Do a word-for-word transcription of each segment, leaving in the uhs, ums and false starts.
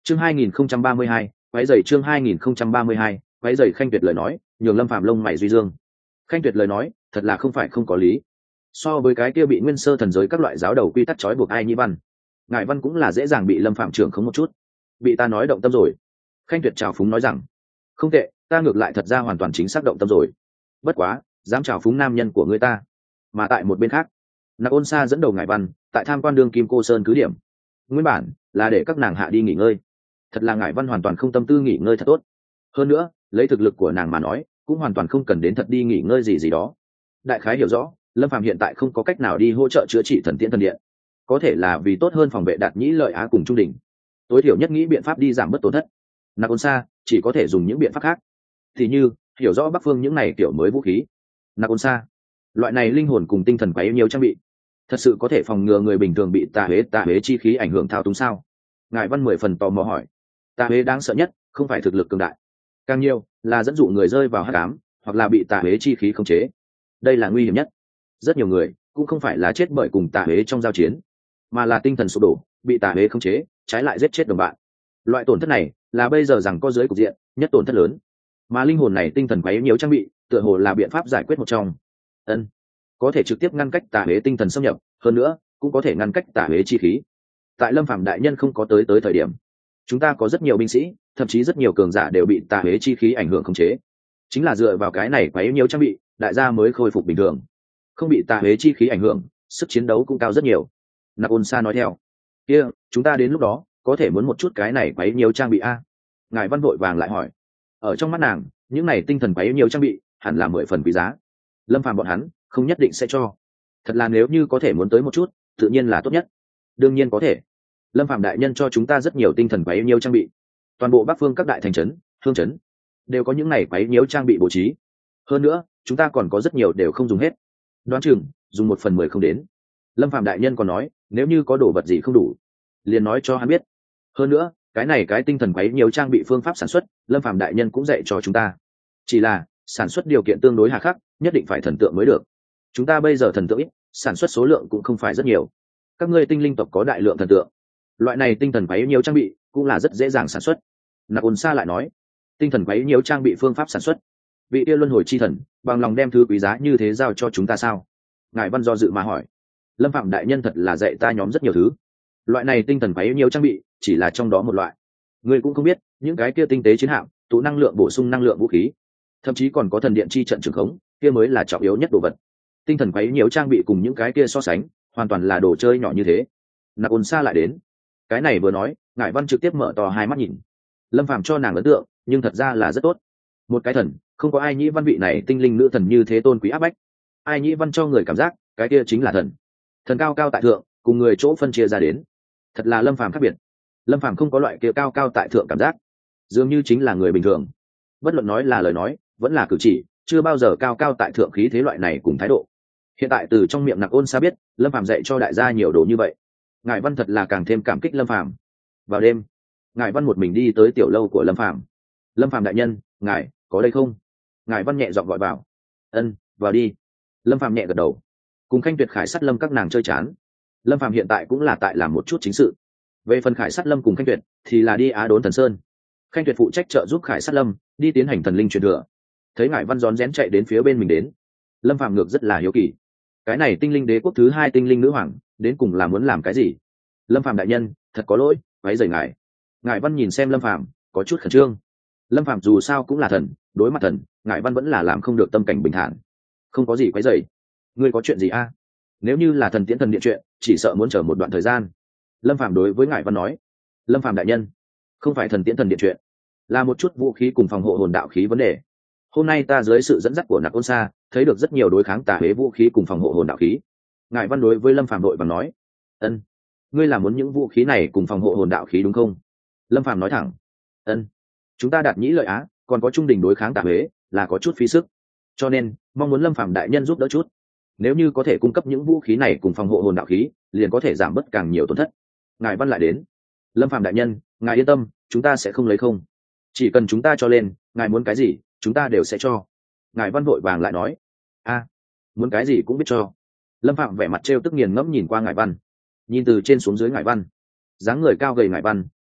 chương hai nghìn không trăm ba mươi hai, quái dày chương hai nghìn không trăm ba mươi hai, quái dày. Khanh Tuyệt lời nói nhường Lâm Phàm lông mày duy dương. Khanh Tuyệt lời nói thật là không phải không có lý. So với cái kia bị nguyên sơ thần giới các loại giáo đầu quy tắc trói buộc ai nhĩ văn, ngải văn cũng là dễ dàng bị Lâm Phạm trưởng khống một chút. Bị ta nói động tâm rồi. Khanh Tuyệt trào phúng nói rằng, không tệ, ta ngược lại thật ra hoàn toàn chính xác động tâm rồi. Bất quá, dám trào phúng nam nhân của người ta. Mà tại một bên khác, Nặc Ôn Sa dẫn đầu ngải văn tại tham quan đường Kim Cô Sơn cứ điểm. Nguyên bản là để các nàng hạ đi nghỉ ngơi. Thật là ngải văn hoàn toàn không tâm tư nghỉ ngơi thật tốt. Hơn nữa, lấy thực lực của nàng mà nói, cũng hoàn toàn không cần đến thật đi nghỉ ngơi gì gì đó. Đại khái hiểu rõ, Lâm Phàm hiện tại không có cách nào đi hỗ trợ chữa trị thần tiễn thần điện, có thể là vì tốt hơn phòng vệ Đạt Nhĩ Lợi Á cùng Trung Đỉnh, tối thiểu nhất nghĩ biện pháp đi giảm bớt tổn thất. Nặc Ôn Sa chỉ có thể dùng những biện pháp khác, thì như hiểu rõ Bắc Phương những này kiểu mới vũ khí. Nặc Ôn Sa, loại này linh hồn cùng tinh thần quá nhiều trang bị, thật sự có thể phòng ngừa người bình thường bị tà huế tà huế chi khí ảnh hưởng thao túng sao? Ngài Văn mười phần tò mò hỏi. Tà huế đáng sợ nhất không phải thực lực cường đại, càng nhiều là dẫn dụ người rơi vào hắc ám hoặc là bị tà huế chi khí khống chế. Đây là nguy hiểm nhất. Rất nhiều người cũng không phải là chết bởi cùng tà huế trong giao chiến, mà là tinh thần sụp đổ, bị tà huế khống chế, trái lại giết chết đồng bạn. Loại tổn thất này là bây giờ rằng có dưới cục diện nhất tổn thất lớn, mà linh hồn này tinh thần quá nhiều trang bị tựa hồ là biện pháp giải quyết một trong. Ân, có thể trực tiếp ngăn cách tà huế tinh thần xâm nhập, hơn nữa cũng có thể ngăn cách tà huế chi khí. Tại Lâm Phàm đại nhân không có tới tới thời điểm, chúng ta có rất nhiều binh sĩ, thậm chí rất nhiều cường giả đều bị tà huế chi khí ảnh hưởng khống chế. Chính là dựa vào cái này quá nhiều trang bị, đại gia mới khôi phục bình thường, không bị tà huế chi khí ảnh hưởng, sức chiến đấu cũng cao rất nhiều. Nặc Ôn Sa nói theo. Kia, chúng ta đến lúc đó có thể muốn một chút cái này quấy nhiều trang bị a? Ngài Văn vội vàng lại hỏi. Ở trong mắt nàng, những này tinh thần quấy nhiều trang bị hẳn là mười phần quý giá. Lâm Phàm bọn hắn không nhất định sẽ cho. Thật là nếu như có thể muốn tới một chút, tự nhiên là tốt nhất. Đương nhiên có thể. Lâm Phàm đại nhân cho chúng ta rất nhiều tinh thần quấy nhiều trang bị. Toàn bộ Bắc Phương các đại thành trấn, thương trấn đều có những này quấy nhiều trang bị bố trí. Hơn nữa, chúng ta còn có rất nhiều đều không dùng hết. Đoán chừng dùng một phần mười không đến. Lâm Phàm đại nhân còn nói, nếu như có đồ vật gì không đủ, liền nói cho hắn biết. Hơn nữa, cái này cái tinh thần quấy nhiều trang bị phương pháp sản xuất, Lâm Phàm đại nhân cũng dạy cho chúng ta. Chỉ là sản xuất điều kiện tương đối hà khắc, nhất định phải thần tượng mới được. Chúng ta bây giờ thần tượng ít, sản xuất số lượng cũng không phải rất nhiều. Các ngươi tinh linh tộc có đại lượng thần tượng, loại này tinh thần quấy nhiều trang bị cũng là rất dễ dàng sản xuất. Nặc Ôn Sa lại nói, tinh thần quấy nhiều trang bị phương pháp sản xuất, vị kia luân hồi chi thần bằng lòng đem thứ quý giá như thế giao cho chúng ta sao? Ngài Văn do dự mà hỏi. Lâm Phạm đại nhân thật là dạy ta nhóm rất nhiều thứ. Loại này tinh thần quấy nhiều trang bị chỉ là trong đó một loại. Ngươi cũng không biết, những cái kia tinh tế chiến hạm, tụ năng lượng bổ sung năng lượng vũ khí, thậm chí còn có thần điện chi trận trường khống, kia mới là trọng yếu nhất đồ vật. Tinh thần quấy nhiều trang bị cùng những cái kia so sánh, hoàn toàn là đồ chơi nhỏ như thế. Nặc Ôn Sa lại đến. Cái này vừa nói, Ngải Văn trực tiếp mở to hai mắt nhìn. Lâm Phạm cho nàng ấn tượng, nhưng thật ra là rất tốt. Một cái thần, không có ai nhĩ văn vị này tinh linh nữ thần như thế tôn quý áp bách. Ai nhĩ văn cho người cảm giác, cái kia chính là thần. Thần cao cao tại thượng, cùng người chỗ phân chia ra đến. Thật là Lâm Phàm khác biệt. Lâm Phàm không có loại kia cao cao tại thượng cảm giác, dường như chính là người bình thường. Bất luận nói là lời nói, vẫn là cử chỉ, chưa bao giờ cao cao tại thượng khí thế loại này cùng thái độ. Hiện tại từ trong miệng Nặc Ôn Sa biết, Lâm Phàm dạy cho đại gia nhiều đồ như vậy. Ngải Văn thật là càng thêm cảm kích Lâm Phàm. Vào đêm, Ngải Văn một mình đi tới tiểu lâu của Lâm Phàm. Lâm Phàm đại nhân, ngài có đây không? Ngải Văn nhẹ giọng gọi vào. Ân, vào đi. Lâm Phàm nhẹ gật đầu. Cùng Khanh Tuyệt Khải Sắt Lâm các nàng chơi chán, Lâm Phàm hiện tại cũng là tại làm một chút chính sự. Về phần Khải Sắt Lâm cùng Khanh Tuyệt thì là đi Á Đốn Thần Sơn. Khanh Tuyệt phụ trách trợ giúp Khải Sắt Lâm đi tiến hành thần linh truyền thừa. Thấy Ngải Văn rón rén chạy đến phía bên mình đến, Lâm Phàm ngược rất là hiếu kỳ. Cái này tinh linh đế quốc thứ hai tinh linh nữ hoàng đến cùng là muốn làm cái gì? Lâm Phàm đại nhân, thật có lỗi, váy rời ngài. Ngải Văn nhìn xem Lâm Phàm có chút khẩn trương. Lâm Phàm dù sao cũng là thần, đối mặt thần, Ngải Văn vẫn là làm không được tâm cảnh bình thản. Không có gì quấy rầy. Ngươi có chuyện gì a? Nếu như là thần tiễn thần điện chuyện, chỉ sợ muốn chờ một đoạn thời gian. Lâm Phàm đối với Ngải Văn nói. Lâm Phàm đại nhân, không phải thần tiễn thần điện chuyện, là một chút vũ khí cùng phòng hộ hồn đạo khí vấn đề. Hôm nay ta dưới sự dẫn dắt của Nặc Ôn Sa, thấy được rất nhiều đối kháng tà huế vũ khí cùng phòng hộ hồn đạo khí. Ngải Văn đối với Lâm Phàm đội và nói. Ân, ngươi là muốn những vũ khí này cùng phòng hộ hồn đạo khí đúng không? Lâm Phàm nói thẳng. Ân, chúng ta Đạt Nhĩ Lợi Á còn có trung đình đối kháng tà huế, là có chút phí sức, cho nên mong muốn Lâm Phàm đại nhân giúp đỡ chút. Nếu như có thể cung cấp những vũ khí này cùng phòng hộ hồn đạo khí, liền có thể giảm bớt càng nhiều tổn thất. Ngài Văn lại đến. Lâm Phàm đại nhân, ngài yên tâm, chúng ta sẽ không lấy không. Chỉ cần chúng ta cho lên, ngài muốn cái gì, chúng ta đều sẽ cho. Ngài Văn vội vàng lại nói. A, muốn cái gì cũng biết cho. Lâm Phạm vẻ mặt trêu tức nghiền ngẫm nhìn qua Ngài Văn, nhìn từ trên xuống dưới Ngài Văn, dáng người cao gầy Ngài Văn,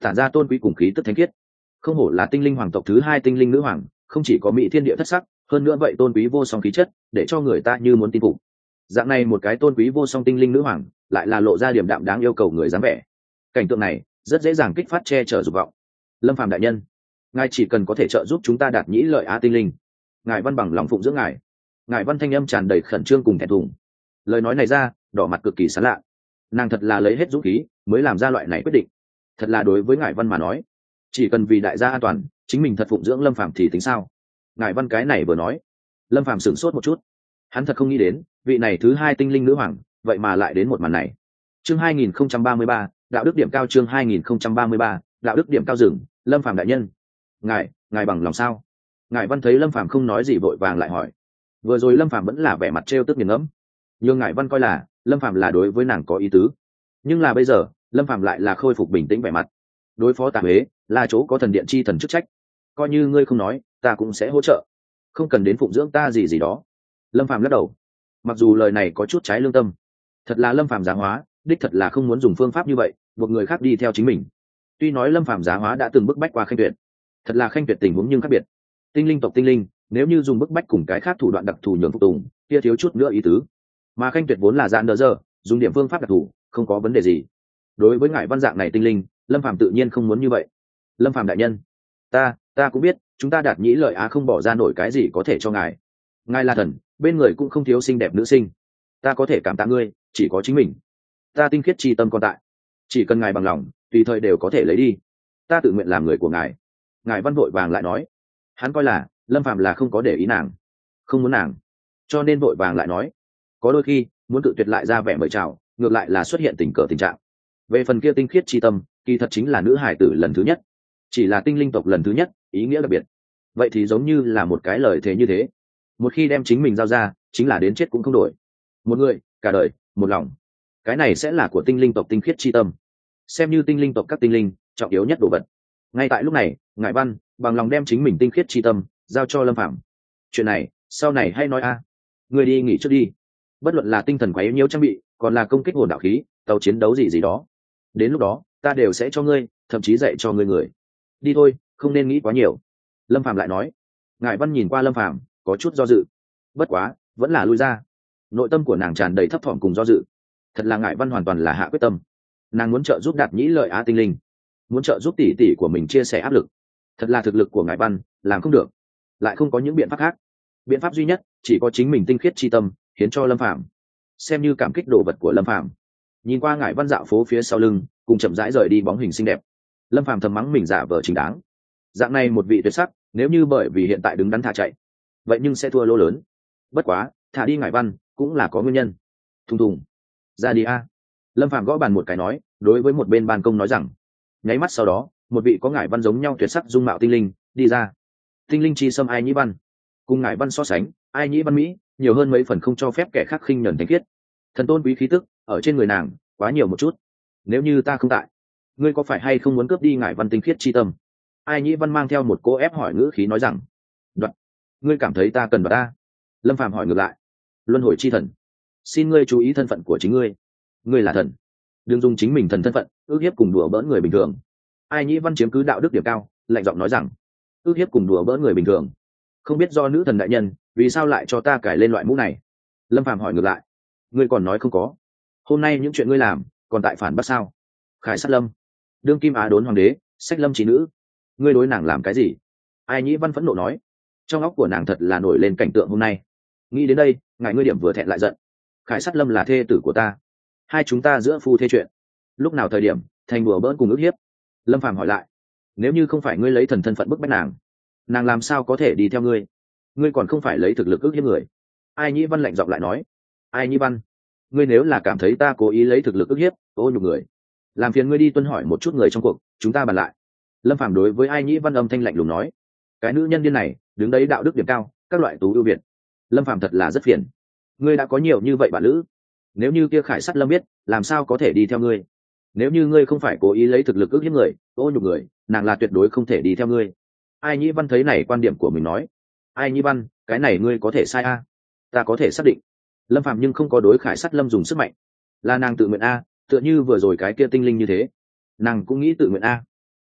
tản ra tôn quý cùng khí tức thánh khiết. Không hổ là tinh linh hoàng tộc thứ hai tinh linh nữ hoàng, không chỉ có mỹ thiên địa thất sắc, hơn nữa vậy tôn quý vô song khí chất, để cho người ta như muốn tin phục. Dạng này một cái tôn quý vô song tinh linh nữ hoàng, lại là lộ ra điểm đạm đáng yêu cầu người dáng vẻ. Cảnh tượng này rất dễ dàng kích phát che chở dục vọng. Lâm Phàm đại nhân, ngài chỉ cần có thể trợ giúp chúng ta đạt nhĩ lợi á tinh linh, ngài văn bằng lòng phụng dưỡng ngài. Ngài văn thanh âm tràn đầy khẩn trương cùng thẹn thùng. Lời nói này ra, đỏ mặt cực kỳ sán lạ. Nàng thật là lấy hết dũng khí mới làm ra loại này quyết định. Thật là đối với ngài văn mà nói, chỉ cần vì đại gia an toàn, chính mình thật phụng dưỡng Lâm Phàm thì tính sao? Ngài văn cái này vừa nói, Lâm Phàm sửng sốt một chút. Hắn thật không nghĩ đến, vị này thứ hai tinh linh nữ hoàng, vậy mà lại đến một màn này. Chương hai nghìn không trăm ba mươi ba, đạo đức điểm cao. Chương hai nghìn không trăm ba mươi ba, đạo đức điểm cao rừng. Lâm Phàm đại nhân, ngài ngài bằng lòng sao? Ngài văn thấy Lâm Phàm không nói gì, vội vàng lại hỏi. Vừa rồi Lâm Phàm vẫn là vẻ mặt trêu tức nghiền ngẫm, nhưng ngài văn coi là Lâm Phàm là đối với nàng có ý tứ. Nhưng là bây giờ Lâm Phàm lại là khôi phục bình tĩnh vẻ mặt. Đối phó Tạ Huế là chỗ có thần điện chi thần chức trách, coi như ngươi không nói, ta cũng sẽ hỗ trợ, không cần đến phụng dưỡng ta gì gì đó. Lâm Phàm lắc đầu. Mặc dù lời này có chút trái lương tâm, thật là Lâm Phàm giá hóa đích thật là không muốn dùng phương pháp như vậy buộc người khác đi theo chính mình. Tuy nói Lâm Phàm giá hóa đã từng bức bách qua Khanh Tuyệt, thật là Khanh Tuyệt tình huống nhưng khác biệt. Tinh linh tộc tinh linh nếu như dùng bức bách cùng cái khác thủ đoạn đặc thù nhường phục tùng, kia thiếu chút nữa ý tứ. Mà Khanh Tuyệt vốn là dạn đỡ giờ, dùng điểm phương pháp đặc thù không có vấn đề gì. Đối với ngài văn dạng này tinh linh, Lâm Phàm tự nhiên không muốn như vậy. Lâm Phàm đại nhân, ta ta cũng biết chúng ta đạt nhĩ lợi á không bỏ ra nổi cái gì có thể cho ngài. Ngài là thần, bên người cũng không thiếu xinh đẹp nữ sinh, ta có thể cảm tạ ngươi, chỉ có chính mình ta tinh khiết chi tâm còn tại, chỉ cần ngài bằng lòng tùy thời đều có thể lấy đi, ta tự nguyện làm người của ngài. Ngài văn vội vàng lại nói. Hắn coi là Lâm Phàm là không có để ý nàng, không muốn nàng, cho nên vội vàng lại nói. Có đôi khi muốn tự tuyệt lại ra vẻ mời chào, ngược lại là xuất hiện tình cờ tình trạng. Về phần kia tinh khiết chi tâm, kỳ thật chính là nữ hải tử lần thứ nhất, chỉ là tinh linh tộc lần thứ nhất, ý nghĩa đặc biệt. Vậy thì giống như là một cái lời thề như thế, một khi đem chính mình giao ra, chính là đến chết cũng không đổi. Một người cả đời một lòng, cái này sẽ là của tinh linh tộc tinh khiết chi tâm, xem như tinh linh tộc các tinh linh trọng yếu nhất đồ vật. Ngay tại lúc này, ngài văn bằng lòng đem chính mình tinh khiết chi tâm giao cho Lâm Phàm. Chuyện này sau này hay nói a à. Người đi nghỉ trước đi, bất luận là tinh thần quấy nhiễu trang bị, còn là công kích hồn đạo khí, tàu chiến đấu gì gì đó, đến lúc đó ta đều sẽ cho ngươi, thậm chí dạy cho ngươi người. Đi thôi, không nên nghĩ quá nhiều. Lâm Phàm lại nói. Ngài văn nhìn qua Lâm Phàm có chút do dự, bất quá vẫn là lui ra. Nội tâm của nàng tràn đầy thấp thỏm cùng do dự. Thật là ngài văn hoàn toàn là hạ quyết tâm, nàng muốn trợ giúp đạt nhĩ lợi á tinh linh, muốn trợ giúp tỷ tỷ của mình chia sẻ áp lực. Thật là thực lực của ngài văn làm không được, lại không có những biện pháp khác. Biện pháp duy nhất chỉ có chính mình tinh khiết chi tâm hiến cho Lâm Phàm, xem như cảm kích đồ vật của Lâm Phàm. Nhìn qua ngài văn dạo phố phía sau lưng, cùng chậm rãi rời đi bóng hình xinh đẹp, Lâm Phàm thầm mắng mình giả vờ chính đáng. Dạng này một vị tuyệt sắc, nếu như bởi vì hiện tại đứng đắn thả chạy, vậy nhưng sẽ thua lỗ lớn. Bất quá thả đi ngài văn cũng là có nguyên nhân. Thùng thùng, ra đi a. Lâm Phàm gõ bàn một cái nói, đối với một bên ban công nói rằng. Nháy mắt sau đó, một vị có ngải văn giống nhau tuyệt sắc dung mạo tinh linh đi ra. Tinh linh chi xâm ai nhĩ văn, cùng ngải văn so sánh, ai nhĩ văn mỹ nhiều hơn mấy phần, không cho phép kẻ khác khinh nhẫn thánh khiết. Thần tôn quý khí tức ở trên người nàng quá nhiều một chút. Nếu như ta không tại, ngươi có phải hay không muốn cướp đi ngải văn tinh khiết chi tâm? Ai nhĩ văn mang theo một cô ép hỏi ngữ khí nói rằng. Đoạt, ngươi cảm thấy ta cần đoạt ta? Lâm Phàm hỏi ngược lại. Luân hồi chi thần, xin ngươi chú ý thân phận của chính ngươi, ngươi là thần, đừng dùng chính mình thần thân phận ước hiếp cùng đùa bỡn người bình thường. Ai nhĩ văn chiếm cứ đạo đức điểm cao, lạnh giọng nói rằng. Ước hiếp cùng đùa bỡn người bình thường, không biết do nữ thần đại nhân vì sao lại cho ta cài lên loại mũ này? Lâm Phàm hỏi ngược lại. Ngươi còn nói không có, hôm nay những chuyện ngươi làm còn tại phản bác sao? Khải sát lâm, đương kim á đốn hoàng đế, sách lâm trí nữ, ngươi đối nàng làm cái gì? Ai nhĩ văn phẫn nộ nói. Trong óc của nàng thật là nổi lên cảnh tượng hôm nay. Nghĩ đến đây, ngài ngươi điểm vừa thẹn lại giận. Khải sát lâm là thê tử của ta, hai chúng ta giữa phu thê chuyện, lúc nào thời điểm thành đùa bỡn cùng ức hiếp? Lâm Phàm hỏi lại. Nếu như không phải ngươi lấy thần thân phận bức bách nàng, nàng làm sao có thể đi theo ngươi? Ngươi còn không phải lấy thực lực ức hiếp người? Ai nhĩ văn lạnh giọng lại nói. Ai nhĩ văn, ngươi nếu là cảm thấy ta cố ý lấy thực lực ức hiếp ô nhục người, làm phiền ngươi đi tuân hỏi một chút người trong cuộc, chúng ta bàn lại. Lâm Phàm đối với Ai nhĩ văn âm thanh lạnh lùng nói. Cái nữ nhân điên này đứng đấy đạo đức điểm cao, các loại tú ưu việt. Lâm Phàm thật là rất phiền. Ngươi đã có nhiều như vậy bạn lữ, nếu như kia Khải Sắt Lâm biết, làm sao có thể đi theo ngươi? Nếu như ngươi không phải cố ý lấy thực lực ức hiếp người, ô nhục người, nàng là tuyệt đối không thể đi theo ngươi. Ai nhĩ văn thấy này quan điểm của mình nói. Ai nhĩ văn, cái này ngươi có thể sai a? À? Ta có thể xác định. Lâm Phàm nhưng không có đối Khải Sắt Lâm dùng sức mạnh, là nàng tự nguyện a, tựa như vừa rồi cái kia tinh linh như thế, nàng cũng nghĩ tự nguyện a.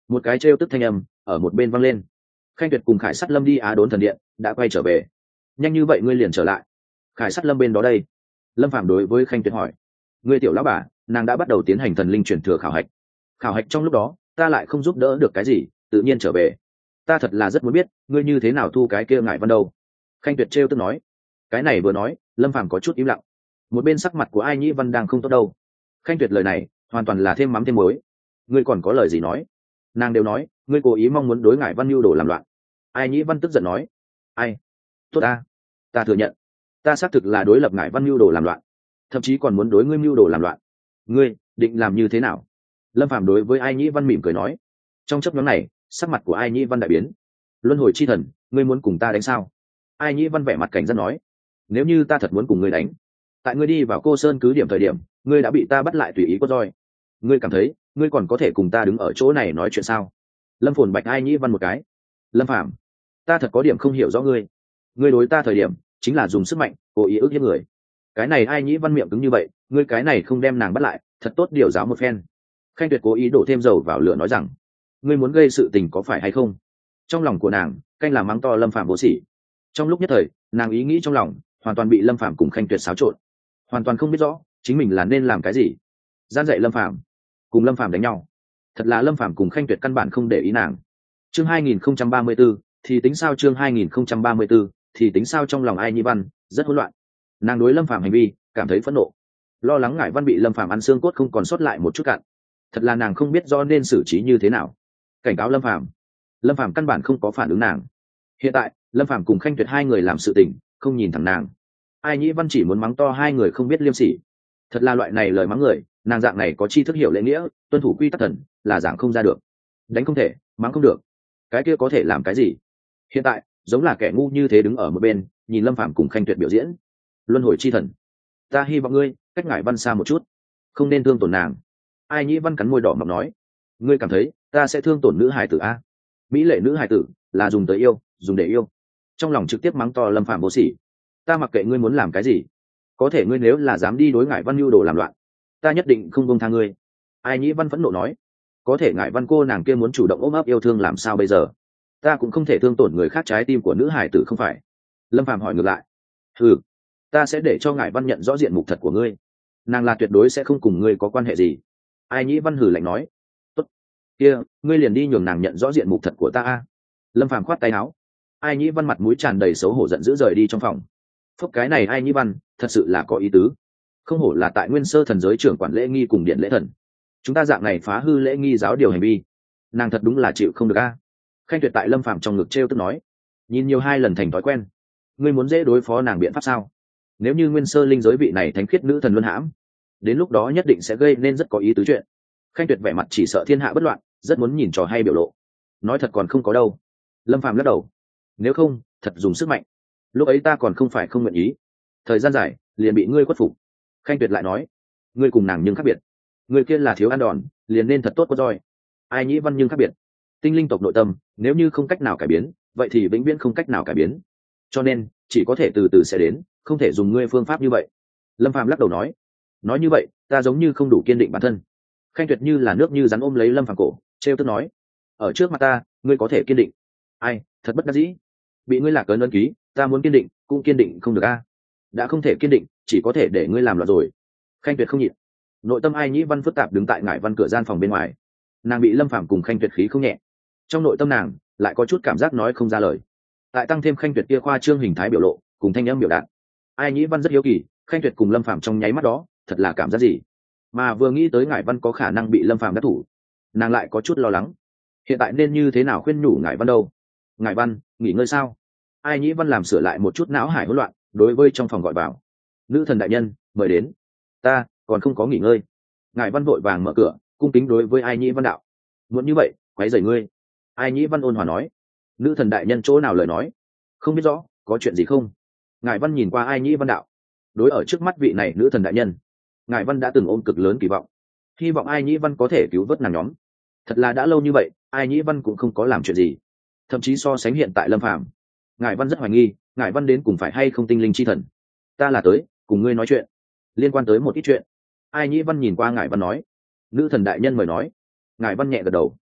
Một cái trêu tức thanh âm ở một bên vang lên. Khanh Tuyệt cùng Khải Sắt Lâm đi Á Đốn thần điện đã quay trở về. Nhanh như vậy ngươi liền trở lại? Khải Sắt Lâm bên đó đây. Lâm Phàm đối với Khanh Tuyệt hỏi. Ngươi tiểu lão bà, nàng đã bắt đầu tiến hành thần linh chuyển thừa khảo hạch. Khảo hạch trong lúc đó ta lại không giúp đỡ được cái gì, tự nhiên trở về. Ta thật là rất muốn biết ngươi như thế nào thu cái kia ngải văn đâu. Khanh Tuyệt trêu tức nói. Cái này vừa nói, Lâm Phàm có chút im lặng. Một bên sắc mặt của Ai Nhĩ Văn đang không tốt đâu. Khanh Tuyệt lời này hoàn toàn là thêm mắm thêm muối. Ngươi còn có lời gì nói? Nàng đều nói ngươi cố ý mong muốn đối ngải văn mưu đồ làm loạn. Ai Nhĩ Văn tức giận nói. Ai? Tốt ta, ta thừa nhận, ta xác thực là đối lập ngải văn mưu đồ làm loạn, thậm chí còn muốn đối ngươi mưu đồ làm loạn. Ngươi định làm như thế nào? Lâm Phàm đối với Ai Nhĩ Văn mỉm cười nói. Trong chấp nhóm này, sắc mặt của Ai Nhĩ Văn đại biến. Luân hồi chi thần, ngươi muốn cùng ta đánh sao? Ai Nhĩ Văn vẻ mặt cảnh giác nói. Nếu như ta thật muốn cùng ngươi đánh, tại ngươi đi vào Cô Sơn cứ điểm thời điểm, ngươi đã bị ta bắt lại tùy ý quất roi. Ngươi cảm thấy ngươi còn có thể cùng ta đứng ở chỗ này nói chuyện sao? Lâm Phồn bạch Ai Nhĩ Văn một cái. Lâm Phàm, ta thật có điểm không hiểu rõ ngươi. Ngươi đối ta thời điểm chính là dùng sức mạnh cố ý ức hiếp người. Cái này Ai Nhĩ Văn miệng cứng như vậy, ngươi cái này không đem nàng bắt lại, thật tốt điều giáo một phen. Khanh Tuyệt cố ý đổ thêm dầu vào lửa nói rằng, ngươi muốn gây sự tình có phải hay không? Trong lòng của nàng canh là mắng to Lâm Phàm vô sỉ. Trong lúc nhất thời, nàng ý nghĩ trong lòng hoàn toàn bị Lâm Phàm cùng Khanh Tuyệt xáo trộn, hoàn toàn không biết rõ chính mình là nên làm cái gì. Gian dạy Lâm Phàm, cùng Lâm Phàm đánh nhau, thật là Lâm Phàm cùng Khanh Tuyệt căn bản không để ý nàng. Chương hai nghìn không trăm ba mươi 34, thì tính sao? Chương hai nghìn không trăm ba mươi 34, thì tính sao? Trong lòng Ai Nhĩ Văn rất hỗn loạn. Nàng đối Lâm Phàm hành vi cảm thấy phẫn nộ, lo lắng ngải văn bị Lâm Phàm ăn xương cốt không còn sót lại một chút cạn. Thật là nàng không biết do nên xử trí như thế nào. Cảnh cáo Lâm Phàm, Lâm Phàm căn bản không có phản ứng nàng. Hiện tại Lâm Phàm cùng Khanh Tuyệt hai người làm sự tình không nhìn thẳng nàng. Ai Nhĩ Văn chỉ muốn mắng to hai người không biết liêm sỉ. Thật là loại này lời mắng người, nàng dạng này có tri thức hiểu lễ nghĩa, tuân thủ quy tắc thần, là dạng không ra được. Đánh không thể, mắng không được, cái kia có thể làm cái gì? Hiện tại giống là kẻ ngu như thế đứng ở một bên nhìn Lâm Phàm cùng Khanh Tuyệt biểu diễn. Luân hồi chi thần, ta hy vọng ngươi cách ngải văn xa một chút, không nên thương tổn nàng. Ai Nhĩ Văn cắn môi đỏ mọng nói. Ngươi cảm thấy ta sẽ thương tổn nữ hài tử a? Mỹ lệ nữ hài tử là dùng tới yêu, dùng để yêu. Trong lòng trực tiếp mắng to Lâm Phàm vô sỉ. Ta mặc kệ ngươi muốn làm cái gì, có thể ngươi nếu là dám đi đối ngải văn mưu đồ làm loạn, ta nhất định không buông tha ngươi. Ai Nhĩ Văn phẫn nộ nói. Có thể ngải văn cô nàng kia muốn chủ động ôm ấp yêu thương làm sao bây giờ? Ta cũng không thể thương tổn người khác trái tim của nữ hài tử không phải? Lâm Phàm hỏi ngược lại. Ừ, ta sẽ để cho ngải văn nhận rõ diện mục thật của ngươi, nàng là tuyệt đối sẽ không cùng ngươi có quan hệ gì. Ai Nhĩ Văn hừ lạnh nói. Tốt, kia ngươi liền đi nhường nàng nhận rõ diện mục thật của ta a. Lâm Phàm khoát tay áo. Ai Nhĩ Văn mặt mũi tràn đầy xấu hổ giận dữ rời đi trong phòng. Phúc, cái này Ai Nhĩ Văn thật sự là có ý tứ, không hổ là tại Nguyên Sơ thần giới trưởng quản lễ nghi cùng điện lễ thần. Chúng ta dạng này phá hư lễ nghi giáo điều hành vi, nàng thật đúng là chịu không được a. Khanh Tuyệt tại Lâm Phàm trong ngực trêu tức nói. Nhìn nhiều hai lần thành thói quen, ngươi muốn dễ đối phó nàng biện pháp sao? Nếu như Nguyên Sơ linh giới vị này thánh khiết nữ thần luân hãm, đến lúc đó nhất định sẽ gây nên rất có ý tứ chuyện. Khanh Tuyệt vẻ mặt chỉ sợ thiên hạ bất loạn, rất muốn nhìn trò hay biểu lộ. Nói thật còn không có đâu. Lâm Phàm lắc đầu. Nếu không thật dùng sức mạnh, lúc ấy ta còn không phải không nguyện ý. Thời gian dài liền bị ngươi khuất phục. Khanh Tuyệt lại nói. Ngươi cùng nàng nhưng khác biệt, người kia là thiếu ăn đòn, liền nên thật tốt có roi. Ai Nhĩ Văn nhưng khác biệt, tinh linh tộc nội tâm nếu như không cách nào cải biến, vậy thì vĩnh viễn không cách nào cải biến, cho nên chỉ có thể từ từ sẽ đến, không thể dùng ngươi phương pháp như vậy. Lâm Phàm lắc đầu nói. Nói như vậy ta giống như không đủ kiên định bản thân. Khanh Tuyệt như là nước như rắn ôm lấy Lâm Phàm cổ, trêu tức nói. Ở trước mặt ta ngươi có thể kiên định. Ai, thật bất đắc dĩ, bị ngươi lạc ấn ấn ký, ta muốn kiên định cũng kiên định không được a. Đã không thể kiên định, chỉ có thể để ngươi làm loạn rồi. Khanh Tuyệt không nhịn. Nội tâm Ai Nhĩ Văn phức tạp đứng tại ngải văn cửa gian phòng bên ngoài. Nàng bị Lâm Phàm cùng Khanh Tuyệt khí không nhẹ, trong nội tâm nàng lại có chút cảm giác nói không ra lời. Tại tăng thêm Khanh Tuyệt kia khoa trương hình thái biểu lộ cùng thanh âm biểu đạt, Ai Nhĩ Văn rất hiếu kỳ Khanh Tuyệt cùng Lâm Phàm trong nháy mắt đó thật là cảm giác gì. Mà vừa nghĩ tới ngải văn có khả năng bị Lâm Phàm đắc thủ, nàng lại có chút lo lắng. Hiện tại nên như thế nào khuyên nhủ ngải văn đâu? Ngải văn, nghỉ ngơi sao? Ai Nhĩ Văn làm sửa lại một chút não hải hỗn loạn, đối với trong phòng gọi vào. Nữ thần đại nhân mời đến. Ta còn không có nghỉ ngơi. Ngải văn vội vàng mở cửa, cung kính đối với Ai Nhĩ Văn đạo. Muốn như vậy quấy rầy ngươi. Ai Nhĩ Văn ôn hòa nói. Nữ thần đại nhân chỗ nào lời nói? Không biết rõ, có chuyện gì không? Ngải văn nhìn qua Ai Nhĩ Văn đạo. Đối ở trước mắt vị này nữ thần đại nhân, Ngải văn đã từng ôm cực lớn kỳ vọng, hy vọng Ai Nhĩ Văn có thể cứu vớt nàng nhóm. Thật là đã lâu như vậy Ai Nhĩ Văn cũng không có làm chuyện gì, thậm chí so sánh hiện tại Lâm Phàm, Ngải văn rất hoài nghi Ngải văn đến cùng phải hay không tinh linh chi thần. Ta là tới cùng ngươi nói chuyện, liên quan tới một ít chuyện. Ai Nhĩ Văn nhìn qua Ngải văn nói. Nữ thần đại nhân mời nói. Ngải văn nhẹ gật đầu.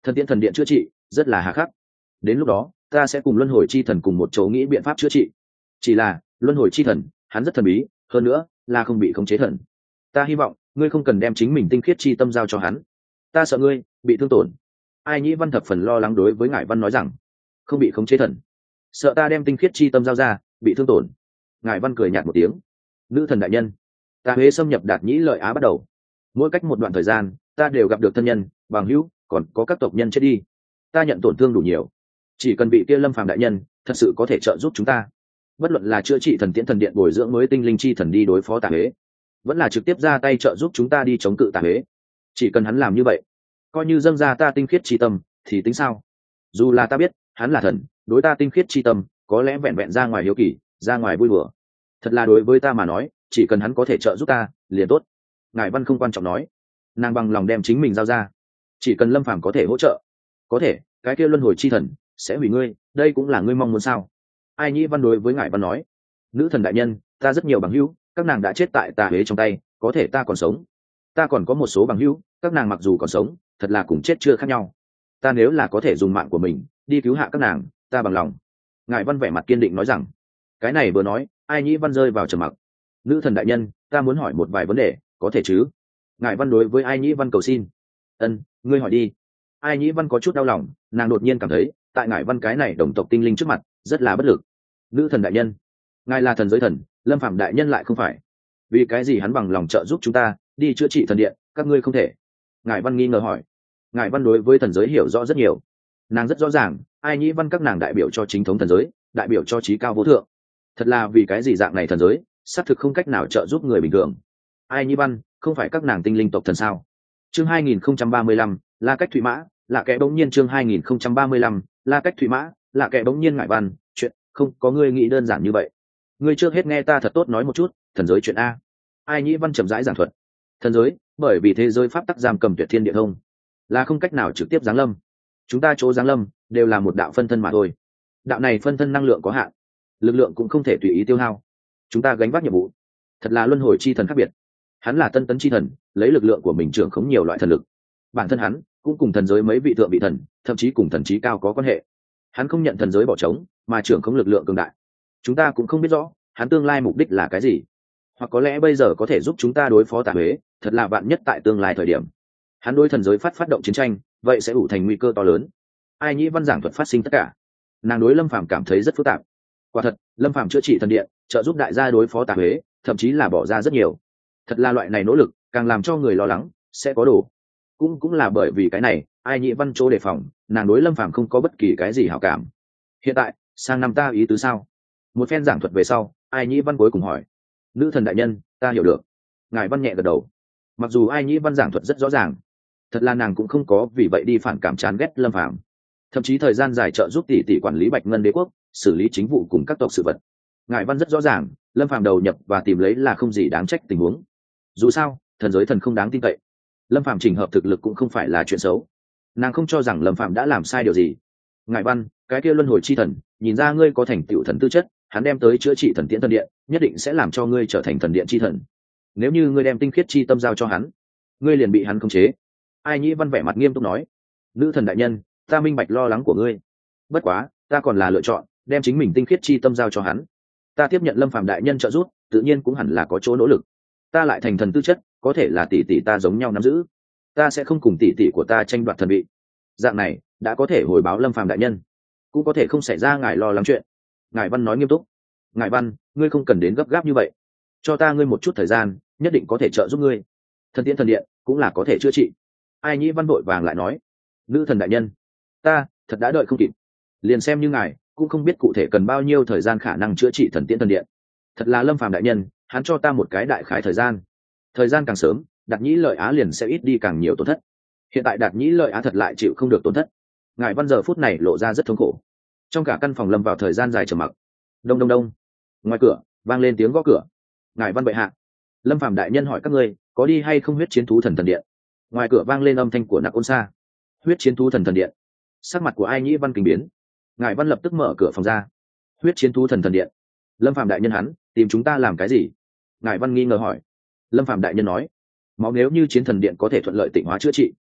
thần tiễn thần điện chữa trị rất là hà khắc, đến lúc đó ta sẽ cùng luân hồi chi thần cùng một chỗ nghĩ biện pháp chữa trị. Chỉ là luân hồi chi thần hắn rất thần bí, hơn nữa là không bị khống chế thần. Ta hy vọng ngươi không cần đem chính mình tinh khiết chi tâm giao cho hắn, ta sợ ngươi bị thương tổn. Ai Nhĩ Văn thập phần lo lắng đối với Ngải Văn nói rằng, không bị khống chế thần, sợ ta đem tinh khiết chi tâm giao ra bị thương tổn. Ngải Văn cười nhạt một tiếng, nữ thần đại nhân, ta huế xâm nhập Đạt Nhĩ Lợi Á bắt đầu, mỗi cách một đoạn thời gian ta đều gặp được thân nhân bằng hữu, còn có các tộc nhân chết đi, ta nhận tổn thương đủ nhiều, chỉ cần bị kia Lâm Phàm đại nhân thật sự có thể trợ giúp chúng ta, bất luận là chữa trị thần tiễn thần điện bồi dưỡng mới tinh linh chi thần đi đối phó tà huế, vẫn là trực tiếp ra tay trợ giúp chúng ta đi chống cự tà huế, chỉ cần hắn làm như vậy, coi như dâng ra ta tinh khiết chi tâm thì tính sao? Dù là ta biết hắn là thần, đối ta tinh khiết chi tâm có lẽ vẹn vẹn ra ngoài hiếu kỳ, ra ngoài vui đùa, thật là đối với ta mà nói, chỉ cần hắn có thể trợ giúp ta liền tốt. Ngải Văn không quan trọng nói, nàng bằng lòng đem chính mình giao ra, chỉ cần Lâm Phàm có thể hỗ trợ, có thể cái kia luân hồi chi thần sẽ hủy ngươi, đây cũng là ngươi mong muốn sao? Ai Nhĩ Văn đối với Ngải Văn nói, nữ thần đại nhân, ta rất nhiều bằng hữu, các nàng đã chết tại tà huế trong tay, có thể ta còn sống, ta còn có một số bằng hữu, các nàng mặc dù còn sống, thật là cùng chết chưa khác nhau, ta nếu là có thể dùng mạng của mình đi cứu hạ các nàng, ta bằng lòng. Ngải Văn vẻ mặt kiên định nói rằng. Cái này vừa nói, Ai Nhĩ Văn rơi vào trầm mặc. Nữ thần đại nhân, ta muốn hỏi một vài vấn đề, có thể chứ? Ngải Văn đối với Ai Nhĩ Văn cầu xin. Ân, ngươi hỏi đi. Ai Nhĩ Văn có chút đau lòng, nàng đột nhiên cảm thấy tại Ngải Văn cái này đồng tộc tinh linh trước mặt rất là bất lực. Nữ thần đại nhân, ngài là thần giới thần, Lâm Phàm đại nhân lại không phải, vì cái gì hắn bằng lòng trợ giúp chúng ta đi chữa trị thần điện, các ngươi không thể? Ngải Văn nghi ngờ hỏi. Ngải Văn đối với thần giới hiểu rõ rất nhiều, nàng rất rõ ràng Ai Nhĩ Văn các nàng đại biểu cho chính thống thần giới, đại biểu cho trí cao vô thượng, thật là vì cái gì dạng này thần giới xác thực không cách nào trợ giúp người bình thường. Ai Nhĩ Văn không phải các nàng tinh linh tộc thần sao? Chương hai nghìn không trăm ba mươi lăm, La Cách Thụy Mã, là kẻ bỗng nhiên. Chương hai nghìn không trăm ba mươi lăm, La Cách Thụy Mã, là kẻ bỗng nhiên. Ngải Văn, chuyện không có ngươi nghĩ đơn giản như vậy. Ngươi trước hết nghe ta thật tốt nói một chút thần giới chuyện a. Ai Nhĩ Văn chậm rãi giảng thuật. Thần giới bởi vì thế giới pháp tắc giam cầm tuyệt thiên địa thông, là không cách nào trực tiếp giáng lâm, chúng ta chỗ giáng lâm đều là một đạo phân thân mà thôi, đạo này phân thân năng lượng có hạn, lực lượng cũng không thể tùy ý tiêu hao, chúng ta gánh vác nhiệm vụ thật là luân hồi chi thần khác biệt. Hắn là tân tấn chi thần, lấy lực lượng của mình trưởng khống nhiều loại thần lực, bản thân hắn cũng cùng thần giới mấy vị thượng vị thần, thậm chí cùng thần trí cao có quan hệ. Hắn không nhận thần giới bỏ trống, mà trưởng khống lực lượng cường đại. Chúng ta cũng không biết rõ hắn tương lai mục đích là cái gì, hoặc có lẽ bây giờ có thể giúp chúng ta đối phó tà huế, thật là vạn nhất tại tương lai thời điểm hắn đối thần giới phát phát động chiến tranh, vậy sẽ ủ thành nguy cơ to lớn. Ai Nhĩ Văn giảng thuật phát sinh tất cả, nàng đối Lâm Phàm cảm thấy rất phức tạp. Quả thật, Lâm Phàm chữa trị thần điện, trợ giúp đại gia đối phó tà huế, thậm chí là bỏ ra rất nhiều, thật là loại này nỗ lực càng làm cho người lo lắng sẽ có đồ. Cũng cũng là bởi vì cái này, Ai Nhĩ Văn chỗ đề phòng, nàng đối Lâm Phàm không có bất kỳ cái gì hảo cảm. Hiện tại, sang năm ta ý tứ sao? Một phen giảng thuật về sau, Ai Nhĩ Văn cuối cùng hỏi. Nữ thần đại nhân, ta hiểu được. Ngài Văn nhẹ gật đầu. Mặc dù Ai Nhĩ Văn giảng thuật rất rõ ràng, thật là nàng cũng không có vì vậy đi phản cảm chán ghét Lâm Phàm, thậm chí thời gian dài trợ giúp tỷ tỷ quản lý Bạch Ngân Đế quốc, xử lý chính vụ cùng các tộc sự vật. Ngải Văn rất rõ ràng Lâm Phàm đầu nhập và tìm lấy là không gì đáng trách tình huống. Dù sao thần giới thần không đáng tin cậy, Lâm Phàm chỉnh hợp thực lực cũng không phải là chuyện xấu, nàng không cho rằng Lâm Phàm đã làm sai điều gì. Ngải Văn, cái kia luân hồi chi thần nhìn ra ngươi có thành tựu thần tư chất, hắn đem tới chữa trị thần tiễn thần điện, nhất định sẽ làm cho ngươi trở thành thần điện chi thần. Nếu như ngươi đem tinh khiết chi tâm giao cho hắn, ngươi liền bị hắn khống chế. Ai Nhĩ Văn vẻ mặt nghiêm túc nói. Nữ thần đại nhân, ta minh bạch lo lắng của ngươi, bất quá ta còn là lựa chọn đem chính mình tinh khiết chi tâm giao cho hắn. Ta tiếp nhận Lâm Phàm đại nhân trợ giúp, tự nhiên cũng hẳn là có chỗ nỗ lực. Ta lại thành thần tư chất, có thể là tỷ tỷ ta giống nhau nắm giữ, ta sẽ không cùng tỷ tỷ của ta tranh đoạt thần vị. Dạng này đã có thể hồi báo Lâm Phàm đại nhân, cũng có thể không xảy ra ngài lo lắng chuyện. Ngài Văn nói nghiêm túc. Ngài Văn, ngươi không cần đến gấp gáp như vậy, cho ta ngươi một chút thời gian, nhất định có thể trợ giúp ngươi. Thần tiễn thần điện cũng là có thể chữa trị. Ai Nhĩ Văn vội vàng lại nói. Nữ thần đại nhân, ta thật đã đợi không kịp, liền xem như ngài cũng không biết cụ thể cần bao nhiêu thời gian khả năng chữa trị thần tiễn thần điện. Thật là Lâm Phàm đại nhân, hắn cho ta một cái đại khái thời gian, thời gian càng sớm Đạt Nhĩ Lợi Á liền sẽ ít đi càng nhiều tổn thất. Hiện tại Đạt Nhĩ Lợi Á thật lại chịu không được tổn thất. Ngài Văn giờ phút này lộ ra rất thống khổ, trong cả căn phòng lâm vào thời gian dài trầm mặc. Đông đông đông, ngoài cửa vang lên tiếng gõ cửa. Ngài Văn bệ hạ, Lâm Phàm đại nhân hỏi các ngươi có đi hay không huyết chiến thú thần thần điện. Ngoài cửa vang lên âm thanh của Nặc Ôn Sa. Huyết chiến thú thần thần điện. Sắc mặt của Ai Nhĩ Văn kinh biến. Ngài Văn lập tức mở cửa phòng ra. Huyết chiến thú thần thần điện, Lâm Phàm đại nhân hắn tìm chúng ta làm cái gì? Ngài Văn nghi ngờ hỏi. Lâm Phàm đại nhân nói, máu nếu như chiến thần điện có thể thuận lợi tịnh hóa chữa trị,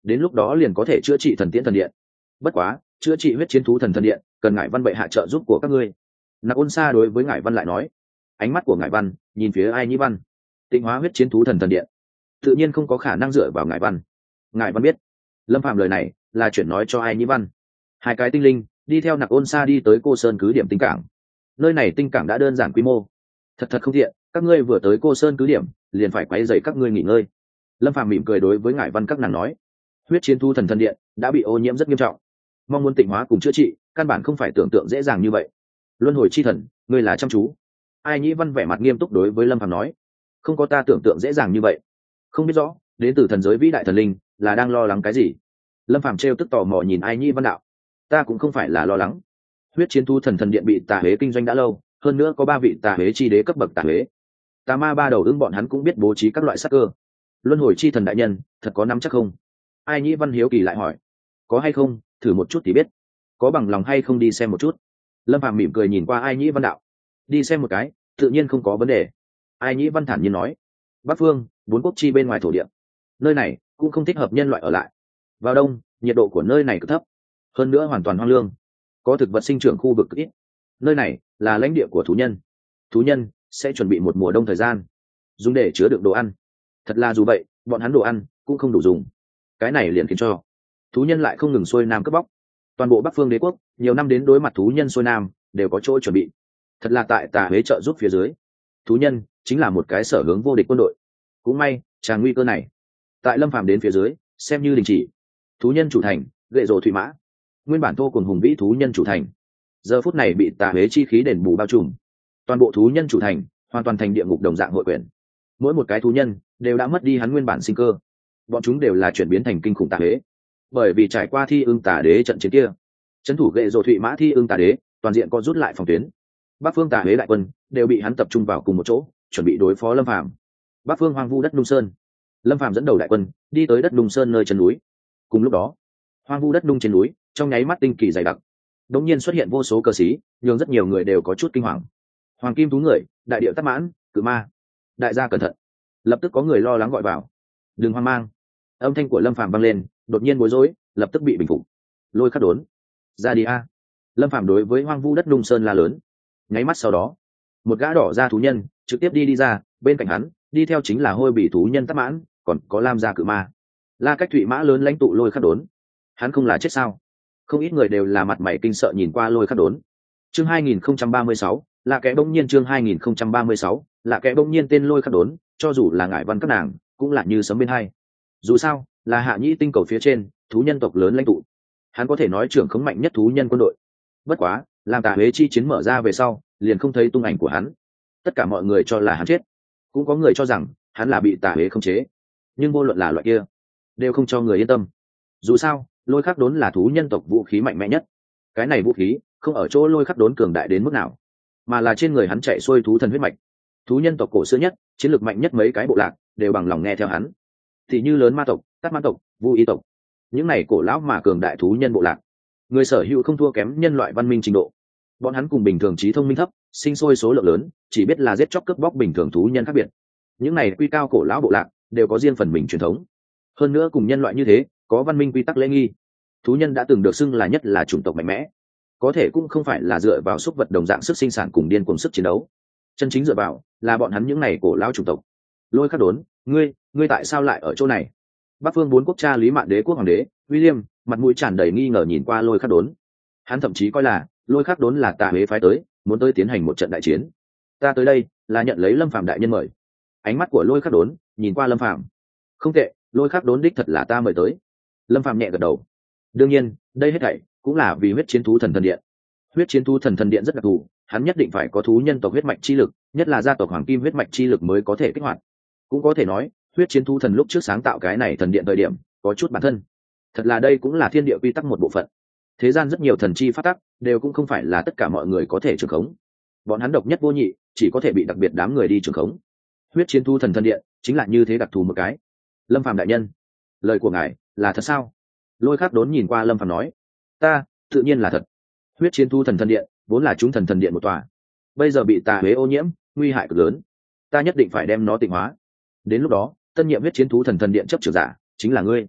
đến lúc đó liền có thể chữa trị thần tiễn thần điện. Bất quá chữa trị huyết chiến thú thần thần điện cần ngải văn bệ hạ trợ giúp của các ngươi. Nặc Ôn Sa đối với ngải văn lại nói. Ánh mắt của ngải văn nhìn phía Ai Nhĩ Văn. Tịnh hóa huyết chiến thú thần thần điện tự nhiên không có khả năng dựa vào ngải văn. Ngải văn biết Lâm Phàm lời này là chuyển nói cho Ai Nhĩ Văn. Hai cái tinh linh đi theo Nặc Ôn Sa đi tới Cô Sơn cứ điểm tinh cảng. Nơi này tinh cảng đã đơn giản quy mô, thật thật không thiện, các ngươi vừa tới Cô Sơn cứ điểm liền phải quấy rầy các ngươi nghỉ ngơi. Lâm Phàm mỉm cười đối với ngải văn các nàng nói, huyết chiến thú thần thần điện đã bị ô nhiễm rất nghiêm trọng, mong muốn tịnh hóa cùng chữa trị căn bản không phải tưởng tượng dễ dàng như vậy. Luân hồi chi thần, ngươi là chăm chú. Ai Nhĩ Văn vẻ mặt nghiêm túc đối với Lâm Phàm nói, không có ta tưởng tượng dễ dàng như vậy. Không biết rõ đến từ thần giới vĩ đại thần linh là đang lo lắng cái gì. Lâm Phàm trêu tức tò mò nhìn Ai Nhĩ Văn đạo, ta cũng không phải là lo lắng. Huyết chiến thú thần thần điện bị tà huế kinh doanh đã lâu, hơn nữa có ba vị tà huế chi đế cấp bậc tà huế, tà ma ba đầu ứng bọn hắn cũng biết bố trí các loại sát cơ. Luân hồi chi thần đại nhân thật có nắm chắc không? Ai Nhĩ Văn hiếu kỳ lại hỏi. Có hay không, thử một chút thì biết. Có bằng lòng hay không đi xem một chút? Lâm Phàm mỉm cười nhìn qua Ai Nhĩ Văn đạo, đi xem một cái tự nhiên không có vấn đề. Ai Nhĩ Văn thản nhiên nói, Bắc phương bốn quốc chi bên ngoài thổ địa, nơi này cũng không thích hợp nhân loại ở lại. Vào đông nhiệt độ của nơi này cực thấp, hơn nữa hoàn toàn hoang lương, có thực vật sinh trưởng khu vực ít. Nơi này là lãnh địa của thú nhân, thú nhân sẽ chuẩn bị một mùa đông thời gian dùng để chứa đựng đồ ăn. Thật là dù vậy bọn hắn đồ ăn cũng không đủ dùng, cái này liền khiến cho thú nhân lại không ngừng xuôi nam cướp bóc. Toàn bộ Bắc phương đế quốc nhiều năm đến đối mặt thú nhân xuôi nam đều có chỗ chuẩn bị. Thật là tại tà huế trợ giúp phía dưới, thú nhân chính là một cái sở hướng vô địch quân đội. Cũng may tràng nguy cơ này tại Lâm Phàm đến phía dưới xem như đình chỉ. Thú nhân chủ thành gậy rồ thủy mã, nguyên bản thô cùng hùng vĩ thú nhân chủ thành, giờ phút này bị tà huế chi khí đền bù bao trùm. Toàn bộ thú nhân chủ thành hoàn toàn thành địa ngục đồng dạng hội quyển. Mỗi một cái thú nhân đều đã mất đi hắn nguyên bản sinh cơ, bọn chúng đều là chuyển biến thành kinh khủng tà huế. Bởi vì trải qua thi ương tà đế trận chiến kia, trấn thủ gậy rồ thụy mã thi ương tà đế toàn diện có rút lại phòng tuyến. Bắc phương tà huế đại quân đều bị hắn tập trung vào cùng một chỗ, chuẩn bị đối phó Lâm Phàm. Bắc phương hoang vu đất Nung Sơn, Lâm Phàm dẫn đầu đại quân đi tới đất Nung Sơn nơi chân núi. Cùng lúc đó, hoang vu đất Nung trên núi trong nháy mắt tinh kỳ dày đặc, đột nhiên xuất hiện vô số cờ xí, nhường rất nhiều người đều có chút kinh hoàng. Hoàng kim thú người, đại điệu tắc mãn, cự ma, đại gia cẩn thận. Lập tức có người lo lắng gọi vào. Đừng hoang mang. Âm thanh của Lâm Phàm vang lên, đột nhiên bối rối, lập tức bị bình phục. Lôi khắc đốn, ra đi a. Lâm Phàm đối với hoang vu đất Nung Sơn la lớn. Nháy mắt sau đó, một gã đỏ da thú nhân trực tiếp đi đi ra, bên cạnh hắn đi theo chính là hôi bỉ thú nhân tắc mãn, còn có lam gia cự ma. La cách thụy mã lớn lãnh tụ lôi khắc đốn. Hắn không là chết sao? Không ít người đều là mặt mày kinh sợ nhìn qua lôi khắc đốn. Chương hai nghìn không trăm ba mươi sáu, là kẻ bỗng nhiên chương hai nghìn không trăm ba mươi sáu, là kẻ bỗng nhiên tên lôi khắc đốn, cho dù là ngải văn các nàng, cũng là như sấm bên hai. Dù sao, là hạ nhĩ tinh cầu phía trên, thú nhân tộc lớn lãnh tụ. Hắn có thể nói trưởng khống mạnh nhất thú nhân quân đội. Bất quá, làm tà huế chi chiến mở ra về sau, liền không thấy tung ảnh của hắn. Tất cả mọi người cho là hắn chết, cũng có người cho rằng hắn là bị tà huế khống chế. Nhưng vô luận là loại kia, đều không cho người yên tâm. Dù sao, lôi khắc đốn là thú nhân tộc vũ khí mạnh mẽ nhất. Cái này vũ khí không ở chỗ lôi khắc đốn cường đại đến mức nào, mà là trên người hắn chạy xuôi thú thần huyết mạch. Thú nhân tộc cổ xưa nhất, chiến lược mạnh nhất mấy cái bộ lạc đều bằng lòng nghe theo hắn. Thì như lớn ma tộc, tát ma tộc, vu y tộc, những này cổ lão mà cường đại thú nhân bộ lạc, người sở hữu không thua kém nhân loại văn minh trình độ. Bọn hắn cùng bình thường trí thông minh thấp, sinh sôi số lượng lớn, chỉ biết là giết chóc cướp bóc bình thường thú nhân khác biệt. Những này quy cao cổ lão bộ lạc đều có riêng phần mình truyền thống, hơn nữa cùng nhân loại như thế có văn minh quy tắc lễ nghi. Thú nhân đã từng được xưng là nhất là chủng tộc mạnh mẽ, có thể cũng không phải là dựa vào xúc vật đồng dạng sức sinh sản cùng điên cuồng sức chiến đấu. Chân chính dựa vào là bọn hắn những này cổ lão chủng tộc. Lôi khắc đốn, ngươi ngươi tại sao lại ở chỗ này? Bắc phương bốn quốc cha Lý Mạn đế quốc hoàng đế William mặt mũi tràn đầy nghi ngờ nhìn qua lôi khắc đốn. Hắn thậm chí coi là lôi khắc đốn là tà huế phái tới, muốn tới tiến hành một trận đại chiến. Ta tới đây là nhận lấy Lâm Phàm đại nhân mời. Ánh mắt của lôi khắc đốn nhìn qua Lâm Phàm. Không tệ, lôi khắc đốn đích thật là ta mời tới. Lâm Phàm nhẹ gật đầu. Đương nhiên, đây hết thảy cũng là vì huyết chiến thú thần thần điện. Huyết chiến thú thần thần điện rất đặc thù, hắn nhất định phải có thú nhân tộc huyết mạch chi lực, nhất là gia tộc hoàng kim huyết mạch chi lực mới có thể kích hoạt. Cũng có thể nói, huyết chiến thú thần lúc trước sáng tạo cái này thần điện thời điểm, có chút bản thân. Thật là đây cũng là thiên địa quy tắc một bộ phận. Thế gian rất nhiều thần chi pháp tắc, đều cũng không phải là tất cả mọi người có thể trưởng khống. Bọn hắn độc nhất vô nhị, chỉ có thể bị đặc biệt đám người đi trưởng khống. Huyết chiến thú thần thần điện chính là như thế đặc thù một cái. Lâm Phàm đại nhân, lời của ngài là thật sao? Lôi khắc đốn nhìn qua Lâm Phàm nói. Ta tự nhiên là thật. Huyết chiến thú thần thần điện vốn là chúng thần thần điện một tòa, bây giờ bị tà huế ô nhiễm, nguy hại cực lớn. Ta nhất định phải đem nó tịnh hóa. Đến lúc đó, tân nhiệm huyết chiến thú thần thần điện chấp trưởng giả chính là ngươi.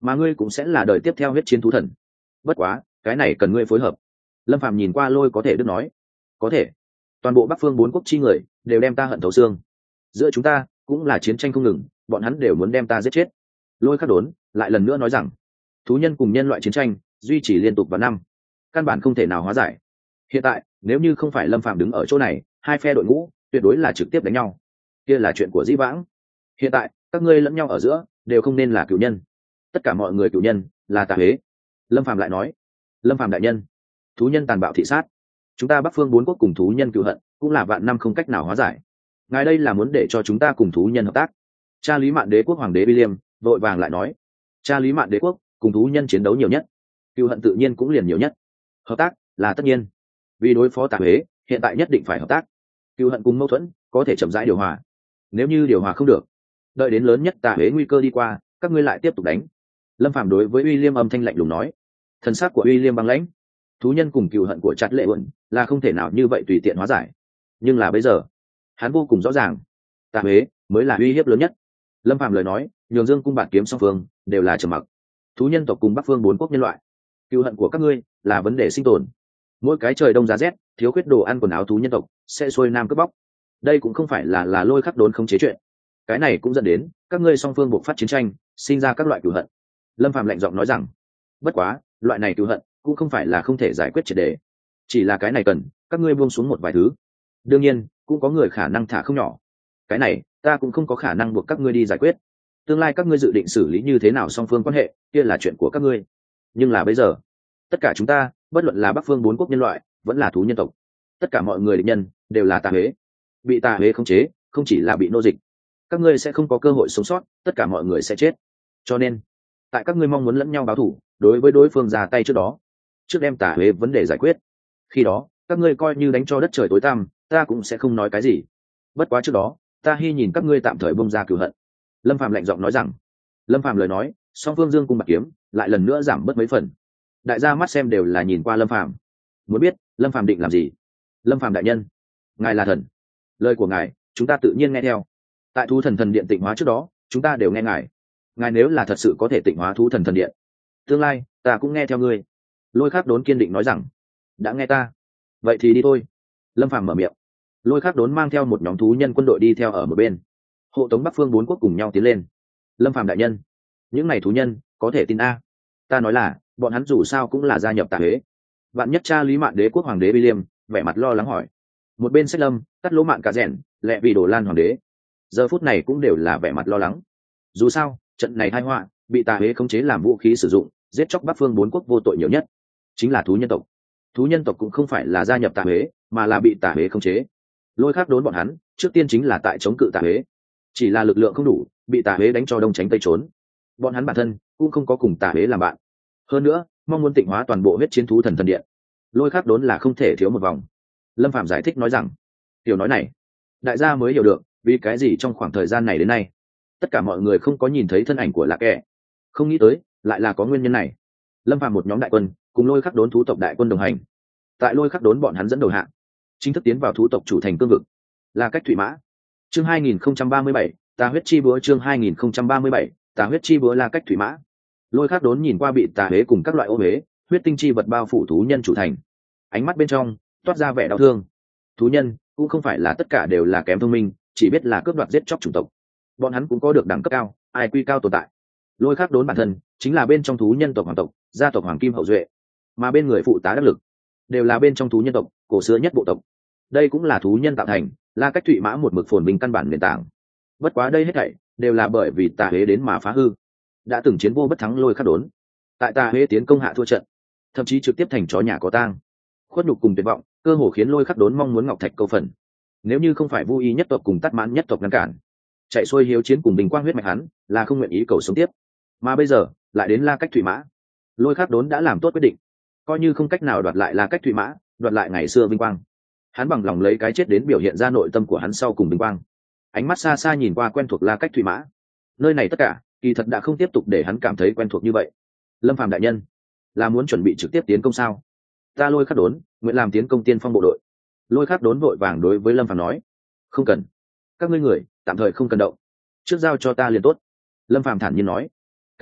mà ngươi cũng sẽ là đời tiếp theo huyết chiến thú thần. Bất quá cái này cần ngươi phối hợp. Lâm Phàm nhìn qua Lôi có thể đức nói. Có thể. Toàn bộ Bắc Phương bốn quốc chi người đều đem ta hận thấu xương. Giữa chúng ta cũng là chiến tranh không ngừng, bọn hắn đều muốn đem ta giết chết. Lôi Khắc Đốn lại lần nữa nói rằng, thú nhân cùng nhân loại chiến tranh duy trì liên tục vào năm, căn bản không thể nào hóa giải. Hiện tại nếu như không phải Lâm Phàm đứng ở chỗ này, hai phe đội ngũ tuyệt đối là trực tiếp đánh nhau. Kia là chuyện của dĩ vãng. Hiện tại các ngươi lẫn nhau ở giữa đều không nên là cửu nhân. Tất cả mọi người cửu nhân là tà huế. Lâm Phàm lại nói, Lâm Phàm đại nhân, thú nhân tàn bạo thị sát, chúng ta Bắc Phương bốn quốc cùng thú nhân cựu hận cũng là vạn năm không cách nào hóa giải. Ngài đây là muốn để cho chúng ta cùng thú nhân hợp tác. Cha Lý Mạn Đế quốc hoàng đế William vội vàng lại nói, cha Lý Mạn Đế quốc cùng thú nhân chiến đấu nhiều nhất, cựu hận tự nhiên cũng liền nhiều nhất. Hợp tác là tất nhiên, vì đối phó tà huế hiện tại nhất định phải hợp tác. Cựu hận cùng mâu thuẫn có thể chậm rãi điều hòa, nếu như điều hòa không được, đợi đến lớn nhất tà huế nguy cơ đi qua, các ngươi lại tiếp tục đánh. Lâm Phàm đối với William âm thanh lạnh lùng nói. Thần sắc của William băng lãnh. Thú nhân cùng cựu hận của chặt lệ uẩn là không thể nào như vậy tùy tiện hóa giải. Nhưng là bây giờ, hắn vô cùng rõ ràng, tà huế mới là uy hiếp lớn nhất. Lâm Phàm lời nói, nhường Dương cung bạt kiếm song phương đều là trầm mặc. Thú nhân tộc cùng Bắc Phương bốn quốc nhân loại, cựu hận của các ngươi là vấn đề sinh tồn. Mỗi cái trời đông giá rét, thiếu khuyết đồ ăn quần áo thú nhân tộc sẽ xuôi nam cướp bóc. Đây cũng không phải là là Lôi Khắc Đốn không chế chuyện. Cái này cũng dẫn đến các ngươi song phương buộc phát chiến tranh, sinh ra các loại cựu hận. Lâm Phàm lạnh giọng nói rằng, bất quá loại này cựu hận cũng không phải là không thể giải quyết triệt để, chỉ là cái này cần các ngươi buông xuống một vài thứ. Đương nhiên cũng có người khả năng thả không nhỏ, cái này ta cũng không có khả năng buộc các ngươi đi giải quyết. Tương lai các ngươi dự định xử lý như thế nào song phương quan hệ, kia là chuyện của các ngươi. Nhưng là bây giờ, tất cả chúng ta, bất luận là Bắc Phương bốn quốc nhân loại vẫn là thú nhân tộc, tất cả mọi người địch nhân đều là tà huế. Bị tà huế khống chế không chỉ là bị nô dịch, các ngươi sẽ không có cơ hội sống sót, tất cả mọi người sẽ chết. Cho nên tại các ngươi mong muốn lẫn nhau báo thù, đối với đối phương ra tay trước đó, trước đem tà huế vấn đề giải quyết, khi đó các ngươi coi như đánh cho đất trời tối tăm, ta cũng sẽ không nói cái gì. Bất quá trước đó ta hy nhìn các ngươi tạm thời bông ra cửu hận. Lâm Phàm lạnh giọng nói rằng. Lâm Phàm lời nói, song phương Dương cung bạt kiếm lại lần nữa giảm bớt mấy phần. Đại gia mắt xem đều là nhìn qua Lâm Phàm, muốn biết Lâm Phàm định làm gì. Lâm Phàm đại nhân, ngài là thần, lời của ngài chúng ta tự nhiên nghe theo. Tại thú thần thần điện tịnh hóa trước đó, chúng ta đều nghe ngài. Ngài nếu là thật sự có thể tịnh hóa thú thần thần điện, tương lai ta cũng nghe theo ngươi. Lôi Khắc Đốn kiên định nói rằng. Đã nghe ta, vậy thì đi thôi. Lâm Phàm mở miệng. Lôi Khắc Đốn mang theo một nhóm thú nhân quân đội đi theo ở một bên, hộ tống Bắc Phương bốn quốc cùng nhau tiến lên. Lâm Phàm đại nhân, những này thú nhân có thể tin a? Ta nói là bọn hắn dù sao cũng là gia nhập tà huế. Vạn nhất cha Lý Mạn Đế quốc hoàng đế William vẻ mặt lo lắng hỏi. Một bên Sách Lâm, Cắt Lỗ Mạn Cả Rèn, Lẹ Vì Đồ Lan hoàng đế giờ phút này cũng đều là vẻ mặt lo lắng. Dù sao trận này tai họa bị tà huế khống chế làm vũ khí sử dụng, giết chóc Bắc Phương bốn quốc vô tội nhiều nhất chính là thú nhân tộc. Thú nhân tộc cũng không phải là gia nhập tà huế, mà là bị tà huế khống chế. Lôi Khắc Đốn bọn hắn trước tiên chính là tại chống cự tà huế, chỉ là lực lượng không đủ, bị tà huế đánh cho đông tránh tây trốn. Bọn hắn bản thân cũng không có cùng tà huế làm bạn. Hơn nữa mong muốn tịnh hóa toàn bộ huyết chiến thú thần thần điện, Lôi Khắc Đốn là không thể thiếu một vòng. Lâm Phạm giải thích nói rằng, tiểu nói này đại gia mới hiểu được vì cái gì trong khoảng thời gian này đến nay tất cả mọi người không có nhìn thấy thân ảnh của Lạc Kẻ. Không nghĩ tới lại là có nguyên nhân này. Lâm Phạm một nhóm đại quân cùng Lôi Khắc Đốn thú tộc đại quân đồng hành, tại Lôi Khắc Đốn bọn hắn dẫn đầu hạng chính thức tiến vào thú tộc chủ thành cương vực là cách Thủy Mã. Chương hai nghìn không trăm ba mươi bảy, Tà huyết chi búa. Chương hai nghìn không trăm ba mươi bảy, Tà huyết chi búa là cách Thủy Mã. Lôi Khắc Đốn nhìn qua bị tà huế cùng các loại ô huế, huyết tinh chi vật bao phủ thú nhân chủ thành, ánh mắt bên trong toát ra vẻ đau thương. Thú nhân cũng không phải là tất cả đều là kém thông minh, chỉ biết là cướp đoạt giết chóc chủng tộc. Bọn hắn cũng có được đẳng cấp cao, ai quy cao tồn tại. Lôi Khắc Đốn bản thân chính là bên trong thú nhân tộc hoàng tộc, gia tộc hoàng kim hậu duệ, mà bên người phụ tá đắc lực đều là bên trong thú nhân tộc cổ xưa nhất bộ tộc. Đây cũng là thú nhân tạo thành, là cách Thụy Mã một mực phồn vinh căn bản nền tảng. Bất quá đây hết thảy đều là bởi vì tà huế đến mà phá hư. Đã từng chiến vô bất thắng Lôi Khắc Đốn, tại tà huế tiến công hạ thua trận, thậm chí trực tiếp thành chó nhà có tang. Khuất nhục cùng tuyệt vọng cơ hồ khiến Lôi Khắc Đốn mong muốn ngọc thạch câu phần. Nếu như không phải Vu Y nhất tộc cùng Tát Mãn nhất tộc ngăn cản, chạy xuôi hiếu chiến cùng bình quang huyết mạch hắn là không nguyện ý cầu sống tiếp. Mà bây giờ lại đến La Cách Thụy Mã, Lôi Khắc Đốn đã làm tốt quyết định, coi như không cách nào đoạt lại La Cách Thụy Mã, đoạt lại ngày xưa vinh quang, hắn bằng lòng lấy cái chết đến biểu hiện ra nội tâm của hắn sau cùng vinh quang. Ánh mắt xa xa nhìn qua quen thuộc La Cách Thụy Mã, nơi này tất cả kỳ thật đã không tiếp tục để hắn cảm thấy quen thuộc như vậy. Lâm Phàm đại nhân, là muốn chuẩn bị trực tiếp tiến công sao? Ta Lôi Khắc Đốn nguyện làm tiến công tiên phong bộ đội. Lôi Khắc Đốn vội vàng đối với Lâm Phàm nói. Không cần, các ngươi người tạm thời không cần động, trước giao cho ta liền tốt. Lâm Phàm thản nhiên nói. Cả người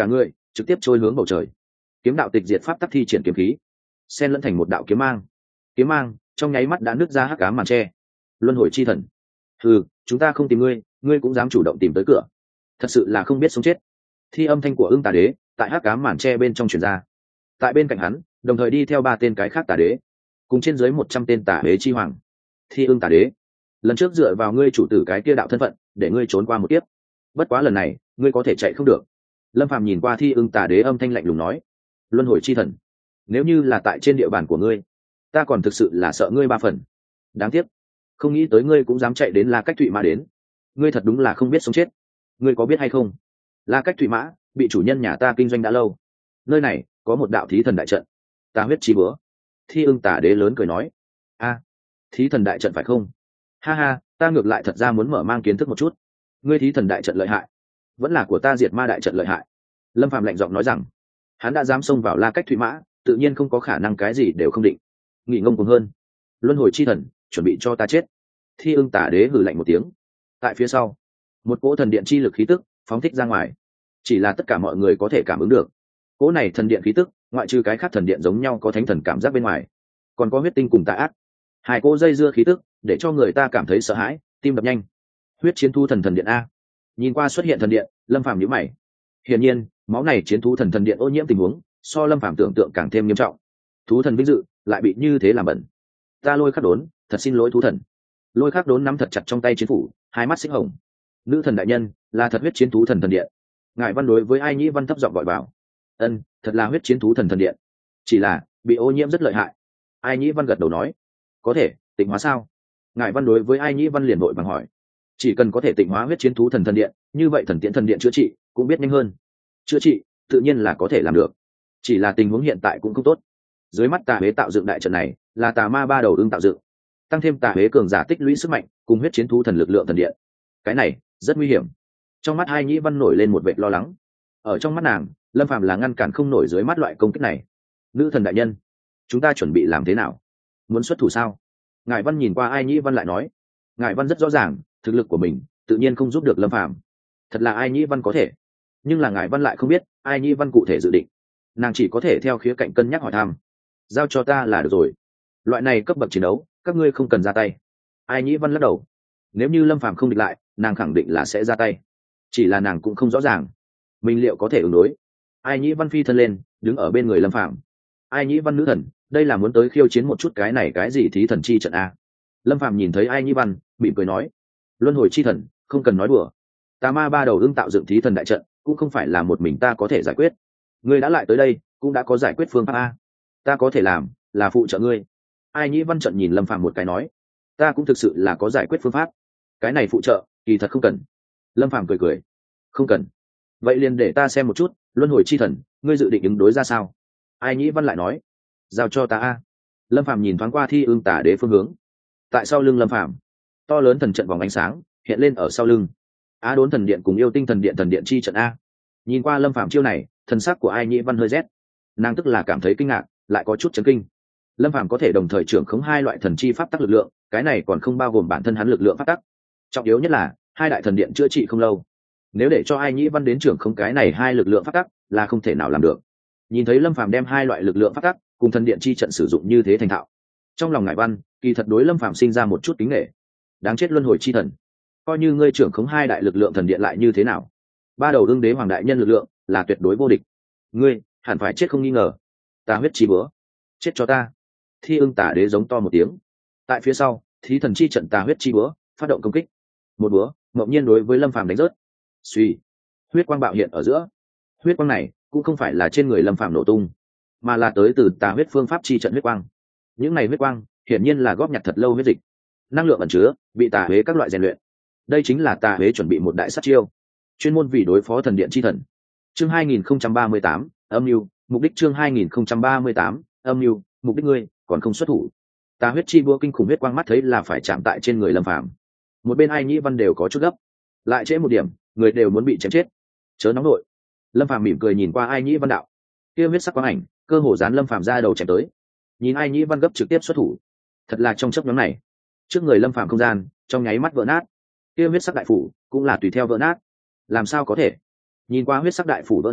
trực tiếp trôi hướng bầu trời. Kiếm đạo tịch diệt pháp tắc thi triển kiếm khí, xen lẫn thành một đạo kiếm mang. Kiếm mang trong nháy mắt đã nứt ra hắc ám màn tre. Luân hồi chi thần, ừ, chúng ta không tìm ngươi, ngươi cũng dám chủ động tìm tới cửa, thật sự là không biết sống chết. Thi âm thanh của ưng tà đế tại hắc ám màn tre bên trong truyền ra. Tại bên cạnh hắn đồng thời đi theo ba tên cái khác tà đế, cùng trên dưới một trăm tên tà đế chi hoàng. Thi ưng tà đế, lần trước dựa vào ngươi chủ tử cái kia đạo thân phận để ngươi trốn qua một kiếp, bất quá lần này ngươi có thể chạy không được. Lâm Phàm nhìn qua Thi ưng tà đế, âm thanh lạnh lùng nói: luân hồi chi thần, nếu như là tại trên địa bàn của ngươi, ta còn thực sự là sợ ngươi ba phần. Đáng tiếc, không nghĩ tới ngươi cũng dám chạy đến La Cách Thụy Mã đến. Ngươi thật đúng là không biết sống chết. Ngươi có biết hay không, La Cách Thụy Mã bị chủ nhân nhà ta kinh doanh đã lâu, nơi này có một đạo thí thần đại trận, ta huyết chi bữa. Thi ưng tà đế lớn cười nói: a, thí thần đại trận phải không? Ha ha, ta ngược lại thật ra muốn mở mang kiến thức một chút. Ngươi thí thần đại trận lợi hại, vẫn là của ta diệt ma đại trận lợi hại. Lâm Phàm lạnh giọng nói rằng, hắn đã dám xông vào La Cách Thụy Mã, tự nhiên không có khả năng cái gì đều không định. Nghị ngông cùng hơn, luân hồi chi thần, chuẩn bị cho ta chết. Thi ưng tà đế hừ lạnh một tiếng. Tại phía sau, một cỗ thần điện chi lực khí tức phóng thích ra ngoài, chỉ là tất cả mọi người có thể cảm ứng được. Cỗ này thần điện khí tức, ngoại trừ cái khác thần điện giống nhau có thánh thần cảm giác bên ngoài, còn có huyết tinh cùng tà ác. Hai cỗ dây dưa khí tức để cho người ta cảm thấy sợ hãi, tim đập nhanh. Huyết chiến thu thần thần điện a. Nhìn qua xuất hiện thần điện, Lâm Phàm nhíu mày. Hiển nhiên, máu này chiến thú thần thần điện ô nhiễm tình huống so Lâm Phàm tưởng tượng càng thêm nghiêm trọng. Thú thần vinh dự lại bị như thế làm bẩn. Ta Lôi Khắc Đốn, thật xin lỗi thú thần. Lôi Khắc Đốn nắm thật chặt trong tay chiến phủ, hai mắt xích hồng. Nữ thần đại nhân, là thật huyết chiến thú thần thần điện. Ngài Văn đối với Ai Nhĩ Văn thấp giọng gọi bảo. Ân, thật là huyết chiến thú thần thần điện, chỉ là bị ô nhiễm rất lợi hại. Ai Nhĩ Văn gật đầu nói, có thể tịnh hóa sao? Ngài Văn đối với Ai Nhĩ Văn liền vội vàng hỏi, chỉ cần có thể tịnh hóa huyết chiến thú thần thần điện, như vậy thần tiễn thần điện chữa trị cũng biết nhanh hơn. Chữa trị tự nhiên là có thể làm được, chỉ là tình huống hiện tại cũng không tốt. Dưới mắt tà huế tạo dựng đại trận này là tà ma ba đầu ưng tạo dựng, tăng thêm tà huế cường giả tích lũy sức mạnh cùng huyết chiến thú thần lực lượng thần điện, cái này rất nguy hiểm. Trong mắt Hai Nhĩ Văn nổi lên một vẻ lo lắng. Ở trong mắt nàng, Lâm Phàm là ngăn cản không nổi dưới mắt loại công kích này. Nữ thần đại nhân, chúng ta chuẩn bị làm thế nào? Muốn xuất thủ sao? Ngài Văn nhìn qua Ai Nhĩ Văn lại nói. Ngài Văn rất rõ ràng thực lực của mình tự nhiên không giúp được Lâm Phàm. Thật là Ai Nhĩ Văn có thể, nhưng là Ngài Văn lại không biết Ai Nhĩ Văn cụ thể dự định. Nàng chỉ có thể theo khía cạnh cân nhắc hỏi thăm. Giao cho ta là được rồi, loại này cấp bậc chiến đấu các ngươi không cần ra tay. Ai Nhĩ Văn lắc đầu. Nếu như Lâm Phàm không địch lại, nàng khẳng định là sẽ ra tay, chỉ là nàng cũng không rõ ràng mình liệu có thể ứng đối. Ai Nhĩ Văn phi thân lên, đứng ở bên người Lâm Phàm. Ai Nhĩ Văn nữ thần, đây là muốn tới khiêu chiến một chút cái này cái gì thí thần chi trận a? Lâm Phàm nhìn thấy Ai Nhĩ Văn, mỉm cười nói, luân hồi chi thần, không cần nói đùa. Tà ma ba đầu ưng tạo dựng thí thần đại trận, cũng không phải là một mình ta có thể giải quyết. Ngươi đã lại tới đây, cũng đã có giải quyết phương pháp a. Ta có thể làm là phụ trợ ngươi. Ai Nhĩ Văn trận nhìn Lâm Phàm một cái nói, ta cũng thực sự là có giải quyết phương pháp, cái này phụ trợ kỳ thật không cần. Lâm Phàm cười cười, không cần, vậy liền để ta xem một chút luân hồi chi thần ngươi dự định ứng đối ra sao. Ai Nhĩ Văn lại nói, giao cho ta a. Lâm Phàm nhìn thoáng qua Thi ưng tà đế phương hướng. Tại sau lưng Lâm Phàm, to lớn thần trận vòng ánh sáng hiện lên ở sau lưng. Á Đốn thần điện cùng Yêu Tinh thần điện thần điện chi trận a. Nhìn qua Lâm Phàm chiêu này, thần sắc của Ai Nhĩ Văn hơi rét. Nàng tức là cảm thấy kinh ngạc, lại có chút chấn kinh. Lâm Phàm có thể đồng thời trưởng khống hai loại thần chi pháp tắc lực lượng, cái này còn không bao gồm bản thân hắn lực lượng pháp tắc. Trọng yếu nhất là hai đại thần điện chữa trị không lâu, nếu để cho Ai Nhĩ Văn đến trưởng khống cái này hai lực lượng pháp tắc là không thể nào làm được. Nhìn thấy Lâm Phàm đem hai loại lực lượng pháp tắc cùng thần điện chi trận sử dụng như thế thành thạo, trong lòng Ngải Văn kỳ thật đối Lâm Phàm sinh ra một chút kính nể. Đáng chết luân hồi chi thần, coi như ngươi trưởng khống hai đại lực lượng thần điện lại như thế nào? Ba đầu ưng đế hoàng đại nhân lực lượng là tuyệt đối vô địch, ngươi hẳn phải chết không nghi ngờ. Ta huyết chi búa, chết cho ta. Thi ưng tà đế giống to một tiếng. Tại phía sau, thí thần chi trận tà huyết chi búa phát động công kích. Một búa ngẫu nhiên đối với Lâm Phàm đánh rớt. Suy, huyết quang bạo hiện ở giữa. Huyết quang này cũng không phải là trên người Lâm Phàm nổ tung, mà là tới từ tà huyết phương pháp chi trận huyết quang. Những này huyết quang hiển nhiên là góp nhặt thật lâu huyết dịch, năng lượng ẩn chứa bị tà huế các loại rèn luyện. Đây chính là tà huế chuẩn bị một đại sát chiêu, chuyên môn vì đối phó thần điện chi thần. Chương hai nghìn không trăm ba mươi tám, âm mưu, mục đích chương hai nghìn không trăm ba mươi tám, âm mưu, mục đích ngươi còn không xuất thủ. Tà huyết chi búa kinh khủng huyết quang mắt thấy là phải chạm tại trên người Lâm Phàm. Một bên Ai Nhĩ Văn đều có chút gấp, lại trễ một điểm, người đều muốn bị chém chết. Chớ nóng nội. Lâm Phàm mỉm cười nhìn qua Ai Nhĩ Văn đạo, kia huyết sắc quang ảnh cơ hồ dán Lâm Phàm ra đầu chém tới. Nhìn Ai Nhĩ Văn gấp trực tiếp xuất thủ, thật là trong chớp nhoáng này, trước người Lâm Phàm không gian trong nháy mắt vỡ nát. Kia huyết sắc đại phủ cũng là tùy theo vỡ nát. Làm sao có thể? Nhìn qua huyết sắc đại phủ vỡ nát,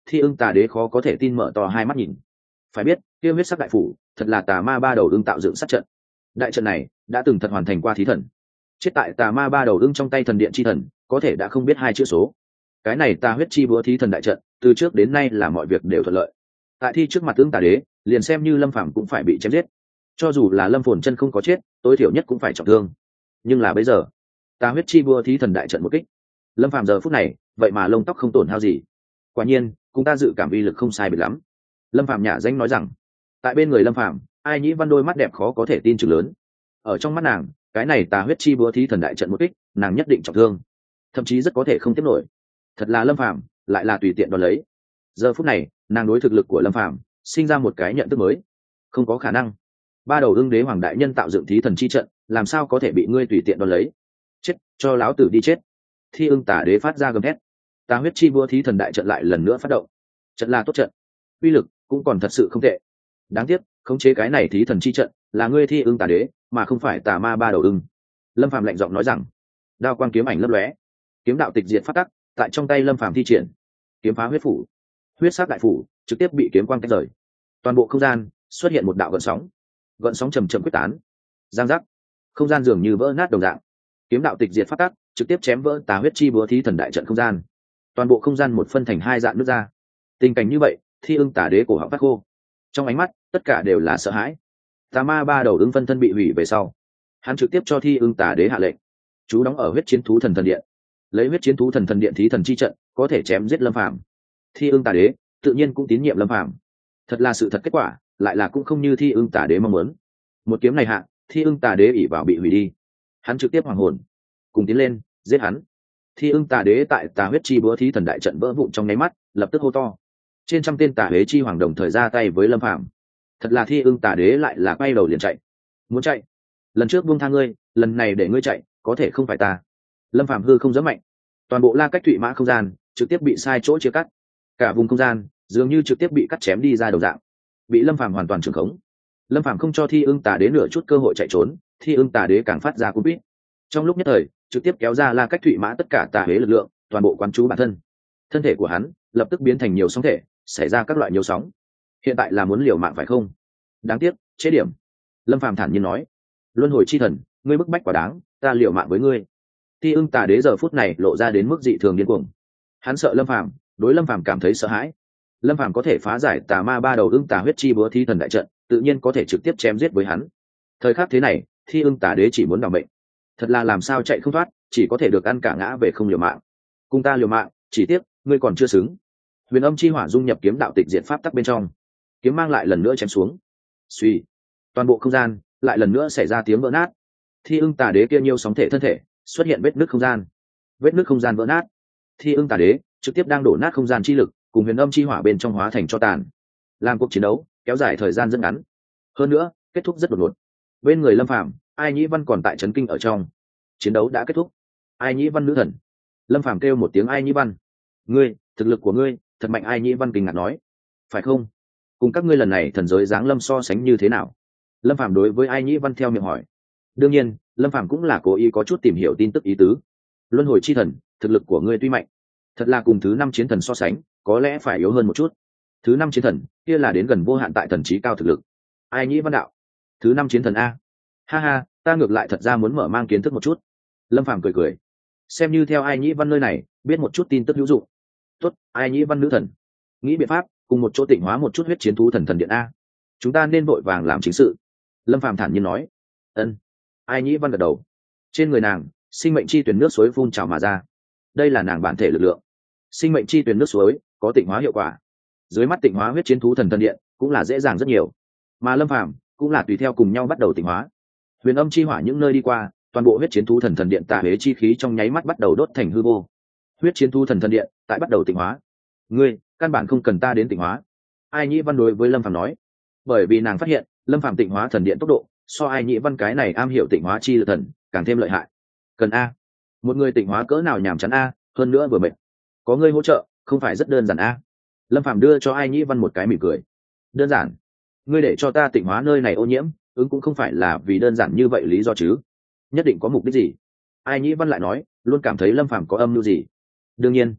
Thi Ưng Tà Đế khó có thể tin mở to hai mắt nhìn. Phải biết, kia huyết sắc đại phủ, thật là tà ma ba đầu ưng tạo dựng sát trận. Đại trận này đã từng thật hoàn thành qua thí thần. Chết tại tà ma ba đầu ưng trong tay thần điện chi thần, có thể đã không biết hai chữ số. Cái này tà huyết chi búa thí thần đại trận, từ trước đến nay là mọi việc đều thuận lợi. Tại thi trước mặt Ưng Tà Đế, liền xem như Lâm Phàm cũng phải bị chém giết. Cho dù là Lâm Phồn Chân không có chết, tối thiểu nhất cũng phải trọng thương. Nhưng là bây giờ, tà huyết chi búa thí thần đại trận một kích, Lâm Phàm giờ phút này, vậy mà lông tóc không tổn hao gì. Quả nhiên, cũng ta dự cảm uy lực không sai biệt lắm. Lâm Phàm nhả danh nói rằng, tại bên người Lâm Phàm, Ai Nhĩ Văn đôi mắt đẹp khó có thể tin chừng lớn. Ở trong mắt nàng, cái này tà huyết chi búa thí thần đại trận một kích, nàng nhất định trọng thương, thậm chí rất có thể không tiếp nổi. Thật là Lâm Phàm, lại là tùy tiện đón lấy. Giờ phút này, nàng đối thực lực của Lâm Phàm sinh ra một cái nhận thức mới. Không có khả năng. Ba đầu ưng đế hoàng đại nhân tạo dựng thí thần chi trận, làm sao có thể bị ngươi tùy tiện đón lấy? Chết, cho láo tử đi chết. Thi Ưng Tà Đế phát ra gầm thét. Tà huyết chi búa thí thần đại trận lại lần nữa phát động. Trận là tốt trận, uy lực cũng còn thật sự không tệ. Đáng tiếc, khống chế cái này thí thần chi trận là ngươi Thi Ưng Tà Đế, mà không phải tà ma ba đầu ưng. Lâm Phàm lạnh giọng nói rằng. Đao quang kiếm ảnh lấp lóe, kiếm đạo tịch diệt phát tắc tại trong tay Lâm Phàm thi triển. Kiếm phá huyết phủ, huyết sắc đại phủ trực tiếp bị kiếm quang tách rời. Toàn bộ không gian xuất hiện một đạo gợn sóng, gợn sóng chầm chậm quyết tán, giang giác, không gian dường như vỡ nát đồng dạng. Kiếm đạo tịch diệt phát tắc trực tiếp chém vỡ tà huyết chi búa thí thần đại trận không gian. Toàn bộ không gian một phân thành hai dạng nứt ra. Tình cảnh như vậy, Thi Ưng Tà Đế cổ họng phát khô, trong ánh mắt tất cả đều là sợ hãi. Tà ma ba đầu ưng phân thân bị hủy về sau, hắn trực tiếp cho Thi Ưng Tà Đế hạ lệnh, chú đóng ở huyết chiến thú thần thần điện, lấy huyết chiến thú thần thần điện thí thần chi trận có thể chém giết Lâm Phàm. Thi Ưng Tà Đế tự nhiên cũng tín nhiệm Lâm Phàm. Thật là sự thật, kết quả lại là cũng không như Thi Ưng Tà Đế mong muốn. Một kiếm này hạ, Thi Ưng Tà Đế ỉ vào bị hủy đi, hắn trực tiếp hoàng hồn, cùng tiến lên giết hắn. Thi Ưng Tà Đế tại tà huyết chi búa thí thần đại trận vỡ vụn trong nháy mắt, lập tức hô to. Trên trăm tên tà huế chi hoàng đồng thời ra tay với Lâm Phàm. Thật là Thi Ưng Tà Đế lại là quay đầu liền chạy. Muốn chạy? Lần trước buông tha ngươi, lần này để ngươi chạy, có thể không phải ta. Lâm Phàm hư không dám mạnh, toàn bộ La Cách Thụy Mã không gian trực tiếp bị sai chỗ chia cắt, cả vùng không gian dường như trực tiếp bị cắt chém đi ra đầu dạng, bị Lâm Phàm hoàn toàn trường khống. Lâm Phàm không cho Thi Ưng Tà Đế nửa chút cơ hội chạy trốn, Thi Ưng Tà Đế càng phát ra cú bít. Trong lúc nhất thời, trực tiếp kéo ra La Cách Thụy Mã tất cả tà huế lực lượng, toàn bộ quán chú bản thân. Thân thể của hắn lập tức biến thành nhiều sóng thể, xảy ra các loại nhiều sóng. Hiện tại là muốn liều mạng phải không? Đáng tiếc, chế điểm. Lâm Phàm thản nhiên nói, luân hồi chi thần, ngươi bức bách quá đáng, ta liều mạng với ngươi. Thi Ưng Tà Đế giờ phút này lộ ra đến mức dị thường điên cuồng. Hắn sợ Lâm Phàm, đối Lâm Phàm cảm thấy sợ hãi. Lâm Phàm có thể phá giải tà ma ba đầu ưng tà huyết chi búa thí thần đại trận, tự nhiên có thể trực tiếp chém giết với hắn. Thời khắc thế này, Thi Ưng Tà Đế chỉ muốn đảm mệnh. Thật là làm sao chạy không thoát, chỉ có thể được ăn cả ngã về không liều mạng. Cùng ta liều mạng, chỉ tiếc ngươi còn chưa xứng. Huyền âm chi hỏa dung nhập kiếm đạo tịch diệt pháp tắc bên trong, kiếm mang lại lần nữa chém xuống. Suy, toàn bộ không gian lại lần nữa xảy ra tiếng vỡ nát. Thi Ưng Tà Đế kia nhiêu sóng thể thân thể xuất hiện vết nứt không gian, vết nứt không gian vỡ nát. Thi Ưng Tà Đế trực tiếp đang đổ nát không gian chi lực, cùng huyền âm chi hỏa bên trong hóa thành cho tàn. Làm cuộc chiến đấu kéo dài thời gian rất ngắn, hơn nữa kết thúc rất đột ngột. Bên người Lâm Phàm, Ai Nhĩ Văn còn tại chấn kinh ở trong. Chiến đấu đã kết thúc. Ai Nhĩ Văn nữ thần. Lâm Phàm kêu một tiếng Ai Nhĩ Văn. Ngươi, thực lực của ngươi thật mạnh. Ai Nhĩ Văn kinh ngạc nói. Phải không? Cùng các ngươi lần này thần giới giáng lâm so sánh như thế nào? Lâm Phàm đối với Ai Nhĩ Văn theo miệng hỏi. Đương nhiên, Lâm Phàm cũng là cố ý có chút tìm hiểu tin tức ý tứ. Luân hồi chi thần, thực lực của ngươi tuy mạnh, thật là cùng thứ năm chiến thần so sánh, có lẽ phải yếu hơn một chút. Thứ năm chiến thần kia là đến gần vô hạn tại thần trí cao thực lực. Ai Nhĩ Văn đạo. Thứ năm chiến thần a? Ha ha, ta ngược lại thật ra muốn mở mang kiến thức một chút. Lâm Phàm cười cười, xem như theo Ai Nhĩ Văn nơi này biết một chút tin tức hữu dụng. Tốt, Ai Nhĩ Văn nữ thần, nghĩ biện pháp cùng một chỗ tịnh hóa một chút huyết chiến thú thần thần điện a. Chúng ta nên vội vàng làm chính sự. Lâm Phàm thản nhiên nói. Ân. Ai Nhĩ Văn gật đầu. Trên người nàng, sinh mệnh chi tuyển nước suối phun trào mà ra. Đây là nàng bản thể lực lượng. Sinh mệnh chi tuyển nước suối có tịnh hóa hiệu quả. Dưới mắt tịnh hóa huyết chiến thú thần thần điện cũng là dễ dàng rất nhiều. Mà Lâm Phàm cũng là tùy theo cùng nhau bắt đầu tịnh hóa. Huyền âm chi hỏa những nơi đi qua, toàn bộ huyết chiến thú thần thần điện tà huế chi khí trong nháy mắt bắt đầu đốt thành hư vô. Huyết chiến thú thần thần điện tại bắt đầu tịnh hóa. Ngươi, căn bản không cần ta đến tịnh hóa. Ai Nhĩ Văn đối với Lâm Phàm nói. Bởi vì nàng phát hiện, Lâm Phàm tịnh hóa thần điện tốc độ so Ai Nhĩ Văn cái này am hiểu tịnh hóa chi lực thần càng thêm lợi hại. Cần a. Một người tịnh hóa cỡ nào nhàm chán a, hơn nữa vừa mệt. Có ngươi hỗ trợ, không phải rất đơn giản a. Lâm Phàm đưa cho Ai Nhĩ Văn một cái mỉm cười. Đơn giản? Ngươi để cho ta tịnh hóa nơi này ô nhiễm, ứng cũng không phải là vì đơn giản như vậy lý do chứ. Nhất định có mục đích gì? Ai Nhĩ Văn lại nói, luôn cảm thấy Lâm Phàm có âm mưu gì. Đương nhiên,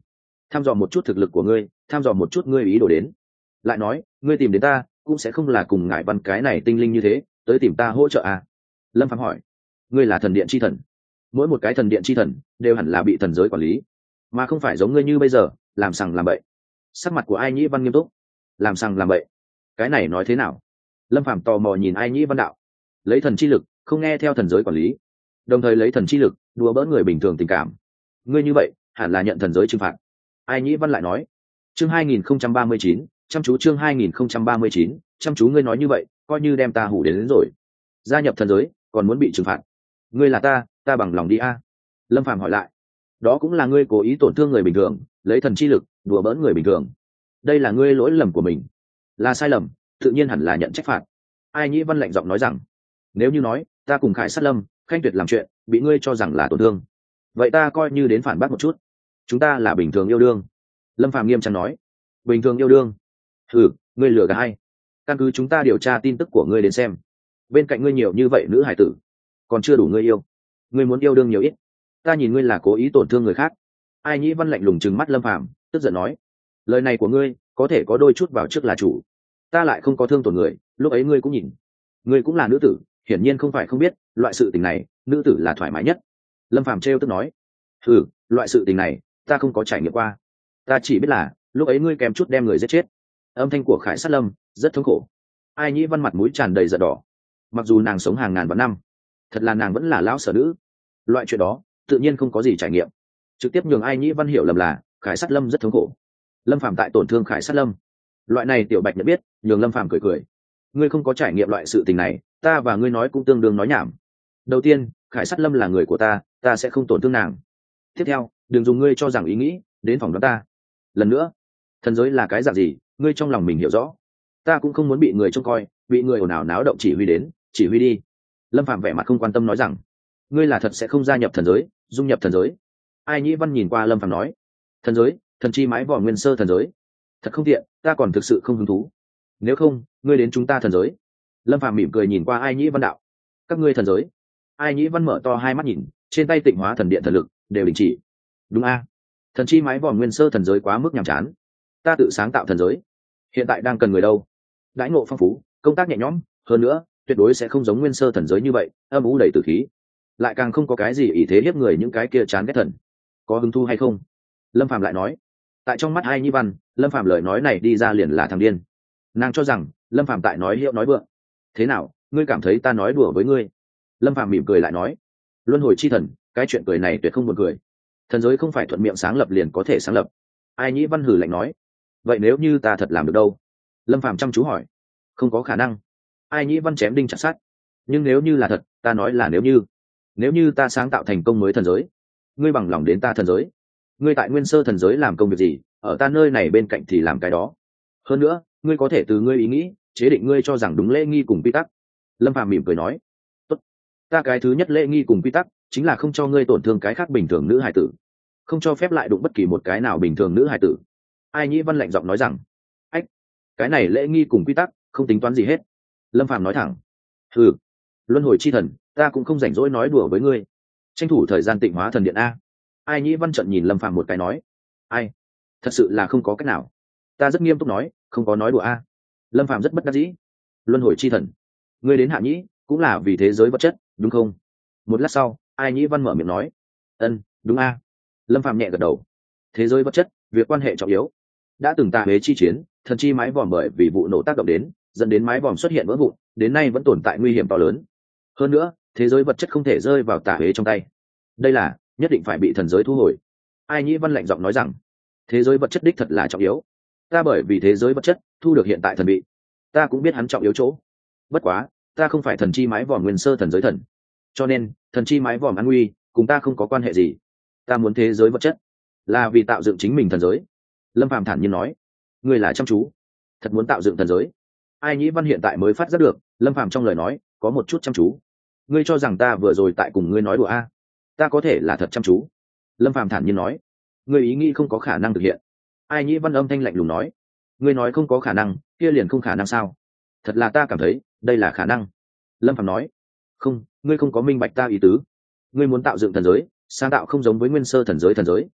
tham dò một chút thực lực của ngươi, tham dò một chút ngươi ý đồ đến. Lại nói, ngươi tìm đến ta cũng sẽ không là cùng ngải văn cái này tinh linh như thế tới tìm ta hỗ trợ à? Lâm Phàm hỏi. Ngươi là thần điện chi thần, mỗi một cái thần điện chi thần đều hẳn là bị thần giới quản lý, mà không phải giống ngươi như bây giờ làm sằng làm bậy. Sắc mặt của Ai Nhĩ Văn nghiêm túc. Làm sằng làm bậy, cái này nói thế nào? Lâm Phàm tò mò nhìn Ai Nhĩ Văn đạo. Lấy thần chi lực không nghe theo thần giới quản lý, đồng thời lấy thần chi lực đùa bỡn người bình thường tình cảm, ngươi như vậy hẳn là nhận thần giới trừng phạt. Ai Nhĩ Văn lại nói. Chương hai nghìn không trăm ba mươi chín, chăm chú chương hai nghìn không trăm ba mươi chín, chăm chú ngươi nói như vậy coi như đem ta hủ đến, đến rồi. Gia nhập thần giới còn muốn bị trừng phạt? Ngươi là ta, ta bằng lòng đi a. Lâm Phàm hỏi lại. Đó cũng là ngươi cố ý tổn thương người bình thường, lấy thần chi lực đùa bỡn người bình thường, đây là ngươi lỗi lầm của mình, là sai lầm, tự nhiên hẳn là nhận trách phạt. Ai Nhĩ Văn lạnh giọng nói rằng. Nếu như nói ta cùng Khải Sát Lâm, Khanh Tuyệt làm chuyện bị ngươi cho rằng là tổn thương, vậy ta coi như đến phản bác một chút. Chúng ta là bình thường yêu đương. Lâm Phàm nghiêm trang nói. Bình thường yêu đương? Hừ, ngươi lừa gạt hay? Căn cứ chúng ta điều tra tin tức của ngươi đến xem, bên cạnh ngươi nhiều như vậy nữ hải tử, còn chưa đủ ngươi yêu. Ngươi muốn yêu đương nhiều ít? Ta nhìn ngươi là cố ý tổn thương người khác. Ai Nhĩ Văn lạnh lùng trừng mắt Lâm Phàm, tức giận nói. Lời này của ngươi có thể có đôi chút vào trước là chủ, ta lại không có thương tổn người, lúc ấy ngươi cũng nhìn. Ngươi cũng là nữ tử, hiển nhiên không phải không biết, loại sự tình này nữ tử là thoải mái nhất. Lâm Phàm trêu tức nói. Ừ, loại sự tình này ta không có trải nghiệm qua, ta chỉ biết là lúc ấy ngươi kèm chút đem người giết chết. Âm thanh của Khải Sát Lâm rất thống khổ. Ai Nhĩ Văn mặt mũi tràn đầy giận đỏ. Mặc dù nàng sống hàng ngàn vạn năm, thật là nàng vẫn là lão sở nữ, loại chuyện đó tự nhiên không có gì trải nghiệm, trực tiếp nhường Ai Nhĩ Văn hiểu lầm là Khải Sát Lâm rất thống khổ. Lâm Phàm tại tổn thương Khải Sát Lâm, loại này tiểu bạch nhận biết, nhường Lâm Phàm cười cười. Ngươi không có trải nghiệm loại sự tình này, ta và ngươi nói cũng tương đương nói nhảm. Đầu tiên, Khải Sát Lâm là người của ta, ta sẽ không tổn thương nàng. Tiếp theo, đừng dùng ngươi cho rằng ý nghĩ đến phỏng đoán ta. Lần nữa, thần giới là cái dạng gì, ngươi trong lòng mình hiểu rõ. Ta cũng không muốn bị người trông coi, bị người ồn ào náo động chỉ huy đến, chỉ huy đi. Lâm Phàm vẻ mặt không quan tâm nói rằng. Ngươi là thật sẽ không gia nhập thần giới, dung nhập thần giới? Ai Nhĩ Văn nhìn qua Lâm Phàm nói. Thần giới, thần chi mái vỏ nguyên sơ thần giới, thật không tiện, ta còn thực sự không hứng thú. Nếu không, ngươi đến chúng ta thần giới. Lâm Phàm mỉm cười nhìn qua Ai Nhĩ Văn đạo. Các ngươi thần giới? Ai Nhĩ Văn mở to hai mắt nhìn, trên tay Tịnh Hóa thần điện thần lực đều đình chỉ. Đúng a, thần chi mái vỏ nguyên sơ thần giới quá mức nhàm chán, ta tự sáng tạo thần giới, hiện tại đang cần người đâu. Đãi ngộ phong phú, công tác nhẹ nhõm, hơn nữa tuyệt đối sẽ không giống nguyên sơ thần giới như vậy âm u đầy tử khí, lại càng không có cái gì ỷ thế hiếp người những cái kia chán ghét thần. Có hứng thu hay không? Lâm Phàm lại nói. Tại trong mắt Ai Nhĩ Văn, Lâm Phàm lời nói này đi ra liền là thằng điên. Nàng cho rằng Lâm Phàm tại nói hiệu nói vượng. Thế nào, ngươi cảm thấy ta nói đùa với ngươi? Lâm Phàm mỉm cười lại nói. Luân hồi chi thần, cái chuyện cười này tuyệt không buồn cười. Thần giới không phải thuận miệng sáng lập liền có thể sáng lập. Ai Nhĩ Văn hử lạnh nói. Vậy nếu như ta thật làm được đâu? Lâm Phàm chăm chú hỏi. Không có khả năng. Ai Nhĩ Văn chém đinh chặt sắt. Nhưng nếu như là thật, ta nói là nếu như nếu như ta sáng tạo thành công mới thần giới, ngươi bằng lòng đến ta thần giới? Ngươi tại nguyên sơ thần giới làm công việc gì, ở ta nơi này bên cạnh thì làm cái đó. Hơn nữa, ngươi có thể từ ngươi ý nghĩ chế định ngươi cho rằng đúng lễ nghi cùng quy tắc. Lâm Phàm mỉm cười nói. Tốt, ta cái thứ nhất lễ nghi cùng quy tắc chính là không cho ngươi tổn thương cái khác bình thường nữ hải tử, không cho phép lại đụng bất kỳ một cái nào bình thường nữ hải tử. Ai Nhĩ Văn lạnh giọng nói rằng. Ách, cái này lễ nghi cùng quy tắc không tính toán gì hết. Lâm Phàm nói thẳng. Ừ, luân hồi chi thần, ta cũng không rảnh rỗi nói đùa với ngươi, tranh thủ thời gian Tịnh Hóa thần điện a. Ai Nhĩ Văn trận nhìn Lâm Phàm một cái nói. Ai, thật sự là không có cách nào. Ta rất nghiêm túc nói, không có nói đùa a. Lâm Phàm rất bất đắc dĩ. Luân hồi chi thần, ngươi đến Hạ Nhĩ cũng là vì thế giới vật chất, đúng không? Một lát sau, Ai Nhĩ Văn mở miệng nói. Ân, đúng a. Lâm Phàm nhẹ gật đầu. Thế giới vật chất, việc quan hệ trọng yếu. Đã từng Tà Huế chi chiến, thần chi mái vòm bởi vì vụ nổ tác động đến, dẫn đến mái vòm xuất hiện vỡ vụn, đến nay vẫn tồn tại nguy hiểm to lớn. Hơn nữa, thế giới vật chất không thể rơi vào Tà Huế trong tay. Đây là nhất định phải bị thần giới thu hồi. Ai Nhĩ Văn lạnh giọng nói rằng. Thế giới vật chất đích thật là trọng yếu. Ta bởi vì thế giới vật chất thu được hiện tại thần vị, ta cũng biết hắn trọng yếu chỗ. Bất quá, ta không phải thần chi mái vòm nguyên sơ thần giới thần, cho nên thần chi mái vòm an nguy cùng ta không có quan hệ gì. Ta muốn thế giới vật chất là vì tạo dựng chính mình thần giới. Lâm Phàm thản nhiên nói. Ngươi là chăm chú, thật muốn tạo dựng thần giới? Ai Nhĩ Văn hiện tại mới phát giác được Lâm Phàm trong lời nói có một chút chăm chú. Ngươi cho rằng ta vừa rồi tại cùng ngươi nói đùa a? Ta có thể là thật chăm chú. Lâm Phàm thản nhiên nói. Ngươi ý nghĩ không có khả năng thực hiện. Ai Nhĩ Văn âm thanh lạnh lùng nói. Ngươi nói không có khả năng, kia liền không khả năng sao? Thật là ta cảm thấy đây là khả năng. Lâm Phàm nói. Không, ngươi không có minh bạch ta ý tứ. Ngươi muốn tạo dựng thần giới, sáng tạo không giống với nguyên sơ thần giới thần giới.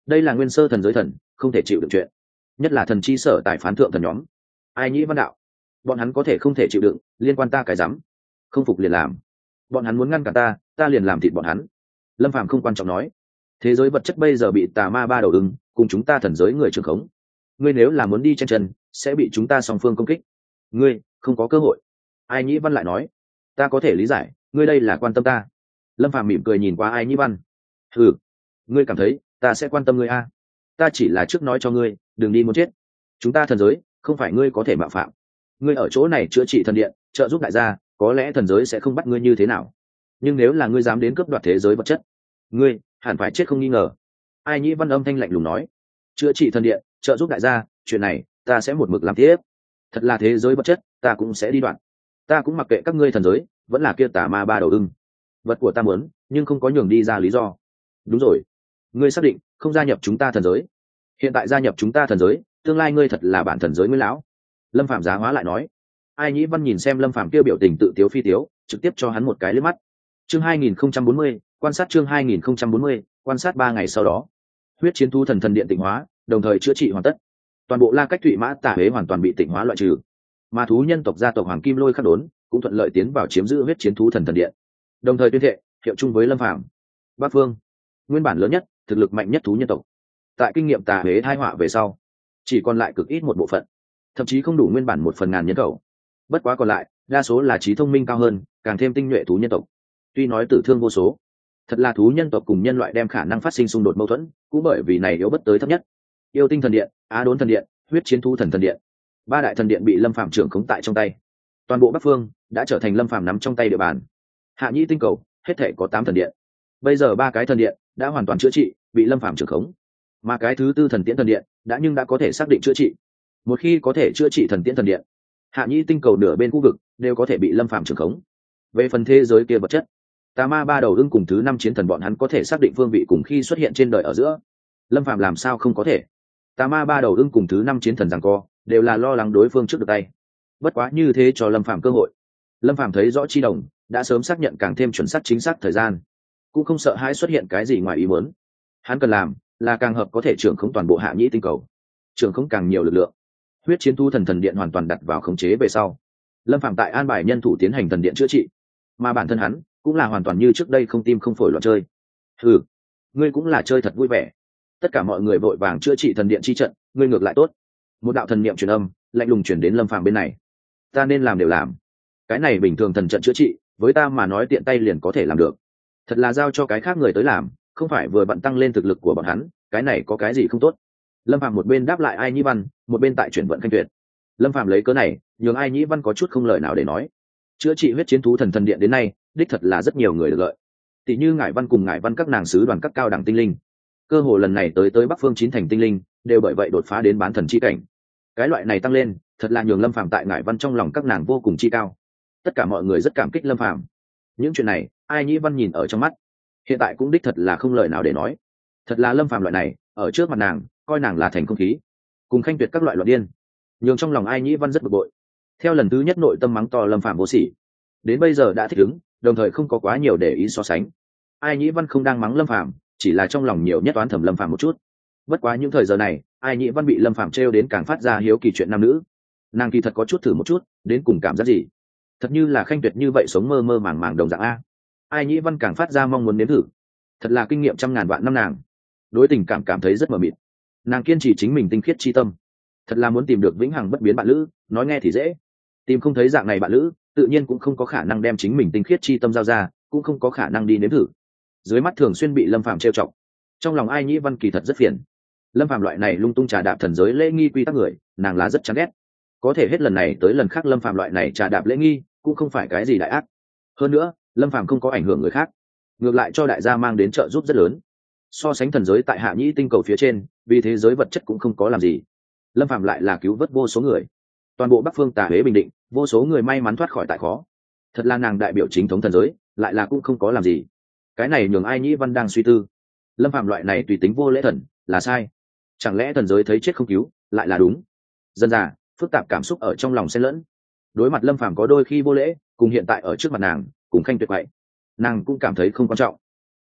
đây là nguyên sơ thần giới thần không thể chịu được chuyện, nhất là thần chi sở tại phán thượng thần nhóm. Ai nhĩ văn đạo, bọn hắn có thể không thể chịu đựng, liên quan ta cái rắm. Không phục liền làm, bọn hắn muốn ngăn cản ta ta liền làm thịt bọn hắn. Lâm Phàm không quan trọng nói, thế giới vật chất bây giờ bị tà ma ba đầu ứng cùng chúng ta thần giới người trưởng khống, ngươi nếu là muốn đi chen chân sẽ bị chúng ta song phương công kích, ngươi không có cơ hội. Ai nhĩ văn lại nói, ta có thể lý giải, ngươi đây là quan tâm ta. Lâm Phàm mỉm cười nhìn qua Ai nhĩ văn, ừ, ngươi cảm thấy ta sẽ quan tâm ngươi à? Ta chỉ là trước nói cho ngươi đừng đi muốn chết, chúng ta thần giới không phải ngươi có thể mạo phạm. Ngươi ở chỗ này chữa trị thần điện trợ giúp đại gia, có lẽ thần giới sẽ không bắt ngươi như thế nào, nhưng nếu là ngươi dám đến cướp đoạt thế giới vật chất, ngươi hẳn phải chết không nghi ngờ. Ai nhĩ văn âm thanh lạnh lùng nói, chữa trị thần điện trợ giúp đại gia, chuyện này ta sẽ một mực làm tiếp. Thật là thế giới vật chất ta cũng sẽ đi đoạn, ta cũng mặc kệ các ngươi thần giới vẫn là kia tà ma ba đầu ưng, vật của ta muốn nhưng không có nhường đi ra lý do. Đúng rồi, ngươi xác định không gia nhập chúng ta thần giới? Hiện tại gia nhập chúng ta thần giới, tương lai ngươi thật là bản thần giới nguyên lão. Lâm Phạm giá hóa lại nói. Ai nhĩ văn nhìn xem Lâm Phạm kêu biểu tình tự tiếu phi tiếu, trực tiếp cho hắn một cái liếc mắt. Chương hai nghìn không trăm bốn mươi, quan sát chương hai nghìn không trăm bốn mươi, quan sát ba ngày sau đó, huyết chiến thú thần thần điện tịnh hóa, đồng thời chữa trị hoàn tất. Toàn bộ La Cách Thụy Mã Tà Huế hoàn toàn bị tịnh hóa loại trừ. Mà thú nhân tộc gia tộc Hoàng Kim Lôi Khắc Đốn cũng thuận lợi tiến vào chiếm giữ huyết chiến thú thần thần điện, đồng thời tuyên thệ hiệu chung với Lâm Phạm. Bắc Phương, nguyên bản lớn nhất, thực lực mạnh nhất thú nhân tộc, tại kinh nghiệm Tà Huế tai họa về sau, chỉ còn lại cực ít một bộ phận, thậm chí không đủ nguyên bản một phần ngàn nhân khẩu. Bất quá còn lại, đa số là trí thông minh cao hơn, càng thêm tinh nhuệ thú nhân tộc. Tuy nói tử thương vô số, thật là thú nhân tộc cùng nhân loại đem khả năng phát sinh xung đột mâu thuẫn, cũng bởi vì này yếu bất tới thấp nhất. Yêu Tinh thần điện, Á Đốn thần điện, huyết chiến thú thần thần điện, ba đại thần điện bị Lâm Phàm trưởng khống tại trong tay. Toàn bộ Bắc Phương đã trở thành Lâm Phàm nắm trong tay địa bàn. Hạ Nhĩ tinh cầu hết thể có tám thần điện, bây giờ ba cái thần điện đã hoàn toàn chữa trị, bị Lâm Phàm trưởng khống. Mà cái thứ tư thần tiễn thần điện đã nhưng đã có thể xác định chữa trị. Một khi có thể chữa trị thần tiễn thần điện, Hạ Nhĩ tinh cầu nửa bên khu vực đều có thể bị Lâm Phàm trưởng khống. Về phần thế giới kia vật chất, tà ma ba đầu ưng cùng thứ năm chiến thần bọn hắn có thể xác định phương vị cùng khi xuất hiện trên đời ở giữa. Lâm Phàm làm sao không có thể? Tà ma ba đầu ưng cùng thứ năm chiến thần giằng co, đều là lo lắng đối phương trước được tay. Bất quá như thế cho Lâm Phàm cơ hội. Lâm Phàm thấy rõ chi đồng đã sớm xác nhận càng thêm chuẩn xác chính xác thời gian, cũng không sợ hãi xuất hiện cái gì ngoài ý muốn. Hắn cần làm là càng hợp có thể trưởng khống toàn bộ Hạ Nhĩ tinh cầu, trưởng khống càng nhiều lực lượng. Huyết chiến thu thần thần điện hoàn toàn đặt vào khống chế về sau, Lâm Phàm tại an bài nhân thủ tiến hành thần điện chữa trị, mà bản thân hắn cũng là hoàn toàn như trước đây không tim không phổi loạn chơi. Ừ, ngươi cũng là chơi thật vui vẻ. Tất cả mọi người vội vàng chữa trị thần điện chi trận, ngươi ngược lại tốt. Một đạo thần niệm truyền âm lạnh lùng truyền đến Lâm Phàm bên này. Ta nên làm đều làm, cái này bình thường thần trận chữa trị với ta mà nói tiện tay liền có thể làm được, thật là giao cho cái khác người tới làm, không phải vừa bận tăng lên thực lực của bọn hắn, cái này có cái gì không tốt. Lâm Phàm một bên đáp lại Ai Nhĩ Văn, một bên tại chuyển vận Khanh Tuyệt. Lâm Phàm lấy cớ này nhường Ai Nhĩ Văn có chút không lời nào để nói. Chữa trị huyết chiến thú thần thần điện đến nay đích thật là rất nhiều người được lợi, tỷ như Ngải Văn cùng Ngải Văn các nàng sứ đoàn các cao đẳng tinh linh, cơ hồ lần này tới tới Bắc Phương chín thành tinh linh đều bởi vậy đột phá đến bán thần chi cảnh. Cái loại này tăng lên thật là nhường Lâm Phàm tại Ngải Văn trong lòng các nàng vô cùng chi cao. Tất cả mọi người rất cảm kích Lâm Phàm. Những chuyện này Ai Nhĩ Văn nhìn ở trong mắt, hiện tại cũng đích thật là không lời nào để nói. Thật là Lâm Phàm loại này ở trước mặt nàng coi nàng là thành không khí, cùng Khanh Tuyệt các loại loạn điên, nhường trong lòng Ai Nhĩ Văn rất bực bội. Theo lần thứ nhất nội tâm mắng to Lâm Phàm vô sỉ, đến bây giờ đã thích ứng, đồng thời không có quá nhiều để ý so sánh. Ai Nhĩ Văn không đang mắng Lâm Phàm, chỉ là trong lòng nhiều nhất toán thầm Lâm Phàm một chút. Bất quá những thời giờ này Ai Nhĩ Văn bị Lâm Phàm trêu đến càng phát ra hiếu kỳ chuyện nam nữ. Nàng kỳ thật có chút thử một chút, đến cùng cảm giác gì, thật như là Khanh Tuyệt như vậy sống mơ mơ màng màng đồng dạng a. Ai Nhĩ Văn càng phát ra mong muốn nếm thử. Thật là kinh nghiệm trăm ngàn vạn năm, nàng đối tình cảm cảm thấy rất mờ mịt. Nàng kiên trì chính mình tinh khiết chi tâm, thật là muốn tìm được vĩnh hằng bất biến bạn lữ, nói nghe thì dễ, tìm không thấy dạng này bạn lữ tự nhiên cũng không có khả năng đem chính mình tinh khiết chi tâm giao ra, cũng không có khả năng đi nếm thử. Dưới mắt thường xuyên bị Lâm Phàm trêu chọc, trong lòng Ai Nhĩ Văn kỳ thật rất phiền. Lâm Phàm loại này lung tung trà đạp thần giới lễ nghi quy tắc người, nàng là rất chán ghét. Có thể hết lần này tới lần khác Lâm Phàm loại này trà đạp lễ nghi cũng không phải cái gì đại ác. Hơn nữa Lâm Phàm không có ảnh hưởng người khác, ngược lại cho đại gia mang đến trợ giúp rất lớn. So sánh thần giới tại Hạ Nhĩ tinh cầu phía trên, vì thế giới vật chất cũng không có làm gì, Lâm Phàm lại là cứu vớt vô số người. Toàn bộ Bắc Phương Tà Huế bình định, vô số người may mắn thoát khỏi tại khó. Thật là nàng đại biểu chính thống thần giới, lại là cũng không có làm gì. Cái này nhường Ai Nhĩ Văn đang suy tư, Lâm Phàm loại này tùy tính vô lễ thần là sai, chẳng lẽ thần giới thấy chết không cứu lại là đúng? Dân già phức tạp cảm xúc ở trong lòng xen lẫn. Đối mặt Lâm Phàm có đôi khi vô lễ, cùng hiện tại ở trước mặt nàng cùng Khanh Tuyệt vậy, nàng cũng cảm thấy không quan trọng.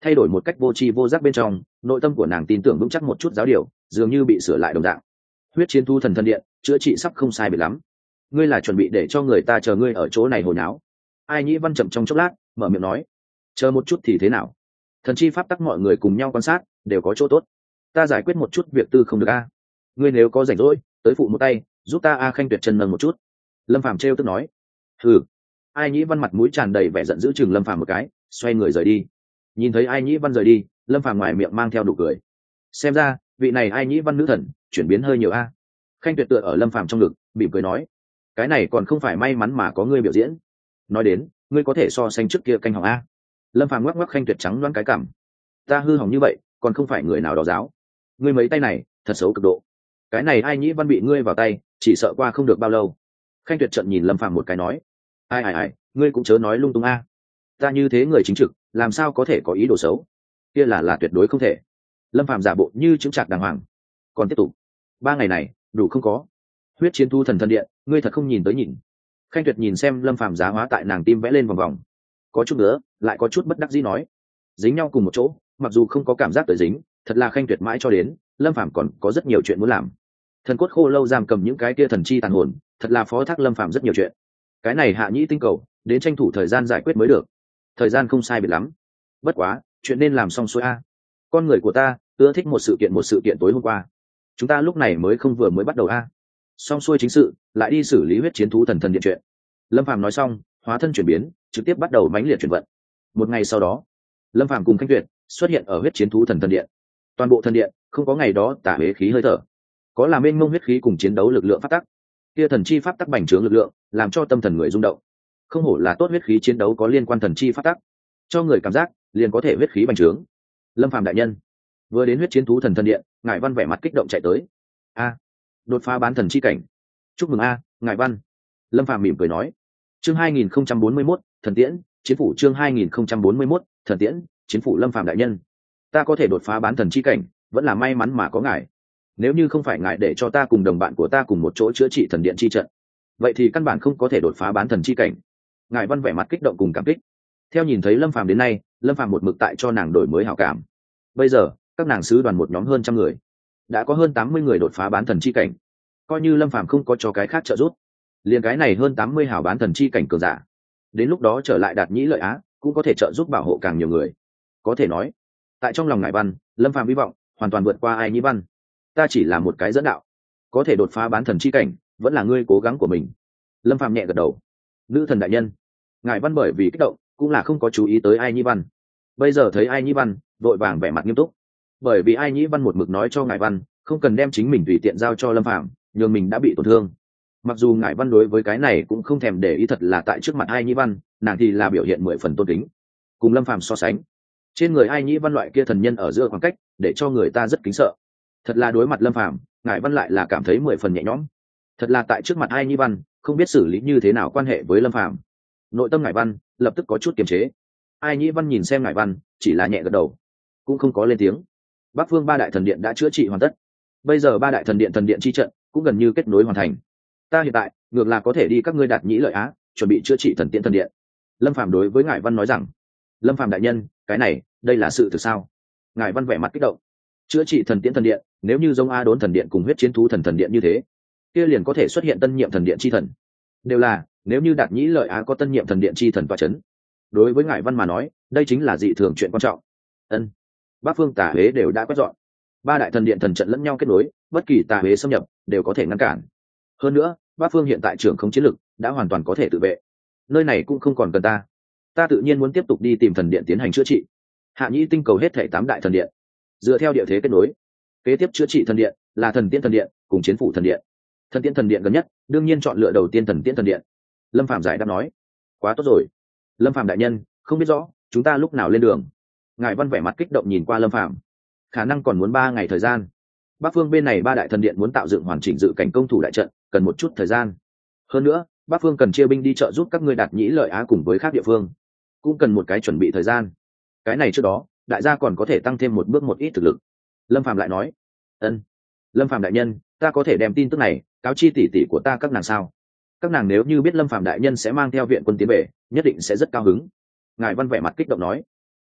thay đổi một cách vô tri vô giác bên trong, nội tâm của nàng tin tưởng vững chắc một chút giáo điều dường như bị sửa lại đồng dạng. Huyết chiến thu thần thần điện chữa trị sắp không sai biệt lắm, ngươi là chuẩn bị để cho người ta chờ ngươi ở chỗ này hồi náo? Ai Nhĩ Văn chậm trong chốc lát mở miệng nói. Chờ một chút thì thế nào? Thần chi pháp tắc mọi người cùng nhau quan sát đều có chỗ tốt, ta giải quyết một chút việc tư không được a? Ngươi nếu có rảnh rỗi tới phụ một tay giúp ta a. Khanh Tuyệt chân nâng một chút. Lâm Phàm trêu tức nói. Hừ. Ai Nhĩ Văn mặt mũi tràn đầy vẻ giận dữ chừng Lâm Phàm một cái, xoay người rời đi. Nhìn thấy Ai Nhĩ Văn rời đi, Lâm Phàm ngoài miệng mang theo nụ cười. Xem ra vị này Ai Nhĩ Văn nữ thần chuyển biến hơi nhiều a. Khanh Tuyệt tựa ở Lâm Phàm trong ngực mỉm cười nói, cái này còn không phải may mắn mà có ngươi biểu diễn. Nói đến ngươi có thể so sánh trước kia canh hỏng a. Lâm Phàm ngoắc ngoắc Khanh Tuyệt trắng loáng cái cằm. Ta hư hỏng như vậy còn không phải người nào đó giáo. Ngươi mấy tay này thật xấu cực độ, cái này Ai Nhĩ Văn bị ngươi vào tay chỉ sợ qua không được bao lâu. Khanh Tuyệt trận nhìn Lâm Phàm một cái nói, ai ai ai, ngươi cũng chớ nói lung tung a. Ta như thế người chính trực làm sao có thể có ý đồ xấu, kia là là tuyệt đối không thể. Lâm Phàm giả bộ như chứng trạc đàng hoàng. Còn tiếp tục, ba ngày này đủ không có? Huyết chiến thu thần thần điện ngươi thật không nhìn tới nhìn. Khanh Tuyệt nhìn xem Lâm Phàm giá hóa tại nàng tim vẽ lên vòng vòng, có chút nữa lại có chút bất đắc dĩ nói, dính nhau cùng một chỗ mặc dù không có cảm giác tới dính, thật là Khanh Tuyệt mãi cho đến Lâm Phàm còn có rất nhiều chuyện muốn làm. Thần cốt khô lâu giam cầm những cái kia thần chi tàn hồn, thật là phó thác Lâm Phàm rất nhiều chuyện. Cái này Hạ Nhĩ tinh cầu đến tranh thủ thời gian giải quyết mới được. Thời gian không sai biệt lắm, bất quá chuyện nên làm xong xuôi a. Con người của ta ưa thích một sự kiện một sự kiện tối hôm qua, chúng ta lúc này mới không vừa mới bắt đầu a. Xong xuôi chính sự lại đi xử lý huyết chiến thú thần thần điện chuyện. Lâm Phàm nói xong hóa thân chuyển biến trực tiếp bắt đầu mãnh liệt chuyển vận. Một ngày sau đó, Lâm Phàm cùng Khanh Tuyệt xuất hiện ở huyết chiến thú thần thần điện. Toàn bộ thần điện không có ngày đó tả huế khí hơi thở, có làm mênh mông huyết khí cùng chiến đấu lực lượng phát tắc. Kia thần chi pháp tắc bành trướng lực lượng làm cho tâm thần người rung động. Không hổ là tốt huyết khí chiến đấu có liên quan thần chi pháp tắc, cho người cảm giác liền có thể huyết khí bành trướng. Lâm Phàm đại nhân vừa đến huyết chiến thú thần thần điện, ngài Văn vẻ mặt kích động chạy tới. A, đột phá bán thần chi cảnh, chúc mừng a, ngài Văn. Lâm Phàm mỉm cười nói. Chương hai nghìn không trăm bốn mươi mốt thần tiễn chiến phủ. Chương hai nghìn không trăm bốn mươi mốt thần tiễn chiến phủ. Lâm Phàm đại nhân, ta có thể đột phá bán thần chi cảnh vẫn là may mắn mà có ngài. Nếu như không phải ngài để cho ta cùng đồng bạn của ta cùng một chỗ chữa trị thần điện chi trận, vậy thì căn bản không có thể đột phá bán thần chi cảnh. Ngài Văn vẻ mặt kích động cùng cảm kích. Theo nhìn thấy Lâm Phàm đến nay, Lâm Phàm một mực tại cho nàng đổi mới hảo cảm. Bây giờ các nàng sứ đoàn một nhóm hơn trăm người, đã có hơn tám mươi người đột phá bán thần chi cảnh. Coi như Lâm Phàm không có cho cái khác trợ giúp, liền cái này hơn tám mươi hảo bán thần chi cảnh cường giả, đến lúc đó trở lại Đạt Nhĩ Lợi Á cũng có thể trợ giúp bảo hộ càng nhiều người. Có thể nói tại trong lòng ngài Văn, Lâm Phàm hy vọng hoàn toàn vượt qua Ai Nhĩ Văn. Ta chỉ là một cái dẫn đạo, có thể đột phá bán thần chi cảnh vẫn là ngươi cố gắng của mình. Lâm Phàm nhẹ gật đầu. Nữ thần đại nhân, ngài Văn bởi vì kích động cũng là không có chú ý tới Ai Nhĩ Văn. Bây giờ thấy Ai Nhĩ Văn vội vàng vẻ mặt nghiêm túc, bởi vì Ai Nhĩ Văn một mực nói cho ngài Văn không cần đem chính mình tùy tiện giao cho Lâm Phàm, nhường mình đã bị tổn thương. Mặc dù ngài Văn đối với cái này cũng không thèm để ý, thật là tại trước mặt Ai Nhĩ Văn nàng thì là biểu hiện mười phần tôn kính. Cùng Lâm Phàm so sánh, trên người Ai Nhĩ Văn loại kia thần nhân ở giữa khoảng cách để cho người ta rất kính sợ. Thật là đối mặt Lâm Phàm, ngài Văn lại là cảm thấy mười phần nhẹ nhõm. Thật là tại trước mặt Ai Nhĩ Văn không biết xử lý như thế nào quan hệ với Lâm Phàm. Nội tâm ngài Văn lập tức có chút kiềm chế. Ai Nhĩ Văn nhìn xem ngài Văn chỉ là nhẹ gật đầu, cũng không có lên tiếng. Bắc Phương ba đại thần điện đã chữa trị hoàn tất, bây giờ ba đại thần điện thần điện chi trận cũng gần như kết nối hoàn thành. Ta hiện tại ngược là có thể đi các ngươi Đạt Nhĩ Lợi Á chuẩn bị chữa trị thần tiễn thần điện. Lâm Phàm đối với ngài Văn nói rằng. Lâm Phàm đại nhân, cái này đây là sự thực sao? Ngài Văn vẻ mặt kích động. Chữa trị thần tiễn thần điện, nếu như giống A Đốn thần điện cùng huyết chiến thú thần thần điện như thế, kia liền có thể xuất hiện tân nhiệm thần điện chi thần. Đều là nếu như Đạt Nhĩ Lợi Á có tân nhiệm thần điện chi thần tọa chấn, đối với ngài Văn mà nói đây chính là dị thường chuyện quan trọng. Ân, Bắc Phương tà huế đều đã quét dọn, ba đại thần điện thần trận lẫn nhau kết nối, bất kỳ tà huế xâm nhập đều có thể ngăn cản. Hơn nữa Bắc Phương hiện tại trưởng không chiến lực đã hoàn toàn có thể tự vệ, nơi này cũng không còn cần ta. Ta tự nhiên muốn tiếp tục đi tìm thần điện tiến hành chữa trị. Hạ Nhĩ tinh cầu hết thảy tám đại thần điện, dựa theo địa thế kết nối, kế tiếp chữa trị thần điện là thần tiễn thần điện cùng chiến phủ thần điện. Thần tiễn thần điện gần nhất, đương nhiên chọn lựa đầu tiên thần tiễn thần điện. Lâm Phàm giải đáp nói. Quá tốt rồi. Lâm Phàm đại nhân, không biết rõ chúng ta lúc nào lên đường? Ngài Văn vẻ mặt kích động nhìn qua Lâm Phàm. Khả năng còn muốn ba ngày thời gian. Bắc Phương bên này ba đại thần điện muốn tạo dựng hoàn chỉnh dự cảnh công thủ đại trận, cần một chút thời gian. Hơn nữa, Bắc Phương cần chia binh đi trợ giúp các ngươi Đạt Nhĩ Lợi Á cùng với các địa phương, cũng cần một cái chuẩn bị thời gian. Cái này trước đó đại gia còn có thể tăng thêm một bước một ít thực lực. Lâm Phàm lại nói. Ân, Lâm Phàm đại nhân, ta có thể đem tin tức này cáo chi tỷ tỷ của ta các nàng sao? Các nàng nếu như biết Lâm Phàm đại nhân sẽ mang theo viện quân tiến về, nhất định sẽ rất cao hứng. Ngài Văn vẻ mặt kích động nói.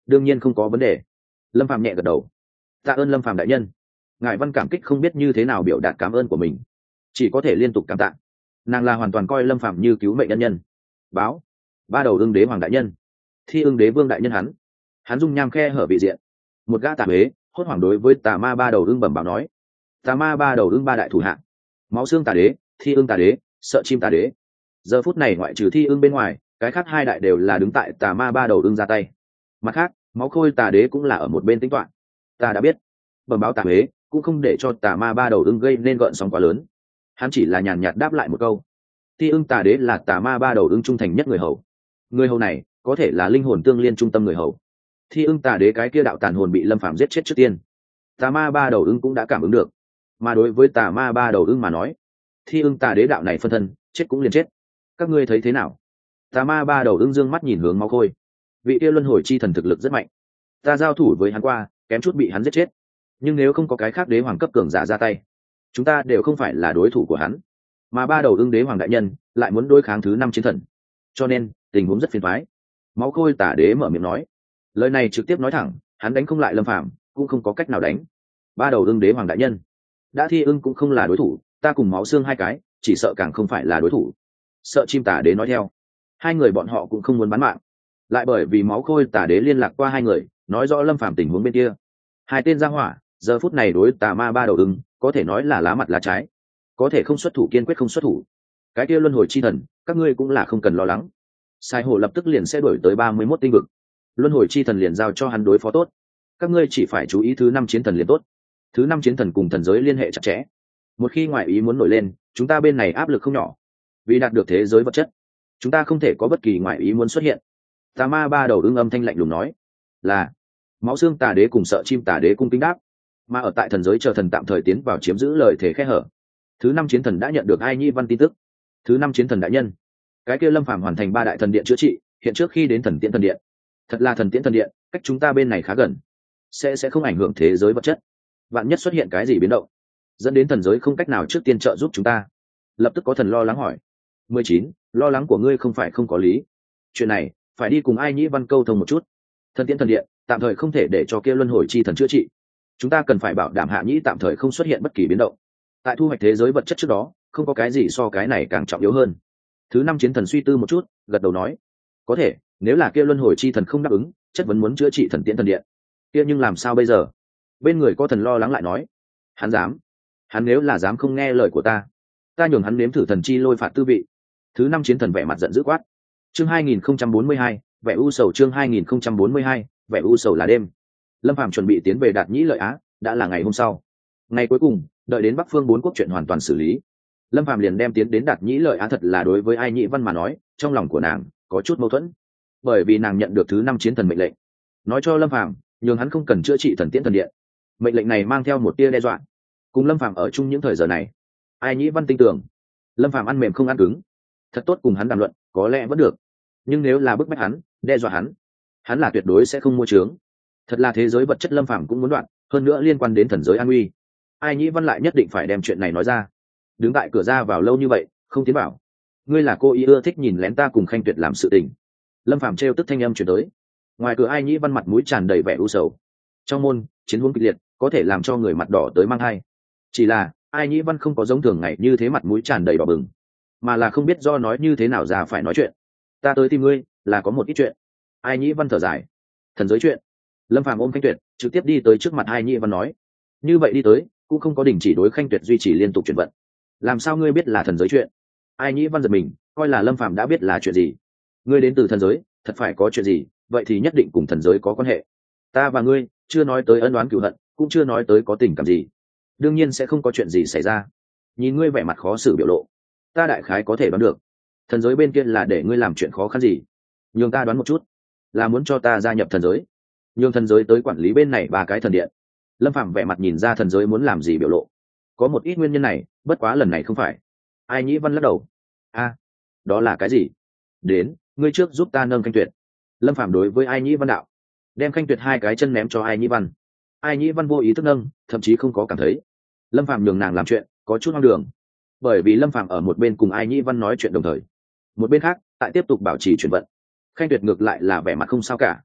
đương nhiên không có vấn đề. Lâm Phàm nhẹ gật đầu. Tạ ơn Lâm Phàm đại nhân. Ngài Văn cảm kích không biết như thế nào biểu đạt cảm ơn của mình, chỉ có thể liên tục cảm tạ. Nàng là hoàn toàn coi Lâm Phàm như cứu mệnh nhân nhân. Báo, ba đầu ưng đế hoàng đại nhân, Thi ưng đế vương đại nhân hắn hắn dung nham khe hở vị diện. Một gã tà bế hốt hoảng đối với tà ma ba đầu ưng bẩm báo nói. Tà ma ba đầu ưng ba đại thủ hạng: máu xương tà đế, Thi ưng tà đế, sợ chim tà đế. Giờ phút này ngoại trừ Thi ưng bên ngoài, cái khác hai đại đều là đứng tại tà ma ba đầu ưng ra tay. Mặt khác, máu khôi tà đế cũng là ở một bên tính toán. Ta đã biết. Bẩm báo tà bế cũng không để cho tà ma ba đầu ưng gây nên gợn sóng quá lớn, hắn chỉ là nhàn nhạt đáp lại một câu. Thi ưng tà đế là tà ma ba đầu ưng trung thành nhất người hầu, người hầu này có thể là linh hồn tương liên trung tâm người hầu. Thi ưng tà đế cái kia đạo tàn hồn bị Lâm Phàm giết chết trước tiên, tà ma ba đầu ưng cũng đã cảm ứng được. Mà đối với tà ma ba đầu ưng mà nói, Thi ưng tà đế đạo này phân thân chết cũng liền chết. Các ngươi thấy thế nào? Tà ma ba đầu ưng dương mắt nhìn hướng máu khôi. Vị kia luân hồi chi thần thực lực rất mạnh, ta giao thủ với hắn qua, kém chút bị hắn giết chết, nhưng nếu không có cái khác đế hoàng cấp cường giả ra tay, chúng ta đều không phải là đối thủ của hắn. Mà ba đầu ưng đế hoàng đại nhân lại muốn đối kháng thứ năm chiến thần, cho nên tình huống rất phiền toái. Máu khôi tả đế mở miệng nói, lời này trực tiếp nói thẳng, hắn đánh không lại Lâm Phàm cũng không có cách nào đánh. Ba đầu ưng đế hoàng đại nhân, đã Thi ưng cũng không là đối thủ, ta cùng máu xương hai cái chỉ sợ càng không phải là đối thủ. Sợ chim tả đế nói theo, hai người bọn họ cũng không muốn bán mạng, lại bởi vì máu khôi tả đế liên lạc qua hai người, nói rõ Lâm Phàm tình huống bên kia. Hai tên gia hỏa giờ phút này đối tà ma ba đầu ưng có thể nói là lá mặt lá trái, có thể không xuất thủ kiên quyết không xuất thủ. Cái kia luân hồi chi thần các ngươi cũng là không cần lo lắng, sai hồ lập tức liền sẽ đổi tới ba mươi mốt tinh vực, luân hồi chi thần liền giao cho hắn đối phó tốt, các ngươi chỉ phải chú ý thứ năm chiến thần liền tốt. Thứ năm chiến thần cùng thần giới liên hệ chặt chẽ, một khi ngoại ý muốn nổi lên, chúng ta bên này áp lực không nhỏ. Vì đạt được thế giới vật chất, chúng ta không thể có bất kỳ ngoại ý muốn xuất hiện. Tà ma ba đầu ưng âm thanh lạnh lùng nói. Là. Máu xương tà đế cùng sợ chim tà đế cung kính đáp. Mà ở tại thần giới chờ thần tạm thời tiến vào chiếm giữ lời thể khe hở. Thứ năm chiến thần đã nhận được ai nhi văn tin tức. Thứ năm chiến thần đại nhân, cái kia Lâm Phàm hoàn thành ba đại thần điện chữa trị, hiện trước khi đến thần tiễn thần điện. Thật là thần tiễn thần điện, cách chúng ta bên này khá gần, sẽ sẽ không ảnh hưởng thế giới vật chất. Vạn nhất xuất hiện cái gì biến động, dẫn đến thần giới không cách nào trước tiên trợ giúp chúng ta. Lập tức có thần lo lắng hỏi. Mười chín, lo lắng của ngươi không phải không có lý. Chuyện này phải đi cùng ai nhĩ văn câu thông một chút. Thần tiễn thần điện tạm thời không thể để cho kia luân hồi chi thần chữa trị, chúng ta cần phải bảo đảm hạ nhĩ tạm thời không xuất hiện bất kỳ biến động. Tại thu hoạch thế giới vật chất trước đó, không có cái gì so cái này càng trọng yếu hơn. Thứ năm chiến thần suy tư một chút, gật đầu nói, có thể, nếu là kia luân hồi chi thần không đáp ứng, chất vấn muốn chữa trị thần tiễn thần điện, kia nhưng làm sao bây giờ? Bên người có thần lo lắng lại nói, hắn dám, hắn nếu là dám không nghe lời của ta, ta nhường hắn nếm thử thần chi lôi phạt tư vị. Thứ năm chiến thần vẻ mặt giận dữ quát. Chương hai nghìn không trăm bốn mươi hai, vẻ u sầu. Chương hai nghìn không trăm bốn mươi hai, vẻ u sầu là đêm. Lâm Phàm chuẩn bị tiến về Đạt Nhĩ Lợi Á, đã là ngày hôm sau. Ngày cuối cùng, đợi đến Bắc Phương bốn quốc chuyện hoàn toàn xử lý, Lâm Phàm liền đem tiến đến Đạt Nhĩ Lợi Á. Thật là đối với ai nhị văn mà nói, trong lòng của nàng có chút mâu thuẫn, bởi vì nàng nhận được thứ năm chiến thần mệnh lệnh, nói cho Lâm Phàm nhường hắn không cần chữa trị thần tiễn thần điện. Mệnh lệnh này mang theo một tia đe dọa. Cùng Lâm Phàm ở chung những thời giờ này, ai nhị văn tin tưởng Lâm Phàm ăn mềm không ăn cứng, thật tốt cùng hắn đàm luận có lẽ vẫn được, nhưng nếu là bức bách hắn, đe dọa hắn, hắn là tuyệt đối sẽ không mua trướng. Thật là thế giới vật chất Lâm Phàm cũng muốn đoạn, hơn nữa liên quan đến thần giới an nguy, ai nhĩ văn lại nhất định phải đem chuyện này nói ra. Đứng tại cửa ra vào lâu như vậy không tiến vào, ngươi là cô ý ưa thích nhìn lén ta cùng Khanh Tuyệt làm sự tình. Lâm Phàm trêu tức thanh âm chuyển tới. Ngoài cửa ai nhĩ văn mặt mũi tràn đầy vẻ u sầu. Trong môn chiến huống kịch liệt, có thể làm cho người mặt đỏ tới mang hai. Chỉ là ai nhĩ văn không có giống thường ngày như thế mặt mũi tràn đầy đỏ bừng, mà là không biết do nói như thế nào ra phải nói chuyện. Ta tới tìm ngươi là có một ít chuyện. Ai nhĩ văn thở dài. Thần giới chuyện. Lâm Phàm ôm Khanh Tuyệt trực tiếp đi tới trước mặt ai nhĩ văn nói. Như vậy đi tới cũng không có đình chỉ đối Khanh Tuyệt duy trì liên tục chuyển vận. Làm sao ngươi biết là thần giới chuyện? Ai nhĩ văn giật mình, coi là Lâm Phàm đã biết là chuyện gì. Ngươi đến từ thần giới, thật phải có chuyện gì, vậy thì nhất định cùng thần giới có quan hệ. Ta và ngươi chưa nói tới ân oán cửu hận, cũng chưa nói tới có tình cảm gì, đương nhiên sẽ không có chuyện gì xảy ra. Nhìn ngươi vẻ mặt khó xử biểu lộ, ta đại khái có thể đoán được thần giới bên kia là để ngươi làm chuyện khó khăn gì. Nhường ta đoán một chút, là muốn cho ta gia nhập thần giới, nhường thần giới tới quản lý bên này ba cái thần điện. Lâm Phàm vẻ mặt nhìn ra thần giới muốn làm gì biểu lộ, có một ít nguyên nhân này, bất quá lần này không phải. Ai nhĩ văn lắc đầu. A, đó là cái gì? Đến, ngươi trước giúp ta nâng Khanh Tuyệt. Lâm Phàm đối với ai nhĩ văn đạo, đem Khanh Tuyệt hai cái chân ném cho ai nhĩ văn. Ai nhĩ văn vô ý thức nâng, thậm chí không có cảm thấy Lâm Phàm nhường nàng làm chuyện có chút hoang đường, bởi vì Lâm Phàm ở một bên cùng ai nhĩ văn nói chuyện đồng thời, một bên khác tại tiếp tục bảo trì chuyển vận. Khanh Tuyệt ngược lại là vẻ mặt không sao cả,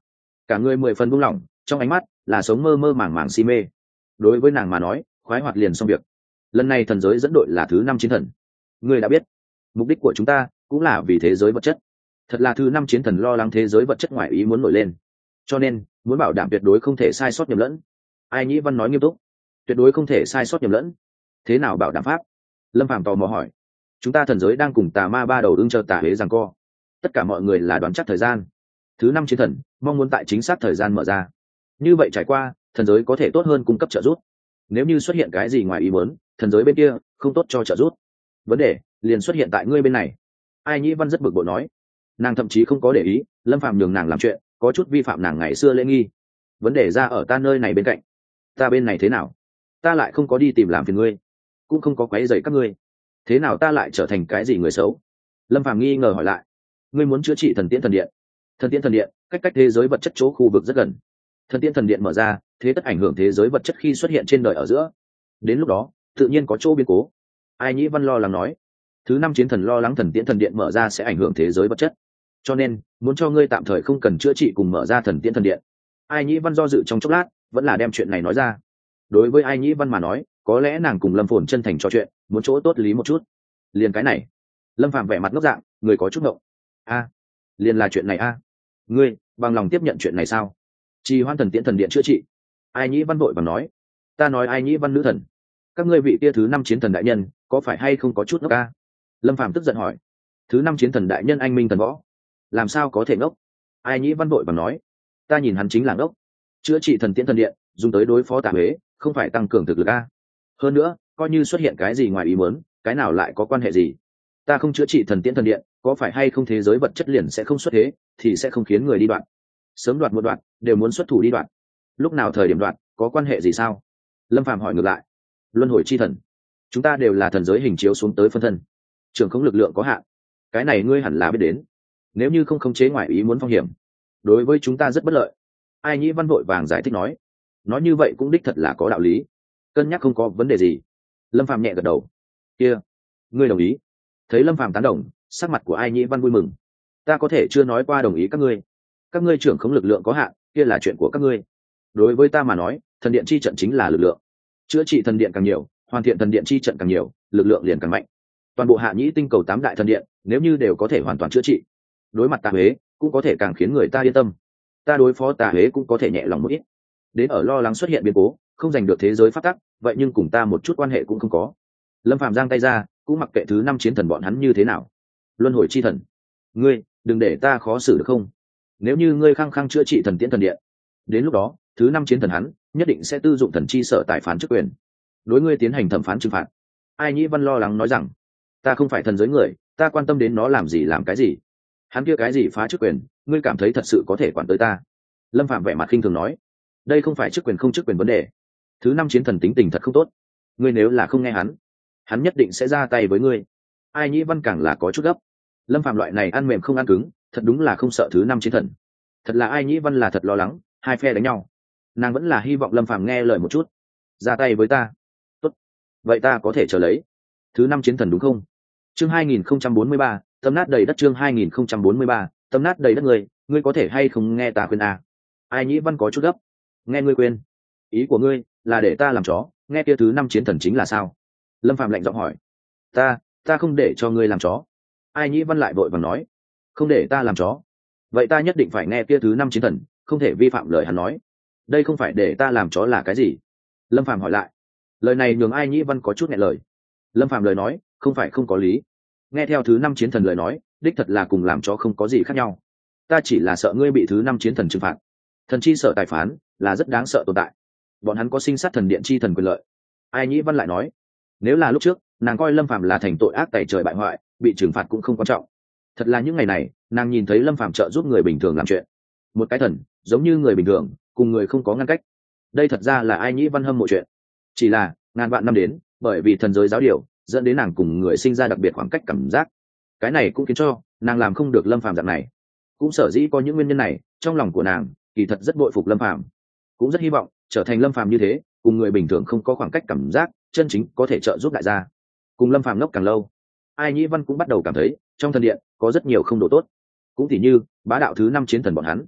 cả người mười phần buông lỏng, trong ánh mắt là sống mơ mơ màng màng si mê. Đối với nàng mà nói, khoái hoạt liền xong việc. Lần này thần giới dẫn đội là thứ năm chiến thần. Ngươi đã biết, mục đích của chúng ta cũng là vì thế giới vật chất. Thật là thứ năm chiến thần lo lắng thế giới vật chất ngoài ý muốn nổi lên, cho nên muốn bảo đảm tuyệt đối không thể sai sót nhầm lẫn. Ai Nhĩ Văn nói nghiêm túc, tuyệt đối không thể sai sót nhầm lẫn. Thế nào bảo đảm pháp? Lâm Phàm tò mò hỏi. Chúng ta thần giới đang cùng tà ma ba đầu ưng chờ tà huế giằng co, tất cả mọi người là đoán chắc thời gian. Thứ năm chiến thần mong muốn tại chính xác thời gian mở ra, như vậy trải qua thần giới có thể tốt hơn cung cấp trợ giúp. Nếu như xuất hiện cái gì ngoài ý muốn, thần giới bên kia không tốt cho trợ giúp. Vấn đề liền xuất hiện tại ngươi bên này. Ai Nhĩ Văn rất bực bội nói. Nàng thậm chí không có để ý Lâm Phàm nhường nàng làm chuyện có chút vi phạm nàng ngày xưa lễ nghi. Vấn đề ra ở ta nơi này bên cạnh. Ta bên này thế nào? Ta lại không có đi tìm làm phiền ngươi, cũng không có quấy rầy các ngươi, thế nào ta lại trở thành cái gì người xấu? Lâm Phàm nghi ngờ hỏi lại. Ngươi muốn chữa trị thần tiễn thần điện. Thần tiễn thần điện cách cách thế giới vật chất chỗ khu vực rất gần. Thần tiễn thần điện mở ra, thế tất ảnh hưởng thế giới vật chất khi xuất hiện trên đời ở giữa. Đến lúc đó tự nhiên có chỗ biến cố. Ai Nhĩ Văn lo lắng nói. Thứ năm chiến thần lo lắng thần tiễn thần điện mở ra sẽ ảnh hưởng thế giới vật chất, cho nên muốn cho ngươi tạm thời không cần chữa trị cùng mở ra thần tiễn thần điện. Ai Nhĩ Văn do dự trong chốc lát, vẫn là đem chuyện này nói ra. Đối với Ai Nhĩ Văn mà nói, có lẽ nàng cùng Lâm Phồn chân thành trò chuyện, muốn chỗ tốt lý một chút. Liền cái này. Lâm Phàm vẻ mặt ngốc dạng, người có chút ngộng. A, liền là chuyện này a. Ngươi bằng lòng tiếp nhận chuyện này sao? Trì hoãn thần tiễn thần điện chữa trị. Ai Nhĩ Văn vội bằng nói. Ta nói Ai Nhĩ Văn nữ thần, các ngươi vị kia thứ năm chiến thần đại nhân có phải hay không có chút ngốc a? Lâm Phàm tức giận hỏi. Thứ năm chiến thần đại nhân anh minh thần võ, làm sao có thể ngốc? Ai Nhĩ Văn vội bằng nói. Ta nhìn hắn chính là ngốc. Chữa trị thần tiễn thần điện dùng tới đối phó tà huế, không phải tăng cường thực lực a? Hơn nữa coi như xuất hiện cái gì ngoài ý muốn, cái nào lại có quan hệ gì? Ta không chữa trị thần tiễn thần điện, có phải hay không thế giới vật chất liền sẽ không xuất thế, thì sẽ không khiến người đi đoạn. Sớm đoạt một đoạn đều muốn xuất thủ đi đoạn, lúc nào thời điểm đoạn có quan hệ gì sao? Lâm Phàm hỏi ngược lại. Luân hồi chi thần, chúng ta đều là thần giới hình chiếu xuống tới phân thân, trường không lực lượng có hạn, cái này ngươi hẳn là biết đến. Nếu như không khống chế ngoài ý muốn phong hiểm, đối với chúng ta rất bất lợi. Ai Nhĩ Văn vội vàng giải thích nói. Nói như vậy cũng đích thật là có đạo lý, cân nhắc không có vấn đề gì. Lâm Phàm nhẹ gật đầu. Kia, ngươi đồng ý? Thấy Lâm Phàm tán đồng, sắc mặt của Ai Nhĩ Văn vui mừng. Ta có thể chưa nói qua đồng ý các ngươi, các ngươi trưởng không lực lượng có hạn, kia là chuyện của các ngươi. Đối với ta mà nói, thần điện chi trận chính là lực lượng. Chữa trị thần điện càng nhiều, hoàn thiện thần điện chi trận càng nhiều, lực lượng liền càng mạnh. Toàn bộ hạ nhĩ tinh cầu tám đại thần điện nếu như đều có thể hoàn toàn chữa trị, đối mặt tà huế cũng có thể càng khiến người ta yên tâm. Ta đối phó tà huế cũng có thể nhẹ lòng một ít. Đến ở lo lắng xuất hiện biến cố, không giành được thế giới phát tắc, vậy nhưng cùng ta một chút quan hệ cũng không có. Lâm Phàm giang tay ra, cũng mặc kệ thứ năm chiến thần bọn hắn như thế nào. Luân hồi chi thần, ngươi đừng để ta khó xử được không? Nếu như ngươi khăng khăng chữa trị thần tiễn thần điện, đến lúc đó thứ năm chiến thần hắn nhất định sẽ tư dụng thần chi sở tài phán chức quyền, đối ngươi tiến hành thẩm phán trừng phạt. Ai Nhĩ Văn lo lắng nói rằng, ta không phải thần giới người, ta quan tâm đến nó làm gì làm cái gì. Hắn kia cái gì phá chức quyền, ngươi cảm thấy thật sự có thể quản tới ta? Lâm Phạm vẻ mặt khinh thường nói. Đây không phải chức quyền không chức quyền vấn đề, thứ năm chiến thần tính tình thật không tốt, ngươi nếu là không nghe hắn, hắn nhất định sẽ ra tay với ngươi. Ai Nhĩ Văn càng là có chút gấp. Lâm Phạm loại này ăn mềm không ăn cứng, thật đúng là không sợ thứ năm chiến thần. Thật là Ai Nhĩ Văn là thật lo lắng hai phe đánh nhau, nàng vẫn là hy vọng Lâm Phạm nghe lời một chút, ra tay với ta. Tốt, vậy ta có thể chờ lấy thứ năm chiến thần đúng không? Chương hai nghìn không trăm bốn mươi ba, tâm nát đầy đất. Chương hai nghìn không trăm bốn mươi ba, tâm nát đầy đất. Người, ngươi có thể hay không nghe ta khuyên à? Ai Nhĩ Văn có chút gấp. Nghe ngươi khuyên? Ý của ngươi là để ta làm chó, nghe kia thứ năm chiến thần chính là sao? Lâm Phạm lạnh giọng hỏi. Ta, ta không để cho ngươi làm chó. Ai Nhĩ Văn lại vội vàng nói. Không để ta làm chó, vậy ta nhất định phải nghe kia thứ năm chiến thần, không thể vi phạm lời hắn nói. Đây không phải để ta làm chó là cái gì? Lâm Phạm hỏi lại. Lời này nhường Ai Nhĩ Văn có chút nghẹn lời. Lâm Phạm lời nói không phải không có lý, nghe theo thứ năm chiến thần lời nói, đích thật là cùng làm chó không có gì khác nhau. Ta chỉ là sợ ngươi bị thứ năm chiến thần trừng phạt. Thần chi sợ tài phán là rất đáng sợ tồn tại, bọn hắn có sinh sát thần điện chi thần quyền lợi. Ai Nhĩ Văn lại nói, nếu là lúc trước nàng coi Lâm Phạm là thành tội ác tày trời bại hoại, bị trừng phạt cũng không quan trọng. Thật là những ngày này nàng nhìn thấy Lâm Phạm trợ giúp người bình thường làm chuyện, một cái thần giống như người bình thường, cùng người không có ngăn cách. Đây thật ra là Ai Nhĩ Văn hâm mộ chuyện. Chỉ là ngàn vạn năm đến, bởi vì thần giới giáo điều dẫn đến nàng cùng người sinh ra đặc biệt khoảng cách cảm giác, cái này cũng khiến cho nàng làm không được Lâm Phạm dạng này. Cũng sở dĩ có những nguyên nhân này, trong lòng của nàng kỳ thật rất bội phục Lâm Phạm, cũng rất hy vọng trở thành Lâm Phạm như thế, cùng người bình thường không có khoảng cách cảm giác, chân chính có thể trợ giúp đại gia. Cùng Lâm Phạm ngốc càng lâu, Ai Nhĩ Văn cũng bắt đầu cảm thấy trong thần điện có rất nhiều không độ tốt, cũng tỉ như bá đạo thứ năm chiến thần bọn hắn.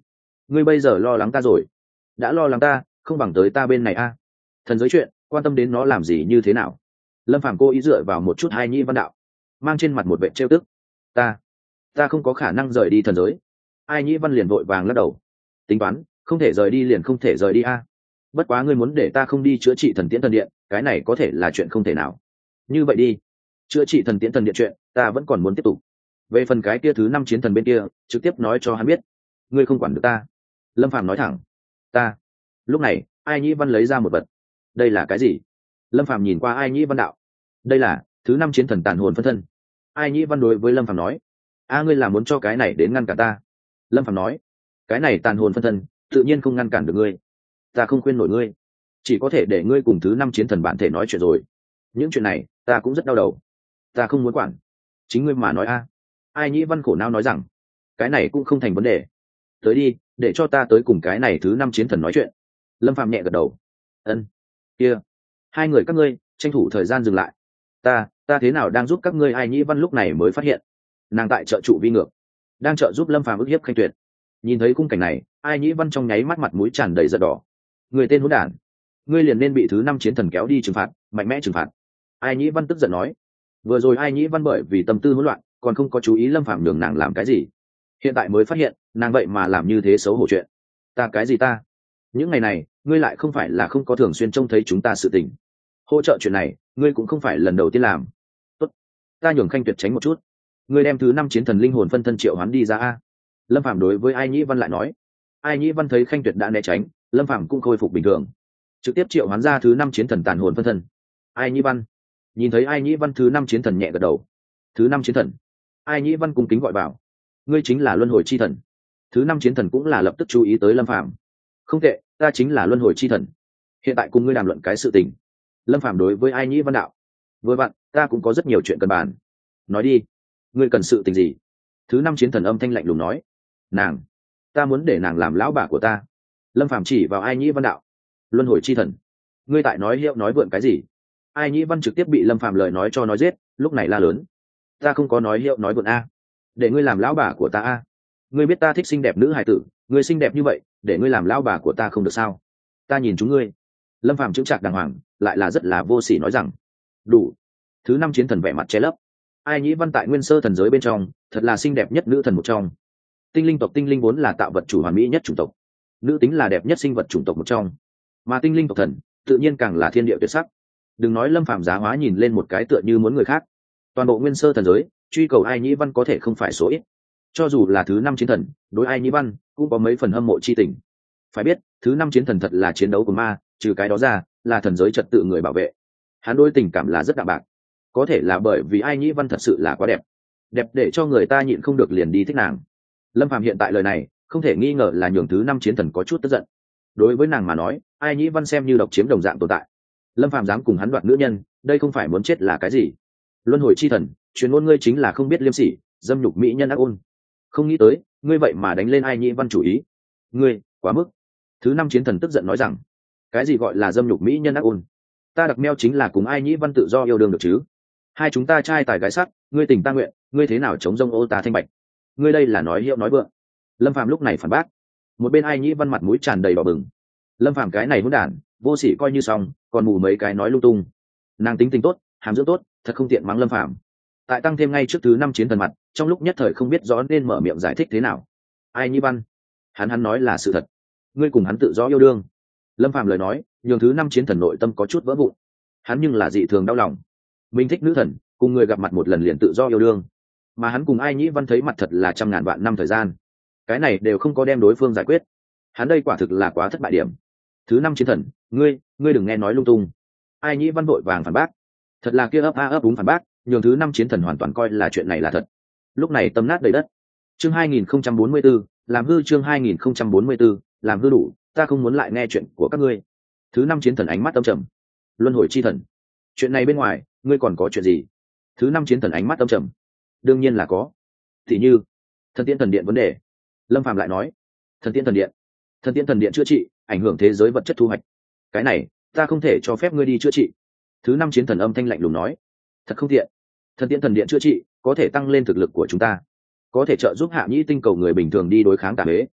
ngươi bây giờ lo lắng ta rồi. Đã lo lắng ta, không bằng tới ta bên này a. Thần giới chuyện, quan tâm đến nó làm gì như thế nào? Lâm Phàm cố ý dựa vào một chút Ai Nhĩ Văn đạo, mang trên mặt một vẻ trêu tức. Ta, ta không có khả năng rời đi thần giới. Ai Nhĩ Văn liền vội vàng lắc đầu. Tính toán, không thể rời đi liền không thể rời đi a. Bất quá ngươi muốn để ta không đi chữa trị thần tiễn thần điện, cái này có thể là chuyện không thể nào. Như vậy đi, chữa trị thần tiễn thần điện chuyện, ta vẫn còn muốn tiếp tục. Về phần cái kia thứ năm chiến thần bên kia, trực tiếp nói cho hắn biết, ngươi không quản được ta. Lâm Phàm nói thẳng. Ta. Lúc này, Ai Nhĩ Văn lấy ra một vật. Đây là cái gì? Lâm Phàm nhìn qua Ai Nhĩ Văn đạo. Đây là thứ năm chiến thần tàn hồn phân thân. Ai Nhĩ Văn đối với Lâm Phàm nói, a ngươi là muốn cho cái này đến ngăn cản ta? Lâm Phàm nói, cái này tàn hồn phân thân tự nhiên không ngăn cản được ngươi, ta không khuyên nổi ngươi, chỉ có thể để ngươi cùng thứ năm chiến thần bản thể nói chuyện rồi. Những chuyện này ta cũng rất đau đầu, ta không muốn quản, chính ngươi mà nói a. Ai Nhĩ Văn khổ não nói rằng, cái này cũng không thành vấn đề, tới đi, để cho ta tới cùng cái này thứ năm chiến thần nói chuyện. Lâm Phàm nhẹ gật đầu. Ân, kia, hai người các ngươi tranh thủ thời gian dừng lại. Ta, ta thế nào đang giúp các ngươi? Ai Nhĩ Văn lúc này mới phát hiện, nàng tại trợ trụ vi ngược, đang trợ giúp Lâm Phàm ức hiếp Khanh Tuyệt. Nhìn thấy khung cảnh này, Ai Nhĩ Văn trong nháy mắt mặt mũi tràn đầy giận đỏ. Người tên hỗn đản, ngươi liền nên bị thứ năm chiến thần kéo đi trừng phạt, mạnh mẽ trừng phạt. Ai Nhĩ Văn tức giận nói. Vừa rồi Ai Nhĩ Văn bởi vì tâm tư hỗn loạn, còn không có chú ý Lâm Phàm nhường nàng làm cái gì, hiện tại mới phát hiện nàng vậy mà làm như thế xấu hổ chuyện. Ta cái gì ta? Những ngày này ngươi lại không phải là không có thường xuyên trông thấy chúng ta sự tình, hỗ trợ chuyện này ngươi cũng không phải lần đầu tiên làm. Tốt, ta nhường Khanh Tuyệt tránh một chút, ngươi đem thứ năm chiến thần linh hồn phân thân triệu hoán đi ra a. Lâm Phàm đối với Ai Nhĩ Văn lại nói. Ai Nhĩ Văn thấy Khanh Tuyệt đã né tránh, Lâm Phàm cũng khôi phục bình thường, trực tiếp triệu hoán ra thứ năm chiến thần tàn hồn phân thân. Ai Nhĩ Văn nhìn thấy Ai Nhĩ Văn thứ năm chiến thần nhẹ gật đầu. Thứ năm chiến thần. Ai Nhĩ Văn cung kính gọi bảo, ngươi chính là luân hồi chi thần. Thứ năm chiến thần cũng là lập tức chú ý tới Lâm Phàm. Không tệ, ta chính là luân hồi chi thần, hiện tại cùng ngươi đàm luận cái sự tình. Lâm Phàm đối với Ai Nhĩ Văn đạo, vừa vặn ta cũng có rất nhiều chuyện cần bàn, nói đi, ngươi cần sự tình gì? Thứ năm chiến thần âm thanh lạnh lùng nói. Nàng, ta muốn để nàng làm lão bà của ta. Lâm Phàm chỉ vào Ai Nhĩ Văn đạo. Luân hồi chi thần, ngươi tại nói hiệu nói vượn cái gì? Ai Nhĩ Văn trực tiếp bị Lâm Phàm lời nói cho nói giết, lúc này la lớn, ta không có nói hiệu nói vượn a, để ngươi làm lão bà của ta a. Ngươi biết ta thích xinh đẹp nữ hài tử, ngươi xinh đẹp như vậy, để ngươi làm lão bà của ta không được sao? Ta nhìn chúng ngươi. Lâm Phàm chững chạc đàng hoàng, lại là rất là vô sỉ nói rằng, đủ. Thứ năm chiến thần vẻ mặt che lấp. Ai Nhĩ Văn tại nguyên sơ thần giới bên trong thật là xinh đẹp nhất nữ thần một trong. Tinh linh tộc tinh linh vốn là tạo vật chủ hoàn mỹ nhất chủng tộc, nữ tính là đẹp nhất sinh vật chủng tộc một trong, mà tinh linh tộc thần tự nhiên càng là thiên địa tuyệt sắc. Đừng nói Lâm Phàm giá hóa nhìn lên một cái tựa như muốn người khác, toàn bộ nguyên sơ thần giới truy cầu Ai Nhĩ Văn có thể không phải số ít. Cho dù là thứ năm chiến thần, đối Ai Nhĩ Văn cũng có mấy phần hâm mộ chi tình. Phải biết thứ năm chiến thần thật là chiến đấu của ma, trừ cái đó ra là thần giới trật tự người bảo vệ. Hắn đối tình cảm là rất đạm bạc, có thể là bởi vì Ai Nhĩ Văn thật sự là quá đẹp, đẹp để cho người ta nhịn không được liền đi thích nàng. Lâm Phàm hiện tại lời này không thể nghi ngờ là nhường thứ năm chiến thần có chút tức giận. Đối với nàng mà nói, Ai Nhĩ Văn xem như độc chiếm đồng dạng tồn tại. Lâm Phàm dám cùng hắn đoạt nữ nhân, đây không phải muốn chết là cái gì? Luân hồi chi thần, truyền ngôn ngươi chính là không biết liêm sỉ, dâm nhục mỹ nhân ác ôn. Không nghĩ tới ngươi vậy mà đánh lên Ai Nhĩ Văn chủ ý, ngươi quá mức. Thứ năm chiến thần tức giận nói rằng, cái gì gọi là dâm nhục mỹ nhân ác ôn? Ta đặc meo chính là cùng Ai Nhĩ Văn tự do yêu đương được chứ? Hai chúng ta trai tài gái sắc, ngươi tình ta nguyện, ngươi thế nào chống rông ô ta thanh bạch? Ngươi đây là nói hiệu nói vượng. Lâm Phàm lúc này phản bác. Một bên Ai Nhĩ Văn mặt mũi tràn đầy đỏ bừng. Lâm Phàm cái này hỗn đản, vô sỉ coi như xong, còn mù mấy cái nói lung tung. Nàng tính tình tốt, hàm dưỡng tốt, thật không tiện mắng Lâm Phàm. Tại tăng thêm ngay trước thứ năm chiến thần mặt, trong lúc nhất thời không biết rõ nên mở miệng giải thích thế nào. Ai Nhĩ Văn, hắn hắn nói là sự thật, ngươi cùng hắn tự do yêu đương. Lâm Phàm lời nói nhường thứ năm chiến thần nội tâm có chút vỡ vụn. Hắn nhưng là dị thường đau lòng, mình thích nữ thần, cùng người gặp mặt một lần liền tự do yêu đương, mà hắn cùng Ai Nhĩ Văn thấy mặt thật là trăm ngàn vạn năm thời gian, cái này đều không có đem đối phương giải quyết. Hắn đây quả thực là quá thất bại điểm. Thứ năm chiến thần, ngươi ngươi đừng nghe nói lung tung. Ai Nhĩ Văn vội vàng phản bác. Thật là kia ấp a ấp đúng phản bác, nhường thứ năm chiến thần hoàn toàn coi là chuyện này là thật. Lúc này tâm nát đầy đất. Chương hai nghìn không trăm bốn mươi 4, làm hư chương hai nghìn không trăm bốn mươi 4, làm hư đủ, ta không muốn lại nghe chuyện của các ngươi. Thứ năm chiến thần ánh mắt âm trầm. Luân hồi chi thần, chuyện này bên ngoài ngươi còn có chuyện gì? Thứ năm chiến thần ánh mắt âm trầm. Đương nhiên là có, thì như thần tiễn thần điện vấn đề. Lâm Phàm lại nói, thần tiễn thần điện, thần tiễn thần điện chữa trị ảnh hưởng thế giới vật chất thu hoạch, cái này ta không thể cho phép ngươi đi chữa trị. Thứ năm chiến thần âm thanh lạnh lùng nói, thật không tiện. Thần tiễn thần điện chữa trị có thể tăng lên thực lực của chúng ta, có thể trợ giúp Hạ Nhĩ tinh cầu người bình thường đi đối kháng tà huế.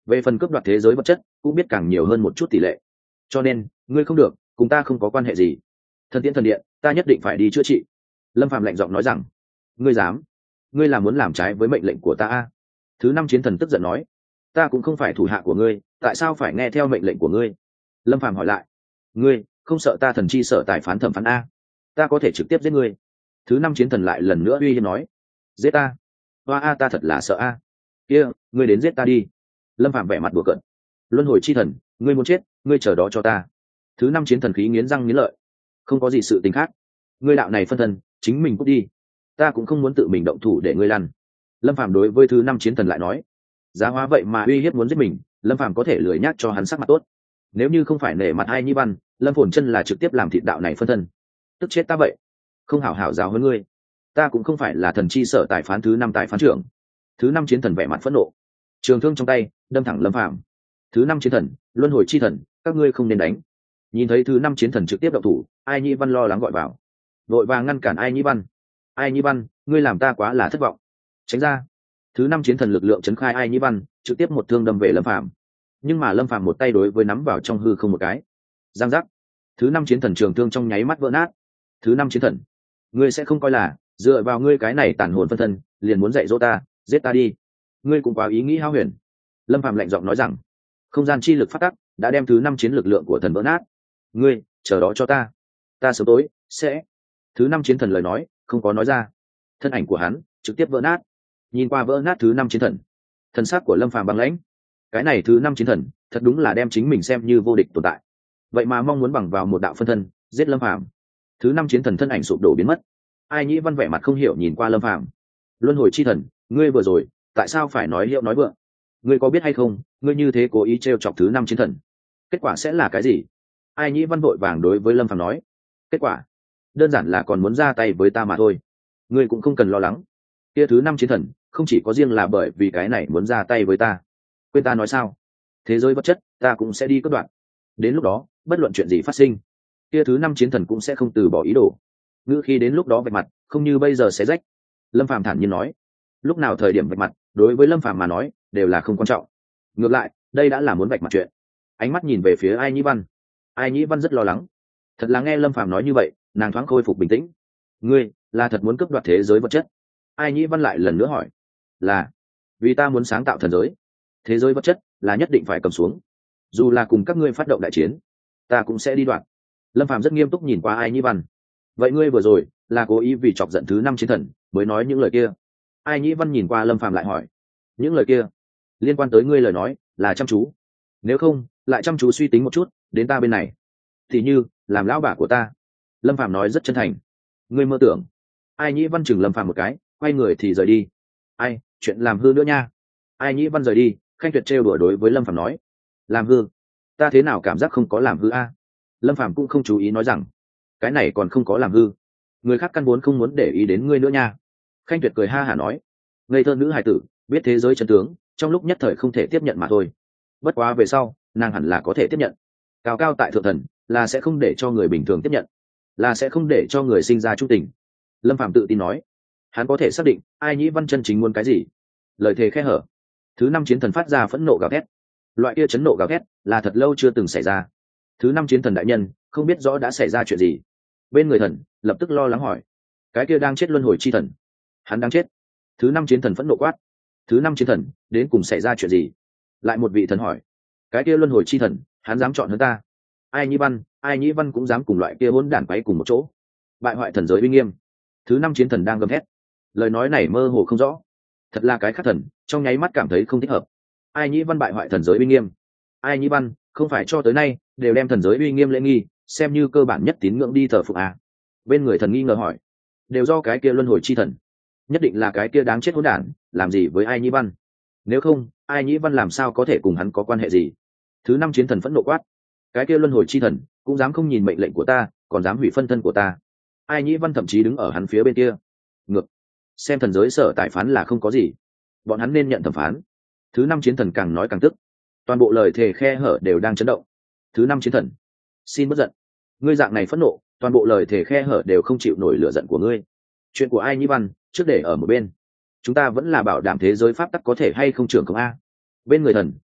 về phần cướp đoạt thế giới vật chất cũng biết càng nhiều hơn một chút tỷ lệ, cho nên ngươi không được, cùng ta không có quan hệ gì. Thần tiễn thần điện, ta nhất định phải đi chữa trị. Lâm Phàm lạnh giọng nói rằng. Ngươi dám? Ngươi là muốn làm trái với mệnh lệnh của ta a? Thứ năm chiến thần tức giận nói. Ta cũng không phải thủ hạ của ngươi, tại sao phải nghe theo mệnh lệnh của ngươi? Lâm Phàm hỏi lại. Ngươi không sợ ta thần chi sở tài phán thẩm phán a? Ta có thể trực tiếp giết ngươi. Thứ năm chiến thần lại lần nữa uy hiếp nói. Giết ta? Hoa a, ta thật là sợ a. Kia, ngươi đến giết ta đi. Lâm Phàm vẻ mặt đùa cợt. Luân hồi chi thần, ngươi muốn chết, ngươi chờ đó cho ta. Thứ năm chiến thần khí nghiến răng nghiến lợi. Không có gì sự tình khác, ngươi đạo này phân thân chính mình cút đi, ta cũng không muốn tự mình động thủ để ngươi lăn. Lâm Phàm đối với thứ năm chiến thần lại nói. Giá hóa vậy mà uy hiếp muốn giết mình, Lâm Phàm có thể lười nhắc cho hắn sắc mặt tốt. Nếu như không phải nể mặt Ai Nhĩ Văn, Lâm Phồn Chân là trực tiếp làm thịt đạo này phân thân. Tức chết ta vậy, không hảo hảo giáo huấn ngươi. Ta cũng không phải là thần chi sở tài phán thứ năm tài phán trưởng. Thứ năm chiến thần vẻ mặt phẫn nộ, trường thương trong tay đâm thẳng Lâm Phàm. Thứ năm chiến thần, luân hồi chi thần, các ngươi không nên đánh. Nhìn thấy thứ năm chiến thần trực tiếp động thủ, Ai Nhĩ Văn lo lắng gọi vào, vội vàng ngăn cản Ai Nhĩ Văn. Ai Nhĩ Văn, ngươi làm ta quá là thất vọng, tránh ra. Thứ năm chiến thần lực lượng chấn khai Ai Nhĩ Văn, trực tiếp một thương đâm về Lâm Phàm. Nhưng mà Lâm Phàm một tay đối với nắm vào trong hư không một cái, giang giác. Thứ năm chiến thần trường thương trong nháy mắt vỡ nát. Thứ năm chiến thần, ngươi sẽ không coi là dựa vào ngươi cái này tàn hồn phân thân liền muốn dạy dỗ ta, giết ta đi. Ngươi cũng quá ý nghĩ hão huyền. Lâm Phàm lạnh giọng nói rằng. Không gian chi lực phát tắc đã đem thứ năm chiến lực lượng của thần vỡ nát. Ngươi chờ đó cho ta, ta sớm tối sẽ. Thứ năm chiến thần lời nói không có nói ra, thân ảnh của hắn trực tiếp vỡ nát. Nhìn qua vỡ nát thứ năm chiến thần, thần sắc của Lâm Phàm băng lãnh. Cái này thứ năm chiến thần thật đúng là đem chính mình xem như vô địch tồn tại, vậy mà mong muốn bằng vào một đạo phân thân giết Lâm Phàm. Thứ năm chiến thần thân ảnh sụp đổ biến mất. Ai Nhĩ Văn vẻ mặt không hiểu nhìn qua Lâm Phàm. Luân hồi chi thần, ngươi vừa rồi tại sao phải nói hiệu nói vượng? Ngươi có biết hay không, ngươi như thế cố ý trêu chọc thứ năm chiến thần, kết quả sẽ là cái gì? Ai Nhĩ Văn vội vàng đối với Lâm Phàm nói. Kết quả đơn giản là còn muốn ra tay với ta mà thôi, ngươi cũng không cần lo lắng. Kia thứ năm chiến thần không chỉ có riêng là bởi vì cái này muốn ra tay với ta, quên ta nói sao, thế giới vật chất ta cũng sẽ đi cất đoạn. Đến lúc đó bất luận chuyện gì phát sinh, kia thứ năm chiến thần cũng sẽ không từ bỏ ý đồ. Ngữ khi đến lúc đó vạch mặt không như bây giờ sẽ rách. Lâm Phàm thản nhiên nói. Lúc nào thời điểm vạch mặt đối với Lâm Phàm mà nói đều là không quan trọng, ngược lại đây đã là muốn vạch mặt chuyện. Ánh mắt nhìn về phía Ai Nhĩ Văn. Ai Nhĩ Văn rất lo lắng. Thật là nghe Lâm Phàm nói như vậy, nàng thoáng khôi phục bình tĩnh. Ngươi là thật muốn cướp đoạt thế giới vật chất? Ai Nhĩ Văn lại lần nữa hỏi. Là, vì ta muốn sáng tạo thần giới, thế giới vật chất là nhất định phải cầm xuống, dù là cùng các ngươi phát động đại chiến ta cũng sẽ đi đoạt. Lâm Phàm rất nghiêm túc nhìn qua Ai Nhĩ Văn. Vậy ngươi vừa rồi là cố ý vì chọc giận thứ năm chiến thần mới nói những lời kia? Ai Nhĩ Văn nhìn qua Lâm Phàm lại hỏi. Những lời kia liên quan tới ngươi lời nói là chăm chú, nếu không lại chăm chú suy tính một chút đến ta bên này, thì như làm lão bà của ta. Lâm Phàm nói rất chân thành. Ngươi mơ tưởng. Ai Nhĩ Văn chừng Lâm Phàm một cái, quay người thì rời đi. Ai, chuyện làm hư nữa nha. Ai Nhĩ Văn rời đi, Khanh Tuyệt trêu đùa đối với Lâm Phàm nói. Làm hư? Ta thế nào cảm giác không có làm hư a? Lâm Phàm cũng không chú ý nói rằng. Cái này còn không có làm hư, người khác căn vốn không muốn để ý đến ngươi nữa nha. Khanh Tuyệt cười ha hả nói. Ngây thơ nữ hài tử biết thế giới chân tướng, trong lúc nhất thời không thể tiếp nhận mà thôi. Bất quá về sau nàng hẳn là có thể tiếp nhận. Cao cao tại thượng thần là sẽ không để cho người bình thường tiếp nhận, là sẽ không để cho người sinh ra trung tình. Lâm Phàm tự tin nói. Hắn có thể xác định Ai Nhĩ Văn chân chính muốn cái gì. Lời thề khe hở. Thứ năm chiến thần phát ra phẫn nộ gào thét. Loại kia chấn nộ gào thét là thật lâu chưa từng xảy ra. Thứ năm chiến thần đại nhân không biết rõ đã xảy ra chuyện gì. Bên người thần lập tức lo lắng hỏi. Cái kia đang chết luân hồi chi thần, hắn đang chết. Thứ năm chiến thần phẫn nộ quát. Thứ năm chiến thần đến cùng xảy ra chuyện gì? Lại một vị thần hỏi. Cái kia luân hồi chi thần hắn dám chọn hơn ta. Ai Nhĩ Văn, Ai Nhĩ Văn cũng dám cùng loại kia hỗn đản quấy cùng một chỗ, bại hoại thần giới uy nghiêm. Thứ năm chiến thần đang gầm thét, lời nói này mơ hồ không rõ. Thật là cái khác thần trong nháy mắt cảm thấy không thích hợp. Ai Nhĩ Văn bại hoại thần giới uy nghiêm. Ai Nhĩ Văn không phải cho tới nay đều đem thần giới uy nghiêm lễ nghi xem như cơ bản nhất tín ngưỡng đi thờ phụng à? Bên người thần nghi ngờ hỏi. Đều do cái kia luân hồi chi thần, nhất định là cái kia đáng chết hỗn đản làm gì với Ai Nhĩ Văn. Nếu không Ai Nhĩ Văn làm sao có thể cùng hắn có quan hệ gì? Thứ năm chiến thần phẫn nộ quát. Cái kia luân hồi chi thần cũng dám không nhìn mệnh lệnh của ta, còn dám hủy phân thân của ta. Ai Nhĩ Văn thậm chí đứng ở hắn phía bên kia. Ngược, xem thần giới sở tài phán là không có gì, bọn hắn nên nhận thẩm phán. Thứ năm chiến thần càng nói càng tức, toàn bộ lời thề khe hở đều đang chấn động. Thứ năm chiến thần, xin bất giận. Ngươi dạng này phẫn nộ, toàn bộ lời thề khe hở đều không chịu nổi lửa giận của ngươi. Chuyện của Ai Nhĩ Văn trước để ở một bên, chúng ta vẫn là bảo đảm thế giới pháp tắc có thể hay không trưởng công a. Bên người thần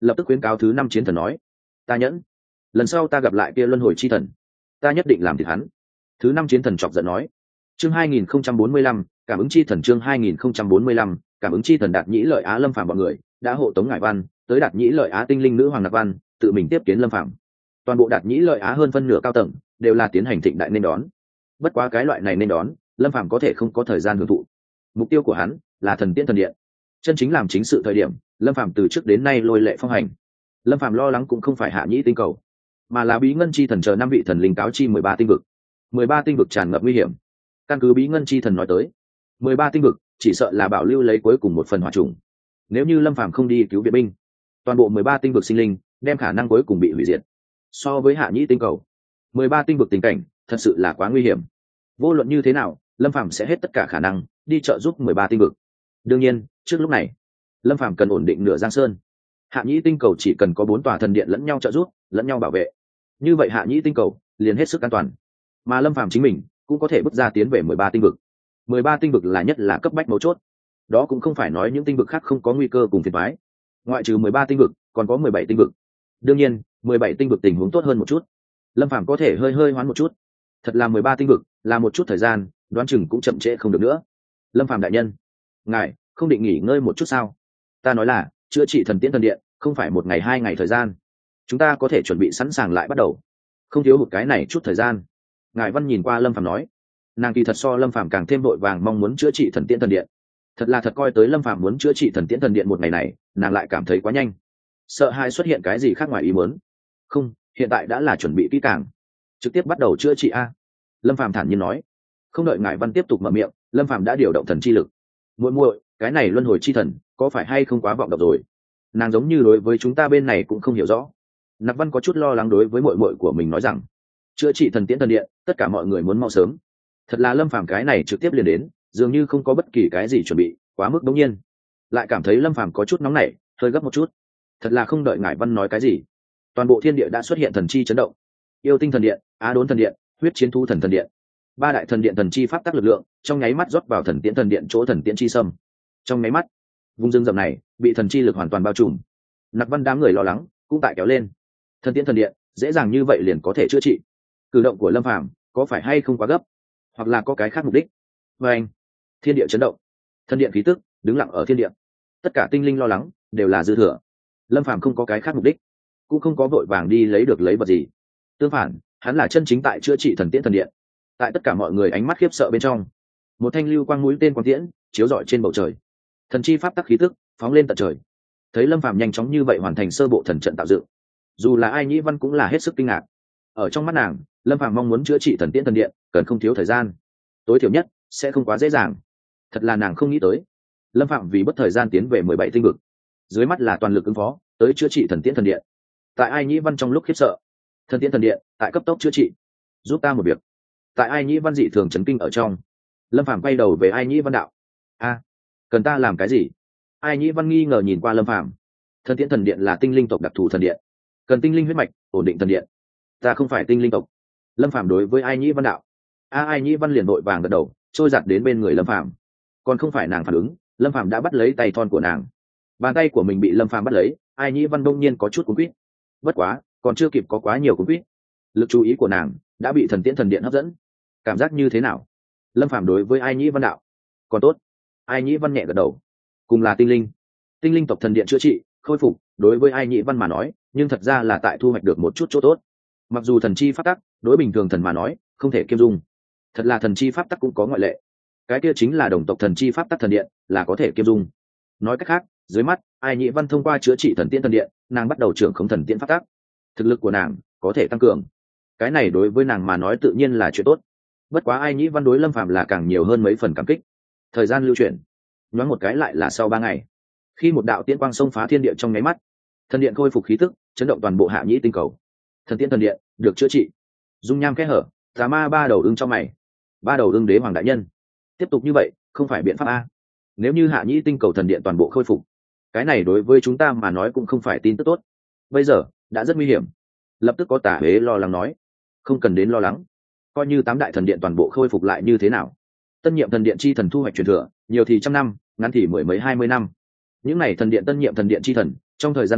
lập tức khuyến cáo thứ năm chiến thần nói: ta nhẫn, lần sau ta gặp lại kia luân hồi chi thần, ta nhất định làm thịt hắn. Thứ năm chiến thần chọc giận nói. Chương hai nghìn không trăm bốn mươi lăm, cảm ứng chi thần. Chương hai nghìn không trăm bốn mươi lăm, cảm ứng chi thần. Đạt Nhĩ Lợi Á Lâm Phàm bọn người đã hộ tống Ngải Văn tới Đạt Nhĩ Lợi Á tinh linh nữ hoàng Nạp Văn, tự mình tiếp kiến Lâm Phàm. Toàn bộ Đạt Nhĩ Lợi Á hơn phân nửa cao tầng đều là tiến hành thịnh đại nên đón. Bất quá cái loại này nên đón, Lâm Phàm có thể không có thời gian hưởng thụ. Mục tiêu của hắn là thần tiễn thần điện, chân chính làm chính sự thời điểm, Lâm Phàm từ trước đến nay lôi lệ phong hành. Lâm Phàm lo lắng cũng không phải Hạ Nhĩ tinh cầu, mà là Bí Ngân chi thần chờ năm vị thần linh cáo chi mười ba tinh vực. mười ba tinh vực tràn ngập nguy hiểm. Căn cứ Bí Ngân chi thần nói tới, mười ba tinh vực chỉ sợ là bảo lưu lấy cuối cùng một phần hỏa trùng. Nếu như Lâm Phàm không đi cứu viện binh, toàn bộ mười ba tinh vực sinh linh đem khả năng cuối cùng bị hủy diệt. So với Hạ Nhĩ tinh cầu, mười ba tinh vực tình cảnh thật sự là quá nguy hiểm. Vô luận như thế nào, Lâm Phàm sẽ hết tất cả khả năng đi trợ giúp mười ba tinh vực. Đương nhiên, trước lúc này, Lâm Phàm cần ổn định nửa Giang Sơn. Hạ Nhĩ tinh cầu chỉ cần có bốn tòa thần điện lẫn nhau trợ giúp, lẫn nhau bảo vệ, như vậy Hạ Nhĩ tinh cầu liền hết sức an toàn. Mà Lâm Phàm chính mình cũng có thể bước ra tiến về mười ba tinh vực. mười ba tinh vực là nhất là cấp bách mấu chốt. Đó cũng không phải nói những tinh vực khác không có nguy cơ cùng phiền toái. Ngoại trừ mười ba tinh vực, còn có mười bảy tinh vực. Đương nhiên, mười bảy tinh vực tình huống tốt hơn một chút. Lâm Phàm có thể hơi hơi hoán một chút. Thật là mười ba tinh vực, là một chút thời gian, đoán chừng cũng chậm trễ không được nữa. Lâm Phàm đại nhân, ngài không định nghỉ ngơi một chút sao? Ta nói là chữa trị thần tiễn thần điện, không phải một ngày hai ngày thời gian. Chúng ta có thể chuẩn bị sẵn sàng lại bắt đầu, không thiếu hụt cái này chút thời gian. Ngài Văn nhìn qua Lâm Phàm nói, nàng kỳ thật so Lâm Phàm càng thêm vội vàng mong muốn chữa trị thần tiễn thần điện. Thật là thật coi tới Lâm Phàm muốn chữa trị thần tiễn thần điện một ngày này, nàng lại cảm thấy quá nhanh, sợ hai xuất hiện cái gì khác ngoài ý muốn. Không, hiện tại đã là chuẩn bị kỹ càng, trực tiếp bắt đầu chữa trị a. Lâm Phàm thản nhiên nói. Không đợi Ngải Văn tiếp tục mở miệng, Lâm Phàm đã điều động thần chi lực. Muội muội, cái này luân hồi chi thần có phải hay không quá vọng động rồi? Nàng giống như đối với chúng ta bên này cũng không hiểu rõ. Nạp Văn có chút lo lắng đối với muội muội của mình nói rằng, chữa trị thần tiễn thần điện, tất cả mọi người muốn mau sớm. Thật là Lâm Phàm cái này trực tiếp liền đến, dường như không có bất kỳ cái gì chuẩn bị, quá mức đống nhiên. Lại cảm thấy Lâm Phàm có chút nóng nảy, hơi gấp một chút. Thật là không đợi Ngải Văn nói cái gì, toàn bộ thiên địa đã xuất hiện thần chi chấn động. Yêu tinh thần điện, Á Đốn thần điện, huyết chiến thu thần thần điện, ba đại thần điện thần chi pháp tắc lực lượng trong nháy mắt rót vào thần tiễn thần điện chỗ thần tiễn chi sâm. Trong nháy mắt, vùng rừng rậm này bị thần chi lực hoàn toàn bao trùm. Nặc Văn đám người lo lắng cũng tại kéo lên. Thần tiễn thần điện dễ dàng như vậy liền có thể chữa trị? Cử động của Lâm Phàm có phải hay không quá gấp, hoặc là có cái khác mục đích? Và anh, thiên địa chấn động, thần điện khí tức đứng lặng ở thiên địa. Tất cả tinh linh lo lắng đều là dư thừa. Lâm Phàm không có cái khác mục đích, cũng không có vội vàng đi lấy được lấy vật gì. Tương phản, hắn là chân chính tại chữa trị thần tiễn thần điện. Tại tất cả mọi người ánh mắt khiếp sợ bên trong, một thanh lưu quang mũi tên quang tiễn chiếu rọi trên bầu trời, thần chi pháp tắc khí tức phóng lên tận trời. Thấy Lâm Phàm nhanh chóng như vậy hoàn thành sơ bộ thần trận tạo dựng, dù là Ai Nhĩ Văn cũng là hết sức kinh ngạc. Ở trong mắt nàng, Lâm Phàm mong muốn chữa trị thần tiễn thần điện cần không thiếu thời gian, tối thiểu nhất sẽ không quá dễ dàng. Thật là nàng không nghĩ tới, Lâm Phàm vì bất thời gian tiến về mười bảy tinh vực, dưới mắt là toàn lực ứng phó tới chữa trị thần tiễn thần điện. Tại Ai Nhĩ Văn trong lúc khiếp sợ, thần tiễn thần điện tại cấp tốc chữa trị, giúp ta một việc. Tại Ai Nhĩ Văn dị thường chấn kinh ở trong, Lâm Phàm quay đầu về Ai Nhĩ Văn đạo, a, cần ta làm cái gì? Ai Nhĩ Văn nghi ngờ nhìn qua Lâm Phàm. Thần tiễn thần điện là tinh linh tộc đặc thù thần điện, cần tinh linh huyết mạch ổn định thần điện. Ta không phải tinh linh tộc. Lâm Phàm đối với Ai Nhĩ Văn đạo. A Ai Nhĩ Văn liền vội vàng gật đầu, trôi giặt đến bên người Lâm Phàm. Còn không phải nàng phản ứng, Lâm Phàm đã bắt lấy tay thon của nàng. Bàn tay của mình bị Lâm Phàm bắt lấy, Ai Nhĩ Văn đông nhiên có chút cuống quýt. Bất quá, còn chưa kịp có quá nhiều cuống quýt, lực chú ý của nàng đã bị thần tiễn thần điện hấp dẫn. Cảm giác như thế nào? Lâm Phàm đối với Ai Nhĩ Văn đạo. Còn tốt. Ai Nhĩ Văn nhẹ gật đầu. Cùng là tinh linh, tinh linh tộc thần điện chữa trị khôi phục, đối với Ai Nhĩ Văn mà nói, nhưng thật ra là tại thu hoạch được một chút chỗ tốt. Mặc dù thần chi pháp tắc đối bình thường thần mà nói không thể kiêm dung, thật là thần chi pháp tắc cũng có ngoại lệ. Cái kia chính là đồng tộc thần chi pháp tắc thần điện là có thể kiêm dung. Nói cách khác, dưới mắt Ai Nhĩ Văn thông qua chữa trị thần tiễn thần điện, nàng bắt đầu trưởng khống thần tiễn pháp tắc, thực lực của nàng có thể tăng cường. Cái này đối với nàng mà nói tự nhiên là chuyện tốt. Bất quá Ai Nhĩ Văn đối Lâm Phàm là càng nhiều hơn mấy phần cảm kích. Thời gian lưu chuyển nhoáng một cái lại là sau ba ngày, khi một đạo tiễn quang xông phá thiên địa trong nháy mắt, thần điện khôi phục khí tức, chấn động toàn bộ Hạ Nhĩ tinh cầu. Thần tiễn thần điện được chữa trị, dung nham kẽ hở, tà ma ba đầu ưng trong mày. Ba đầu ưng đế hoàng đại nhân, tiếp tục như vậy không phải biện pháp a. Nếu như Hạ Nhĩ tinh cầu thần điện toàn bộ khôi phục, cái này đối với chúng ta mà nói cũng không phải tin tức tốt. Bây giờ đã rất nguy hiểm. Lập tức có Tả Huế lo lắng nói, không cần đến lo lắng, coi như tám đại thần điện toàn bộ khôi phục lại như thế nào? Tân nhiệm thần điện chi thần thu hoạch truyền thừa, nhiều thì trăm năm, ngắn thì mười mấy hai mươi năm. Những này thần điện tân nhiệm thần điện chi thần, trong thời gian ngắn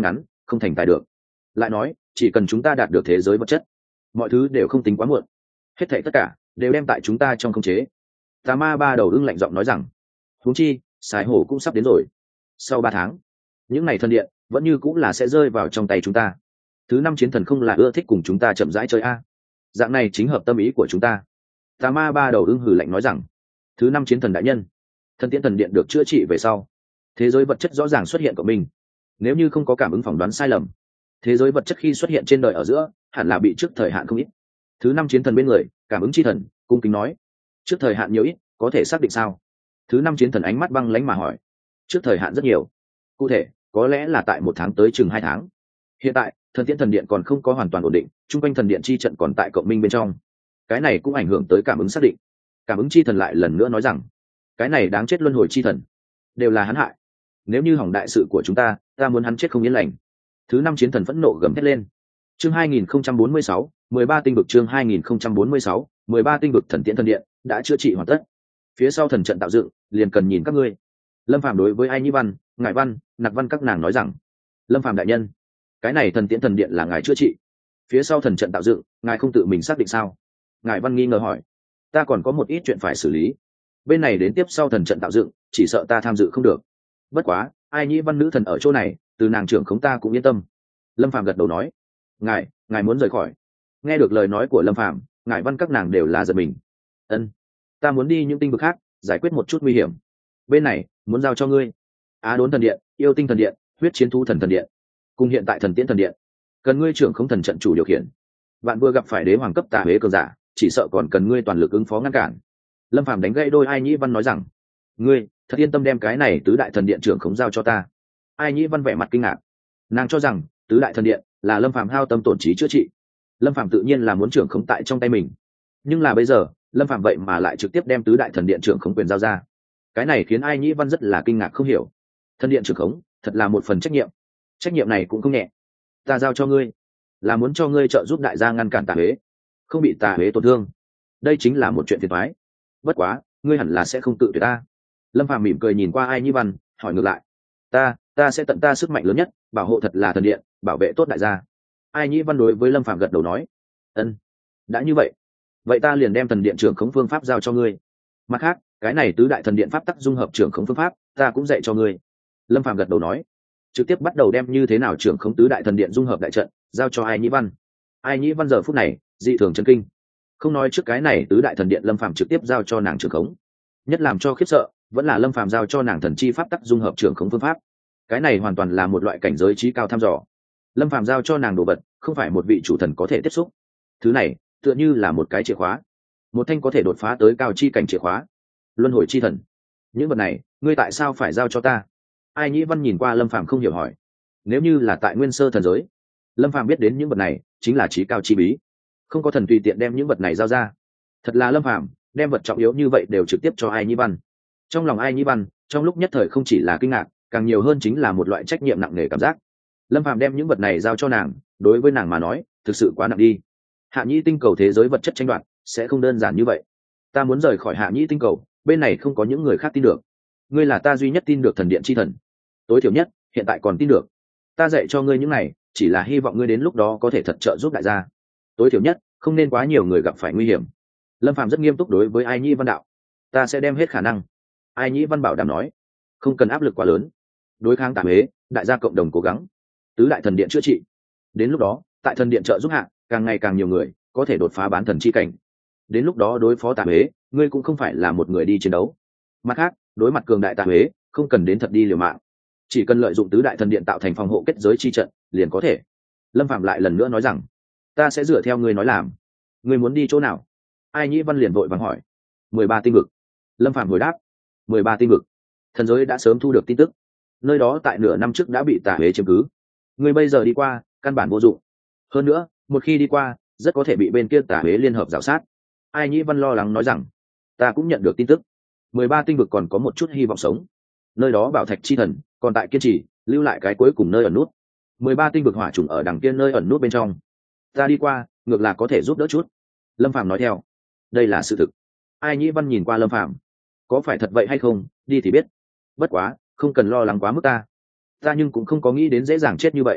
không thành tài được. Lại nói chỉ cần chúng ta đạt được thế giới vật chất, mọi thứ đều không tính quá muộn, hết thảy tất cả đều đem tại chúng ta trong khống chế. Tà ma ba đầu ưng lạnh giọng nói rằng, huống chi sái hổ cũng sắp đến rồi. Sau ba tháng, những ngày thần điện vẫn như cũng là sẽ rơi vào trong tay chúng ta. Thứ năm chiến thần không là ưa thích cùng chúng ta chậm rãi chơi a? Dạng này chính hợp tâm ý của chúng ta. Tà ma ba đầu ưng hừ lạnh nói rằng, thứ năm chiến thần đại nhân, thần tiễn thần điện được chữa trị về sau, thế giới vật chất rõ ràng xuất hiện của mình. Nếu như không có cảm ứng phỏng đoán sai lầm, thế giới vật chất khi xuất hiện trên đời ở giữa hẳn là bị trước thời hạn không ít. Thứ năm chiến thần bên người cảm ứng chi thần cung kính nói, trước thời hạn nhiều ít có thể xác định sao? Thứ năm chiến thần ánh mắt băng lãnh mà hỏi. Trước thời hạn rất nhiều, cụ thể có lẽ là tại một tháng tới chừng hai tháng. Hiện tại thần tiễn thần điện còn không có hoàn toàn ổn định, chung quanh thần điện chi trận còn tại cộng minh bên trong, cái này cũng ảnh hưởng tới cảm ứng xác định. Cảm ứng chi thần lại lần nữa nói rằng, cái này đáng chết luân hồi chi thần đều là hắn hại, nếu như hỏng đại sự của chúng ta ta muốn hắn chết không yên lành. Thứ năm chiến thần phẫn nộ gầm thét lên. Chương hai nghìn không trăm bốn mươi sáu, mười ba tinh vực. Chương hai nghìn không trăm bốn mươi sáu, mười ba tinh vực. Thần tiễn thần điện đã chữa trị hoàn tất, phía sau thần trận tạo dựng liền cần nhìn các ngươi. Lâm Phàm đối với Ai Nhĩ Văn, Ngải Văn, Nặc Văn các nàng nói rằng, Lâm Phàm đại nhân, cái này thần tiễn thần điện là ngài chữa trị, phía sau thần trận tạo dựng ngài không tự mình xác định sao? Ngải Văn nghi ngờ hỏi. Ta còn có một ít chuyện phải xử lý, bên này đến tiếp sau thần trận tạo dựng chỉ sợ ta tham dự không được. Bất quá Ai Nhĩ Văn nữ thần ở chỗ này, từ nàng trưởng khống ta cũng yên tâm. Lâm Phàm gật đầu nói. Ngài, ngài muốn rời khỏi? Nghe được lời nói của Lâm Phàm, Ngải Văn các nàng đều là giật mình. Ân, ta muốn đi những tinh vực khác giải quyết một chút nguy hiểm, bên này muốn giao cho ngươi. Á Đốn thần điện, Yêu Tinh thần điện, Huyết Chiến Thú thần thần điện cùng hiện tại thần tiễn thần điện, cần ngươi trưởng không thần trận chủ điều khiển. Bạn vừa gặp phải đế hoàng cấp tà huế cường giả, chỉ sợ còn cần ngươi toàn lực ứng phó ngăn cản. Lâm Phàm đánh gãy đôi Ai Nhĩ Văn nói rằng, ngươi thật yên tâm đem cái này tứ đại thần điện trưởng khống giao cho ta? Ai Nhĩ Văn vẻ mặt kinh ngạc, nàng cho rằng tứ đại thần điện là Lâm Phàm hao tâm tổn trí chữa trị, Lâm Phàm tự nhiên là muốn trưởng khống tại trong tay mình. Nhưng là bây giờ Lâm Phàm vậy mà lại trực tiếp đem tứ đại thần điện trưởng khống quyền giao ra, cái này khiến Ai Nhĩ Văn rất là kinh ngạc không hiểu. Thần điện trưởng khống thật là một phần trách nhiệm, trách nhiệm này cũng không nhẹ. Ta giao cho ngươi là muốn cho ngươi trợ giúp đại gia ngăn cản tà huế, không bị tà huế tổn thương. Đây chính là một chuyện phiền toái. Bất quá ngươi hẳn là sẽ không tự tuyệt ta. Lâm Phàm mỉm cười nhìn qua Ai Nhĩ Văn, hỏi ngược lại. Ta, ta sẽ tận ta sức mạnh lớn nhất, bảo hộ thật là thần điện, bảo vệ tốt đại gia. Ai Nhĩ Văn đối với Lâm Phàm gật đầu nói. Ân, đã như vậy, vậy ta liền đem thần điện trưởng khống phương pháp giao cho ngươi. Mặt khác, cái này tứ đại thần điện pháp tắc dung hợp trưởng khống phương pháp, ta cũng dạy cho ngươi. Lâm Phàm gật đầu nói, trực tiếp bắt đầu đem như thế nào trưởng khống tứ đại thần điện dung hợp đại trận giao cho Ai Nhĩ Văn. Ai Nhĩ Văn giờ phút này dị thường chấn kinh, không nói trước cái này tứ đại thần điện Lâm Phàm trực tiếp giao cho nàng trưởng khống, nhất làm cho khiếp sợ vẫn là Lâm Phàm giao cho nàng thần chi pháp tắc dung hợp trưởng khống phương pháp. Cái này hoàn toàn là một loại cảnh giới trí cao thăm dò. Lâm Phàm giao cho nàng đồ vật không phải một vị chủ thần có thể tiếp xúc, thứ này tựa như là một cái chìa khóa, một thanh có thể đột phá tới cao chi cảnh chìa khóa. Luân hồi chi thần, những vật này ngươi tại sao phải giao cho ta? Ai Nhĩ Văn nhìn qua Lâm Phàm không hiểu hỏi. Nếu như là tại nguyên sơ thần giới, Lâm Phàm biết đến những vật này chính là trí cao chi bí, không có thần tùy tiện đem những vật này giao ra. Thật là Lâm Phàm đem vật trọng yếu như vậy đều trực tiếp cho Ai Nhĩ Văn. Trong lòng Ai Nhĩ Văn trong lúc nhất thời không chỉ là kinh ngạc, càng nhiều hơn chính là một loại trách nhiệm nặng nề cảm giác. Lâm Phàm đem những vật này giao cho nàng, đối với nàng mà nói thực sự quá nặng đi. Hạ Nhĩ tinh cầu thế giới vật chất tranh đoạt sẽ không đơn giản như vậy. Ta muốn rời khỏi Hạ Nhĩ tinh cầu, bên này không có những người khác tin được. Ngươi là ta duy nhất tin được thần điện chi thần, tối thiểu nhất hiện tại còn tin được. Ta dạy cho ngươi những này chỉ là hy vọng ngươi đến lúc đó có thể thật trợ giúp đại gia, tối thiểu nhất không nên quá nhiều người gặp phải nguy hiểm. Lâm Phàm rất nghiêm túc đối với Ai Nhĩ Văn đạo. Ta sẽ đem hết khả năng. Ai Nhĩ Văn bảo đảm nói, không cần áp lực quá lớn, đối kháng tà huế đại gia cộng đồng cố gắng, tứ đại thần điện chữa trị, đến lúc đó tại thần điện trợ giúp hạ càng ngày càng nhiều người có thể đột phá bán thần chi cảnh. Đến lúc đó đối phó tà huế ngươi cũng không phải là một người đi chiến đấu. Mặt khác, đối mặt cường đại tà huế không cần đến thật đi liều mạng, chỉ cần lợi dụng tứ đại thần điện tạo thành phòng hộ kết giới chi trận liền có thể. Lâm Phạm lại lần nữa nói rằng, ta sẽ dựa theo ngươi nói làm. Ngươi muốn đi chỗ nào? Ai Nhĩ Văn liền vội vàng hỏi. Mười ba tinh vực. Lâm Phạm hồi đáp. Mười ba tinh vực. Thần giới đã sớm thu được tin tức, nơi đó tại nửa năm trước đã bị tà huế chiếm cứ. Ngươi bây giờ đi qua căn bản vô dụng, hơn nữa một khi đi qua rất có thể bị bên kia tà huế liên hợp rào sát. Ai Nhĩ Văn lo lắng nói rằng, ta cũng nhận được tin tức, mười ba tinh vực còn có một chút hy vọng sống, nơi đó bảo thạch chi thần còn tại kiên trì lưu lại cái cuối cùng nơi ẩn nút. Mười ba tinh vực hỏa trùng ở đằng kia nơi ẩn nút bên trong, ta đi qua ngược là có thể giúp đỡ chút. Lâm Phàm nói theo. Đây là sự thực. Ai Nhĩ Văn nhìn qua Lâm Phàm, có phải thật vậy hay không đi thì biết, bất quá không cần lo lắng quá mức ta ta nhưng cũng không có nghĩ đến dễ dàng chết như vậy.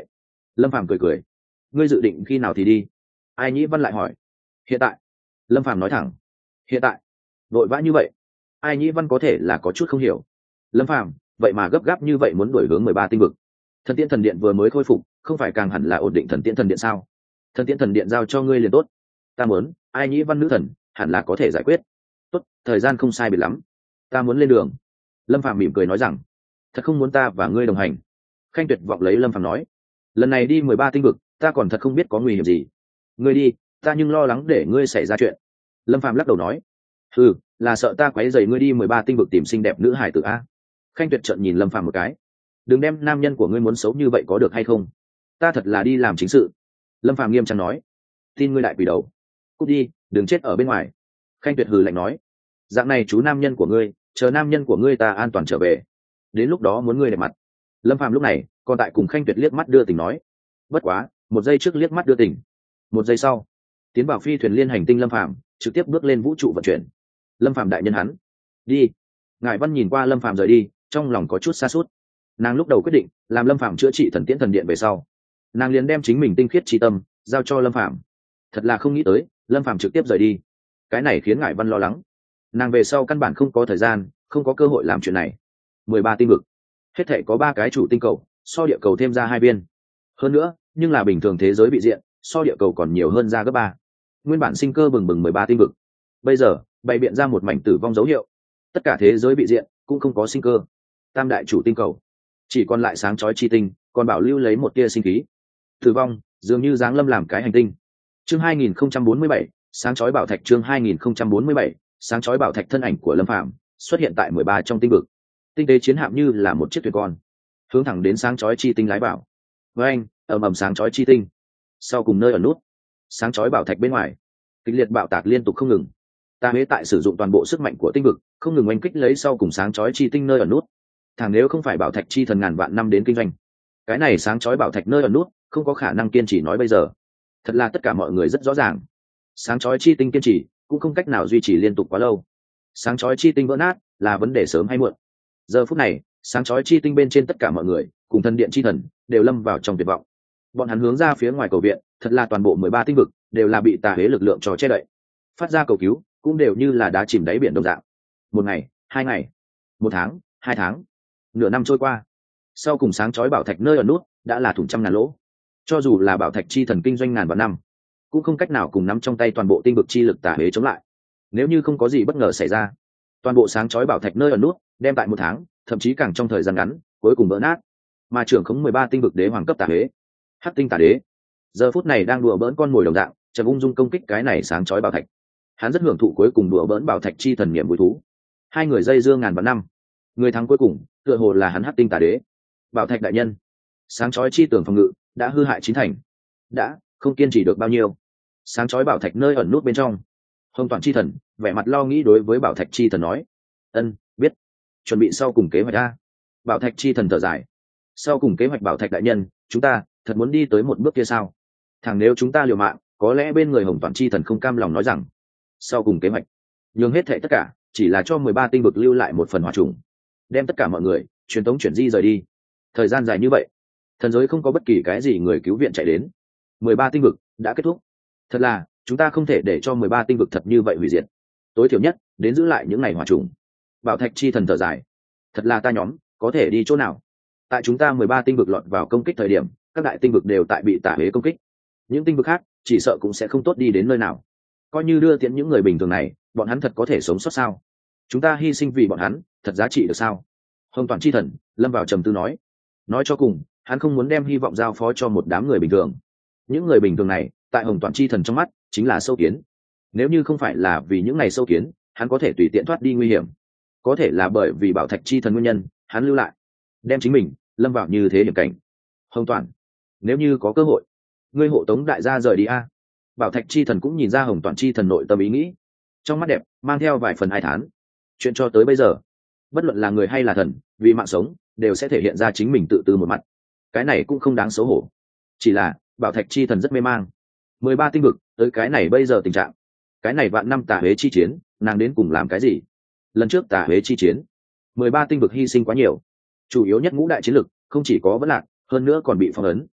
Lâm Phàm cười cười. Ngươi dự định khi nào thì đi? Ai Nhĩ Văn lại hỏi. Hiện tại. Lâm Phàm nói thẳng. Hiện tại? Vội vã như vậy? Ai Nhĩ Văn có thể là có chút không hiểu. Lâm Phàm, vậy mà gấp gáp như vậy muốn đuổi hướng mười ba tinh vực. Thần Tiễn Thần Điện vừa mới khôi phục, không phải càng hẳn là ổn định Thần Tiễn Thần Điện sao? Thần Tiễn Thần Điện giao cho ngươi liền tốt. Ta muốn, Ai Nhĩ Văn nữ thần, hẳn là có thể giải quyết. Tốt, thời gian không sai biệt lắm. Ta muốn lên đường. Lâm Phàm mỉm cười nói rằng, thật không muốn ta và ngươi đồng hành. Khanh Tuyệt vọng lấy Lâm Phàm nói, lần này đi mười ba tinh vực, ta còn thật không biết có nguy hiểm gì. Ngươi đi, ta nhưng lo lắng để ngươi xảy ra chuyện. Lâm Phàm lắc đầu nói, ừ, là sợ ta quấy rầy ngươi đi mười ba tinh vực tìm xinh đẹp nữ hải tử a. Khanh Tuyệt trợn nhìn Lâm Phàm một cái, đừng đem nam nhân của ngươi muốn xấu như vậy có được hay không? Ta thật là đi làm chính sự. Lâm Phàm nghiêm trang nói, tin ngươi đại quỷ đầu, cút đi, đừng chết ở bên ngoài. Khanh Tuyệt hừ lạnh nói, dạng này chú nam nhân của ngươi, chờ nam nhân của ngươi ta an toàn trở về, đến lúc đó muốn ngươi để mặt. Lâm Phàm lúc này còn tại cùng Khanh Tuyệt liếc mắt đưa tình nói, bất quá một giây trước liếc mắt đưa tình, một giây sau tiến vào phi thuyền liên hành tinh Lâm Phàm trực tiếp bước lên vũ trụ vận chuyển. Lâm Phàm đại nhân hắn đi. Ngải Văn nhìn qua Lâm Phàm rời đi, trong lòng có chút xa suốt. Nàng lúc đầu quyết định làm Lâm Phàm chữa trị Thần Tiễn Thần Điện về sau, nàng liền đem chính mình tinh khiết trí tâm giao cho Lâm Phàm. Thật là không nghĩ tới Lâm Phàm trực tiếp rời đi, cái này khiến Ngải Văn lo lắng. Nàng về sau căn bản không có thời gian, không có cơ hội làm chuyện này. mười ba tinh vực, hết thể có ba cái chủ tinh cầu, so địa cầu thêm ra hai viên. Hơn nữa, nhưng là bình thường thế giới vị diện, so địa cầu còn nhiều hơn ra gấp ba. Nguyên bản sinh cơ bừng bừng mười ba tinh vực, bây giờ bày biện ra một mảnh tử vong dấu hiệu. Tất cả thế giới vị diện cũng không có sinh cơ. Tam đại chủ tinh cầu chỉ còn lại sáng chói chi tinh, còn bảo lưu lấy một tia sinh khí. Tử vong dường như giáng lâm làm cái hành tinh. Chương hai nghìn không trăm bốn mươi bảy, sáng chói bảo thạch. Chương hai nghìn không trăm bốn mươi bảy, sáng chói bảo thạch. Thân ảnh của Lâm Phàm xuất hiện tại mười ba trong tinh vực. Tinh tế chiến hạm như là một chiếc thuyền con, hướng thẳng đến sáng chói chi tinh lái vào. Với anh, ầm ầm sáng chói chi tinh. Sau cùng nơi ở nút, sáng chói bảo thạch bên ngoài, kịch liệt bạo tạc liên tục không ngừng. Ta huế tại sử dụng toàn bộ sức mạnh của tinh vực, không ngừng oanh kích lấy sau cùng sáng chói chi tinh nơi ở nút. Thằng nếu không phải bảo thạch chi thần ngàn vạn năm đến kinh doanh, cái này sáng chói bảo thạch nơi ở nút không có khả năng kiên trì nói bây giờ. Thật là tất cả mọi người rất rõ ràng, sáng chói chi tinh kiên trì cũng không cách nào duy trì liên tục quá lâu. Sáng chói chi tinh vỡ nát là vấn đề sớm hay muộn. Giờ phút này, sáng chói chi tinh bên trên tất cả mọi người cùng thần điện chi thần đều lâm vào trong tuyệt vọng. Bọn hắn hướng ra phía ngoài cầu viện, thật là toàn bộ mười ba tinh vực đều là bị tà huế lực lượng cho che đậy. Phát ra cầu cứu cũng đều như là đá chìm đáy biển đồng dạng. Một ngày, hai ngày, một tháng, hai tháng, nửa năm trôi qua, sau cùng sáng chói bảo thạch nơi ở nút đã là thủng trăm ngàn lỗ. Cho dù là bảo thạch chi thần kinh doanh ngàn vạn năm, cũng không cách nào cùng nắm trong tay toàn bộ tinh vực chi lực tà huế chống lại. Nếu như không có gì bất ngờ xảy ra, toàn bộ sáng chói bảo thạch nơi ở nút đem tại một tháng, thậm chí càng trong thời gian ngắn, cuối cùng vỡ nát. Mà trưởng khống mười ba tinh vực đế hoàng cấp tà huế, Hắc tinh tà đế, giờ phút này đang đùa bỡn con mồi đồng dạng, chậm ung dung công kích cái này sáng chói bảo thạch. Hắn rất hưởng thụ cuối cùng đùa bỡn bảo thạch chi thần niềm vui thú. Hai người dây dưa ngàn vạn năm, người thắng cuối cùng tựa hồ là hắn Hắc tinh tà đế. Bảo thạch đại nhân, sáng chói chi tường phòng ngự đã hư hại chín thành, đã không kiên trì được bao nhiêu. Sáng chói bảo thạch nơi ẩn nút bên trong, Hồng Toàn chi thần vẻ mặt lo nghĩ đối với bảo thạch chi thần nói, ân biết, chuẩn bị sau cùng kế hoạch a. Bảo thạch chi thần thở dài, sau cùng kế hoạch bảo thạch đại nhân, chúng ta thật muốn đi tới một bước kia sao? Thằng nếu chúng ta liều mạng, có lẽ bên người Hồng Toàn chi thần không cam lòng nói rằng, sau cùng kế hoạch nhường hết thệ tất cả chỉ là cho mười ba tinh vực lưu lại một phần hỏa trùng, đem tất cả mọi người truyền tống chuyển di rời đi. Thời gian dài như vậy, thần giới không có bất kỳ cái gì người cứu viện chạy đến, mười ba tinh vực đã kết thúc. Thật là chúng ta không thể để cho mười ba tinh vực thật như vậy hủy diệt, tối thiểu nhất đến giữ lại những ngày hỏa trùng. Bảo thạch chi thần thở dài, thật là ta nhóm có thể đi chỗ nào? Tại chúng ta mười ba tinh vực lọt vào công kích thời điểm, các đại tinh vực đều tại bị tà huế công kích, những tinh vực khác chỉ sợ cũng sẽ không tốt đi đến nơi nào. Coi như đưa tiễn những người bình thường này, bọn hắn thật có thể sống sót sao? Chúng ta hy sinh vì bọn hắn thật giá trị được sao? Hồng Toàn chi thần lâm vào trầm tư nói, nói cho cùng hắn không muốn đem hy vọng giao phó cho một đám người bình thường. Những người bình thường này tại Hồng Toàn chi thần trong mắt chính là sâu kiến. Nếu như không phải là vì những ngày sâu kiến, hắn có thể tùy tiện thoát đi nguy hiểm. Có thể là bởi vì bảo thạch chi thần nguyên nhân, hắn lưu lại, đem chính mình lâm vào như thế hiểm cảnh. Hồng Toàn, nếu như có cơ hội, ngươi hộ tống đại gia rời đi a. Bảo thạch chi thần cũng nhìn ra Hồng Toàn chi thần nội tâm ý nghĩ, trong mắt đẹp mang theo vài phần ai thán. Chuyện cho tới bây giờ, bất luận là người hay là thần, vì mạng sống đều sẽ thể hiện ra chính mình tự tư một mặt. Cái này cũng không đáng xấu hổ. Chỉ là bảo thạch chi thần rất mê mang. Mười ba tinh vực tới cái này bây giờ tình trạng, cái này vạn năm tà huế chi chiến, nàng đến cùng làm cái gì? Lần trước tà huế chi chiến, mười ba tinh vực hy sinh quá nhiều, chủ yếu nhất ngũ đại chiến lực không chỉ có vẫn lạc, hơn nữa còn bị phong ấn.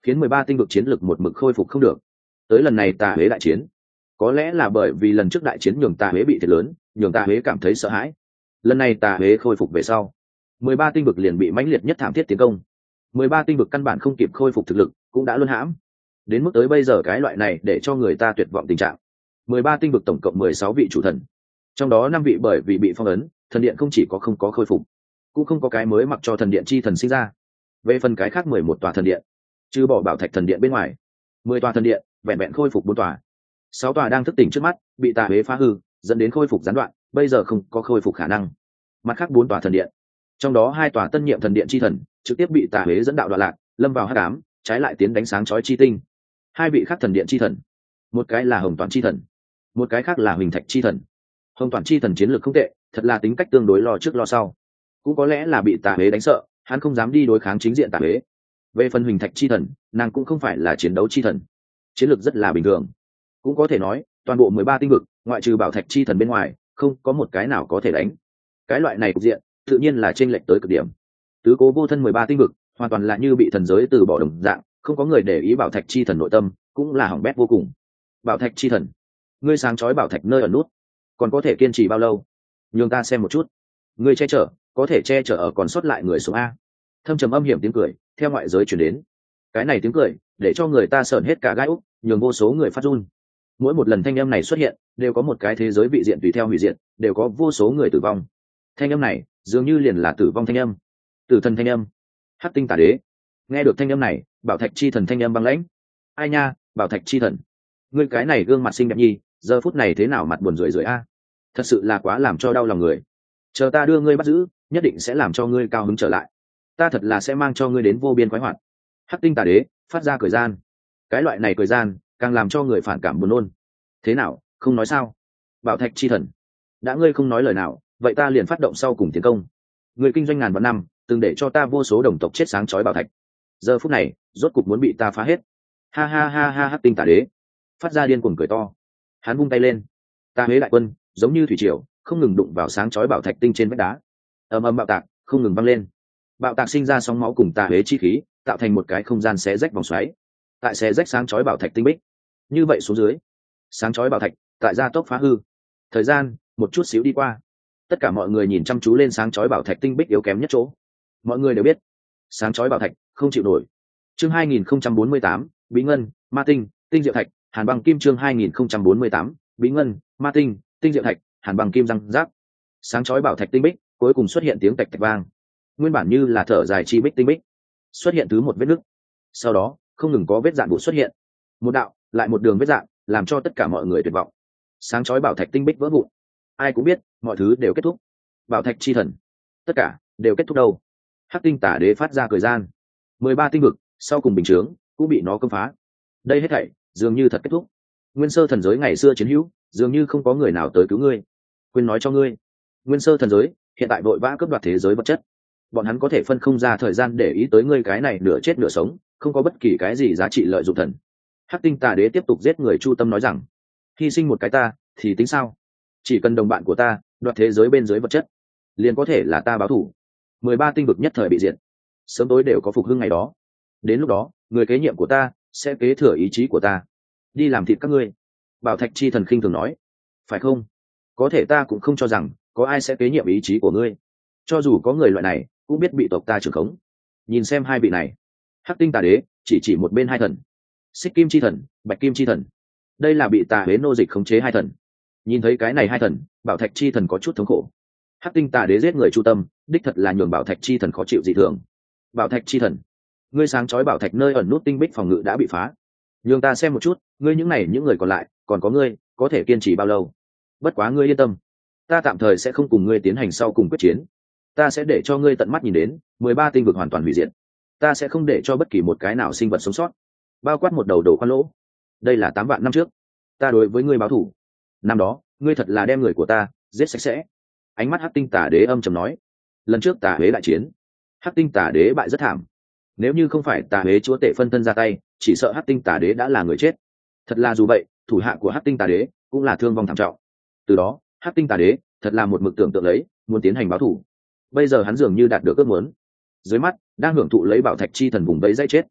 khiến mười ba tinh vực chiến lực một mực khôi phục không được. Tới lần này Tà Huế đại chiến, có lẽ là bởi vì lần trước đại chiến nhường Tà Huế bị thiệt lớn, nhường Tà Huế cảm thấy sợ hãi. Lần này Tà Huế khôi phục về sau, mười ba tinh vực liền bị mãnh liệt nhất thảm thiết tiến công. mười ba tinh vực căn bản không kịp khôi phục thực lực, cũng đã luân hãm. Đến mức tới bây giờ cái loại này để cho người ta tuyệt vọng tình trạng. mười ba tinh vực tổng cộng mười sáu vị chủ thần, trong đó năm vị bởi vì bị phong ấn, thần điện không chỉ có không có khôi phục, cũng không có cái mới mặc cho thần điện chi thần sinh ra. Về phần cái khác mười một tòa thần điện, trừ bỏ bảo thạch thần điện bên ngoài, mười tòa thần điện vẹn vẹn khôi phục bốn tòa, sáu tòa đang thức tỉnh trước mắt bị Tà Huế phá hư, dẫn đến khôi phục gián đoạn, bây giờ không có khôi phục khả năng. Mặt khác bốn tòa thần điện, trong đó hai tòa tân nhiệm thần điện chi thần trực tiếp bị Tà Huế dẫn đạo đoạn lạc, lâm vào hắc ám, trái lại tiến đánh sáng chói chi tinh. Hai vị khác thần điện chi thần, một cái là Hồng Toàn chi thần, một cái khác là Huỳnh Thạch chi thần. Hồng Toàn chi thần chiến lược không tệ, thật là tính cách tương đối lo trước lo sau, cũng có lẽ là bị Tà Huế đánh sợ, hắn không dám đi đối kháng chính diện Tà Huế. Về phần Huỳnh Thạch chi thần, nàng cũng không phải là chiến đấu chi thần, chiến lược rất là bình thường. Cũng có thể nói toàn bộ mười ba tinh vực ngoại trừ Bảo Thạch chi thần bên ngoài, không có một cái nào có thể đánh. Cái loại này cục diện tự nhiên là chênh lệch tới cực điểm. Tứ cố vô thân mười ba tinh vực hoàn toàn là như bị thần giới từ bỏ đồng dạng, không có người để ý Bảo Thạch chi thần nội tâm, cũng là hỏng bét vô cùng. Bảo Thạch chi thần, ngươi sáng chói bảo thạch nơi ẩn nút, còn có thể kiên trì bao lâu? Nhường ta xem một chút. Ngươi che chở, có thể che chở ở còn sót lại người sống a. Thâm trầm âm hiểm tiếng cười theo ngoại giới truyền đến. Cái này tiếng cười để cho người ta sởn hết cả gai úc, nhường vô số người phát run. Mỗi một lần thanh âm này xuất hiện, đều có một cái thế giới vị diện tùy theo hủy diệt, đều có vô số người tử vong. Thanh âm này dường như liền là tử vong thanh âm, tử thần thanh âm. Hắc tinh tà đế nghe được thanh âm này, bảo thạch chi thần thanh âm băng lãnh. Ai nha, bảo thạch chi thần, ngươi cái này gương mặt xinh đẹp nhi, giờ phút này thế nào mặt buồn rười rượi a? Thật sự là quá làm cho đau lòng người. Chờ ta đưa ngươi bắt giữ, nhất định sẽ làm cho ngươi cao hứng trở lại. Ta thật là sẽ mang cho ngươi đến vô biên khoái hoạt. Hắc tinh tà đế phát ra cười gian, cái loại này cười gian càng làm cho người phản cảm buồn nôn. Thế nào, không nói sao? Bảo thạch chi thần, đã ngươi không nói lời nào, vậy ta liền phát động sau cùng tiến công. Người kinh doanh ngàn vạn năm, từng để cho ta vô số đồng tộc chết sáng chói bảo thạch, giờ phút này rốt cục muốn bị ta phá hết. Ha ha ha ha. Hắc tinh tà đế phát ra điên cuồng cười to, hắn vung tay lên, Tà Huế đại quân giống như thủy triều không ngừng đụng vào sáng chói bảo thạch tinh trên vách đá, ầm ầm bạo tạc không ngừng văng lên. Bạo tạc sinh ra sóng máu cùng Tà Huế chi khí, tạo thành một cái không gian xé rách vòng xoáy, tại xé rách sáng chói bảo thạch tinh bích. Như vậy xuống dưới, sáng chói bảo thạch tại gia tốc phá hư. Thời gian một chút xíu đi qua, tất cả mọi người nhìn chăm chú lên sáng chói bảo thạch tinh bích yếu kém nhất chỗ. Mọi người đều biết, sáng chói bảo thạch không chịu nổi. Chương hai nghìn không trăm bốn mươi tám, Bí ngân, Ma tinh, Tinh diệu thạch, Hàn băng kim. Chương hai nghìn không trăm bốn mươi tám, Bí ngân, Ma tinh, Tinh diệu thạch, Hàn băng kim. Răng rác, sáng chói bảo thạch tinh bích cuối cùng xuất hiện tiếng tạch tạch vang. Nguyên bản như là thở dài chi bích tinh bích xuất hiện thứ một vết nứt, sau đó không ngừng có vết dạn bụt xuất hiện, một đạo lại một đường vết dạn, làm cho tất cả mọi người tuyệt vọng. Sáng chói bảo thạch tinh bích vỡ vụn, ai cũng biết mọi thứ đều kết thúc. Bảo thạch chi thần, tất cả đều kết thúc đâu? Hắc tinh tà đế phát ra cười gian, mười ba tinh vực sau cùng bình chướng cũng bị nó công phá. Đây hết thảy dường như thật kết thúc. Nguyên sơ thần giới ngày xưa chiến hữu, dường như không có người nào tới cứu ngươi. Quên nói cho ngươi, nguyên sơ thần giới hiện tại vội vã cướp đoạt thế giới vật chất, bọn hắn có thể phân không ra thời gian để ý tới ngươi cái này nửa chết nửa sống, không có bất kỳ cái gì giá trị lợi dụng thần. Hắc tinh tà đế tiếp tục giết người chu tâm nói rằng, hy sinh một cái ta thì tính sao? Chỉ cần đồng bạn của ta đoạt thế giới bên dưới vật chất, liền có thể là ta báo thù. Mười ba tinh vực nhất thời bị diệt, sớm tối đều có phục hưng ngày đó. Đến lúc đó, người kế nhiệm của ta sẽ kế thừa ý chí của ta, đi làm thịt các ngươi. Bảo thạch chi thần khinh thường nói, phải không? Có thể ta cũng không cho rằng có ai sẽ kế nhiệm ý chí của ngươi. Cho dù có người loại này, cũng biết bị tộc ta trưởng khống. Nhìn xem hai vị này. Hắc tinh tà đế chỉ chỉ một bên hai thần, Xích kim chi thần, Bạch kim chi thần. Đây là bị Tà Huế nô dịch khống chế hai thần. Nhìn thấy cái này hai thần, Bảo thạch chi thần có chút thống khổ. Hắc tinh tà đế giết người chu tâm, đích thật là nhường Bảo thạch chi thần khó chịu dị thường. Bảo thạch chi thần, ngươi sáng chói bảo thạch nơi ẩn nút tinh bích phòng ngự đã bị phá, nhường ta xem một chút ngươi những này những người còn lại, còn có ngươi có thể kiên trì bao lâu. Bất quá ngươi yên tâm, ta tạm thời sẽ không cùng ngươi tiến hành sau cùng quyết chiến. Ta sẽ để cho ngươi tận mắt nhìn đến mười ba tinh vực hoàn toàn hủy diệt. Ta sẽ không để cho bất kỳ một cái nào sinh vật sống sót, bao quát một đầu đầu khoan lỗ. Đây là tám vạn năm trước ta đối với ngươi báo thù. Năm đó ngươi thật là đem người của ta giết sạch sẽ. Ánh mắt Hắc tinh tà đế âm trầm nói, lần trước Tà Huế đại chiến, Hắc tinh tà đế bại rất thảm. Nếu như không phải Tà Huế chúa tể phân thân ra tay, chỉ sợ Hắc tinh tà đế đã là người chết. Thật là dù vậy, thủ hạ của Hắc tinh tà đế cũng là thương vong thảm trọng. Từ đó Hắc tinh tà đế thật là một mực tưởng tượng lấy muốn tiến hành báo thù. Bây giờ hắn dường như đạt được ước muốn, dưới mắt đang hưởng thụ lấy bảo thạch chi thần vùng vẫy dãy chết.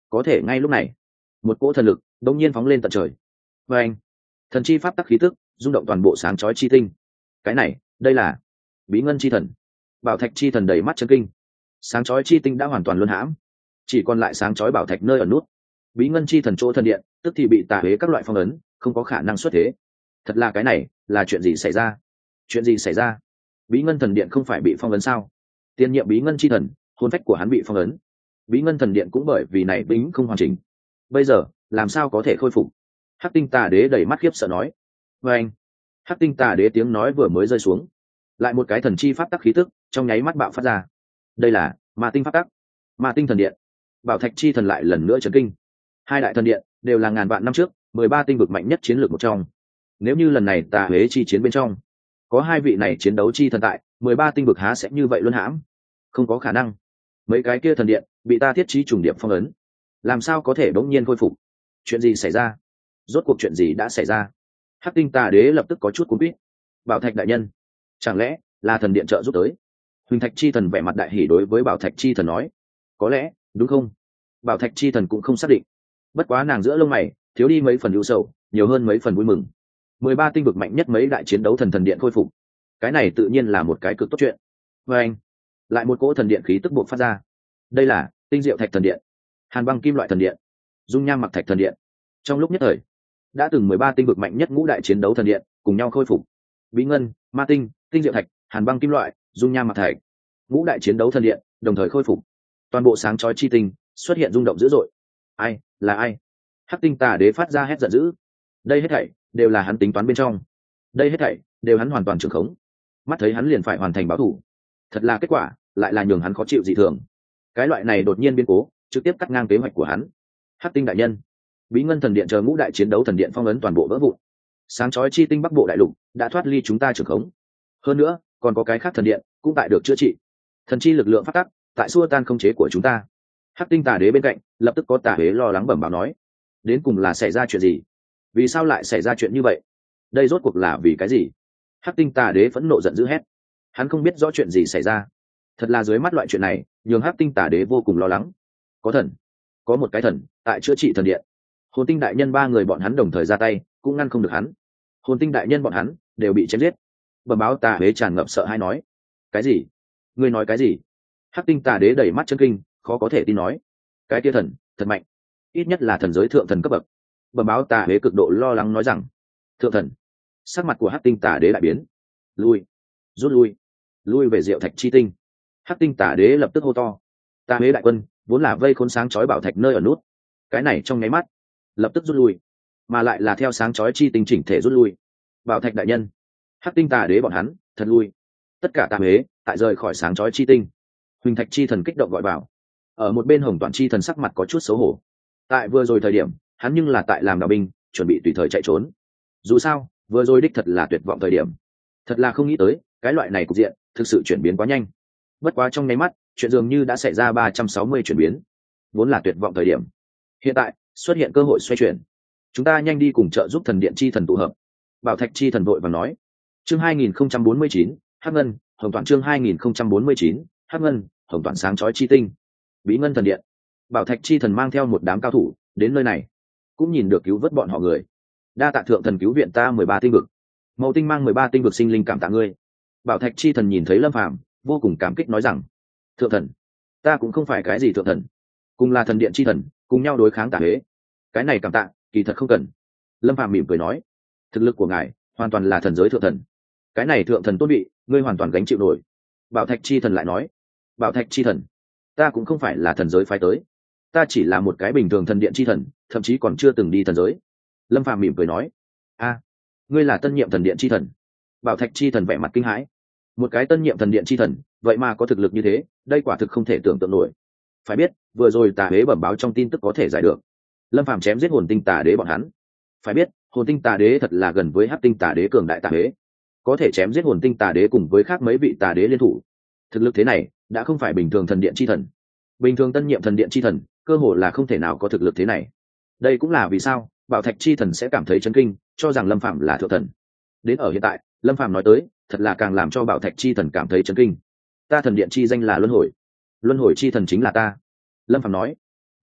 có thể ngay lúc này một cỗ thần lực đột nhiên phóng lên tận trời. Và anh, thần chi pháp tắc khí tức rung động toàn bộ sáng chói chi tinh. Cái này, đây là bí ngân chi thần. Bảo thạch chi thần đầy mắt chấn kinh. Sáng chói chi tinh đã hoàn toàn luân hãm, chỉ còn lại sáng chói bảo thạch nơi ở nút. Bí ngân chi thần chỗ thần điện tức thì bị tà huế các loại phong ấn, không có khả năng xuất thế. Thật là cái này là chuyện gì xảy ra? Chuyện gì xảy ra? Bí ngân thần điện không phải bị phong ấn sao? Tiên nhiệm bí ngân chi thần, hồn phách của hắn bị phong ấn. Bí ngân thần điện cũng bởi vì này bính không hoàn chỉnh. Bây giờ làm sao có thể khôi phục? Hắc tinh tà đế đầy mắt khiếp sợ nói. Và anh, hắc tinh tà đế tiếng nói vừa mới rơi xuống, lại một cái thần chi pháp tắc khí tức trong nháy mắt bạo phát ra. Đây là ma tinh pháp tắc, ma tinh thần điện. Bảo thạch chi thần lại lần nữa chấn kinh. Hai đại thần điện đều là ngàn vạn năm trước mười ba tinh vực mạnh nhất chiến lược một trong. Nếu như lần này tà huế chi chiến bên trong có hai vị này chiến đấu chi thần tại, mười ba tinh vực há sẽ như vậy luôn hãm? Không có khả năng. Mấy cái kia thần điện bị ta thiết trí trùng điệp phong ấn, làm sao có thể bỗng nhiên khôi phục? Chuyện gì xảy ra? Rốt cuộc chuyện gì đã xảy ra? Hắc tinh tà đế lập tức có chút cuốn quýt. Bảo thạch đại nhân, chẳng lẽ là thần điện trợ giúp tới? Huỳnh thạch chi thần vẻ mặt đại hỉ đối với bảo thạch chi thần nói. Có lẽ, đúng không? Bảo thạch chi thần cũng không xác định. Bất quá nàng giữa lông mày thiếu đi mấy phần ưu sầu, nhiều hơn mấy phần vui mừng. Mười ba tinh vực mạnh nhất mấy đại chiến đấu thần thần điện khôi phục, cái này tự nhiên là một cái cực tốt chuyện. Và anh, lại một cỗ thần điện khí tức buộc phát ra. Đây là tinh diệu thạch thần điện, hàn băng kim loại thần điện, dung nham mặc thạch thần điện. Trong lúc nhất thời, đã từng mười ba tinh vực mạnh nhất ngũ đại chiến đấu thần điện cùng nhau khôi phục. Bí ngân, ma tinh, tinh diệu thạch, hàn băng kim loại, dung nham mặc thạch, ngũ đại chiến đấu thần điện đồng thời khôi phục. Toàn bộ sáng chói chi tinh xuất hiện rung động dữ dội. Ai là ai? Hắc tinh tà đế phát ra hét giận dữ. Đây hết thảy đều là hắn tính toán bên trong, đây hết thảy đều hắn hoàn toàn trưởng khống. Mắt thấy hắn liền phải hoàn thành báo thù, thật là kết quả lại là nhường hắn khó chịu dị thường. Cái loại này đột nhiên biến cố trực tiếp cắt ngang kế hoạch của hắn. Hắc tinh đại nhân, bí ngân thần điện chờ ngũ đại chiến đấu thần điện phong ấn toàn bộ vỡ vụn, sáng chói chi tinh bắc bộ đại lục đã thoát ly chúng ta trưởng khống. Hơn nữa còn có cái khác thần điện cũng tại được chữa trị, thần chi lực lượng phát tắc tại xua tan không chế của chúng ta. Hắc tinh tà đế bên cạnh lập tức có tà huế lo lắng bẩm báo nói. Đến cùng là xảy ra chuyện gì? Vì sao lại xảy ra chuyện như vậy? Đây rốt cuộc là vì cái gì? Hắc tinh tà đế phẫn nộ giận dữ hét. Hắn không biết rõ chuyện gì xảy ra. Thật là dưới mắt loại chuyện này nhường hắc tinh tà đế vô cùng lo lắng. Có thần, có một cái thần tại chữa trị thần điện. Hồn tinh đại nhân ba người bọn hắn đồng thời ra tay cũng ngăn không được hắn. Hồn tinh đại nhân bọn hắn đều bị chém giết. Bẩm báo tà đế tràn ngập sợ hãi nói. Cái gì? Ngươi nói cái gì? Hắc tinh tà đế đầy mắt chân kinh, khó có thể tin nói. Cái tia thần thật mạnh, ít nhất là thần giới thượng thần cấp bậc. Bẩm báo tà đế cực độ lo lắng nói rằng. Thượng thần. Sắc mặt của hắc tinh tà đế đại biến. Lui, rút lui, lui về diệu thạch chi tinh. Hắc tinh tà đế lập tức hô to. Tà đế đại quân vốn là vây khốn sáng chói bảo thạch nơi ở nút, cái này trong nháy mắt lập tức rút lui, mà lại là theo sáng chói chi tinh chỉnh thể rút lui. Bảo thạch đại nhân, hắc tinh tà đế bọn hắn thật lui. Tất cả tà đế tại rời khỏi sáng chói chi tinh. Huỳnh thạch chi thần kích động gọi bảo. Ở một bên hồng toàn chi thần sắc mặt có chút xấu hổ. Tại vừa rồi thời điểm hắn nhưng là tại làm đạo binh, chuẩn bị tùy thời chạy trốn. Dù sao vừa rồi đích thật là tuyệt vọng thời điểm, thật là không nghĩ tới cái loại này cục diện thực sự chuyển biến quá nhanh. Bất quá trong nháy mắt chuyện dường như đã xảy ra ba trăm sáu mươi chuyển biến. Vốn là tuyệt vọng thời điểm, hiện tại xuất hiện cơ hội xoay chuyển. Chúng ta nhanh đi cùng trợ giúp thần điện chi thần tụ hợp. Bảo thạch chi thần vội vàng nói. Chương hai nghìn không trăm bốn mươi chín, hắc ngân hồng toàn. Chương hai nghìn không trăm bốn mươi chín, hắc ngân hồng toàn sáng chói chi tinh. Bí ngân thần điện. Bảo thạch chi thần mang theo một đám cao thủ đến nơi này, cũng nhìn được cứu vớt bọn họ người. Đa tạ thượng thần cứu viện ta mười ba tinh vực. Mậu tinh mang mười ba tinh vực sinh linh cảm tạ ngươi. Bảo thạch chi thần nhìn thấy lâm phàm vô cùng cảm kích nói rằng. Thượng thần, ta cũng không phải cái gì thượng thần, cùng là thần điện chi thần cùng nhau đối kháng tà huế, cái này cảm tạ kỳ thật không cần. Lâm phàm mỉm cười nói. Thực lực của ngài hoàn toàn là thần giới thượng thần, cái này thượng thần tôn bị ngươi hoàn toàn gánh chịu nổi. Bảo thạch chi thần lại nói. Bảo thạch chi thần, ta cũng không phải là thần giới phái tới, ta chỉ là một cái bình thường thần điện chi thần, thậm chí còn chưa từng đi thần giới. Lâm phàm mỉm cười nói. A, ngươi là tân nhiệm thần điện chi thần? Bảo thạch chi thần vẻ mặt kinh hãi. Một cái tân nhiệm thần điện chi thần vậy mà có thực lực như thế, đây quả thực không thể tưởng tượng nổi. Phải biết vừa rồi tà đế bẩm báo trong tin tức có thể giải được lâm phàm chém giết hồn tinh tà đế bọn hắn. Phải biết hồn tinh tà đế thật là gần với hắc tinh tà đế cường đại tà đế, có thể chém giết hồn tinh tà đế cùng với khác mấy vị tà đế liên thủ. Thực lực thế này đã không phải bình thường thần điện chi thần. Bình thường tân nhiệm thần điện chi thần cơ hồ là không thể nào có thực lực thế này. Đây cũng là vì sao bảo thạch chi thần sẽ cảm thấy chấn kinh, cho rằng lâm phàm là thượng thần. Đến ở hiện tại lâm phàm nói tới thật là càng làm cho bảo thạch chi thần cảm thấy chấn kinh. Ta thần điện chi danh là luân hồi, luân hồi chi thần chính là ta. Lâm phàm nói.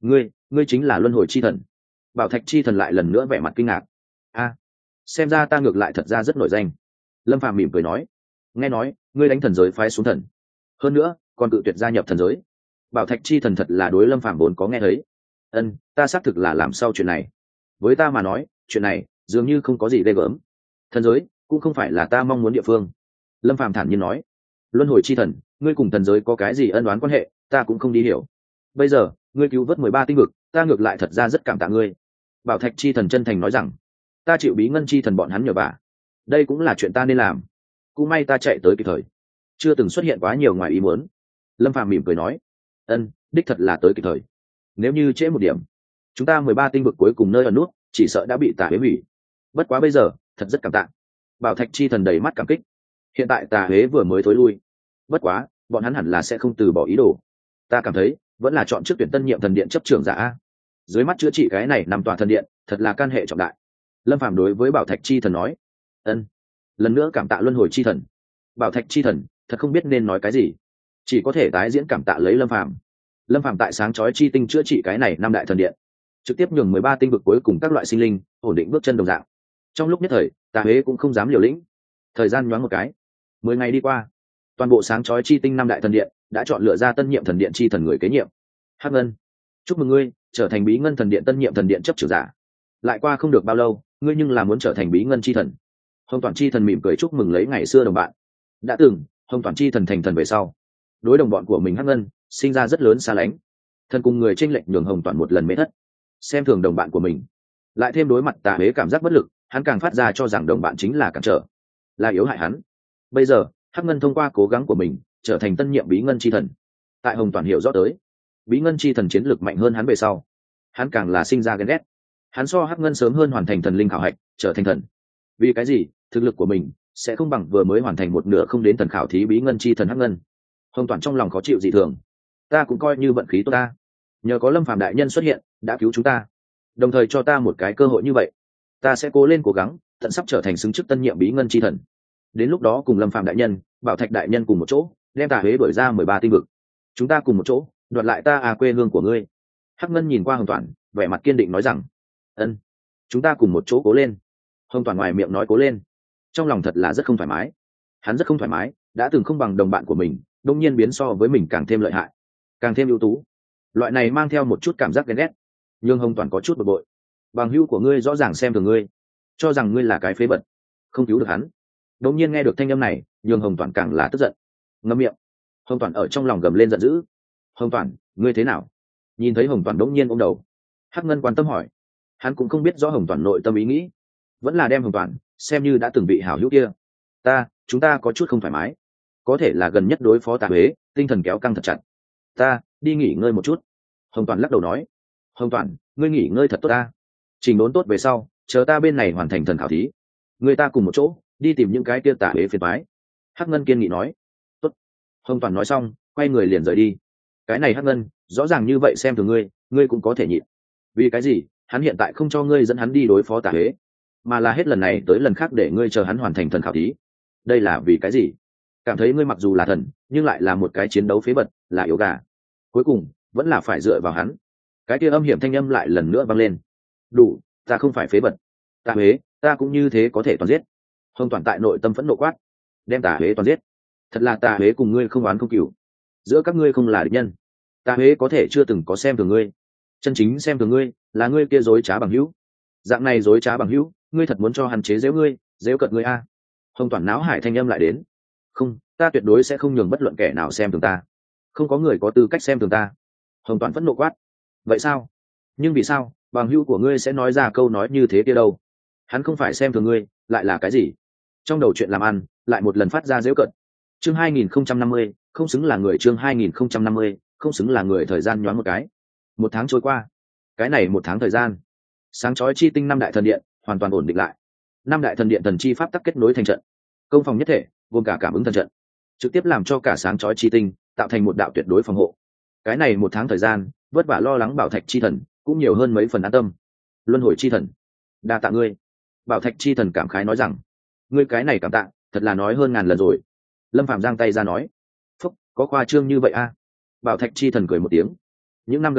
ngươi ngươi chính là luân hồi chi thần. Bảo thạch chi thần lại lần nữa vẻ mặt kinh ngạc. A, xem ra ta ngược lại thật ra rất nổi danh. Lâm Phàm mỉm cười nói, nghe nói ngươi đánh thần giới phái xuống thần, hơn nữa còn cự tuyệt gia nhập thần giới. Bảo thạch chi thần thật là đối Lâm Phàm vốn có nghe thấy. Ân, ta xác thực là làm sao chuyện này. Với ta mà nói, chuyện này dường như không có gì ghê gớm. Thần giới cũng không phải là ta mong muốn địa phương. Lâm Phàm thản nhiên nói, luân hồi chi thần, ngươi cùng thần giới có cái gì ân oán quan hệ, ta cũng không đi hiểu. Bây giờ ngươi cứu vớt mười ba tinh vực, ta ngược lại thật ra rất cảm tạ ngươi. Bảo thạch chi thần chân thành nói rằng, ta chịu bí ngân chi thần bọn hắn nhờ vả, đây cũng là chuyện ta nên làm. Cũng may ta chạy tới kịp thời, chưa từng xuất hiện quá nhiều ngoài ý muốn. Lâm Phàm mỉm cười nói, ân, đích thật là tới kịp thời. Nếu như trễ một điểm, chúng ta mười ba tinh vực cuối cùng nơi ở nút chỉ sợ đã bị tà huế hủy. Bất quá bây giờ thật rất cảm tạ. Bảo thạch chi thần đầy mắt cảm kích. Hiện tại tà huế vừa mới thối lui, bất quá bọn hắn hẳn là sẽ không từ bỏ ý đồ. Ta cảm thấy vẫn là chọn trước tuyển tân nhiệm thần điện chấp trưởng giả. Dưới mắt chữa trị cái này nằm tòa thần điện thật là can hệ trọng đại. Lâm Phàm đối với Bảo thạch chi thần nói, ân, lần nữa cảm tạ luân hồi chi thần. Bảo thạch chi thần thật không biết nên nói cái gì, chỉ có thể tái diễn cảm tạ lấy Lâm Phàm. Lâm Phàm tại sáng chói chi tinh chữa trị cái này năm đại thần điện, trực tiếp nhường mười ba tinh vực cuối cùng các loại sinh linh ổn định bước chân đồng dạng. Trong lúc nhất thời, tà huế cũng không dám liều lĩnh. Thời gian nhoáng một cái, mười ngày đi qua, toàn bộ sáng chói chi tinh năm đại thần điện đã chọn lựa ra tân nhiệm thần điện chi thần người kế nhiệm. Hắc Ngân, chúc mừng ngươi trở thành bí ngân thần điện tân nhiệm thần điện chấp trưởng giả. Lại qua không được bao lâu, ngươi nhưng là muốn trở thành bí ngân chi thần. Hồng Toàn chi thần mỉm cười chúc mừng lấy ngày xưa đồng bạn. Đã từng Hồng Toàn chi thần thành thần về sau, đối đồng bọn của mình Hắc Ngân sinh ra rất lớn xa lánh. Thần cùng người tranh lệch nhường Hồng Toàn một lần mê thất, xem thường đồng bạn của mình, lại thêm đối mặt tà huế cảm giác bất lực, hắn càng phát ra cho rằng đồng bạn chính là cản trở, là yếu hại hắn. Bây giờ Hắc Ngân thông qua cố gắng của mình trở thành tân nhiệm bí ngân chi thần. Tại Hồng Toàn hiểu rõ tới bí ngân chi thần chiến lược mạnh hơn hắn về sau, hắn càng là sinh ra ghen ghét. Hắn so Hắc Ngân sớm hơn hoàn thành thần linh khảo hạch, trở thành thần. Vì cái gì thực lực của mình sẽ không bằng vừa mới hoàn thành một nửa không đến thần khảo thí bí ngân chi thần Hắc Ngân? Hồng Toàn trong lòng khó chịu dị thường. Ta cũng coi như vận khí tốt ta, nhờ có Lâm Phàm đại nhân xuất hiện đã cứu chúng ta, đồng thời cho ta một cái cơ hội như vậy. Ta sẽ cố lên cố gắng tận sắp trở thành xứng chức tân nhiệm bí ngân chi thần. Đến lúc đó cùng Lâm Phàm đại nhân, Bảo thạch đại nhân cùng một chỗ đem tà huế đuổi ra mười ba tinh vực, chúng ta cùng một chỗ đoạt lại ta à quê hương của ngươi. Hắc Ngân nhìn qua Hồng Toàn, vẻ mặt kiên định nói rằng, ân, chúng ta cùng một chỗ cố lên. Hồng Toàn ngoài miệng nói cố lên, trong lòng thật là rất không thoải mái. Hắn rất không thoải mái, đã từng không bằng đồng bạn của mình, đông nhiên biến so với mình càng thêm lợi hại, càng thêm ưu tú. Loại này mang theo một chút cảm giác ghen ghét, nhưng Hồng Toàn có chút bực bội. Bằng hữu của ngươi rõ ràng xem thường ngươi, cho rằng ngươi là cái phế vật, không cứu được hắn. Đông nhiên nghe được thanh âm này, nhưng Hồng Toàn càng là tức giận. Ngậm miệng. Hồng Toàn ở trong lòng gầm lên giận dữ. Hồng Toàn, ngươi thế nào? Nhìn thấy Hồng Toàn đống nhiên ôm đầu, Hắc Ngân quan tâm hỏi. Hắn cũng không biết rõ Hồng Toàn nội tâm ý nghĩ, vẫn là đem Hồng Toàn xem như đã từng bị hảo hữu kia. Ta, chúng ta có chút không thoải mái, có thể là gần nhất đối phó tà huế, tinh thần kéo căng thật chặt. Ta đi nghỉ ngơi một chút. Hồng Toàn lắc đầu nói. Hồng Toàn, ngươi nghỉ ngơi thật tốt ta. Trình đốn tốt về sau, chờ ta bên này hoàn thành thần khảo thí, người ta cùng một chỗ đi tìm những cái kia tà huế phiền toái. Hắc Ngân kiên nghị nói. Tốt. Hồng Toàn nói xong, quay người liền rời đi. Cái này Hắc Ngân rõ ràng như vậy xem thường ngươi, ngươi cũng có thể nhịn. Vì cái gì hắn hiện tại không cho ngươi dẫn hắn đi đối phó tà huế, mà là hết lần này tới lần khác để ngươi chờ hắn hoàn thành thần khảo thí? Đây là vì cái gì? Cảm thấy ngươi mặc dù là thần, nhưng lại là một cái chiến đấu phế vật, là yếu gà. Cuối cùng vẫn là phải dựa vào hắn. Cái kia âm hiểm thanh âm lại lần nữa vang lên. Đủ, ta không phải phế vật. Tà huế, ta cũng như thế có thể toàn giết. Hồng Toàn tại nội tâm phẫn nộ quát. Đem tà huế toàn giết. Thật là tà huế cùng ngươi không oán không cừu, giữa các ngươi không là địch nhân. Tà huế có thể chưa từng có xem thường ngươi, chân chính xem thường ngươi là ngươi kia dối trá bằng hữu. Dạng này dối trá bằng hữu, ngươi thật muốn cho hắn chế giễu ngươi, giễu cợt ngươi a? Hồng Toàn náo hải thanh âm lại đến. Không, ta tuyệt đối sẽ không nhường bất luận kẻ nào xem thường ta. Không có người có tư cách xem thường ta. Hồng Toàn phẫn nộ quát. Vậy sao? Nhưng vì sao bằng hữu của ngươi sẽ nói ra câu nói như thế kia đâu? Hắn không phải xem thường ngươi, lại là cái gì? Trong đầu chuyện làm ăn lại một lần phát ra giễu cợt. Chương hai nghìn không trăm năm mươi, không xứng là người. Chương hai nghìn không trăm năm mươi, không xứng là người. Thời gian nhoáng một cái, một tháng trôi qua. Cái này một tháng thời gian, sáng chói chi tinh năm đại thần điện hoàn toàn ổn định lại. Năm đại thần điện thần chi pháp tắc kết nối thành trận, công phòng nhất thể, gồm cả cảm ứng thần trận, trực tiếp làm cho cả sáng chói chi tinh tạo thành một đạo tuyệt đối phòng hộ. Cái này một tháng thời gian, vất vả lo lắng Bảo thạch chi thần cũng nhiều hơn mấy phần an tâm. Luân hồi chi thần, đa tạ ngươi. Bảo thạch chi thần cảm khái nói rằng, ngươi cái này cảm tạ thật là nói hơn ngàn lần rồi. Lâm Phàm giang tay ra nói. Phúc, có khoa trương như vậy a? Bảo thạch chi thần cười một tiếng. Những năm gần đây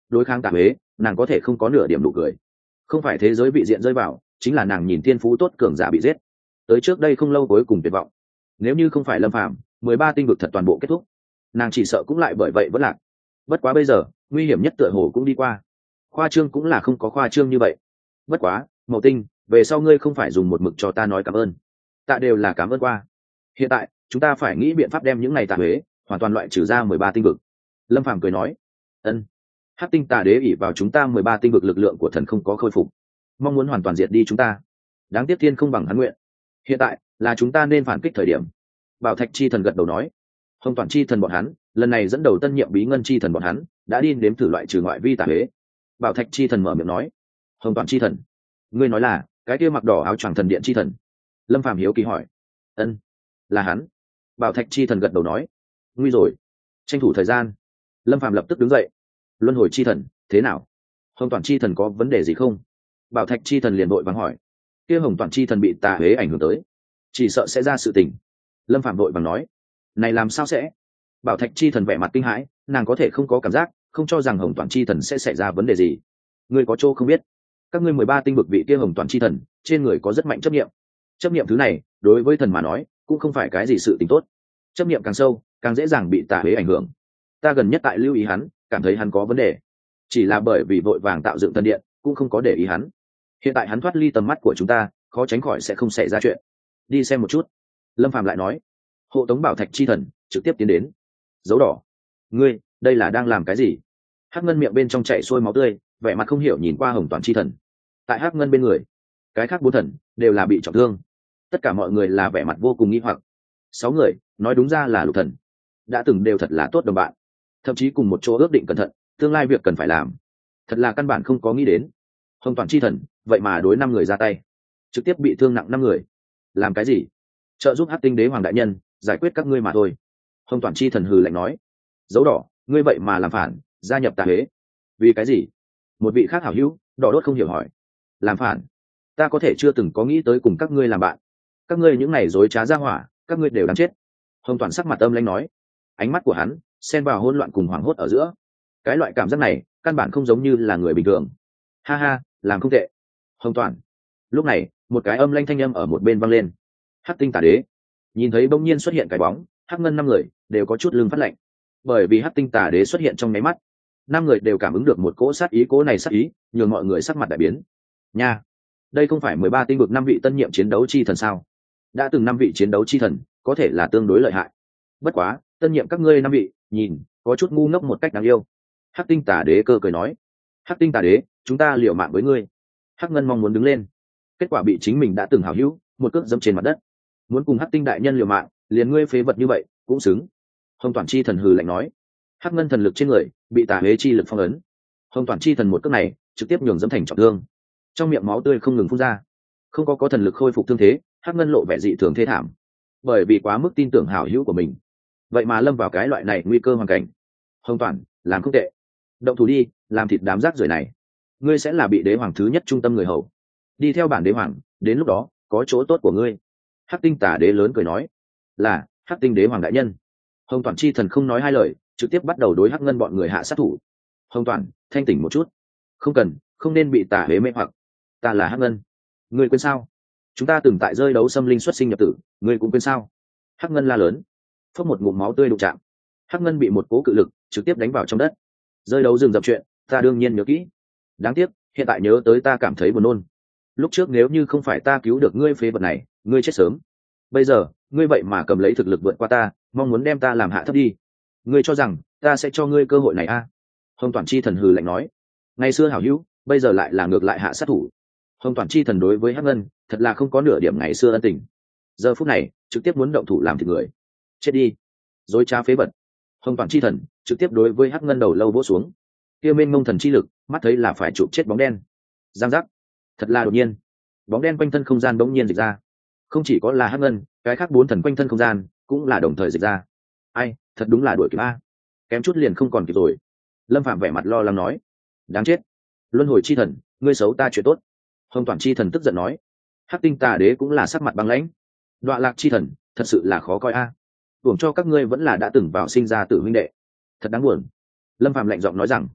đối kháng tà huế nàng có thể không có nửa điểm nụ cười. Không phải thế giới vị diện rơi vào, chính là nàng nhìn thiên phú tốt cường giả bị giết. Tới trước đây không lâu cuối cùng tuyệt vọng. Nếu như không phải Lâm Phàm, mười ba tinh vực thật toàn bộ kết thúc, nàng chỉ sợ cũng lại bởi vậy vẫn lạc. Bất quá bây giờ nguy hiểm nhất tựa hồ cũng đi qua, khoa trương cũng là không có khoa trương như vậy. Bất quá Mậu Tinh, về sau ngươi không phải dùng một mực cho ta nói cảm ơn, tạ đều là cảm ơn qua. Hiện tại chúng ta phải nghĩ biện pháp đem những này tà huế hoàn toàn loại trừ ra mười ba tinh vực. Lâm Phàm cười nói. Ân. Hắc tinh tà đế ỷ vào chúng ta mười ba tinh vực lực lượng của thần không có khôi phục, mong muốn hoàn toàn diệt đi chúng ta. Đáng tiếc thiên không bằng hắn nguyện, hiện tại là chúng ta nên phản kích thời điểm. Bảo Thạch chi thần gật đầu nói. Hồng Toàn chi thần bọn hắn lần này dẫn đầu tân nhiệm bí ngân chi thần bọn hắn đã đi nếm thử loại trừ ngoại vi tà huế. Bảo Thạch chi thần mở miệng nói. Hồng Toàn chi thần, ngươi nói là cái kia mặc đỏ áo choàng thần điện chi thần? Lâm Phàm hiếu kỳ hỏi. Ân, là hắn. Bảo Thạch chi thần gật đầu nói. Nguy rồi, tranh thủ thời gian. Lâm Phàm lập tức đứng dậy. Luân hồi chi thần thế nào? Hồng Toàn chi thần có vấn đề gì không? Bảo Thạch chi thần liền vội vàng hỏi. Kia Hồng Toàn chi thần bị tà huế ảnh hưởng tới, chỉ sợ sẽ ra sự tình. Lâm Phàm vội vàng nói. Này làm sao sẽ? Bảo Thạch chi thần vẻ mặt kinh hãi, nàng có thể không có cảm giác, không cho rằng Hồng Toàn chi thần sẽ xảy ra vấn đề gì. Ngươi có chỗ không biết, các ngươi mười ba tinh vực vị kia Hồng Toàn chi thần trên người có rất mạnh chấp niệm. Chấp niệm thứ này đối với thần mà nói cũng không phải cái gì sự tình tốt. Chấp niệm càng sâu càng dễ dàng bị tà huế ảnh hưởng. Ta gần nhất tại lưu ý hắn, cảm thấy hắn có vấn đề, chỉ là bởi vì vội vàng tạo dựng thần điện cũng không có để ý hắn. Hiện tại hắn thoát ly tầm mắt của chúng ta, khó tránh khỏi sẽ không xảy ra chuyện. Đi xem một chút. Lâm Phàm lại nói. Hộ tống Bảo Thạch chi thần trực tiếp tiến đến. Dấu đỏ, ngươi đây là đang làm cái gì? Hắc ngân miệng bên trong chảy xuôi máu tươi, vẻ mặt không hiểu nhìn qua Hồng Toàn chi thần. Tại Hắc ngân bên người, cái khác bốn thần đều là bị trọng thương, tất cả mọi người là vẻ mặt vô cùng nghi hoặc. Sáu người nói đúng ra là lục thần, đã từng đều thật là tốt đồng bạn, thậm chí cùng một chỗ ước định cẩn thận tương lai việc cần phải làm, thật là căn bản không có nghĩ đến Hồng Toàn chi thần vậy mà đối năm người ra tay, trực tiếp bị thương nặng năm người. Làm cái gì? Trợ giúp Hắc tinh đế hoàng đại nhân giải quyết các ngươi mà thôi. Hồng Toàn chi thần hừ lạnh nói. Dấu đỏ, ngươi vậy mà làm phản, gia nhập tà huế, vì cái gì? Một vị khác hảo hữu đỏ đốt không hiểu hỏi. Làm phản? Ta có thể chưa từng có nghĩ tới cùng các ngươi làm bạn, các ngươi những này dối trá ra hỏa, các ngươi đều đáng chết. Hồng Toàn sắc mặt âm lãnh nói, ánh mắt của hắn xen vào hỗn loạn cùng hoảng hốt ở giữa. Cái loại cảm giác này căn bản không giống như là người bình thường. Ha ha, làm không tệ, Hồng Toàn. Lúc này một cái âm lanh thanh âm ở một bên vang lên. Hắc tinh tà đế. Nhìn thấy bỗng nhiên xuất hiện cái bóng, Hắc ngân năm người đều có chút lưng phát lạnh, bởi vì Hắc tinh tà đế xuất hiện trong nháy mắt, năm người đều cảm ứng được một cỗ sát ý. Cỗ này sát ý nhường mọi người sắc mặt đại biến. Nha, đây không phải mười ba tinh vực năm vị tân nhiệm chiến đấu chi thần sao? Đã từng năm vị chiến đấu chi thần có thể là tương đối lợi hại, bất quá tân nhiệm các ngươi năm vị nhìn có chút ngu ngốc một cách đáng yêu. Hắc tinh tà đế cơ cười nói. Hắc tinh tà đế, chúng ta liều mạng với ngươi. Hắc ngân mong muốn đứng lên, kết quả bị chính mình đã từng hảo hữu một cước dẫm trên mặt đất. Muốn cùng Hắc tinh đại nhân liều mạng, liền ngươi phế vật như vậy cũng xứng. Hồng Toàn chi thần hừ lạnh nói. Hắc ngân thần lực trên người bị tà huế chi lực phong ấn, Hồng Toàn chi thần một cước này trực tiếp nhường dẫm thành trọng thương, trong miệng máu tươi không ngừng phun ra. Không có có thần lực khôi phục thương thế, Hắc ngân lộ vẻ dị thường thê thảm, bởi vì quá mức tin tưởng hảo hữu của mình, vậy mà lâm vào cái loại này nguy cơ hoàn cảnh. Hồng Toàn, làm không tệ, động thủ đi, làm thịt đám rác rưởi này. Ngươi sẽ là bị đế hoàng thứ nhất trung tâm người hầu, đi theo bản đế hoàng, đến lúc đó có chỗ tốt của ngươi. Hắc tinh tà đế lớn cười nói. Là Hắc tinh đế hoàng đại nhân. Hồng Toàn chi thần không nói hai lời, trực tiếp bắt đầu đối Hắc ngân bọn người hạ sát thủ. Hồng Toàn, thanh tỉnh một chút, không cần, không nên bị tà huế mê hoặc. Ta là Hắc ngân, ngươi quên sao? Chúng ta từng tại rơi đấu xâm linh xuất sinh nhập tử, ngươi cũng quên sao? Hắc ngân la lớn, phốc một ngụm máu tươi đụng chạm. Hắc ngân bị một cố cự lực trực tiếp đánh vào trong đất. Rơi đấu rừng rậm chuyện, ta đương nhiên nhớ kỹ. Đáng tiếc, hiện tại nhớ tới ta cảm thấy buồn nôn. Lúc trước nếu như không phải ta cứu được ngươi phế vật này, ngươi chết sớm. Bây giờ, ngươi vậy mà cầm lấy thực lực vượt qua ta, mong muốn đem ta làm hạ thấp đi. Ngươi cho rằng ta sẽ cho ngươi cơ hội này à? Hồng Toàn chi thần hừ lạnh nói. Ngày xưa hảo hữu, bây giờ lại là ngược lại hạ sát thủ. Hồng Toàn chi thần đối với Hắc ngân thật là không có nửa điểm ngày xưa ân tình, giờ phút này trực tiếp muốn động thủ làm thịt người. Chết đi, dối trá phế vật. Hồng Toàn chi thần trực tiếp đối với Hắc ngân đầu lâu vỗ xuống. Kia mênh mông thần chi lực, mắt thấy là phải chụp chết bóng đen. Giang giác, thật là đột nhiên, bóng đen quanh thân không gian bỗng nhiên dịch ra. Không chỉ có là Hắc ngân, cái khác bốn thần quanh thân không gian cũng là đồng thời dịch ra. Ai, thật đúng là đuổi kịp a, kém chút liền không còn kịp rồi. Lâm Phạm vẻ mặt lo lắng nói. Đáng chết, luân hồi chi thần, ngươi xấu ta chuyện tốt. Hồng Toàn chi thần tức giận nói. Hắc tinh tà đế cũng là sắc mặt băng lãnh. Đoạ lạc chi thần, thật sự là khó coi a. À. Tưởng cho các ngươi vẫn là đã từng vào sinh ra tử huynh đệ, thật đáng buồn. Lâm Phạm lạnh giọng nói rằng.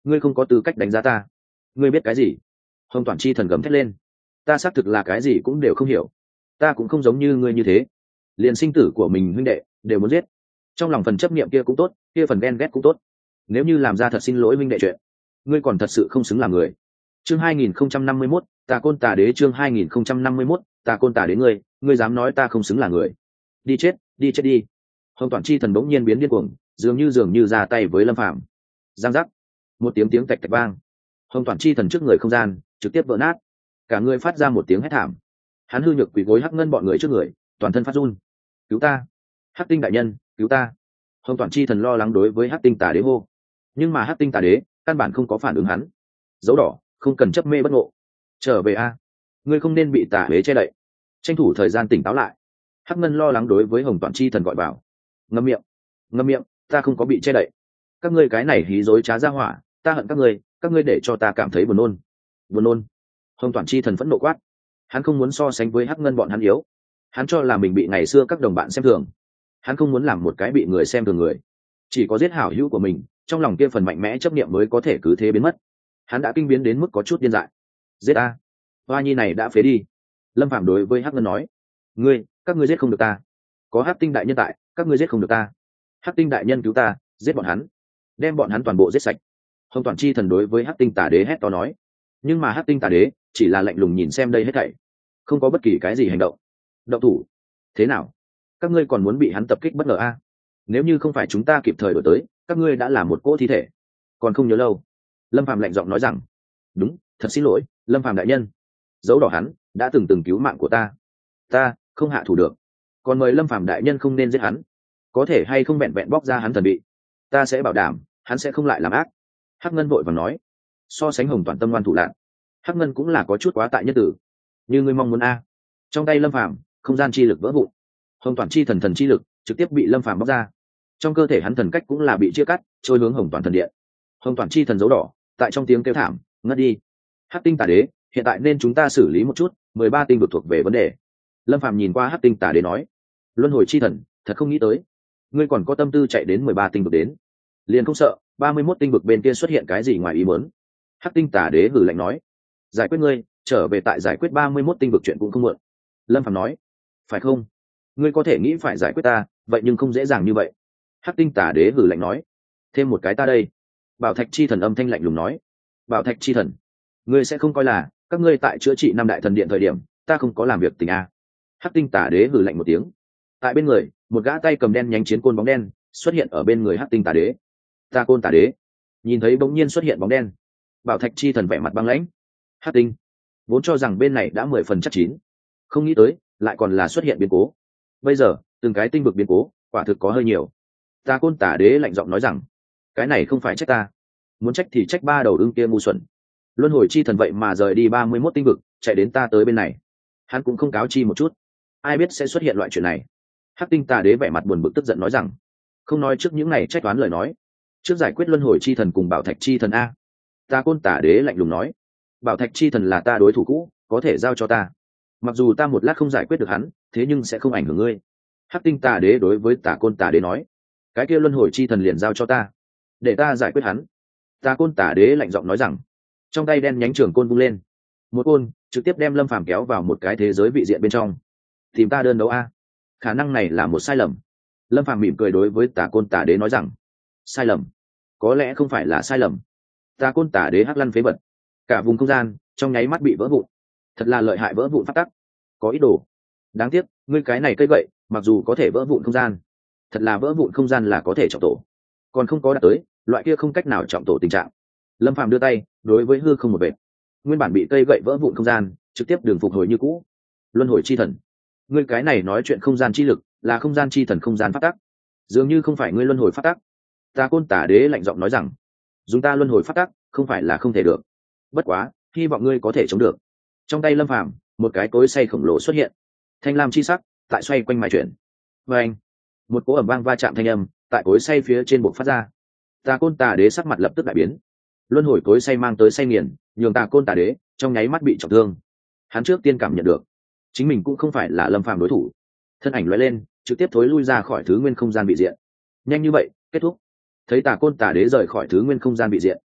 ngươi không có tư cách đánh giá ta. Ngươi biết cái gì? Hồng Toàn Chi thần gầm thét lên. Ta xác thực là cái gì cũng đều không hiểu. Ta cũng không giống như ngươi như thế, liền sinh tử của mình huynh đệ đều muốn giết. Trong lòng phần chấp niệm kia cũng tốt, kia phần ghen ghét cũng tốt. Nếu như làm ra thật xin lỗi huynh đệ chuyện, ngươi còn thật sự không xứng làm người. Chương hai nghìn không trăm năm mươi mốt, Tà Côn Tà Đế. Chương hai nghìn không trăm năm mươi mốt, Tà Côn Tà Đế. Ngươi, ngươi dám nói ta không xứng là người? Đi chết, đi chết đi. Hồng Toàn Chi thần bỗng nhiên biến điên cuồng, dường như dường như ra tay với Lâm Phàm. Giang giác, một tiếng tiếng tạch tạch vang. Hồng Toàn Chi thần trước người không gian trực tiếp vỡ nát, cả người phát ra một tiếng hét thảm. Hắn hư nhược quỳ gối Hắc Ngân bọn người trước người, toàn thân phát run. Cứu ta, Hắc Tinh đại nhân, cứu ta. Hồng Toàn Chi thần lo lắng đối với Hắc Tinh Tà Đế hô, nhưng mà Hắc Tinh Tà Đế căn bản không có phản ứng hắn. Dấu đỏ, không cần chấp mê bất ngộ, trở về a, ngươi không nên bị tà huế che đậy, tranh thủ thời gian tỉnh táo lại. Hắc Ngân lo lắng đối với Hồng Toàn Chi thần gọi bảo. Ngậm miệng, ngậm miệng, ta không có bị che đậy. Các ngươi cái này hí dối trá ra hỏa, ta hận các ngươi, các ngươi để cho ta cảm thấy buồn nôn, buồn nôn. Hồng Toàn Chi thần phẫn nộ quát. Hắn không muốn so sánh với Hắc Ngân bọn hắn yếu, hắn cho là mình bị ngày xưa các đồng bạn xem thường, hắn không muốn làm một cái bị người xem thường người. Chỉ có giết hảo hữu của mình, trong lòng kia phần mạnh mẽ chấp niệm mới có thể cứ thế biến mất. Hắn đã kinh biến đến mức có chút điên dại. Giết a, hoa nhi này đã phế đi. Lâm Phàm đối với Hắc Ngân nói. Ngươi, các ngươi giết không được ta, có Hắc Tinh đại nhân tại, các ngươi giết không được ta. Hắc Tinh đại nhân cứu ta, giết bọn hắn, đem bọn hắn toàn bộ giết sạch. Hồng Toàn Chi thần đối với Hắc Tinh Tà Đế hét to nói. Nhưng mà Hắc Tinh Tà Đế chỉ là lạnh lùng nhìn xem đây hết thảy, không có bất kỳ cái gì hành động. Động thủ? Thế nào, các ngươi còn muốn bị hắn tập kích bất ngờ a? Nếu như không phải chúng ta kịp thời đổi tới, các ngươi đã là một cỗ thi thể, còn không nhớ lâu. Lâm Phàm lạnh giọng nói rằng. Đúng, thật xin lỗi, Lâm Phàm đại nhân. Dấu đỏ hắn đã từng từng cứu mạng của ta, ta không hạ thủ được, còn mời Lâm Phàm đại nhân không nên giết hắn, có thể hay không vẹn vẹn bóc ra hắn thần bị, ta sẽ bảo đảm hắn sẽ không lại làm ác. Hắc Ngân vội vàng nói. So sánh Hồng Toàn tâm ngoan thủ lạn, Hắc Ngân cũng là có chút quá tại nhân tử. Như ngươi mong muốn a. Trong tay Lâm Phàm không gian chi lực vỡ vụn, Hồng Toàn chi thần thần chi lực trực tiếp bị Lâm Phàm bóc ra, trong cơ thể hắn thần cách cũng là bị chia cắt, trôi hướng Hồng Toàn thần điện. Hồng Toàn chi thần dấu đỏ tại trong tiếng kêu thảm ngất đi. Hắc Tinh Tà Đế, hiện tại nên chúng ta xử lý một chút mười ba tinh vực thuộc về vấn đề. Lâm Phàm nhìn qua Hắc Tinh Tà Đế nói. Luân hồi chi thần, thật không nghĩ tới ngươi còn có tâm tư chạy đến mười ba tinh vực đến, liền không sợ ba mươi mốt tinh vực bên kia xuất hiện cái gì ngoài ý muốn. Hắc Tinh Tà Đế hử lạnh nói. Giải quyết ngươi, trở về tại giải quyết ba mươi mốt tinh vực chuyện cũng không muộn. Lâm Phàm nói. Phải không, ngươi có thể nghĩ phải giải quyết ta, vậy nhưng không dễ dàng như vậy. Hắc Tinh Tà Đế hử lạnh nói. Thêm một cái ta đây. Bảo Thạch chi thần âm thanh lạnh lùng nói. Bảo Thạch chi thần, ngươi sẽ không coi là các ngươi tại chữa trị năm đại thần điện thời điểm ta không có làm việc tình a? Hắc Tinh Tà Đế hử lạnh một tiếng. Tại bên người, một gã tay cầm đen nhánh chiến côn bóng đen xuất hiện ở bên người Hắc Tinh Tà Đế. Tà Côn Tà Đế nhìn thấy bỗng nhiên xuất hiện bóng đen, Bảo Thạch chi thần vẻ mặt băng lãnh. Hắc Tinh vốn cho rằng bên này đã mười phần chắc chín, không nghĩ tới lại còn là xuất hiện biến cố. Bây giờ từng cái tinh vực biến cố quả thực có hơi nhiều. Tà Côn Tà Đế lạnh giọng nói rằng. Cái này không phải trách ta, muốn trách thì trách ba đầu ưng kia ngu xuẩn. Luân hồi chi thần vậy mà rời đi ba mươi mốt tinh vực chạy đến ta tới bên này, hắn cũng không cáo chi một chút, ai biết sẽ xuất hiện loại chuyện này. Hắc Tinh Tà Đế vẻ mặt buồn bực tức giận nói rằng. Không nói trước những này trách toán lời nói, trước giải quyết Luân hồi chi thần cùng Bảo Thạch chi thần a. Tà Côn Tà Đế lạnh lùng nói. Bảo Thạch chi thần là ta đối thủ cũ, có thể giao cho ta, mặc dù ta một lát không giải quyết được hắn, thế nhưng sẽ không ảnh hưởng ngươi. Hắc Tinh Tà Đế đối với Tà Côn Tà Đế nói. Cái kia Luân hồi chi thần liền giao cho ta, để ta giải quyết hắn. Tà Côn Tà Đế lạnh giọng nói rằng. Trong tay đen nhánh trường côn vung lên, một côn trực tiếp đem Lâm Phàm kéo vào một cái thế giới vị diện bên trong. Tìm ta đơn đấu a? Khả năng này là một sai lầm. Lâm Phàm mỉm cười đối với Tà Côn Tà Đế nói rằng. Sai lầm? Có lẽ không phải là sai lầm. Tà Côn Tà Đế hắc lăn phế bật, cả vùng không gian trong nháy mắt bị vỡ vụn. Thật là lợi hại, vỡ vụn phát tắc, có ý đồ. Đáng tiếc ngươi cái này cây gậy mặc dù có thể vỡ vụn không gian, thật là vỡ vụn không gian là có thể trọng tổ, còn không có đạt tới loại kia không cách nào trọng tổ tình trạng. Lâm Phàm đưa tay đối với hư không một vệt, nguyên bản bị cây gậy vỡ vụn không gian trực tiếp đường phục hồi như cũ. Luân hồi chi thần, ngươi cái này nói chuyện không gian chi lực là không gian chi thần không gian phát tắc, dường như không phải ngươi luân hồi phát tắc. Tà Côn Tà Đế lạnh giọng nói rằng. Dùng ta luân hồi phát tắc không phải là không thể được, bất quá hy vọng ngươi có thể chống được. Trong tay Lâm Phàm một cái cối xay khổng lồ xuất hiện, thanh lam chi sắc tại xoay quanh mài chuyển. Và anh, một cỗ ẩm vang va chạm thanh âm tại cối xay phía trên bộ phát ra. Tà Côn Tà Đế sắc mặt lập tức đại biến. Luân hồi cối xay mang tới xay nghiền, nhường Tà Côn Tà Đế trong nháy mắt bị trọng thương. Hắn trước tiên cảm nhận được chính mình cũng không phải là Lâm Phàm đối thủ, thân ảnh lóe lên trực tiếp thối lui ra khỏi thứ nguyên không gian bị diện. Nhanh như vậy kết thúc. Thấy Tà Côn Tà Đế rời khỏi thứ nguyên không gian bị diện,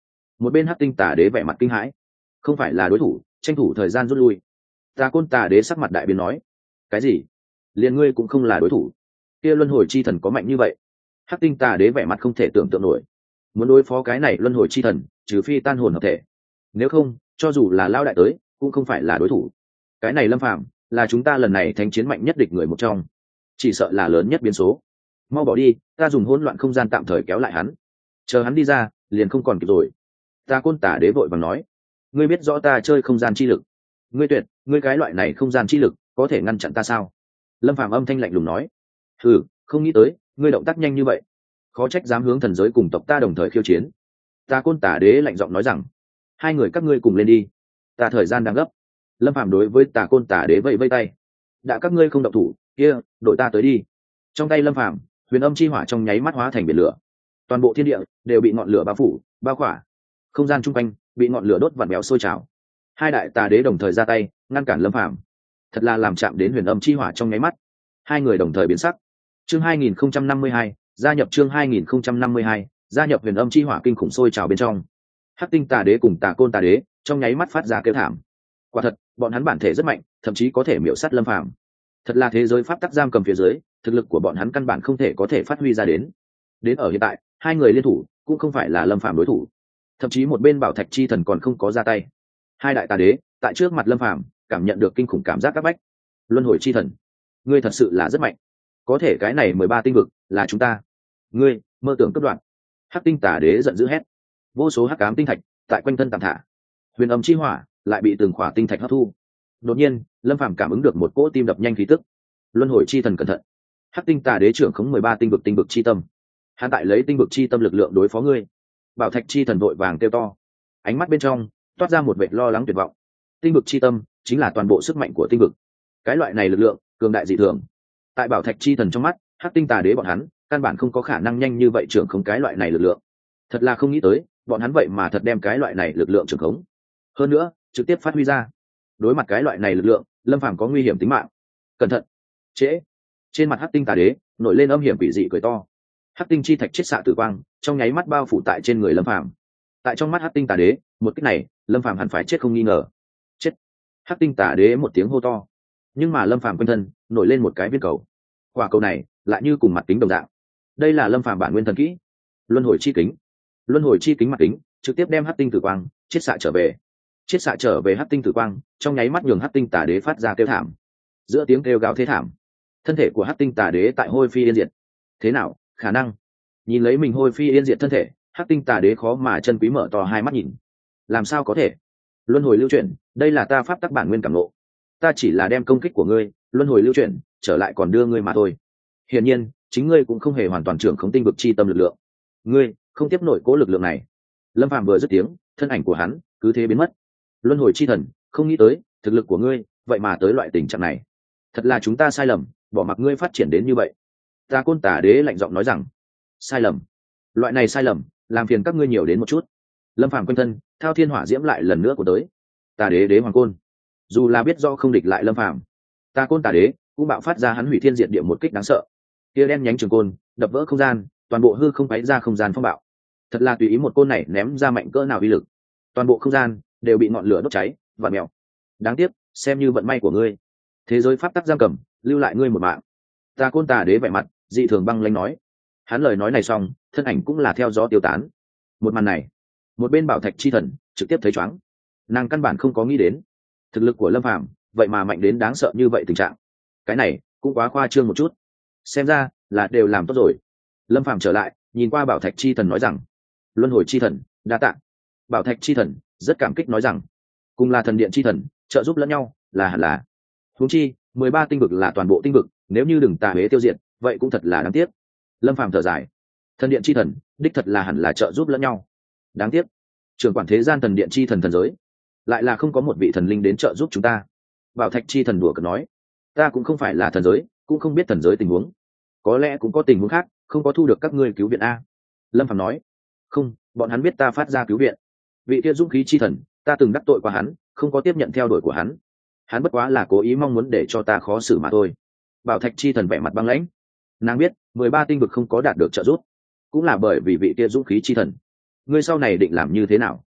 Một bên hắc tinh tà đế vẻ mặt kinh hãi, không phải là đối thủ, tranh thủ thời gian rút lui. Tà côn tà đế sắc mặt đại biến nói, cái gì? Liền ngươi cũng không là đối thủ? Kia luân hồi chi thần có mạnh như vậy? Hắc tinh tà đế vẻ mặt không thể tưởng tượng nổi, muốn đối phó cái này luân hồi chi thần, trừ phi tan hồn hợp thể, nếu không cho dù là lao đại tới cũng không phải là đối thủ. Cái này Lâm Phàm là chúng ta lần này thánh chiến mạnh nhất địch người một trong, chỉ sợ là lớn nhất biến số. Mau bỏ đi, ta dùng hỗn loạn không gian tạm thời kéo lại hắn, chờ hắn đi ra liền không còn kịp rồi. Ta côn tả đế vội vàng nói, ngươi biết rõ ta chơi không gian chi lực, ngươi tuyệt ngươi cái loại này không gian chi lực có thể ngăn chặn ta sao? Lâm Phàm âm thanh lạnh lùng nói, ừ, không nghĩ tới ngươi động tác nhanh như vậy, khó trách dám hướng thần giới cùng tộc ta đồng thời khiêu chiến. Ta côn tả đế lạnh giọng nói rằng, hai người các ngươi cùng lên đi, ta thời gian đang gấp. Lâm Phàm đối với Tà côn tả đế vẫy vây tay, đã các ngươi không động thủ, kia đội ta tới đi. Trong tay Lâm Phàm huyền âm chi hỏa trong nháy mắt hóa thành biển lửa, toàn bộ thiên địa đều bị ngọn lửa bao phủ bao khỏa, không gian chung quanh bị ngọn lửa đốt vặn béo sôi trào. Hai đại tà đế đồng thời ra tay ngăn cản Lâm Phàm, thật là làm chạm đến huyền âm chi hỏa trong nháy mắt, hai người đồng thời biến sắc. Chương hai nghìn không trăm năm mươi hai gia nhập chương hai nghìn không trăm năm mươi hai gia nhập huyền âm chi hỏa kinh khủng sôi trào bên trong. Hắc tinh tà đế cùng Tà côn tà đế trong nháy mắt phát ra kêu thảm. Quả thật, bọn hắn bản thể rất mạnh, thậm chí có thể miểu sát Lâm Phàm. Thật là thế giới pháp tắc giam cầm phía dưới, thực lực của bọn hắn căn bản không thể có thể phát huy ra đến. Đến ở hiện tại, hai người liên thủ cũng không phải là Lâm Phàm đối thủ, thậm chí một bên Bảo Thạch chi thần còn không có ra tay. Hai đại tà đế tại trước mặt Lâm Phàm cảm nhận được kinh khủng cảm giác áp bách. Luân hồi chi thần, ngươi thật sự là rất mạnh, có thể cái này mười ba tinh vực là chúng ta, ngươi mơ tưởng cướp đoạt. Hắc tinh tà đế giận dữ hét, vô số hắc ám tinh thạch tại quanh thân tạm thả, huyền âm chi hỏa lại bị từng khỏa tinh thạch hấp thu. Đột nhiên Lâm Phàm cảm ứng được một cỗ tim đập nhanh khí tức. Luân hồi chi thần cẩn thận, hắc tinh tà đế trưởng khống mười ba tinh vực tinh vực chi tâm, hắn tại lấy tinh vực chi tâm lực lượng đối phó ngươi. Bảo Thạch chi thần vội vàng kêu to, ánh mắt bên trong toát ra một vẻ lo lắng tuyệt vọng. Tinh vực chi tâm chính là toàn bộ sức mạnh của tinh vực, cái loại này lực lượng cường đại dị thường. Tại Bảo Thạch chi thần trong mắt, hắc tinh tà đế bọn hắn căn bản không có khả năng nhanh như vậy trưởng khống cái loại này lực lượng. Thật là không nghĩ tới, bọn hắn vậy mà thật đem cái loại này lực lượng trưởng khống, hơn nữa trực tiếp phát huy ra. Đối mặt cái loại này lực lượng, Lâm Phàm có nguy hiểm tính mạng. Cẩn thận! Trễ! Trên mặt hắc tinh tà đế nổi lên âm hiểm quỷ dị cười to. Hắc tinh chi thạch chiết xạ tử quang trong nháy mắt bao phủ tại trên người Lâm Phàm. Tại trong mắt hắc tinh tà đế, một kích này Lâm Phàm hẳn phải chết không nghi ngờ. Chết! Hắc tinh tà đế một tiếng hô to, nhưng mà Lâm Phàm quanh thân nổi lên một cái viên cầu. Quả cầu này lại như cùng mặt kính đồng dạng. Đây là Lâm Phàm bản nguyên thần kỹ, luân hồi chi kính. Luân hồi chi kính mặt kính trực tiếp đem hắc tinh tử quang chiết xạ trở về. Chiết xạ trở về hắc tinh tử quang trong nháy mắt nhường hắc tinh tà đế phát ra kêu thảm. Giữa tiếng kêu gào thế thảm, thân thể của hắc tinh tà đế tại hôi phi yên diệt. Thế nào khả năng? Nhìn lấy mình hôi phi yên diệt thân thể, hắc tinh tà đế khó mà chân quý mở to hai mắt nhìn. Làm sao có thể? Luân hồi lưu chuyển, đây là ta pháp tắc bản nguyên cảm ngộ. Ta chỉ là đem công kích của ngươi luân hồi lưu chuyển trở lại còn đưa ngươi mà thôi. Hiển nhiên chính ngươi cũng không hề hoàn toàn trưởng khống tinh vực chi tâm lực lượng, ngươi không tiếp nổi cố lực lượng này. Lâm Phàm vừa dứt tiếng, thân ảnh của hắn cứ thế biến mất. Luân hồi chi thần, không nghĩ tới thực lực của ngươi vậy mà tới loại tình trạng này, thật là chúng ta sai lầm, bỏ mặc ngươi phát triển đến như vậy. Ta côn tả đế lạnh giọng nói rằng, sai lầm? Loại này sai lầm làm phiền các ngươi nhiều đến một chút. Lâm Phàm quanh thân thao thiên hỏa diễm lại lần nữa của tới. Tà đế đế hoàng côn, dù là biết do không địch lại Lâm Phàm, ta côn tà đế cũng bạo phát ra hắn hủy thiên diệt địa một kích đáng sợ. Kia đen nhánh trường côn đập vỡ không gian, toàn bộ hư không bay ra không gian phong bạo. Thật là tùy ý một côn này ném ra mạnh cỡ nào uy lực, toàn bộ không gian đều bị ngọn lửa đốt cháy và mèo. Đáng tiếc, xem như vận may của ngươi, thế giới pháp tắc giam cầm lưu lại ngươi một mạng. Ta côn tà đế vẻ mặt dị thường băng lãnh nói. Hắn lời nói này xong, thân ảnh cũng là theo gió tiêu tán. Một màn này, một bên Bảo Thạch chi thần trực tiếp thấy chóng. Nàng căn bản không có nghĩ đến thực lực của Lâm Phàm vậy mà mạnh đến đáng sợ như vậy tình trạng. Cái này cũng quá khoa trương một chút. Xem ra là đều làm tốt rồi. Lâm Phàm trở lại, nhìn qua Bảo Thạch chi thần nói rằng, luân hồi chi thần đa tạ. Bảo Thạch chi thần rất cảm kích nói rằng, cùng là thần điện chi thần trợ giúp lẫn nhau là hẳn là. Huống chi mười ba tinh vực là toàn bộ tinh vực, nếu như đừng tà huế tiêu diệt vậy cũng thật là đáng tiếc. Lâm Phàm thở dài, thần điện chi thần đích thật là hẳn là trợ giúp lẫn nhau, đáng tiếc trưởng quản thế gian thần điện chi thần thần giới lại là không có một vị thần linh đến trợ giúp chúng ta. Bảo Thạch chi thần đùa cợt nói, ta cũng không phải là thần giới, cũng không biết thần giới tình huống, có lẽ cũng có tình huống khác, không có thu được các ngươi cứu viện a. Lâm Phàm nói, không, bọn hắn biết ta phát ra cứu viện. Vị kia dũng khí chi thần, ta từng đắc tội qua hắn, không có tiếp nhận theo đuổi của hắn, hắn bất quá là cố ý mong muốn để cho ta khó xử mà thôi. Bảo Thạch chi thần vẻ mặt băng lãnh, nàng biết mười ba tinh vực không có đạt được trợ giúp cũng là bởi vì vị kia dũng khí chi thần. Ngươi sau này định làm như thế nào?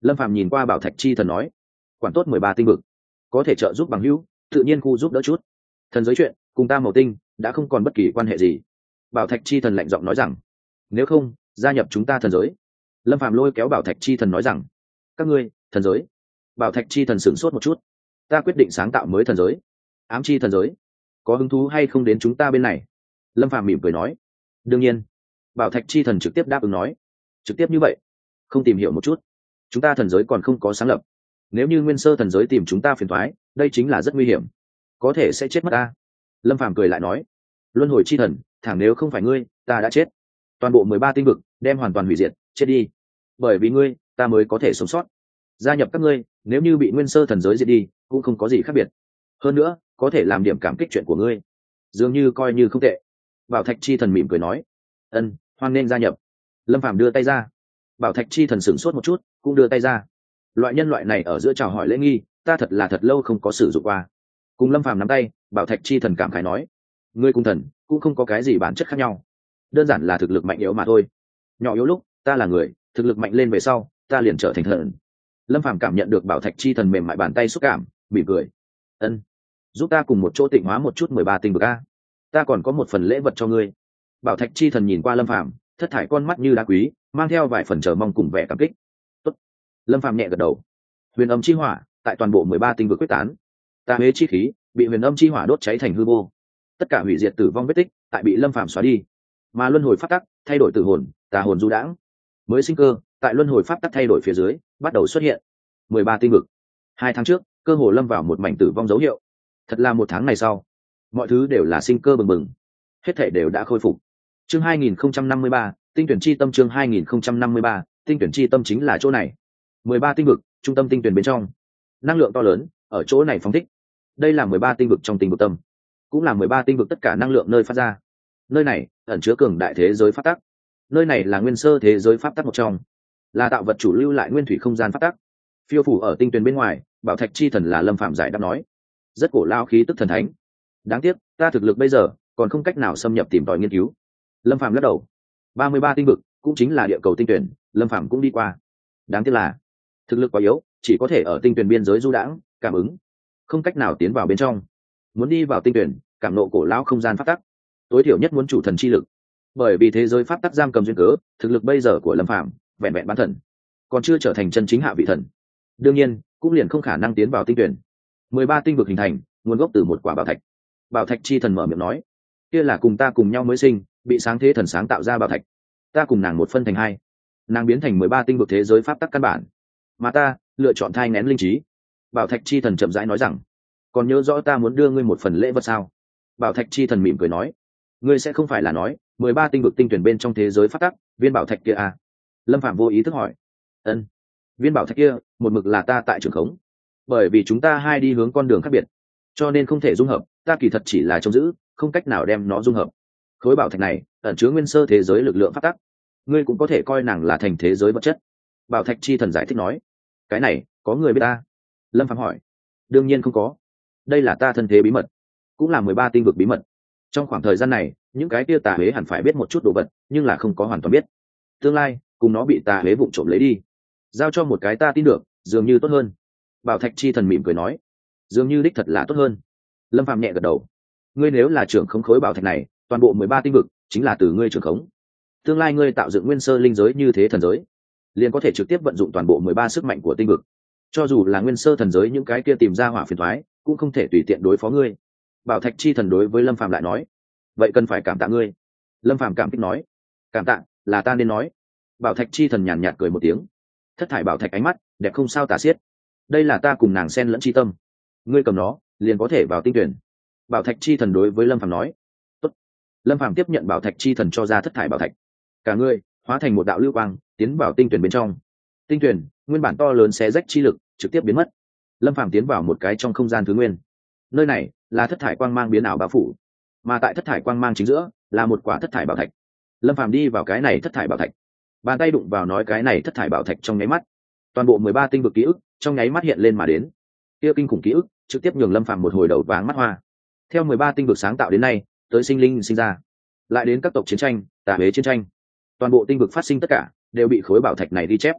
Lâm Phàm nhìn qua bảo thạch chi thần nói, quản tốt mười ba tinh vực, có thể trợ giúp bằng hữu, tự nhiên khu giúp đỡ chút. Thần giới chuyện cùng ta màu tinh đã không còn bất kỳ quan hệ gì. Bảo thạch chi thần lạnh giọng nói rằng, nếu không gia nhập chúng ta thần giới. Lâm Phàm lôi kéo bảo thạch chi thần nói rằng, các ngươi thần giới. Bảo thạch chi thần sửng sốt một chút, ta quyết định sáng tạo mới thần giới, ám chi thần giới, có hứng thú hay không đến chúng ta bên này? Lâm Phàm mỉm cười nói, đương nhiên. Bảo thạch chi thần trực tiếp đáp ứng nói, trực tiếp như vậy, không tìm hiểu một chút, chúng ta thần giới còn không có sáng lập, nếu như nguyên sơ thần giới tìm chúng ta phiền thoái, đây chính là rất nguy hiểm, có thể sẽ chết mất ta. Lâm Phàm cười lại nói, luân hồi chi thần, thẳng nếu không phải ngươi ta đã chết, toàn bộ mười ba tinh vực đem hoàn toàn hủy diệt, chết đi, bởi vì ngươi ta mới có thể sống sót. Gia nhập các ngươi, nếu như bị nguyên sơ thần giới diệt đi cũng không có gì khác biệt, hơn nữa có thể làm điểm cảm kích chuyện của ngươi, dường như coi như không tệ. Bảo thạch chi thần mỉm cười nói, ân, hoan nên gia nhập. Lâm Phàm đưa tay ra, bảo thạch chi thần sửng sốt một chút, cũng đưa tay ra. Loại nhân loại này ở giữa chào hỏi lễ nghi, ta thật là thật lâu không có sử dụng qua. Cùng Lâm Phàm nắm tay, bảo thạch chi thần cảm khái nói, ngươi cùng thần cũng không có cái gì bản chất khác nhau, đơn giản là thực lực mạnh yếu mà thôi. Nhỏ yếu lúc ta là người, thực lực mạnh lên về sau ta liền trở thành thần. Lâm Phàm cảm nhận được bảo thạch chi thần mềm mại bàn tay xúc cảm, mỉm cười, ân, giúp ta cùng một chỗ tịnh hóa một chút mười ba tinh vực a, ta còn có một phần lễ vật cho ngươi. Bảo thạch chi thần nhìn qua Lâm Phàm, thất thải con mắt như đá quý, mang theo vài phần chờ mong cùng vẻ cảm kích. Tốt. Lâm Phàm nhẹ gật đầu. Huyền âm chi hỏa tại toàn bộ mười ba tinh vực quyết tán, tà huế chi khí bị huyền âm chi hỏa đốt cháy thành hư vô, tất cả hủy diệt tử vong vết tích tại bị Lâm Phàm xóa đi, mà luân hồi pháp tắc thay đổi tử hồn, tà hồn du đãng, mới sinh cơ tại luân hồi pháp tắc thay đổi phía dưới bắt đầu xuất hiện. mười ba tinh vực, hai tháng trước cơ hồ lâm vào một mảnh tử vong dấu hiệu, thật là một tháng này sau mọi thứ đều là sinh cơ bừng bừng, hết thể đều đã khôi phục. Chương hai nghìn không trăm năm mươi ba, tinh tuyển chi tâm. Chương hai nghìn không trăm năm mươi ba, tinh tuyển chi tâm chính là chỗ này. mười ba tinh vực, trung tâm tinh tuyển bên trong, năng lượng to lớn ở chỗ này phóng thích. Đây là mười ba tinh vực trong tinh vực tâm, cũng là mười ba tinh vực tất cả năng lượng nơi phát ra. Nơi này ẩn chứa cường đại thế giới pháp tắc. Nơi này là nguyên sơ thế giới pháp tắc một trong, là tạo vật chủ lưu lại nguyên thủy không gian pháp tắc. Phiêu phủ ở tinh tuyển bên ngoài, bảo thạch chi thần là Lâm Phạm giải đáp nói, rất cổ lao khí tức thần thánh. Đáng tiếc ta thực lực bây giờ còn không cách nào xâm nhập tìm tòi nghiên cứu. Lâm Phạm lắc đầu. ba mươi ba tinh vực cũng chính là địa cầu tinh tuyển, Lâm Phạm cũng đi qua. Đáng tiếc là thực lực quá yếu, chỉ có thể ở tinh tuyển biên giới du đãng, cảm ứng, không cách nào tiến vào bên trong. Muốn đi vào tinh tuyển, cảm nộ cổ lão không gian pháp tắc, tối thiểu nhất muốn chủ thần chi lực. Bởi vì thế giới pháp tắc giam cầm duyên cớ, thực lực bây giờ của Lâm Phạm vẹn vẹn bán thần, còn chưa trở thành chân chính hạ vị thần, đương nhiên cũng liền không khả năng tiến vào tinh tuyển. mười ba tinh vực hình thành nguồn gốc từ một quả bảo thạch. Bảo thạch chi thần mở miệng nói, kia là cùng ta cùng nhau mới sinh, bị sáng thế thần sáng tạo ra bảo thạch, ta cùng nàng một phân thành hai, nàng biến thành mười ba tinh vực thế giới pháp tắc căn bản, mà ta lựa chọn thai ngén linh trí. Bảo thạch chi thần chậm rãi nói rằng, còn nhớ rõ ta muốn đưa ngươi một phần lễ vật sao? Bảo thạch chi thần mỉm cười nói, ngươi sẽ không phải là nói mười ba tinh vực tinh tuyển bên trong thế giới pháp tắc viên bảo thạch kia à? Lâm Phạm vô ý thức hỏi. Ân, viên bảo thạch kia một mực là ta tại trường khống, bởi vì chúng ta hai đi hướng con đường khác biệt, cho nên không thể dung hợp, ta kỳ thật chỉ là trông giữ, không cách nào đem nó dung hợp. Khối bảo thạch này ẩn chứa nguyên sơ thế giới lực lượng pháp tắc, ngươi cũng có thể coi nàng là thành thế giới vật chất. Bảo thạch chi thần giải thích nói, cái này có người biết ta? Lâm Phạm hỏi. Đương nhiên không có, đây là ta thân thế bí mật, cũng là mười ba tinh vực bí mật. Trong khoảng thời gian này những cái tia tà huế hẳn phải biết một chút đồ vật, nhưng là không có hoàn toàn biết. Tương lai cùng nó bị tà huế vụng trộm lấy đi, giao cho một cái ta tin được dường như tốt hơn. Bảo thạch chi thần mỉm cười nói, dường như đích thật là tốt hơn. Lâm Phạm nhẹ gật đầu. Ngươi nếu là trưởng khống khối bảo thạch này, toàn bộ mười ba tinh vực chính là từ ngươi trưởng khống. Tương lai ngươi tạo dựng nguyên sơ linh giới như thế thần giới, liền có thể trực tiếp vận dụng toàn bộ mười ba sức mạnh của tinh vực. Cho dù là nguyên sơ thần giới những cái kia tìm ra hỏa phiền thoái, cũng không thể tùy tiện đối phó ngươi. Bảo thạch chi thần đối với Lâm Phạm lại nói, vậy cần phải cảm tạ ngươi. Lâm Phạm cảm kích nói, cảm tạ là ta nên nói. Bảo thạch chi thần nhàn nhạt cười một tiếng. Thất thải bảo thạch ánh mắt đẹp không sao tả xiết, đây là ta cùng nàng xen lẫn chi tâm, ngươi cầm nó liền có thể vào tinh tuyển. Bảo thạch chi thần đối với Lâm Phạm nói. Tốt. Lâm Phạm tiếp nhận bảo thạch chi thần cho ra thất thải bảo thạch, cả ngươi hóa thành một đạo lưu quang tiến vào tinh tuyển bên trong. Tinh tuyển nguyên bản to lớn xé rách chi lực trực tiếp biến mất. Lâm Phạm tiến vào một cái trong không gian thứ nguyên, nơi này là thất thải quang mang biến ảo bao phủ, mà tại thất thải quang mang chính giữa là một quả thất thải bảo thạch. Lâm Phạm đi vào cái này thất thải bảo thạch, bàn tay đụng vào nói cái này thất thải bảo thạch, trong nháy mắt toàn bộ mười ba tinh vực ký ức trong nháy mắt hiện lên mà đến. Kia kinh khủng ký ức trực tiếp nhường Lâm Phạm một hồi đầu váng mắt hoa. Theo mười ba tinh vực sáng tạo đến nay, tới sinh linh sinh ra, lại đến các tộc chiến tranh, tà huế chiến tranh, toàn bộ tinh vực phát sinh tất cả đều bị khối bảo thạch này ghi chép.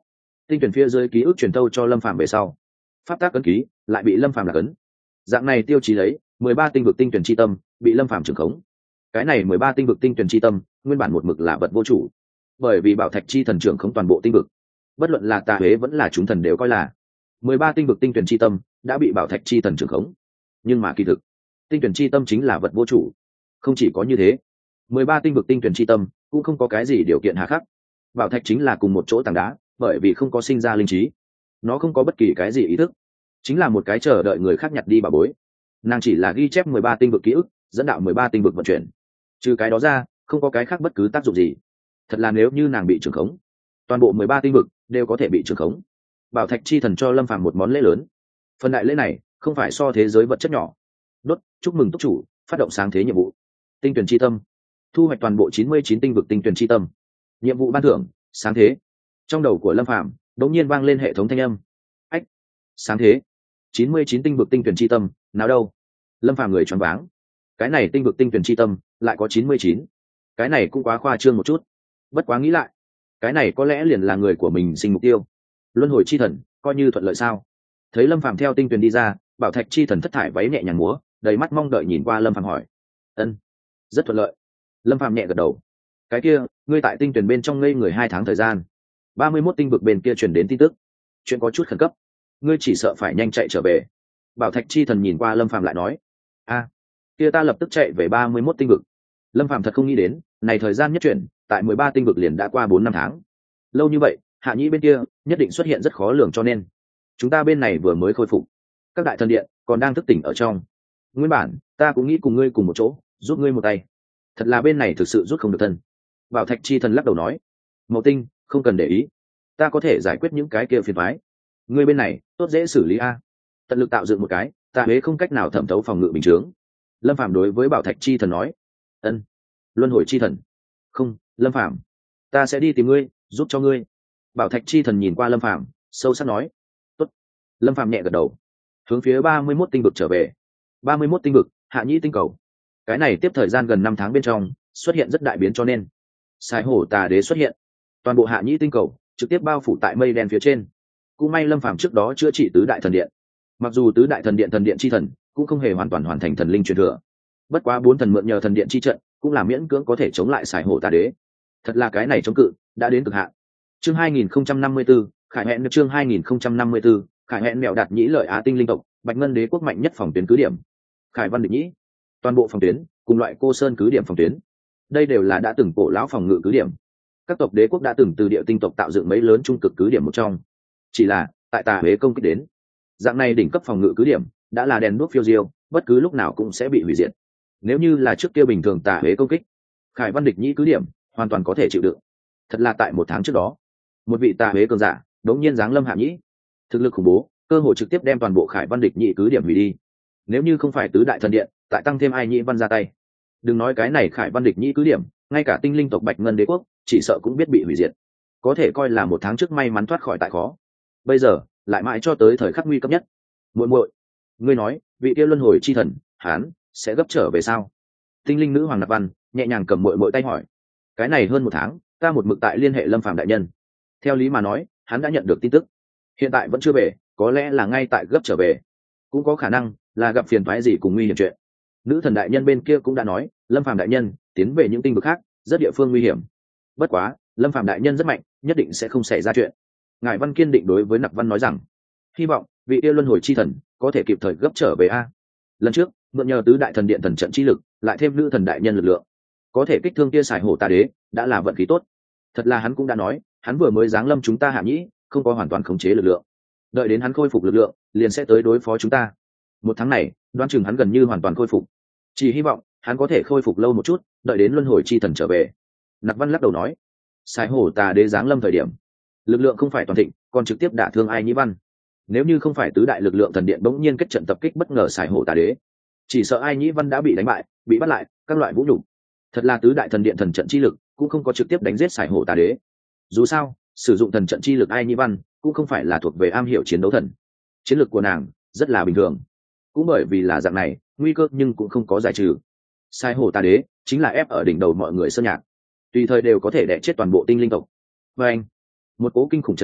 tinh tuyển phía dưới ký ức truyền thâu cho lâm phàm về sau, pháp tác ấn ký lại bị lâm phàm lạc ấn. Dạng này tiêu chí lấy mười ba tinh vực tinh tuyển chi tâm bị lâm phàm trưởng khống. Cái này mười ba tinh vực tinh tuyển chi tâm nguyên bản một mực là vật vô chủ, bởi vì bảo thạch chi thần trưởng khống toàn bộ tinh vực, bất luận là tà huế vẫn là chúng thần đều coi là mười ba tinh vực tinh tuyển chi tâm đã bị bảo thạch chi thần trưởng khống. Nhưng mà kỳ thực tinh tuyển chi tâm chính là vật vô chủ. Không chỉ có như thế, mười ba tinh vực tinh tuyển chi tâm cũng không có cái gì điều kiện hà khắc. Bảo thạch chính là cùng một chỗ tảng đá, bởi vì không có sinh ra linh trí, nó không có bất kỳ cái gì ý thức, chính là một cái chờ đợi người khác nhặt đi bà bối. Nàng chỉ là ghi chép mười ba tinh vực ký ức, dẫn đạo mười ba tinh vực vận chuyển, trừ cái đó ra không có cái khác bất cứ tác dụng gì. Thật là nếu như nàng bị trưởng khống, toàn bộ mười ba tinh vực đều có thể bị trưởng khống. Bảo thạch chi thần cho lâm phàm một món lễ lớn. Phần đại lễ này không phải so thế giới vật chất nhỏ. Đốt chúc mừng túc chủ phát động sáng thế nhiệm vụ tinh tuyển chi tâm, thu hoạch toàn bộ chín mươi chín tinh vực tinh tuyển chi tâm. Nhiệm vụ ban thưởng sáng thế. Trong đầu của lâm phàm đột nhiên vang lên hệ thống thanh âm. Ách, sáng thế chín mươi chín tinh vực tinh tuyển chi tâm nào đâu? Lâm phàm người choáng váng. Cái này tinh vực tinh tuyển chi tâm lại có chín mươi chín. Cái này cũng quá khoa trương một chút. Bất quá nghĩ lại, cái này có lẽ liền là người của mình sinh mục tiêu. Luân hồi chi thần coi như thuận lợi sao? Thấy lâm phàm theo tinh tuyển đi ra, bảo thạch chi thần thất thải váy nhẹ nhàng múa, đầy mắt mong đợi nhìn qua lâm phàm hỏi. Ân, rất thuận lợi. Lâm phàm nhẹ gật đầu. Cái kia ngươi tại tinh tuyển bên trong ngây người hai tháng thời gian, ba mươi mốt tinh vực bên kia truyền đến tin tức, chuyện có chút khẩn cấp, ngươi chỉ sợ phải nhanh chạy trở về. Bảo thạch chi thần nhìn qua lâm phàm lại nói. A, kia ta lập tức chạy về ba mươi mốt tinh vực. Lâm phàm thật không nghĩ đến, này thời gian nhất chuyển tại mười ba tinh vực liền đã qua bốn năm tháng. Lâu như vậy, hạ nhĩ bên kia nhất định xuất hiện rất khó lường, cho nên chúng ta bên này vừa mới khôi phục, các đại thần điện còn đang thức tỉnh ở trong. Nguyên bản ta cũng nghĩ cùng ngươi cùng một chỗ giúp ngươi một tay, thật là bên này thực sự rút không được thân. Bảo thạch chi thần lắc đầu nói. Mậu tinh không cần để ý, ta có thể giải quyết những cái kia phiền toái. Ngươi bên này tốt dễ xử lý a. Tận lực tạo dựng một cái ta huế không cách nào thẩm thấu phòng ngự bình chướng. Lâm phàm đối với bảo thạch chi thần nói. Ân. Luân hồi chi thần không, lâm phàm ta sẽ đi tìm ngươi giúp cho ngươi. Bảo thạch chi thần nhìn qua lâm phàm sâu sắc nói. Tốt. Lâm phàm nhẹ gật đầu, hướng phía ba mươi mốt tinh vực trở về. ba mươi mốt tinh vực hạ nhĩ tinh cầu, cái này tiếp thời gian gần năm tháng bên trong xuất hiện rất đại biến, cho nên sai hổ tà đế xuất hiện, toàn bộ hạ nhĩ tinh cầu trực tiếp bao phủ tại mây đen phía trên. Cũng may lâm phàm trước đó chữa trị tứ đại thần điện, mặc dù tứ đại thần điện thần điện chi thần cũng không hề hoàn toàn hoàn thành thần linh truyền thừa, bất quá bốn thần mượn nhờ thần điện chi trận cũng là miễn cưỡng có thể chống lại sải hổ tà đế. Thật là cái này chống cự đã đến cực hạn. Chương hai nghìn không trăm năm mươi 4, khải hẹn chương hai nghìn không trăm năm mươi 4, khải hẹn mẹo đạt nhĩ lợi á tinh linh tộc, bạch ngân đế quốc mạnh nhất phòng tuyến cứ điểm, khải văn địch nhĩ. Toàn bộ phòng tuyến cùng loại cô sơn cứ điểm phòng tuyến, đây đều là đã từng cổ lão phòng ngự cứ điểm. Các tộc đế quốc đã từng từ địa tinh tộc tạo dựng mấy lớn trung cực cứ điểm một trong. Chỉ là tại tà huế công kích đến, dạng này đỉnh cấp phòng ngự cứ điểm đã là đèn đuốc phiêu diêu, bất cứ lúc nào cũng sẽ bị hủy diệt. Nếu như là trước kia bình thường tà huế công kích, khải văn địch nhĩ cứ điểm hoàn toàn có thể chịu đựng. Thật là tại một tháng trước đó, một vị tà huế cường giả đống nhiên giáng lâm hạ nhĩ, thực lực khủng bố, cơ hội trực tiếp đem toàn bộ khải văn địch nhĩ cứ điểm hủy đi. Nếu như không phải tứ đại thần điện tại tăng thêm ai nhĩ văn ra tay, đừng nói cái này khải văn địch nhĩ cứ điểm, ngay cả tinh linh tộc bạch ngân đế quốc chỉ sợ cũng biết bị hủy diệt. Có thể coi là một tháng trước may mắn thoát khỏi tại khó, bây giờ lại mãi cho tới thời khắc nguy cấp nhất. Muội muội, ngươi nói vị kia luân hồi chi thần hán sẽ gấp trở về sao? Tinh linh nữ hoàng nạp văn nhẹ nhàng cầm muội muội tay hỏi. Cái này hơn một tháng ta một mực tại liên hệ lâm phàm đại nhân, theo lý mà nói hắn đã nhận được tin tức, hiện tại vẫn chưa về, có lẽ là ngay tại gấp trở về, cũng có khả năng là gặp phiền toái gì cùng nguy hiểm chuyện. Nữ thần đại nhân bên kia cũng đã nói lâm phàm đại nhân tiến về những tinh vực khác, rất địa phương nguy hiểm. Bất quá lâm phàm đại nhân rất mạnh, nhất định sẽ không xảy ra chuyện. Ngài văn kiên định đối với nặc văn nói rằng, hy vọng vị yêu luân hồi chi thần có thể kịp thời gấp trở về a. Lần trước mượn nhờ tứ đại thần điện thần trận chi lực, lại thêm nữ thần đại nhân lực lượng, có thể kích thương kia xài hổ tà đế, đã là vận khí tốt. Thật là hắn cũng đã nói, hắn vừa mới giáng lâm chúng ta hạ nhĩ, không có hoàn toàn khống chế lực lượng, đợi đến hắn khôi phục lực lượng liền sẽ tới đối phó chúng ta. Một tháng này đoán chừng hắn gần như hoàn toàn khôi phục, chỉ hy vọng hắn có thể khôi phục lâu một chút, đợi đến luân hồi chi thần trở về. Nặc văn lắc đầu nói, xài hổ tà đế giáng lâm thời điểm lực lượng không phải toàn thịnh, còn trực tiếp đả thương ai nhĩ văn. Nếu như không phải tứ đại lực lượng thần điện bỗng nhiên kết trận tập kích bất ngờ xài hổ tà đế, chỉ sợ ai nhĩ văn đã bị đánh bại, bị bắt lại, các loại vũ nhục. Thật là tứ đại thần điện thần trận chi lực cũng không có trực tiếp đánh giết xài hổ tà đế. Dù sao sử dụng thần trận chi lực ai nhĩ văn cũng không phải là thuộc về am hiểu chiến đấu thần, chiến lược của nàng rất là bình thường. Cũng bởi vì là dạng này, nguy cơ nhưng cũng không có giải trừ. Sai hổ tà đế chính là ép ở đỉnh đầu mọi người sơn nhạc, tùy thời đều có thể đẻ chết toàn bộ tinh linh tộc. Và anh, một cố kinh khủng chấn động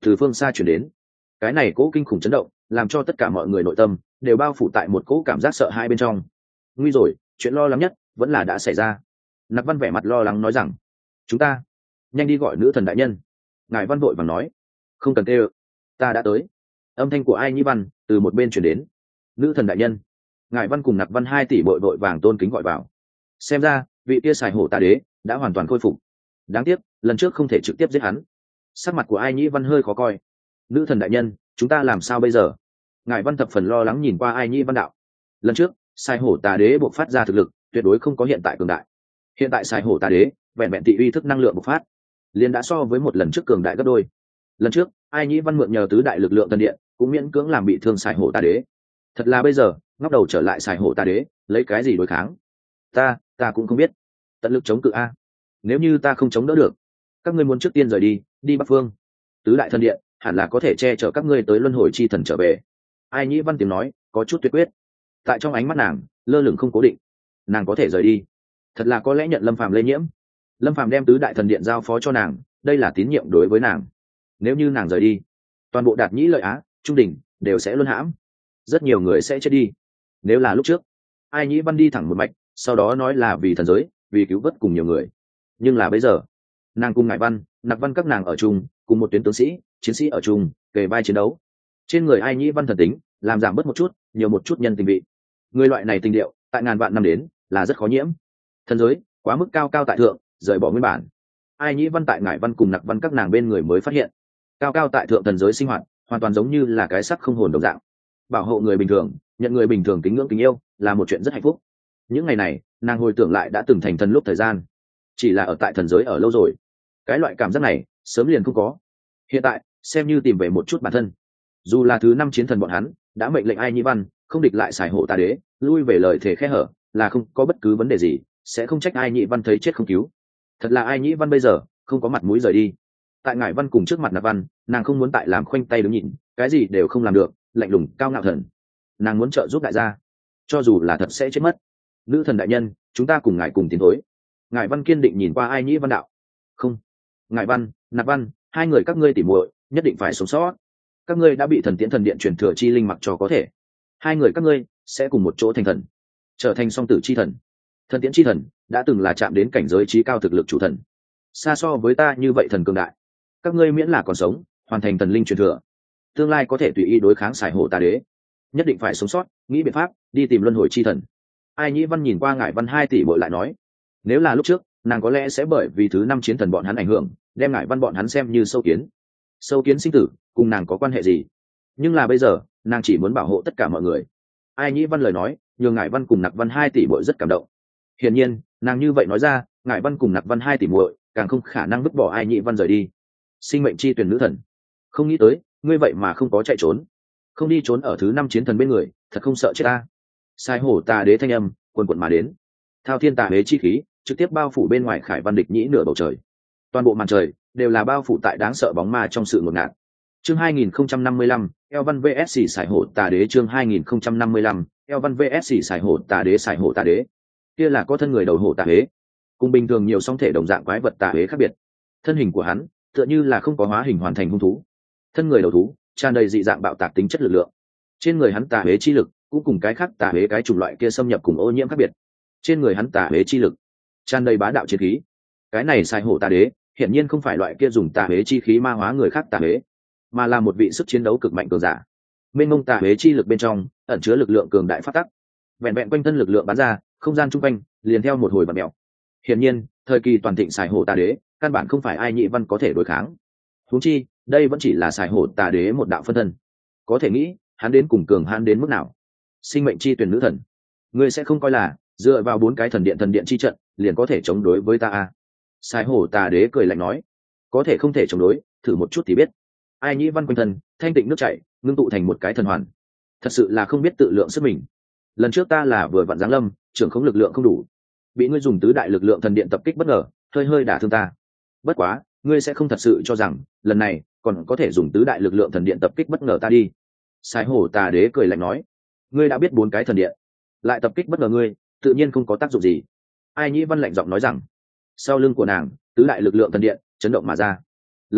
từ phương xa chuyển đến. Cái này cỗ kinh khủng chấn động làm cho tất cả mọi người nội tâm đều bao phủ tại một cỗ cảm giác sợ hãi bên trong. Nguy rồi, chuyện lo lắng nhất vẫn là đã xảy ra. Nặc Văn vẻ mặt lo lắng nói rằng, chúng ta nhanh đi gọi nữ thần đại nhân. Ngài Văn vội vàng nói, không cần kêu, ta đã tới. Âm thanh của Ai Nhĩ Văn từ một bên chuyển đến. Nữ thần đại nhân. Ngài Văn cùng Nặc Văn hai tỷ bội vội vàng tôn kính gọi vào. Xem ra vị kia xài hổ tà đế đã hoàn toàn khôi phục. Đáng tiếc lần trước không thể trực tiếp giết hắn. Sắc mặt của Ai Nhĩ Văn hơi khó coi. Nữ thần đại nhân, chúng ta làm sao bây giờ? Ngài Văn thập phần lo lắng nhìn qua Ai Nhĩ Văn đạo. Lần trước xài hổ tà đế bộc phát ra thực lực tuyệt đối không có hiện tại cường đại. Hiện tại xài hổ tà đế vẹn vẹn thị uy thức năng lượng bộc phát liền đã so với một lần trước cường đại gấp đôi. Lần trước Ai Nhĩ Văn mượn nhờ tứ đại lực lượng thần điện cũng miễn cưỡng làm bị thương xài hổ tà đế. Thật là bây giờ ngóc đầu trở lại xài hổ tà đế lấy cái gì đối kháng? Ta, ta cũng không biết. Tận lực chống cự a. Nếu như ta không chống đỡ được, các ngươi muốn trước tiên rời đi, đi Bắc Phương. Tứ đại thần điện hẳn là có thể che chở các ngươi tới luân hồi chi thần trở về. Ai Nhĩ Văn tiếng nói có chút tuyệt quyết. Tại trong ánh mắt nàng lơ lửng không cố định. Nàng có thể rời đi, thật là có lẽ nhận Lâm Phàm lây nhiễm. Lâm Phàm đem tứ đại thần điện giao phó cho nàng, đây là tín nhiệm đối với nàng. Nếu như nàng rời đi, toàn bộ Đạt Nhĩ Lợi Á, Trung Đình đều sẽ luân hãm, rất nhiều người sẽ chết đi. Nếu là lúc trước, Ai Nhĩ Văn đi thẳng một mạch, sau đó nói là vì thần giới, vì cứu vớt cùng nhiều người. Nhưng là bây giờ, nàng cùng Ngải Văn, Nặc Văn các nàng ở chung, cùng một tuyến tướng sĩ, chiến sĩ ở chung, kề vai chiến đấu. Trên người Ai Nhĩ Văn thần tính, làm giảm bớt một chút, nhiều một chút nhân tình vị. Người loại này tình điệu, tại ngàn vạn năm đến, là rất khó nhiễm. Thần giới quá mức cao cao tại thượng, rời bỏ nguyên bản. Ai Nhĩ Văn tại Ngải Văn cùng Nặc Văn các nàng bên người mới phát hiện, cao cao tại thượng thần giới sinh hoạt, hoàn toàn giống như là cái sắc không hồn đồng dạng. Bảo hộ người bình thường, nhận người bình thường kính ngưỡng kính yêu, là một chuyện rất hạnh phúc. Những ngày này, nàng hồi tưởng lại đã từng thành thần lúc thời gian, chỉ là ở tại thần giới ở lâu rồi, cái loại cảm giác này sớm liền không có. Hiện tại xem như tìm về một chút bản thân. Dù là thứ năm chiến thần bọn hắn đã mệnh lệnh Ai Nhĩ Văn không địch lại xài hộ tà đế, lui về lời thể khe hở, là không có bất cứ vấn đề gì, sẽ không trách Ai Nhĩ Văn thấy chết không cứu. Thật là Ai Nhĩ Văn bây giờ không có mặt mũi rời đi. Tại Ngải Văn cùng trước mặt Nạp Văn, nàng không muốn tại làm khoanh tay đứng nhìn, cái gì đều không làm được, lạnh lùng cao ngạo thần. Nàng muốn trợ giúp đại gia, cho dù là thật sẽ chết mất. Nữ thần đại nhân, chúng ta cùng ngài cùng tiến thối. Ngải Văn kiên định nhìn qua Ai Nhĩ Văn đạo. Không, Ngải Văn, Nạp Văn, hai người các ngươi tỉ muội nhất định phải sống sót. Các ngươi đã bị thần tiễn thần điện truyền thừa chi linh mặc cho có thể, hai người các ngươi sẽ cùng một chỗ thành thần, trở thành song tử chi thần. Thần tiễn chi thần đã từng là chạm đến cảnh giới trí cao thực lực chủ thần, xa so với ta như vậy thần cường đại. Các ngươi miễn là còn sống, hoàn thành thần linh truyền thừa, tương lai có thể tùy ý đối kháng xài hộ tà đế. Nhất định phải sống sót, nghĩ biện pháp đi tìm luân hồi chi thần. Ai Nhĩ Văn nhìn qua Ngải Văn hai tỷ bội lại nói, nếu là lúc trước, nàng có lẽ sẽ bởi vì thứ năm chiến thần bọn hắn ảnh hưởng, đem Ngải Văn bọn hắn xem như sâu kiến. Sâu kiến sinh tử cùng nàng có quan hệ gì? Nhưng là bây giờ, nàng chỉ muốn bảo hộ tất cả mọi người. Ai Nhĩ Văn lời nói nhường Ngải Văn cùng Nặc Văn hai tỷ bội rất cảm động. Hiển nhiên, nàng như vậy nói ra, Ngải Văn cùng Nặc Văn hai tỷ muội càng không khả năng vứt bỏ Ai Nhĩ Văn rời đi. Sinh mệnh chi tuyển nữ thần, không nghĩ tới ngươi vậy mà không có chạy trốn, không đi trốn ở thứ năm chiến thần bên người, thật không sợ chết ta. Sai hổ tà đế thanh âm quần quần mà đến, thao thiên tà đế chi khí trực tiếp bao phủ bên ngoài Khải Văn địch nhĩ nửa bầu trời. Toàn bộ màn trời đều là bao phủ tại đáng sợ bóng ma trong sự ngột ngạt. Chương hai nghìn không trăm năm mươi lăm, Eo Văn vs Sải Hổ Tà Đế. Chương hai nghìn không trăm năm mươi lăm, Eo Văn vs Sải Hổ Tà Đế. Sải Hổ Tà Đế kia là có thân người đầu hổ tà đế, cùng bình thường nhiều song thể đồng dạng quái vật tà đế khác biệt. Thân hình của hắn tựa như là không có hóa hình hoàn thành hung thú, thân người đầu thú tràn đầy dị dạng bạo tạc tính chất lực lượng. Trên người hắn tà đế chi lực cũng cùng cái khác tà đế cái chủng loại kia xâm nhập cùng ô nhiễm khác biệt. Trên người hắn tà đế chi lực tràn đầy bá đạo chiến khí. Cái này Sải Hổ Tà Đế hiển nhiên không phải loại kia dùng tà đế chi khí ma hóa người khác tà đế, mà là một vị sức chiến đấu cực mạnh cường giả. Mênh mông tà đế chi lực bên trong ẩn chứa lực lượng cường đại phát tắc, vẹn vẹn quanh thân lực lượng bắn ra, không gian chung quanh liền theo một hồi bật mèo. Hiển nhiên, thời kỳ toàn thịnh Sải Hổ Tà Đế, căn bản không phải Ai Nhĩ Văn có thể đối kháng. Huống chi, đây vẫn chỉ là Sải Hổ Tà Đế một đạo phân thân. Có thể nghĩ, hắn đến cùng cường hắn đến mức nào? Sinh mệnh chi tuyển nữ thần, ngươi sẽ không coi là dựa vào bốn cái thần điện thần điện chi trận liền có thể chống đối với ta à? Sải Hổ Tà Đế cười lạnh nói, có thể không thể chống đối, thử một chút thì biết. Ai Nhĩ Văn quanh thân thanh tịnh nước chảy, ngưng tụ thành một cái thần hoàn. Thật sự là không biết tự lượng sức mình. Lần trước ta là vừa vặn giáng lâm, trưởng không lực lượng không đủ, bị ngươi dùng tứ đại lực lượng thần điện tập kích bất ngờ, hơi hơi đả thương ta. Bất quá, ngươi sẽ không thật sự cho rằng lần này còn có thể dùng tứ đại lực lượng thần điện tập kích bất ngờ ta đi. Sải Hổ Tà Đế cười lạnh nói, ngươi đã biết bốn cái thần điện, lại tập kích bất ngờ ngươi, tự nhiên không có tác dụng gì. Ai Nhĩ Văn lạnh giọng nói rằng, sau lưng của nàng tứ đại lực lượng thần điện chấn động mà ra. Lần trước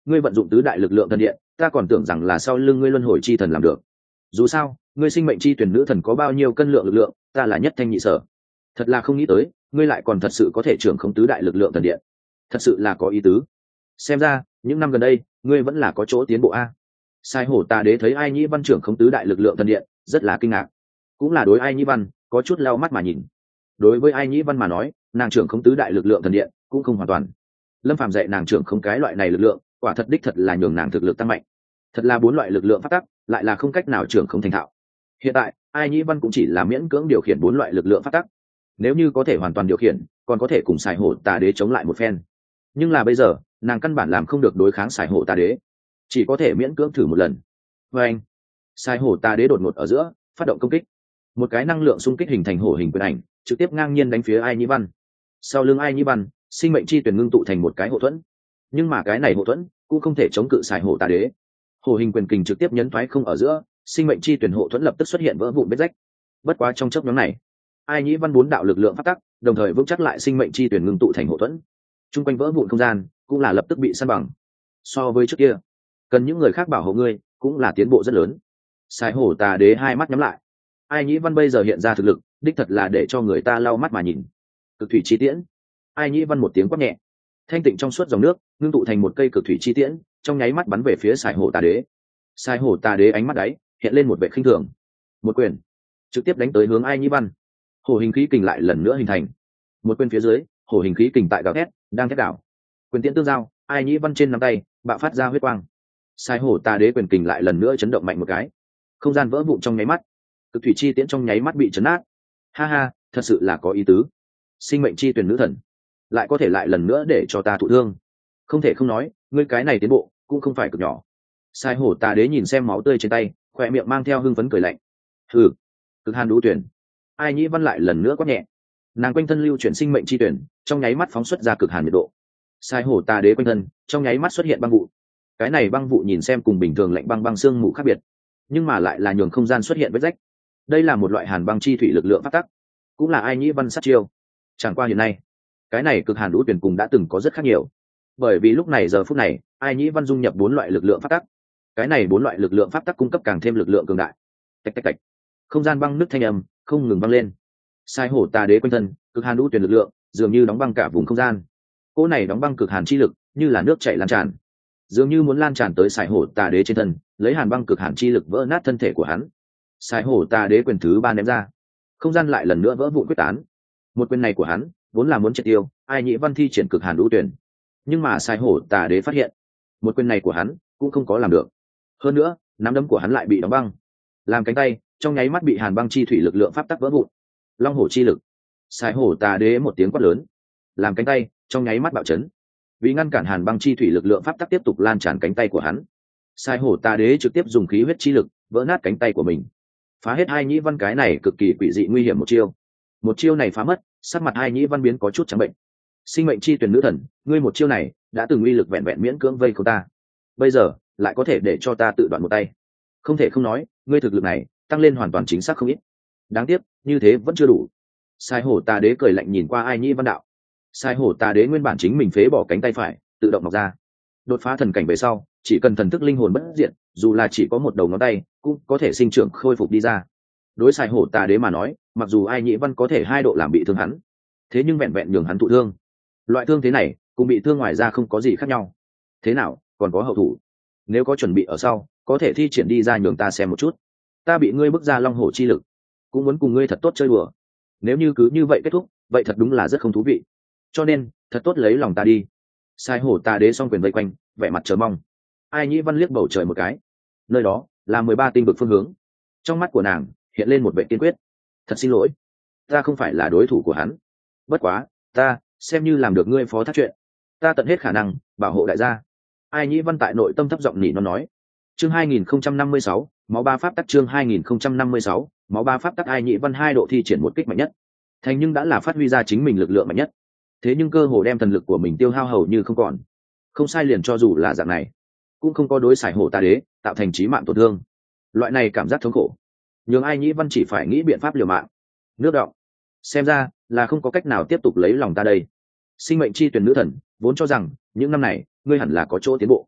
ngươi vận dụng tứ đại lực lượng thần điện, ta còn tưởng rằng là sau lưng ngươi luân hồi chi thần làm được. Dù sao ngươi sinh mệnh chi tuyển nữ thần có bao nhiêu cân lượng lực lượng, ta là nhất thanh nhị sở. Thật là không nghĩ tới ngươi lại còn thật sự có thể trưởng không tứ đại lực lượng thần điện, thật sự là có ý tứ. Xem ra những năm gần đây ngươi vẫn là có chỗ tiến bộ a. Sai hổ tà đế thấy Ai Nhĩ Văn trưởng không tứ đại lực lượng thần điện rất là kinh ngạc, cũng là đối Ai Nhĩ Văn có chút lau mắt mà nhìn. Đối với Ai Nhĩ Văn mà nói, nàng trưởng không tứ đại lực lượng thần điện cũng không hoàn toàn. Lâm Phàm dạy nàng trưởng không cái loại này lực lượng, quả thật đích thật là nhường nàng thực lực tăng mạnh. Thật là bốn loại lực lượng phát tắc, lại là không cách nào trưởng không thành thạo. Hiện tại Ai Nhĩ Văn cũng chỉ là miễn cưỡng điều khiển bốn loại lực lượng phát tắc. Nếu như có thể hoàn toàn điều khiển, còn có thể cùng Sải Hổ Tà Đế chống lại một phen. Nhưng là bây giờ nàng căn bản làm không được đối kháng Sải Hổ Tà Đế, chỉ có thể miễn cưỡng thử một lần. Và anh, Sải Hổ Tà Đế đột ngột ở giữa phát động công kích, một cái năng lượng xung kích hình thành hổ hình quyền ảnh, trực tiếp ngang nhiên đánh phía Ai Nhĩ Văn. Sau lưng Ai Nhĩ Văn, sinh mệnh chi tuyển ngưng tụ thành một cái hộ thuẫn, nhưng mà cái này hộ thuẫn cũng không thể chống cự Sải Hổ Tà Đế. Hổ hình quyền kình trực tiếp nhấn thoái không ở giữa, sinh mệnh chi tuyển hộ thuẫn lập tức xuất hiện vỡ vụn vết rách. Bất quá trong chốc ngắn này, Ai Nhĩ Văn bốn đạo lực lượng phát tắc, đồng thời vững chắc lại sinh mệnh chi tuyển ngưng tụ thành hộ thuẫn. Trung quanh vỡ vụn không gian cũng là lập tức bị san bằng. So với trước kia, cần những người khác bảo hộ ngươi cũng là tiến bộ rất lớn. Sải Hổ Tà Đế hai mắt nhắm lại. Ai Nhĩ Văn bây giờ hiện ra thực lực, đích thật là để cho người ta lau mắt mà nhìn. Cực thủy chi tiễn. Ai Nhĩ Văn một tiếng quát nhẹ, thanh tịnh trong suốt dòng nước ngưng tụ thành một cây cực thủy chi tiễn, trong nháy mắt bắn về phía Sải Hổ Tà Đế. Sải Hổ Tà Đế ánh mắt đáy hiện lên một vẻ khinh thường, một quyền trực tiếp đánh tới hướng Ai Nhĩ Văn. Hổ hình khí kình lại lần nữa hình thành, một quyền phía dưới, hổ hình khí kình tại gào thét, đang thét đảo. Quyền tiễn tương giao, Ai Nhĩ Văn trên nắm tay bạo phát ra huyết quang. Sải Hổ Tà Đế quyền kình lại lần nữa chấn động mạnh một cái, không gian vỡ vụn trong nháy mắt, cực thủy chi tiễn trong nháy mắt bị chấn nát. Ha ha, thật sự là có ý tứ. Sinh mệnh chi tuyển nữ thần lại có thể lại lần nữa để cho ta thụ thương. Không thể không nói, ngươi cái này tiến bộ cũng không phải cực nhỏ. Sải Hổ Tà Đế nhìn xem máu tươi trên tay, khoe miệng mang theo hưng phấn cười lạnh. Hừ, cực hàn đũ tuyển. Ai Nhĩ Văn lại lần nữa quát nhẹ, nàng quanh thân lưu chuyển sinh mệnh chi tuyển, trong nháy mắt phóng xuất ra cực hàn nhiệt độ. Sải Hổ Tà Đế quanh thân trong nháy mắt xuất hiện băng vụ. Cái này băng vụ nhìn xem cùng bình thường lạnh băng băng xương mù khác biệt, nhưng mà lại là nhường không gian xuất hiện vết rách. Đây là một loại hàn băng chi thủy lực lượng phát tắc, cũng là Ai Nhĩ Văn sát chiêu. Chẳng qua hiện nay, cái này cực hàn đũ tuyển cùng đã từng có rất khác nhiều, bởi vì lúc này giờ phút này Ai Nhĩ Văn dung nhập bốn loại lực lượng phát tắc. Cái này bốn loại lực lượng phát tắc cung cấp càng thêm lực lượng cường đại. Tạch tạch tạch, không gian băng nứt thanh âm không ngừng vang lên. Sải Hổ Tà Đế quanh thân cực hàn đũ tuyển lực lượng dường như đóng băng cả vùng không gian. Cỗ này đóng băng cực hàn chi lực như là nước chảy lan tràn, dường như muốn lan tràn tới Sải Hổ Tà Đế trên thân, lấy hàn băng cực hàn chi lực vỡ nát thân thể của hắn. Sải Hổ Tà Đế quyền thứ ba ném ra, không gian lại lần nữa vỡ vụn quyết tán. Một quyền này của hắn vốn là muốn triệt tiêu Ai Nhĩ Văn thi triển cực hàn đũ tuyển, nhưng mà Sải Hổ Tà Đế phát hiện một quyền này của hắn cũng không có làm được. Hơn nữa nắm đấm của hắn lại bị đóng băng, làm cánh tay trong nháy mắt bị hàn băng chi thủy lực lượng pháp tắc vỡ vụn. Long hổ chi lực. Sải Hổ Tà Đế một tiếng quát lớn, làm cánh tay trong nháy mắt bạo chấn. Vì ngăn cản hàn băng chi thủy lực lượng pháp tắc tiếp tục lan tràn cánh tay của hắn, Sải Hổ Tà Đế trực tiếp dùng khí huyết chi lực vỡ nát cánh tay của mình, phá hết Ai Nhĩ Văn cái này cực kỳ quỷ dị nguy hiểm một chiêu. Một chiêu này phá mất, sắc mặt Ai Nhĩ Văn biến có chút trắng bệnh. Sinh mệnh chi tuyển nữ thần, ngươi một chiêu này đã từng uy lực vẹn vẹn miễn cưỡng vây khốn ta, bây giờ lại có thể để cho ta tự đoạn một tay. Không thể không nói, ngươi thực lực này tăng lên hoàn toàn chính xác không ít. Đáng tiếc, như thế vẫn chưa đủ. Sải Hổ Tà Đế cười lạnh nhìn qua Ai Nhĩ Văn đạo. Sải Hổ Tà Đế nguyên bản chính mình phế bỏ cánh tay phải, tự động mọc ra. Đột phá thần cảnh về sau, chỉ cần thần thức linh hồn bất diệt, dù là chỉ có một đầu ngón tay, cũng có thể sinh trưởng khôi phục đi ra. Đối Sải Hổ Tà Đế mà nói, mặc dù Ai Nhĩ Văn có thể hai độ làm bị thương hắn, thế nhưng vẹn vẹn nhường hắn thụ thương. Loại thương thế này, cùng bị thương ngoài ra không có gì khác nhau. Thế nào, còn có hậu thủ? Nếu có chuẩn bị ở sau, có thể thi triển đi ra nhường ta xem một chút. Ta bị ngươi bức ra long hổ chi lực, cũng muốn cùng ngươi thật tốt chơi đùa. Nếu như cứ như vậy kết thúc, vậy thật đúng là rất không thú vị. Cho nên, thật tốt lấy lòng ta đi. Sải Hổ Tà Đế song quyền vây quanh, vẻ mặt chờ mong. Ai Nhĩ Văn liếc bầu trời một cái, nơi đó là mười ba tinh vực phương hướng. Trong mắt của nàng hiện lên một vẻ kiên quyết. Thật xin lỗi, ta không phải là đối thủ của hắn. Bất quá, ta xem như làm được ngươi phó thác chuyện, ta tận hết khả năng bảo hộ đại gia. Ai Nhĩ Văn tại nội tâm thấp giọng nỉ non nói. Chương hai nghìn không trăm năm mươi sáu, máu ba pháp tắc. Chương hai nghìn không trăm năm mươi sáu, máu ba pháp tắc. Ai Nhĩ Văn hai độ thi triển một kích mạnh nhất, thành nhưng đã là phát huy ra chính mình lực lượng mạnh nhất. Thế nhưng cơ hồ đem thần lực của mình tiêu hao hầu như không còn. Không sai, liền cho dù là dạng này, cũng không có đối Sải Hổ Tà Đế tạo thành chí mạng tổn thương. Loại này cảm giác thống khổ, nhường Ai Nhĩ Văn chỉ phải nghĩ biện pháp liều mạng. Nước đọng, xem ra là không có cách nào tiếp tục lấy lòng ta đây. Sinh mệnh chi tuyển nữ thần vốn cho rằng những năm này ngươi hẳn là có chỗ tiến bộ,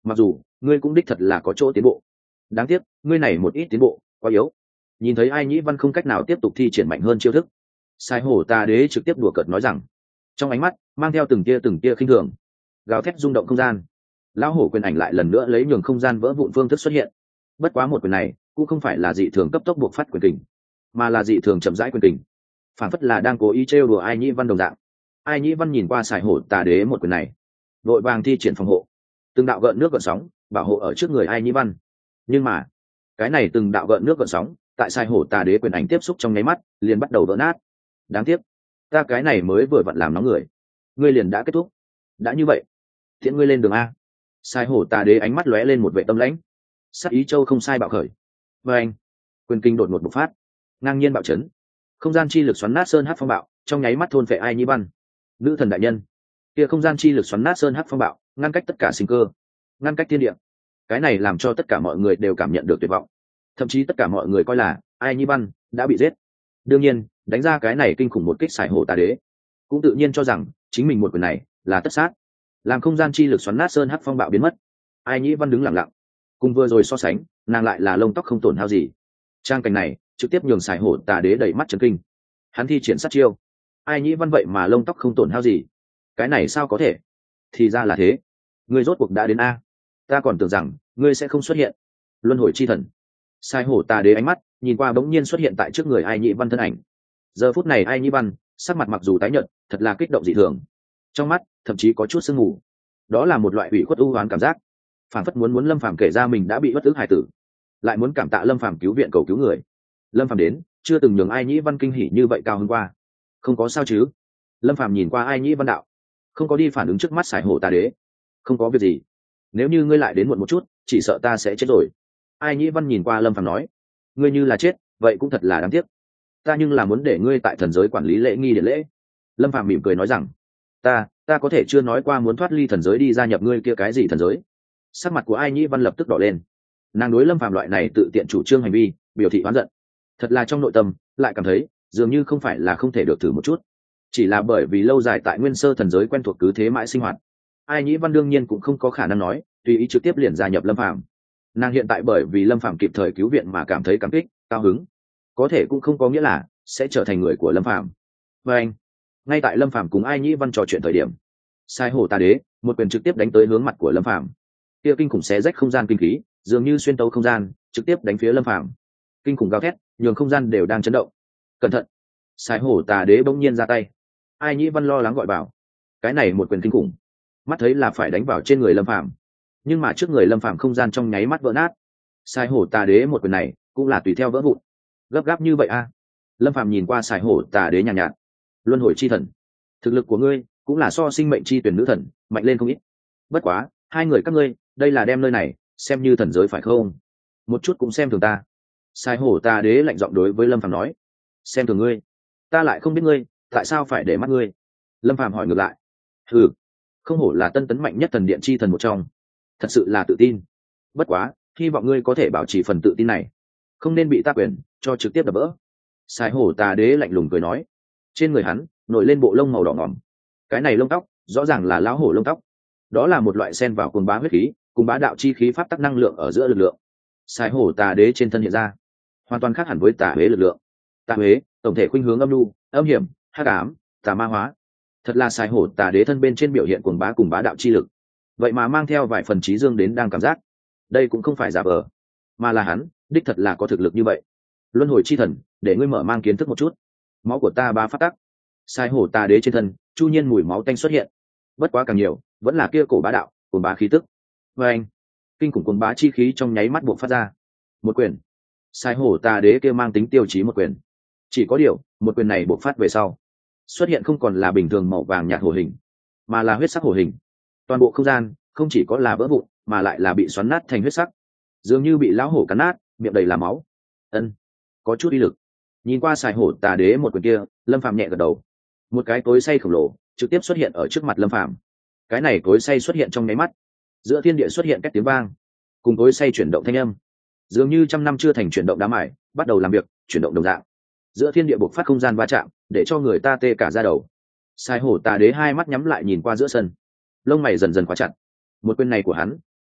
mặc dù ngươi cũng đích thật là có chỗ tiến bộ, đáng tiếc ngươi này một ít tiến bộ quá yếu. Nhìn thấy ai nhĩ văn không cách nào tiếp tục thi triển mạnh hơn chiêu thức, sai hổ tà đế trực tiếp đùa cợt nói rằng, trong ánh mắt mang theo từng tia từng tia khinh thường, gào thét rung động không gian. Lão hổ quyền ảnh lại lần nữa lấy nhường không gian vỡ vụn phương thức xuất hiện. Bất quá một quyền này cũng không phải là dị thường cấp tốc buộc phát quyền kình, mà là dị thường chậm rãi quyền kình, phản phất là đang cố ý trêu đùa ai nhĩ văn đồng dạng. Ai nhĩ văn nhìn qua sải hổ tà đế một quyền này, vội vàng thi triển phòng hộ, từng đạo gợn nước gợn sóng bảo hộ ở trước người ai nhĩ văn. Nhưng mà cái này từng đạo gợn nước gợn sóng tại sải hổ tà đế quyền ảnh tiếp xúc trong nháy mắt liền bắt đầu vỡ nát. Đáng tiếc ta cái này mới vừa vặn làm nóng người, ngươi liền đã kết thúc. Đã như vậy, thiện ngươi lên đường a. Sai hổ tà đế ánh mắt lóe lên một vệ tâm lãnh, sắc ý châu không sai bạo khởi. Và anh quyền kinh đột ngột bộc phát, ngang nhiên bạo chấn, không gian chi lực xoắn nát sơn hắc phong bạo, trong nháy mắt thôn phệ ai nhĩ văn. Nữ thần đại nhân, kia không gian chi lực xoắn nát sơn hắc phong bạo, ngăn cách tất cả sinh cơ, ngăn cách thiên địa. Cái này làm cho tất cả mọi người đều cảm nhận được tuyệt vọng, thậm chí tất cả mọi người coi là ai nhĩ văn đã bị giết. Đương nhiên, đánh ra cái này kinh khủng một kích sải hổ tà đế, cũng tự nhiên cho rằng chính mình một quyền này là tất sát, làm không gian chi lực xoắn nát sơn hắc phong bạo biến mất. Ai nhĩ văn đứng lặng lặng, cùng vừa rồi so sánh, nàng lại là lông tóc không tổn hao gì. Trang cảnh này trực tiếp nhường sải hổ tà đế đẩy mắt chấn kinh. Hắn thi triển sát chiêu, ai nhĩ văn vậy mà lông tóc không tổn hao gì, cái này sao có thể? Thì ra là thế, ngươi rốt cuộc đã đến a. Ta còn tưởng rằng ngươi sẽ không xuất hiện. Luân hồi chi thần. Sải hổ tà đế ánh mắt nhìn qua bỗng nhiên xuất hiện tại trước người ai nhĩ văn thân ảnh. Giờ phút này ai nhĩ văn sắc mặt mặc dù tái nhợt, thật là kích động dị thường, trong mắt thậm chí có chút sương mù. Đó là một loại ủy khuất u hoán cảm giác, phản phất muốn muốn Lâm Phàm kể ra mình đã bị bất ức hài tử, lại muốn cảm tạ Lâm Phàm cứu viện cầu cứu người. Lâm Phàm đến chưa từng nhường ai nhĩ văn kinh hỉ như vậy cao hơn qua. Không có sao chứ? Lâm Phàm nhìn qua ai nhĩ văn đạo, không có đi phản ứng trước mắt sải hổ tà đế. Không có việc gì, nếu như ngươi lại đến muộn một chút, chỉ sợ ta sẽ chết rồi. Ai nhĩ văn nhìn qua Lâm Phàm nói, ngươi như là chết, vậy cũng thật là đáng tiếc. Ta nhưng là muốn để ngươi tại thần giới quản lý lễ nghi điện lễ. Lâm Phàm mỉm cười nói rằng, ta ta có thể chưa nói qua muốn thoát ly thần giới đi gia nhập ngươi kia cái gì thần giới. Sắc mặt của ai nhĩ văn lập tức đỏ lên, nàng đối Lâm Phàm loại này tự tiện chủ trương hành vi biểu thị oán giận, thật là trong nội tâm lại cảm thấy dường như không phải là không thể được thử một chút, chỉ là bởi vì lâu dài tại nguyên sơ thần giới quen thuộc cứ thế mãi sinh hoạt. Ai nhĩ văn đương nhiên cũng không có khả năng nói tùy ý trực tiếp liền gia nhập Lâm Phàm. Nàng hiện tại bởi vì Lâm Phàm kịp thời cứu viện mà cảm thấy cảm kích cao hứng, có thể cũng không có nghĩa là sẽ trở thành người của Lâm Phàm. Và anh ngay tại Lâm Phàm cùng ai nhĩ văn trò chuyện thời điểm, sai hổ tà đế một quyền trực tiếp đánh tới hướng mặt của Lâm Phàm. Kia kinh khủng xé rách không gian kinh khí dường như xuyên tấu không gian, trực tiếp đánh phía Lâm Phàm. Kinh khủng gào thét nhường không gian đều đang chấn động. Cẩn thận! Sai hổ tà đế bỗng nhiên ra tay. Ai nhĩ văn lo lắng gọi bảo, cái này một quyền kinh khủng, mắt thấy là phải đánh vào trên người Lâm Phàm, nhưng mà trước người Lâm Phàm không gian trong nháy mắt vỡ nát. Sai hổ tà đế một quyền này cũng là tùy theo vỡ vụn. Gấp gáp như vậy a? Lâm Phàm nhìn qua sải hổ tà đế nhàn nhạt, nhạt. Luân hồi chi thần, thực lực của ngươi cũng là so sinh mệnh chi tuyển nữ thần mạnh lên không ít. Bất quá hai người các ngươi đây là đem nơi này xem như thần giới phải không? Một chút cũng xem thường ta. Sải hổ tà đế lạnh giọng đối với Lâm Phàm nói, xem thường ngươi? Ta lại không biết ngươi, tại sao phải để mắt ngươi? Lâm Phàm hỏi ngược lại. Ừ, không hổ là tân tấn mạnh nhất thần điện chi thần một trong, thật sự là tự tin. Bất quá hy vọng ngươi có thể bảo trì phần tự tin này, không nên bị ta quyền cho trực tiếp đập vỡ. Sải hổ tà đế lạnh lùng cười nói. Trên người hắn nổi lên bộ lông màu đỏ ngỏm, cái này lông tóc rõ ràng là lão hổ lông tóc. Đó là một loại sen vào cuồng bá huyết khí cùng bá đạo chi khí pháp tắc năng lượng ở giữa lực lượng. Sải hổ tà đế trên thân hiện ra hoàn toàn khác hẳn với tà huế lực lượng. Tà huế tổng thể khuynh hướng âm nhu, âm hiểm, hắc ám, tà ma hóa. Thật là sải hổ tà đế thân bên trên biểu hiện cuồng bá cùng bá đạo chi lực, vậy mà mang theo vài phần trí dương đến đang cảm giác. Đây cũng không phải giả vờ, mà là hắn đích thật là có thực lực như vậy. Luân hồi chi thần, để ngươi mở mang kiến thức một chút. Máu của ta ba phát tắc. Sai hổ tà đế trên thân chu nhiên mùi máu tanh xuất hiện, bất quá càng nhiều vẫn là kia cổ bá đạo cuồng bá khí tức. Và anh kinh khủng cuồng bá chi khí trong nháy mắt buộc phát ra một quyền. Sai hổ tà đế kia mang tính tiêu chí một quyền, chỉ có điều một quyền này buộc phát về sau xuất hiện không còn là bình thường màu vàng nhạt hổ hình, mà là huyết sắc hổ hình. Toàn bộ không gian không chỉ có là vỡ vụn mà lại là bị xoắn nát thành huyết sắc, dường như bị lão hổ cắn nát, miệng đầy là máu. Ân, có chút uy lực. Nhìn qua sải hổ tà đế một quyền kia, Lâm Phàm nhẹ gật đầu. Một cái cối xay khổng lồ trực tiếp xuất hiện ở trước mặt Lâm Phàm. Cái này cối xay xuất hiện trong nháy mắt, giữa thiên địa xuất hiện các tiếng vang, cùng cối xay chuyển động thanh âm, dường như trăm năm chưa thành chuyển động đá mài bắt đầu làm việc, chuyển động đồng dạng. Giữa thiên địa bộc phát không gian va chạm, để cho người ta tê cả da đầu. Sải hổ tà đế hai mắt nhắm lại nhìn qua giữa sân, lông mày dần dần khóa chặt. Một quyền này của hắn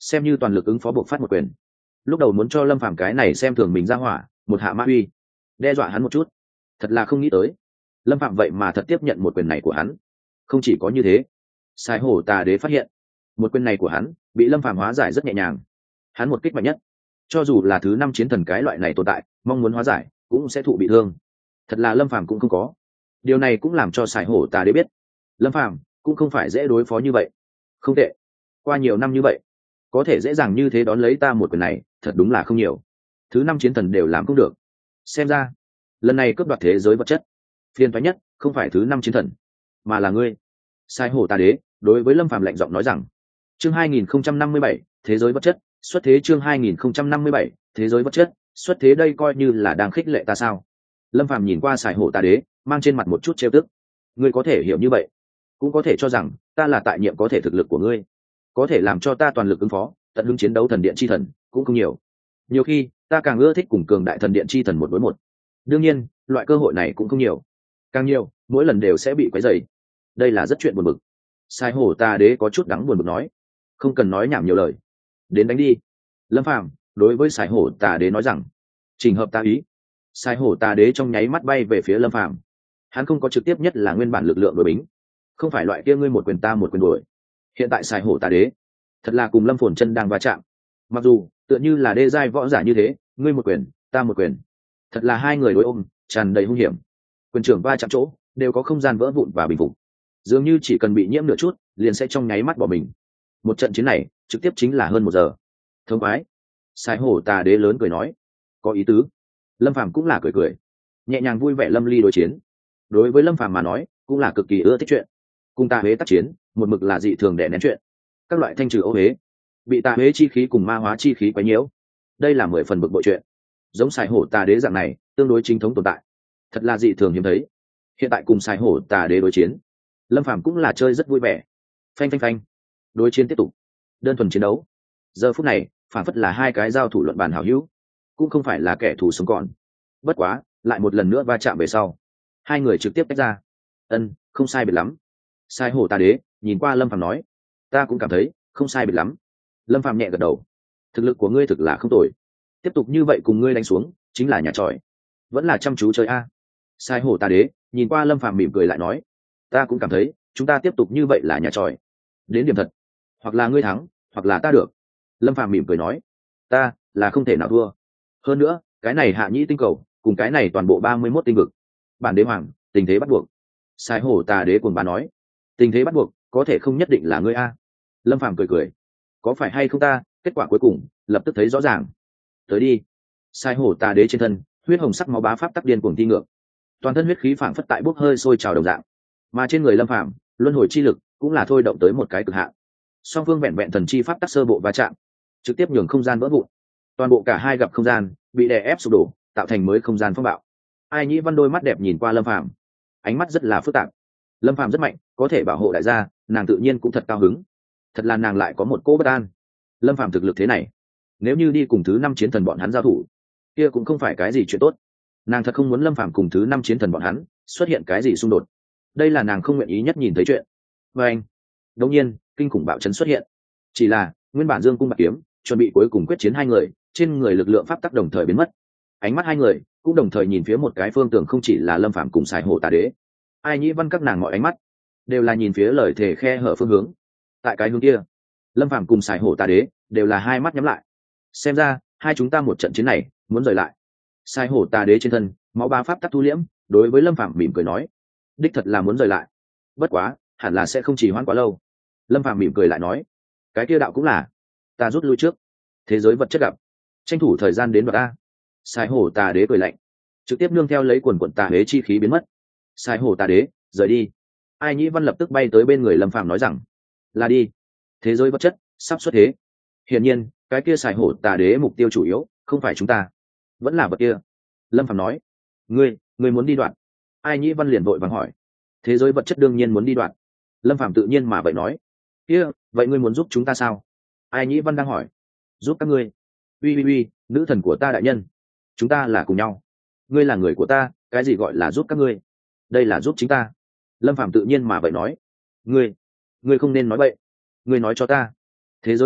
xem như toàn lực ứng phó buộc phát một quyền. Lúc đầu muốn cho lâm phàm cái này xem thường mình ra hỏa một hạ mã uy, đe dọa hắn một chút, thật là không nghĩ tới lâm phạm vậy mà thật tiếp nhận một quyền này của hắn. Không chỉ có như thế, sai hổ tà đế phát hiện một quyền này của hắn bị lâm phạm hóa giải rất nhẹ nhàng. Hắn một kích mạnh nhất, cho dù là thứ năm chiến thần cái loại này tồn tại mong muốn hóa giải cũng sẽ thụ bị thương. Thật là lâm phạm cũng không có. Điều này cũng làm cho sai hổ tà đế biết lâm phạm cũng không phải dễ đối phó như vậy. Không tệ, qua nhiều năm như vậy có thể dễ dàng như thế đón lấy ta một quyền này thật đúng là không nhiều. Thứ năm chiến thần đều làm không được, xem ra lần này cướp đoạt thế giới vật chất phiền toái nhất không phải thứ năm chiến thần mà là ngươi. Sai hổ tà đế đối với lâm phàm lạnh giọng nói rằng. Chương hai nghìn không trăm năm mươi bảy thế giới vật chất xuất thế. Chương hai nghìn không trăm năm mươi bảy thế giới vật chất xuất thế. Đây coi như là đang khích lệ ta sao? Lâm phàm nhìn qua sai hổ tà đế mang trên mặt một chút trêu tức. Ngươi có thể hiểu như vậy, cũng có thể cho rằng ta là tại nhiệm có thể thực lực của ngươi có thể làm cho ta toàn lực ứng phó tận hứng chiến đấu thần điện chi thần cũng không nhiều. Nhiều khi ta càng ưa thích cùng cường đại thần điện chi thần một đối một. Đương nhiên loại cơ hội này cũng không nhiều, càng nhiều mỗi lần đều sẽ bị quấy rầy. Đây là rất chuyện buồn bực. Sai hổ tà đế có chút đắng buồn bực nói. Không cần nói nhảm nhiều lời, đến đánh đi. Lâm phàm đối với sai hổ tà đế nói rằng. Trình hợp ta ý. Sai hổ tà đế trong nháy mắt bay về phía lâm phàm. Hắn không có trực tiếp nhất là nguyên bản lực lượng đối bính, không phải loại kia ngươi một quyền ta một quyền đuổi. Hiện tại sai hổ tà đế thật là cùng lâm phồn chân đang va chạm. Mặc dù tựa như là đê giai võ giả như thế, ngươi một quyền ta một quyền, thật là hai người đối ôm tràn đầy hung hiểm. Quyền trưởng va chạm chỗ đều có không gian vỡ vụn và bình phục, dường như chỉ cần bị nhiễm nửa chút liền sẽ trong nháy mắt bỏ mình. Một trận chiến này trực tiếp chính là hơn một giờ. Thông khoái. Sai hổ tà đế lớn cười nói. Có ý tứ. Lâm phàm cũng là cười cười, nhẹ nhàng vui vẻ lâm ly đối chiến. Đối với lâm phàm mà nói cũng là cực kỳ ưa thích chuyện. Cùng tà huế tác chiến một mực là dị thường đè nén chuyện. Các loại thanh trừ ô huế, bị tà huế chi khí cùng ma hóa chi khí quấy nhiễu, đây là mười phần bực bội chuyện. Giống sai hổ tà đế dạng này tương đối chính thống tồn tại thật là dị thường hiếm thấy. Hiện tại cùng sai hổ tà đế đối chiến, lâm phàm cũng là chơi rất vui vẻ. Phanh phanh phanh, đối chiến tiếp tục. Đơn thuần chiến đấu, giờ phút này phản phất là hai cái giao thủ luận bàn hảo hữu, cũng không phải là kẻ thù sống còn. Bất quá lại một lần nữa va chạm về sau, hai người trực tiếp tách ra. Ân, không sai biệt lắm. Sai hổ tà đế nhìn qua lâm phàm nói. Ta cũng cảm thấy không sai biệt lắm. Lâm phàm nhẹ gật đầu. Thực lực của ngươi thực là không tồi, tiếp tục như vậy cùng ngươi đánh xuống chính là nhà tròi, vẫn là chăm chú chơi a. Sai hổ tà đế nhìn qua lâm phàm mỉm cười lại nói. Ta cũng cảm thấy chúng ta tiếp tục như vậy là nhà tròi. Đến điểm thật, hoặc là ngươi thắng hoặc là ta được. Lâm phàm mỉm cười nói. Ta là không thể nào thua. Hơn nữa cái này hạ nhĩ tinh cầu cùng cái này toàn bộ ba mươi mốt tinh vực, bản đế hoàng tình thế bắt buộc. Sai hổ tà đế cuồng bá nói. Tình thế bắt buộc có thể không nhất định là ngươi a. Lâm phàm cười cười. Có phải hay không ta, kết quả cuối cùng lập tức thấy rõ ràng. Tới đi. Sai hổ tà đế trên thân huyết hồng sắc máu bá pháp tắc điên cuồng thi ngược, toàn thân huyết khí phảng phất tại bốc hơi sôi trào đồng dạng. Mà trên người lâm phàm luân hồi chi lực cũng là thôi động tới một cái cực hạn. Song phương vẹn vẹn thần chi pháp tắc sơ bộ va chạm, trực tiếp nhường không gian vỡ vụn. Toàn bộ cả hai gặp không gian bị đè ép sụp đổ, tạo thành mới không gian phong bạo. Ai Nhĩ Văn đôi mắt đẹp nhìn qua lâm phàm, ánh mắt rất là phức tạp. Lâm phàm rất mạnh, có thể bảo hộ đại gia, nàng tự nhiên cũng thật cao hứng. Thật là nàng lại có một cỗ bất an. Lâm phàm thực lực thế này, nếu như đi cùng thứ năm chiến thần bọn hắn giao thủ, kia cũng không phải cái gì chuyện tốt. Nàng thật không muốn lâm phàm cùng thứ năm chiến thần bọn hắn xuất hiện cái gì xung đột. Đây là nàng không nguyện ý nhất nhìn thấy chuyện. Và anh, đột nhiên kinh khủng bạo chấn xuất hiện. Chỉ là nguyên bản dương cung bạc kiếm chuẩn bị cuối cùng quyết chiến hai người, trên người lực lượng pháp tắc đồng thời biến mất. Ánh mắt hai người cũng đồng thời nhìn phía một cái phương tưởng, không chỉ là lâm phàm cùng sai hổ tà đế, Ai Nhĩ Văn các nàng mọi ánh mắt đều là nhìn phía lời thể khe hở phương hướng. Tại cái hướng kia, lâm phàm cùng sai hổ tà đế đều là hai mắt nhắm lại. Xem ra hai chúng ta một trận chiến này muốn rời lại. Sai hổ tà đế trên thân máu ba pháp tắc thu liễm, đối với lâm phàm mỉm cười nói. Đích thật là muốn rời lại, bất quá hẳn là sẽ không chỉ hoãn quá lâu. Lâm phàm mỉm cười lại nói. Cái kia đạo cũng là, ta rút lui trước, thế giới vật chất gặp, tranh thủ thời gian đến đoạt ta. Sai hổ tà đế cười lạnh, trực tiếp nương theo lấy quần quần tà đế chi khí biến mất. Sai hổ tà đế rời đi. Ai Nhĩ Văn lập tức bay tới bên người lâm phàm nói rằng. Là đi, thế giới vật chất sắp xuất thế. Hiển nhiên cái kia sai hổ tà đế mục tiêu chủ yếu không phải chúng ta, vẫn là vật kia. Lâm phàm nói. Ngươi, ngươi muốn đi đoạn? Ai Nhĩ Văn liền vội vàng hỏi. Thế giới vật chất đương nhiên muốn đi đoạn. Lâm phàm tự nhiên mà vậy nói. Kia, vậy ngươi muốn giúp chúng ta sao? Ai Nhĩ Văn đang hỏi. Giúp các ngươi? Uy uy uy, nữ thần của ta đại nhân, chúng ta là cùng nhau. Ngươi là người của ta, cái gì gọi là giúp các ngươi? Đây là giúp chính ta. Lâm phàm tự nhiên mà vậy nói. Ngươi, ngươi không nên nói vậy. Ngươi nói cho ta, thế giới vật chất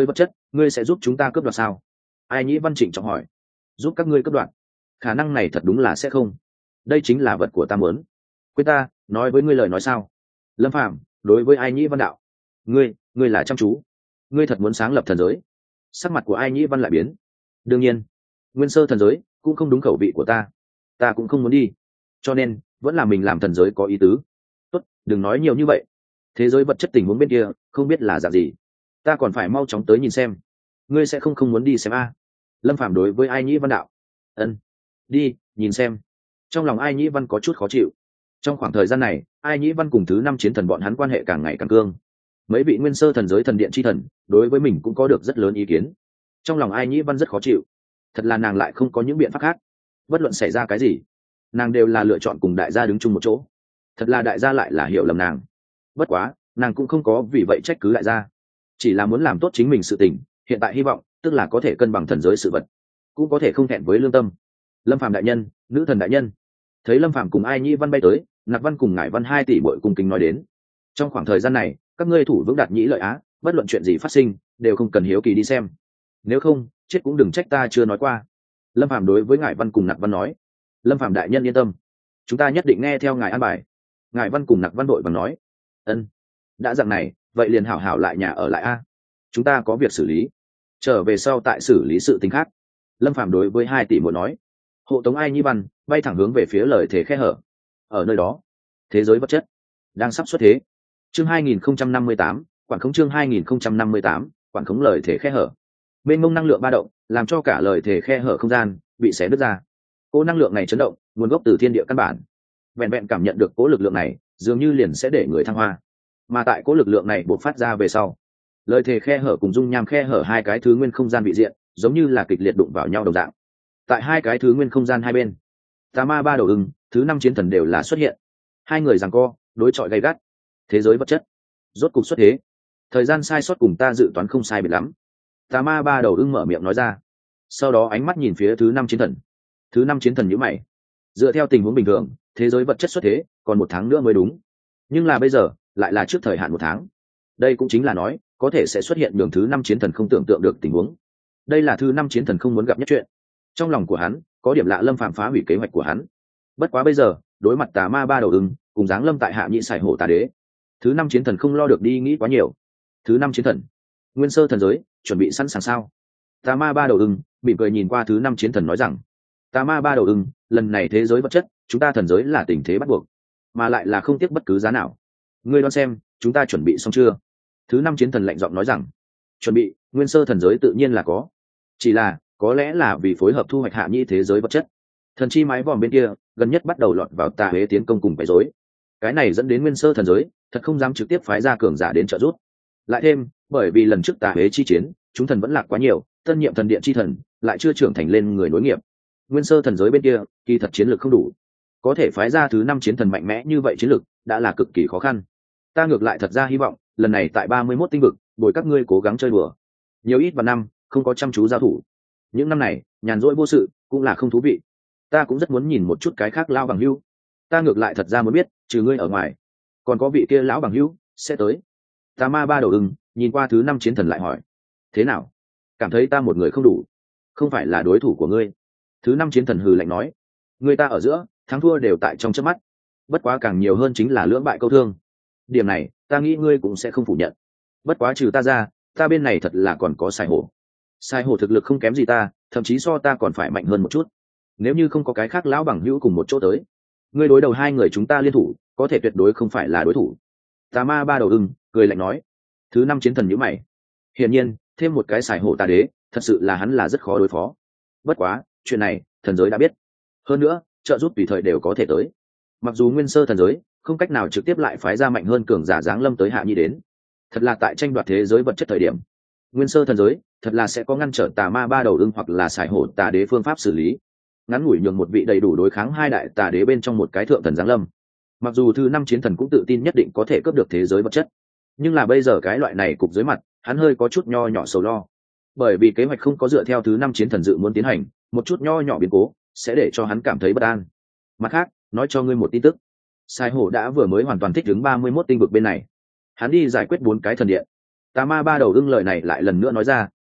ngươi sẽ giúp chúng ta cướp đoạt sao? Ai Nhĩ Văn trịnh trọng hỏi. Giúp các ngươi cướp đoạt? Khả năng này thật đúng là sẽ không. Đây chính là vật của ta muốn. Quên ta nói với ngươi lời nói sao? Lâm Phàm đối với Ai Nhĩ Văn đạo, ngươi ngươi là chăm chú, ngươi thật muốn sáng lập thần giới? Sắc mặt của Ai Nhĩ Văn lại biến. Đương nhiên, nguyên sơ thần giới cũng không đúng khẩu vị của ta, ta cũng không muốn đi, cho nên vẫn là mình làm thần giới có ý tứ. Tốt, đừng nói nhiều như vậy. Thế giới vật chất tình huống bên kia không biết là dạng gì, ta còn phải mau chóng tới nhìn xem. Ngươi sẽ không không muốn đi xem a? Lâm Phàm đối với Ai Nhĩ Văn đạo. Ân, đi nhìn xem. Trong lòng Ai Nhĩ Văn có chút khó chịu. Trong khoảng thời gian này, Ai Nhĩ Văn cùng thứ năm chiến thần bọn hắn quan hệ càng ngày càng cương. Mấy vị nguyên sơ thần giới thần điện chi thần đối với mình cũng có được rất lớn ý kiến. Trong lòng Ai Nhĩ Văn rất khó chịu. Thật là nàng lại không có những biện pháp khác. Bất luận xảy ra cái gì, nàng đều là lựa chọn cùng đại gia đứng chung một chỗ. Thật là đại gia lại là hiểu lầm nàng. Bất quá, nàng cũng không có vì vậy trách cứ đại gia, chỉ là muốn làm tốt chính mình sự tình. Hiện tại hy vọng tức là có thể cân bằng thần giới sự vật, cũng có thể không thẹn với lương tâm. Lâm Phàm đại nhân, nữ thần đại nhân. Thấy Lâm Phàm cùng Ai Nhĩ Văn bay tới, Nặc Văn cùng Ngải Văn hai tỷ bội cung kính nói đến. Trong khoảng thời gian này, các ngươi thủ vững Đạt Nhĩ lợi Á, bất luận chuyện gì phát sinh đều không cần hiếu kỳ đi xem, nếu không chết cũng đừng trách ta chưa nói qua. Lâm Phàm đối với Ngải Văn cùng Nặc Văn nói. Lâm Phàm đại nhân yên tâm, chúng ta nhất định nghe theo ngài an bài. Ngải Văn cùng Nặc Văn đội bằng nói. Ân, đã dạng này vậy liền hảo hảo lại nhà ở lại a, chúng ta có việc xử lý, trở về sau tại xử lý sự tình khác. Lâm Phàm đối với hai tỷ muội nói. Hộ tống Ai Nhĩ Văn bay thẳng hướng về phía lời thể khe hở. Ở nơi đó, thế giới vật chất đang sắp xuất thế. Chương hai nghìn không trăm năm mươi tám, quản khống chương hai nghìn không trăm năm mươi tám, quản khống lời thể khe hở. Mênh mông năng lượng ba động làm cho cả lời thể khe hở không gian bị xé nứt ra. Cỗ năng lượng này chấn động, nguồn gốc từ thiên địa căn bản. Vẹn vẹn cảm nhận được cỗ lực lượng này, dường như liền sẽ để người thăng hoa. Mà tại cỗ lực lượng này bộc phát ra về sau, lời thể khe hở cùng dung nham khe hở hai cái thứ nguyên không gian bị diện, giống như là kịch liệt đụng vào nhau đồng dạng. Tại hai cái thứ nguyên không gian hai bên, tà ma ba đầu ưng, thứ năm chiến thần đều là xuất hiện. Hai người giằng co, đối chọi gay gắt. Thế giới vật chất rốt cục xuất thế. Thời gian sai sót cùng ta dự toán không sai biệt lắm. Tà ma ba đầu ưng mở miệng nói ra. Sau đó ánh mắt nhìn phía thứ năm chiến thần. Thứ năm chiến thần nhíu mày. Dựa theo tình huống bình thường, thế giới vật chất xuất thế còn một tháng nữa mới đúng, nhưng là bây giờ lại là trước thời hạn một tháng. Đây cũng chính là nói có thể sẽ xuất hiện đường thứ năm chiến thần không tưởng tượng được tình huống. Đây là thứ năm chiến thần không muốn gặp nhất chuyện. Trong lòng của hắn có điểm lạ, Lâm Phàm phá hủy kế hoạch của hắn. Bất quá bây giờ đối mặt tà ma ba đầu ưng cùng giáng lâm tại hạ nhị sải hổ tà đế, thứ năm chiến thần không lo được đi nghĩ quá nhiều. Thứ năm chiến thần, nguyên sơ thần giới chuẩn bị sẵn sàng sao? Tà ma ba đầu ưng mỉm cười nhìn qua thứ năm chiến thần nói rằng. Tà ma ba đầu ưng, lần này thế giới vật chất chúng ta thần giới là tình thế bắt buộc, mà lại là không tiếc bất cứ giá nào. Ngươi đoán xem chúng ta chuẩn bị xong chưa? Thứ năm chiến thần lạnh giọng nói rằng. Chuẩn bị, nguyên sơ thần giới tự nhiên là có, chỉ là có lẽ là vì phối hợp thu hoạch hạ nhị thế giới vật chất, thần chi mái vòm bên kia gần nhất bắt đầu lọt vào tà huế tiến công cùng quấy rối. Cái này dẫn đến nguyên sơ thần giới thật không dám trực tiếp phái ra cường giả đến trợ giúp. Lại thêm bởi vì lần trước tà huế chi chiến chúng thần vẫn lạc quá nhiều, tân nhiệm thần điện chi thần lại chưa trưởng thành lên người nối nghiệp. Nguyên sơ thần giới bên kia kỳ thật chiến lược không đủ, có thể phái ra thứ năm chiến thần mạnh mẽ như vậy chiến lược đã là cực kỳ khó khăn. Ta ngược lại thật ra hy vọng lần này tại ba mươi mốt tinh vực bồi các ngươi cố gắng chơi đùa nhiều ít vào năm, không có chăm chú giao thủ. Những năm này nhàn rỗi vô sự cũng là không thú vị. Ta cũng rất muốn nhìn một chút cái khác lao bằng hữu. Ta ngược lại thật ra muốn biết trừ ngươi ở ngoài còn có vị kia lão bằng hữu sẽ tới. Tà ma ba đầu ưng nhìn qua thứ năm chiến thần lại hỏi. Thế nào, cảm thấy ta một người không đủ, không phải là đối thủ của ngươi? Thứ năm chiến thần hừ lạnh nói. Người ta ở giữa thắng thua đều tại trong chớp mắt, bất quá càng nhiều hơn chính là lưỡng bại câu thương. Điểm này ta nghĩ ngươi cũng sẽ không phủ nhận. Bất quá trừ ta ra, ta bên này thật là còn có Sai Hổ. Sai Hổ thực lực không kém gì ta, thậm chí so ta còn phải mạnh hơn một chút. Nếu như không có cái khác lão bằng hữu cùng một chỗ tới, ngươi đối đầu hai người chúng ta liên thủ có thể tuyệt đối không phải là đối thủ. Tà ma ba đầu ưng cười lạnh nói. Thứ năm chiến thần nhíu mày. Hiển nhiên thêm một cái Sai Hổ tà đế thật sự là hắn là rất khó đối phó. Bất quá chuyện này thần giới đã biết, hơn nữa trợ giúp tùy thời đều có thể tới. Mặc dù nguyên sơ thần giới không cách nào trực tiếp lại phái ra mạnh hơn cường giả giáng lâm tới hạ nhi đến, thật là tại tranh đoạt thế giới vật chất thời điểm, nguyên sơ thần giới thật là sẽ có ngăn trở tà ma ba đầu ưng hoặc là Sải Hổ tà đế phương pháp xử lý, ngắn ngủi nhường một vị đầy đủ đối kháng hai đại tà đế bên trong một cái thượng thần giáng lâm. Mặc dù thứ năm chiến thần cũng tự tin nhất định có thể cướp được thế giới vật chất, nhưng là bây giờ cái loại này cục dưới mặt hắn hơi có chút nho nhỏ sầu lo, bởi vì kế hoạch không có dựa theo thứ năm chiến thần dự muốn tiến hành, một chút nho nhỏ biến cố sẽ để cho hắn cảm thấy bất an. Mặt khác nói cho ngươi một tin tức, Sai Hổ đã vừa mới hoàn toàn thích ứng ba mươi mốt tinh vực bên này, hắn đi giải quyết bốn cái thần điện. Tà ma ba đầu ưng lời này lại lần nữa nói ra,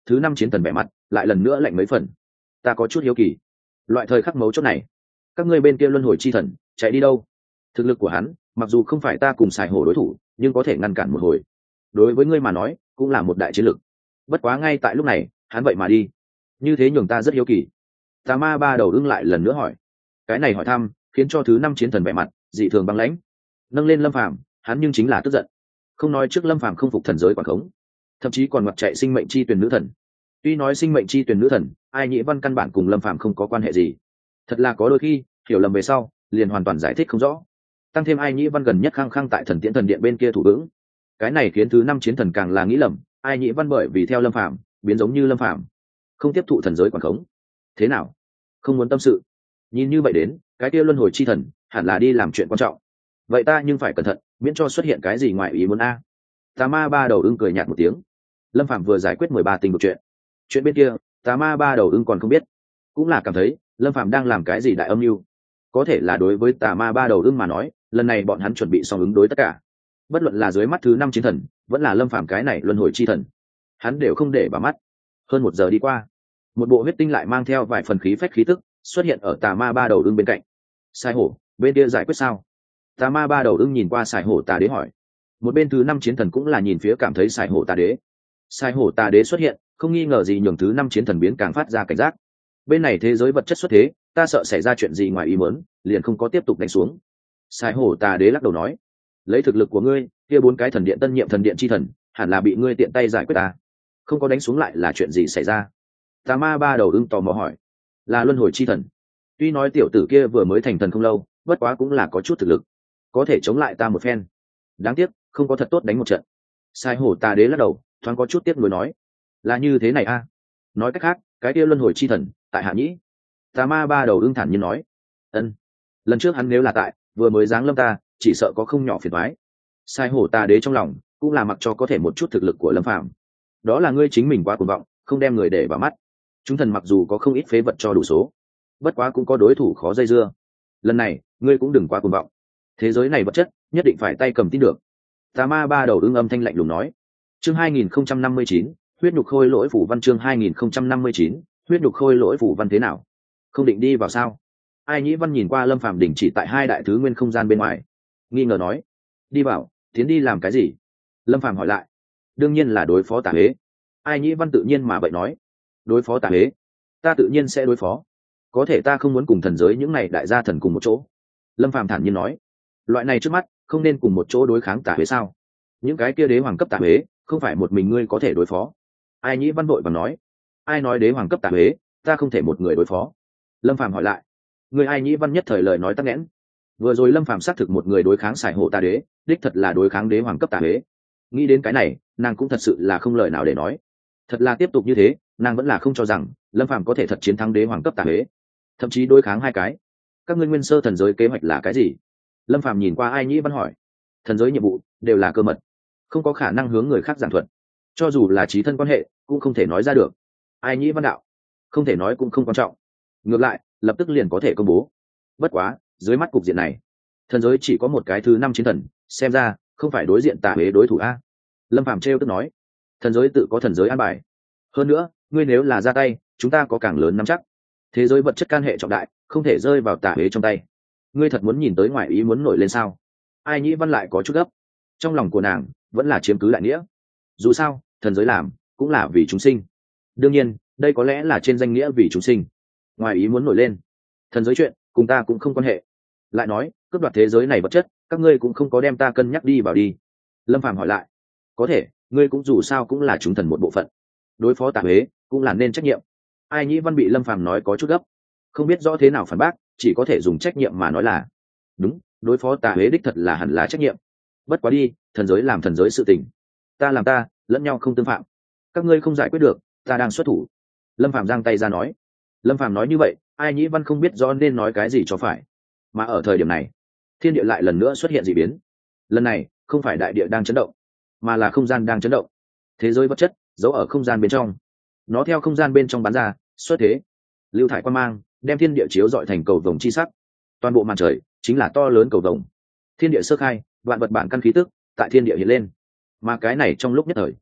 thứ năm chiến thần vẻ mặt lại lần nữa lạnh mấy phần. Ta có chút hiếu kỳ, loại thời khắc mấu chốt này các ngươi bên kia luân hồi chi thần chạy đi đâu? Thực lực của hắn mặc dù không phải ta cùng xài hổ đối thủ, nhưng có thể ngăn cản một hồi, đối với ngươi mà nói cũng là một đại chiến lực. Bất quá ngay tại lúc này hắn vậy mà đi, như thế nhường ta rất hiếu kỳ. Tà ma ba đầu ưng lại lần nữa hỏi. Cái này hỏi thăm khiến cho thứ năm chiến thần vẻ mặt dị thường băng lãnh, nâng lên Lâm Phàm, hắn nhưng chính là tức giận. Không nói trước Lâm Phàm không phục thần giới quản khống, thậm chí còn ngoặt chạy sinh mệnh chi tuyển nữ thần. Tuy nói sinh mệnh chi tuyển nữ thần, Ai Nhĩ Văn căn bản cùng Lâm Phàm không có quan hệ gì. Thật là có đôi khi hiểu lầm về sau liền hoàn toàn giải thích không rõ. Tăng thêm Ai Nhĩ Văn gần nhất khăng khăng tại thần tiễn thần điện bên kia thủ vững, cái này khiến thứ năm chiến thần càng là nghĩ lầm Ai Nhĩ Văn bởi vì theo Lâm Phàm biến giống như Lâm Phàm, không tiếp thụ thần giới quản khống. Thế nào, không muốn tâm sự? Nhìn như vậy đến cái kia luân hồi chi thần hẳn là đi làm chuyện quan trọng, vậy ta nhưng phải cẩn thận, miễn cho xuất hiện cái gì ngoài ý muốn a. Tà ma ba đầu ưng cười nhạt một tiếng. Lâm Phàm vừa giải quyết mười ba tình một chuyện, chuyện bên kia tà ma ba đầu ưng còn không biết, cũng là cảm thấy Lâm Phàm đang làm cái gì đại âm mưu. Có thể là đối với tà ma ba đầu ưng mà nói, lần này bọn hắn chuẩn bị xong ứng đối tất cả, bất luận là dưới mắt thứ năm chiến thần vẫn là Lâm Phàm cái này luân hồi chi thần, hắn đều không để vào mắt. Hơn một giờ đi qua, một bộ huyết tinh lại mang theo vài phần khí phách khí tức xuất hiện ở tà ma ba đầu ưng bên cạnh. Sai hổ bên kia giải quyết sao? Tà ma ba đầu ưng nhìn qua Sài hổ tà đế hỏi. Một bên thứ năm chiến thần cũng là nhìn phía cảm thấy Sài hổ tà đế. Sài hổ tà đế xuất hiện không nghi ngờ gì nhường thứ năm chiến thần biến càng phát ra cảnh giác. Bên này thế giới vật chất xuất thế, ta sợ xảy ra chuyện gì ngoài ý muốn, liền không có tiếp tục đánh xuống. Sài hổ tà đế lắc đầu nói, lấy thực lực của ngươi, kia bốn cái thần điện tân nhiệm thần điện chi thần hẳn là bị ngươi tiện tay giải quyết ta. Không có đánh xuống lại là chuyện gì xảy ra? Tà ma ba đầu ưng tò mò hỏi. Là luân hồi chi thần. Tuy nói tiểu tử kia vừa mới thành thần không lâu, bất quá cũng là có chút thực lực, có thể chống lại ta một phen. Đáng tiếc không có thật tốt đánh một trận. Sai hổ tà đế lắc đầu, thoáng có chút tiếc nuối nói, là như thế này a à? Nói cách khác cái kia luân hồi chi thần tại Hạ Nhĩ. Tà ma ba đầu ưng thản nhiên nói. Ân, lần trước hắn nếu là tại vừa mới giáng lâm ta, chỉ sợ có không nhỏ phiền toái. Sai hổ tà đế trong lòng cũng là mặc cho có thể một chút thực lực của Lâm Phàm. Đó là ngươi chính mình quá cuồng vọng, không đem người để vào mắt. Chúng thần mặc dù có không ít phế vật cho đủ số, bất quá cũng có đối thủ khó dây dưa. Lần này ngươi cũng đừng quá cuồng vọng, thế giới này vật chất nhất định phải tay cầm tin được. Tà ma ba đầu ưng âm thanh lạnh lùng nói. Chương hai nghìn không trăm năm mươi chín, huyết nhục khôi lỗi phủ văn. Chương hai nghìn không trăm năm mươi chín, huyết nhục khôi lỗi phủ văn. Thế nào, không định đi vào sao? Ai Nhĩ Văn nhìn qua Lâm Phàm đỉnh chỉ tại hai đại thứ nguyên không gian bên ngoài, nghi ngờ nói. Đi vào? Tiến đi làm cái gì? Lâm Phàm hỏi lại. Đương nhiên là đối phó Tà Huế. Ai Nhĩ Văn tự nhiên mà vậy nói. Đối phó Tà Huế, ta tự nhiên sẽ đối phó, có thể ta không muốn cùng thần giới những này đại gia thần cùng một chỗ. Lâm Phàm thản nhiên nói. Loại này trước mắt không nên cùng một chỗ đối kháng Tà Huế sao? Những cái kia đế hoàng cấp Tà Huế không phải một mình ngươi có thể đối phó. Ai Nhĩ Văn vội và nói. Ai nói đế hoàng cấp Tà Huế ta không thể một người đối phó? Lâm Phàm hỏi lại. Người Ai Nhĩ Văn nhất thời lời nói tắc nghẽn. Vừa rồi Lâm Phàm xác thực một người đối kháng Sài hổ Tà đế, đích thật là đối kháng đế hoàng cấp Tà Huế. Nghĩ đến cái này nàng cũng thật sự là không lời nào để nói. Thật là tiếp tục như thế nàng vẫn là không cho rằng Lâm Phàm có thể thật chiến thắng đế hoàng cấp Tà Huế, thậm chí đối kháng hai cái. Các ngươi nguyên sơ thần giới kế hoạch là cái gì? Lâm Phàm nhìn qua Ai Nhĩ Văn hỏi. Thần giới nhiệm vụ đều là cơ mật, không có khả năng hướng người khác giảng thuật, cho dù là chí thân quan hệ cũng không thể nói ra được. Ai Nhĩ Văn đạo. Không thể nói cũng không quan trọng, ngược lại lập tức liền có thể công bố. Bất quá dưới mắt cục diện này, thần giới chỉ có một cái thứ năm chiến thần, xem ra không phải đối diện Tà Huế đối thủ a. Lâm Phàm trêu tức nói. Thần giới tự có thần giới an bài, hơn nữa ngươi nếu là ra tay chúng ta có càng lớn nắm chắc. Thế giới vật chất can hệ trọng đại, không thể rơi vào Tà Huế trong tay. Ngươi thật muốn nhìn tới ngoại ý muốn nổi lên sao? Ai Nhĩ Văn lại có chút gấp, trong lòng của nàng vẫn là chiếm cứ đại nghĩa. Dù sao thần giới làm cũng là vì chúng sinh, đương nhiên đây có lẽ là trên danh nghĩa vì chúng sinh. Ngoài ý muốn nổi lên, thần giới chuyện cùng ta cũng không quan hệ. Lại nói cướp đoạt thế giới này vật chất, các ngươi cũng không có đem ta cân nhắc đi vào đi. Lâm Phàm hỏi lại. Có thể ngươi cũng dù sao cũng là chúng thần một bộ phận, đối phó Tà Huế cũng là nên trách nhiệm. Ai Nhĩ Văn bị Lâm Phàm nói có chút gấp, không biết rõ thế nào phản bác, chỉ có thể dùng trách nhiệm mà nói là đúng, đối phó Tà Huế đích thật là hẳn là trách nhiệm. Bất quá đi, thần giới làm thần giới sự tình, ta làm ta, lẫn nhau không tương phạm. Các ngươi không giải quyết được, ta đang xuất thủ. Lâm Phàm giang tay ra nói. Lâm Phàm nói như vậy, Ai Nhĩ Văn không biết rõ nên nói cái gì cho phải. Mà ở thời điểm này, thiên địa lại lần nữa xuất hiện dị biến. Lần này không phải đại địa đang chấn động, mà là không gian đang chấn động. Thế giới vật chất giấu ở không gian bên trong, nó theo không gian bên trong bắn ra, xuất thế, lưu thải quang mang đem thiên địa chiếu dọi thành cầu vồng chi sắc. Toàn bộ màn trời chính là to lớn cầu vồng. Thiên địa sơ khai, vạn vật bản căn khí tức tại thiên địa hiện lên. Mà cái này trong lúc nhất thời,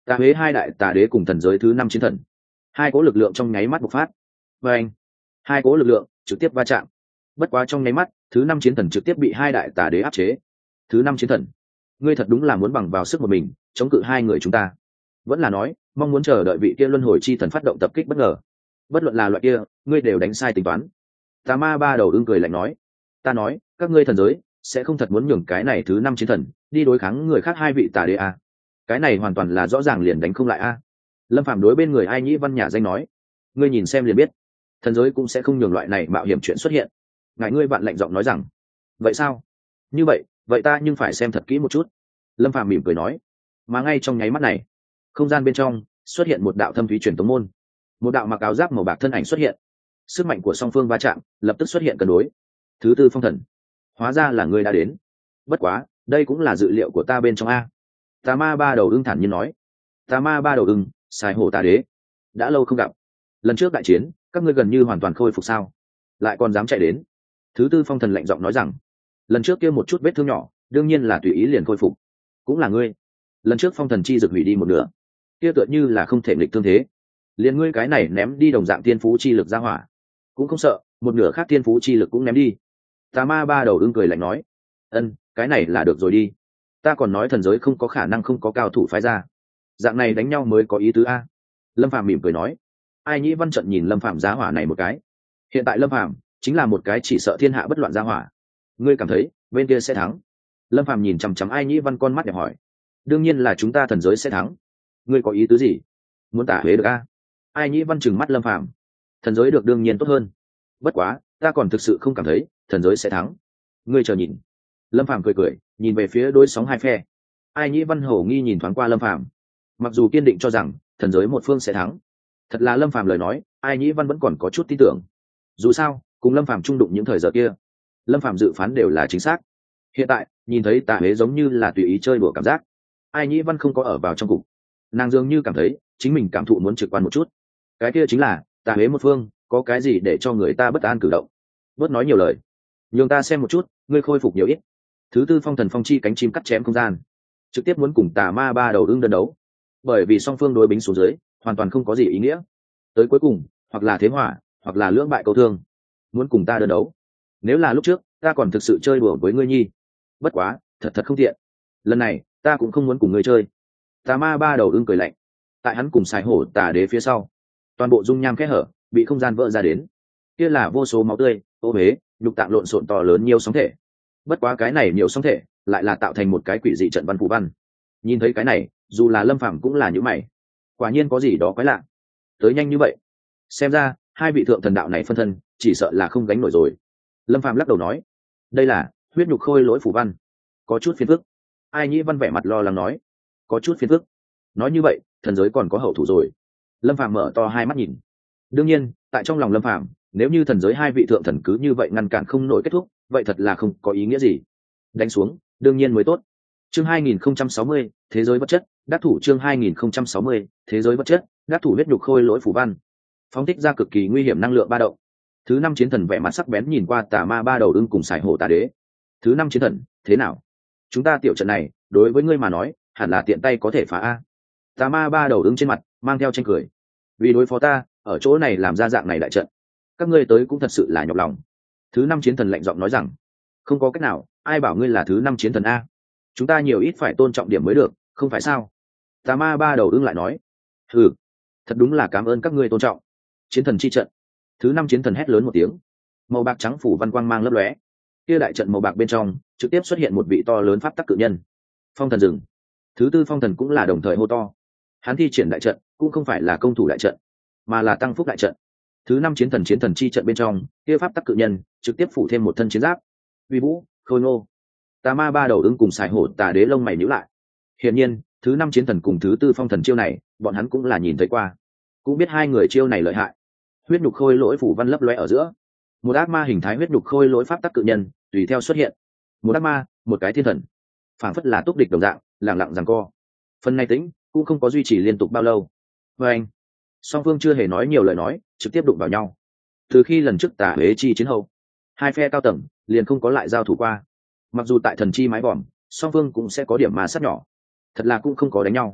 Tà huế hai đại tà đế cùng thần giới thứ năm chiến thần, hai cỗ lực lượng trong nháy mắt bộc phát. Và anh, hai cỗ lực lượng trực tiếp va chạm. Bất quá trong nháy mắt, thứ năm chiến thần trực tiếp bị hai đại tà đế áp chế. Thứ năm chiến thần, ngươi thật đúng là muốn bằng vào sức một mình chống cự hai người chúng ta, vẫn là nói mong muốn chờ đợi vị kia luân hồi chi thần phát động tập kích bất ngờ? Bất luận là loại kia, ngươi đều đánh sai tính toán. Tà ma ba đầu ưng cười lạnh nói, ta nói các ngươi thần giới sẽ không thật muốn nhường cái này thứ năm chiến thần đi đối kháng người khác hai vị tà đế à? Cái này hoàn toàn là rõ ràng liền đánh không lại a. À? Lâm Phàm đối bên người Ai Nhĩ Văn nhà danh nói, ngươi nhìn xem liền biết, thần giới cũng sẽ không nhường loại này mạo hiểm chuyện xuất hiện. Ngài ngươi vạn lạnh giọng nói rằng, vậy sao? Như vậy vậy ta nhưng phải xem thật kỹ một chút. Lâm Phàm mỉm cười nói. Mà ngay trong nháy mắt này, không gian bên trong xuất hiện một đạo thâm thúy truyền tống môn, một đạo mặc áo giáp màu bạc thân ảnh xuất hiện. Sức mạnh của song phương va chạm, lập tức xuất hiện cân đối. Thứ tư phong thần, hóa ra là ngươi đã đến. Bất quá đây cũng là dự liệu của ta bên trong a. Tà ma ba đầu ưng thản nhiên nói. Tà ma ba đầu ưng, sai hổ tà đế, đã lâu không gặp. Lần trước đại chiến các ngươi gần như hoàn toàn khôi phục sao, lại còn dám chạy đến? Thứ tư phong thần lạnh giọng nói rằng, lần trước kia một chút vết thương nhỏ đương nhiên là tùy ý liền khôi phục. Cũng là ngươi, lần trước phong thần chi dược hủy đi một nửa, kia tựa như là không thể nghịch thương thế, liền ngươi cái này ném đi đồng dạng tiên phú chi lực ra hỏa cũng không sợ, một nửa khác tiên phú chi lực cũng ném đi. Tà ma ba đầu ưng cười lạnh nói, ân, cái này là được rồi đi, ta còn nói thần giới không có khả năng không có cao thủ phái ra, dạng này đánh nhau mới có ý tứ a. Lâm Phàm mỉm cười nói. Ai Nhĩ Văn trận nhìn Lâm Phàm giá hỏa này một cái, hiện tại Lâm Phàm chính là một cái chỉ sợ thiên hạ bất loạn giá hỏa. Ngươi cảm thấy bên kia sẽ thắng? Lâm Phàm nhìn chằm chằm Ai Nhĩ Văn con mắt đẹp hỏi. Đương nhiên là chúng ta thần giới sẽ thắng. Ngươi có ý tứ gì? Muốn tả huế được a? Ai Nhĩ Văn trừng mắt Lâm Phàm. Thần giới được đương nhiên tốt hơn, bất quá ta còn thực sự không cảm thấy thần giới sẽ thắng. Ngươi chờ nhìn. Lâm Phàm cười cười nhìn về phía đối sóng hai phe. Ai Nhĩ Văn hổ nghi nhìn thoáng qua Lâm Phàm, mặc dù kiên định cho rằng thần giới một phương sẽ thắng, thật là Lâm Phàm lời nói Ai Nhĩ Văn vẫn còn có chút tin tưởng. Dù sao cùng Lâm Phàm trung đụng những thời giờ kia, Lâm Phàm dự phán đều là chính xác. Hiện tại nhìn thấy tà huế giống như là tùy ý chơi đùa cảm giác, Ai Nhĩ Văn không có ở vào trong cục, nàng dường như cảm thấy chính mình cảm thụ muốn trực quan một chút. Cái kia chính là tà huế một phương có cái gì để cho người ta bất an cử động. Bớt nói nhiều lời, nhường ta xem một chút ngươi khôi phục nhiều ít. Thứ tư phong thần phong chi cánh chim cắt chém không gian, trực tiếp muốn cùng tà ma ba đầu ưng đơn đấu, bởi vì song phương đối bính xuống dưới hoàn toàn không có gì ý nghĩa. Tới cuối cùng hoặc là thế hỏa hoặc là lưỡng bại câu thương, muốn cùng ta đơn đấu. Nếu là lúc trước ta còn thực sự chơi đùa với ngươi nhi, bất quá thật thật không tiện, lần này ta cũng không muốn cùng ngươi chơi. Tà ma ba đầu ưng cười lạnh, tại hắn cùng sái hổ tà đế phía sau, toàn bộ dung nham kẽ hở bị không gian vỡ ra đến, kia là vô số máu tươi ô huế nhục tạng lộn xộn to lớn nhiều sóng thể. Bất quá cái này nhiều sóng thể lại là tạo thành một cái quỷ dị trận văn phù văn. Nhìn thấy cái này dù là Lâm Phàm cũng là những mày, quả nhiên có gì đó quái lạ. Tới nhanh như vậy, xem ra hai vị thượng thần đạo này phân thân chỉ sợ là không gánh nổi rồi. Lâm Phàm lắc đầu nói, đây là huyết nhục khôi lỗi phù văn, có chút phiền phức. Ai Nhĩ Văn vẻ mặt lo lắng nói, có chút phiền phức? Nói như vậy thần giới còn có hậu thủ rồi? Lâm Phàm mở to hai mắt nhìn. Đương nhiên tại trong lòng Lâm Phàm, nếu như thần giới hai vị thượng thần cứ như vậy ngăn cản không nổi kết thúc, vậy thật là không có ý nghĩa gì. Đánh xuống đương nhiên mới tốt. Chương hai nghìn không trăm sáu mươi, thế giới vật chất, đắc thủ. Chương hai nghìn không trăm sáu mươi, thế giới vật chất, đắc thủ. Huyết nhục khôi lỗi phù văn phóng thích ra cực kỳ nguy hiểm năng lượng ba động. Thứ năm chiến thần vẻ mặt sắc bén nhìn qua tà ma ba đầu ưng cùng sải hổ tà đế. Thứ năm chiến thần, thế nào? Chúng ta tiểu trận này đối với ngươi mà nói hẳn là tiện tay có thể phá a. Tà ma ba đầu ưng trên mặt mang theo tranh cười. Vì đối phó ta ở chỗ này làm ra dạng này đại trận, các ngươi tới cũng thật sự là nhọc lòng. Thứ năm chiến thần lạnh giọng nói rằng, không có cách nào, ai bảo ngươi là thứ năm chiến thần a? Chúng ta nhiều ít phải tôn trọng điểm mới được, không phải sao? Tà ma ba đầu ưng lại nói, ừ, thật đúng là cảm ơn các ngươi tôn trọng. Chiến thần chi trận. Thứ năm chiến thần hét lớn một tiếng, màu bạc trắng phủ văn quang mang lấp lóe, kia đại trận màu bạc bên trong trực tiếp xuất hiện một vị to lớn pháp tắc cự nhân. Phong thần rừng. Thứ tư phong thần cũng là đồng thời hô to. Hắn thi triển đại trận cũng không phải là công thủ đại trận, mà là tăng phúc đại trận. Thứ năm chiến thần chiến thần chi trận bên trong, kia pháp tắc cự nhân trực tiếp phủ thêm một thân chiến giáp. Uy vũ, khôi ngô. Tà ma ba đầu ưng cùng sải hổ tà đế lông mày nhíu lại. Hiển nhiên, thứ năm chiến thần cùng thứ tư phong thần chiêu này, bọn hắn cũng là nhìn thấy qua, cũng biết hai người chiêu này lợi hại. Huyết nhục khôi lỗi phủ văn lấp lóe ở giữa, một ác ma hình thái huyết nhục khôi lỗi pháp tắc cự nhân tùy theo xuất hiện. Một ác ma, một cái thiên thần, phảng phất là túc địch đồng dạng, lặng lặng giằng co. Phần này tĩnh cũng không có duy trì liên tục bao lâu. Và anh, song phương chưa hề nói nhiều lời nói, trực tiếp đụng vào nhau. Từ khi lần trước tà huế chi chiến hậu, hai phe cao tầng liền không có lại giao thủ qua. Mặc dù tại thần chi mái vòm, song phương cũng sẽ có điểm ma sát nhỏ, thật là cũng không có đánh nhau.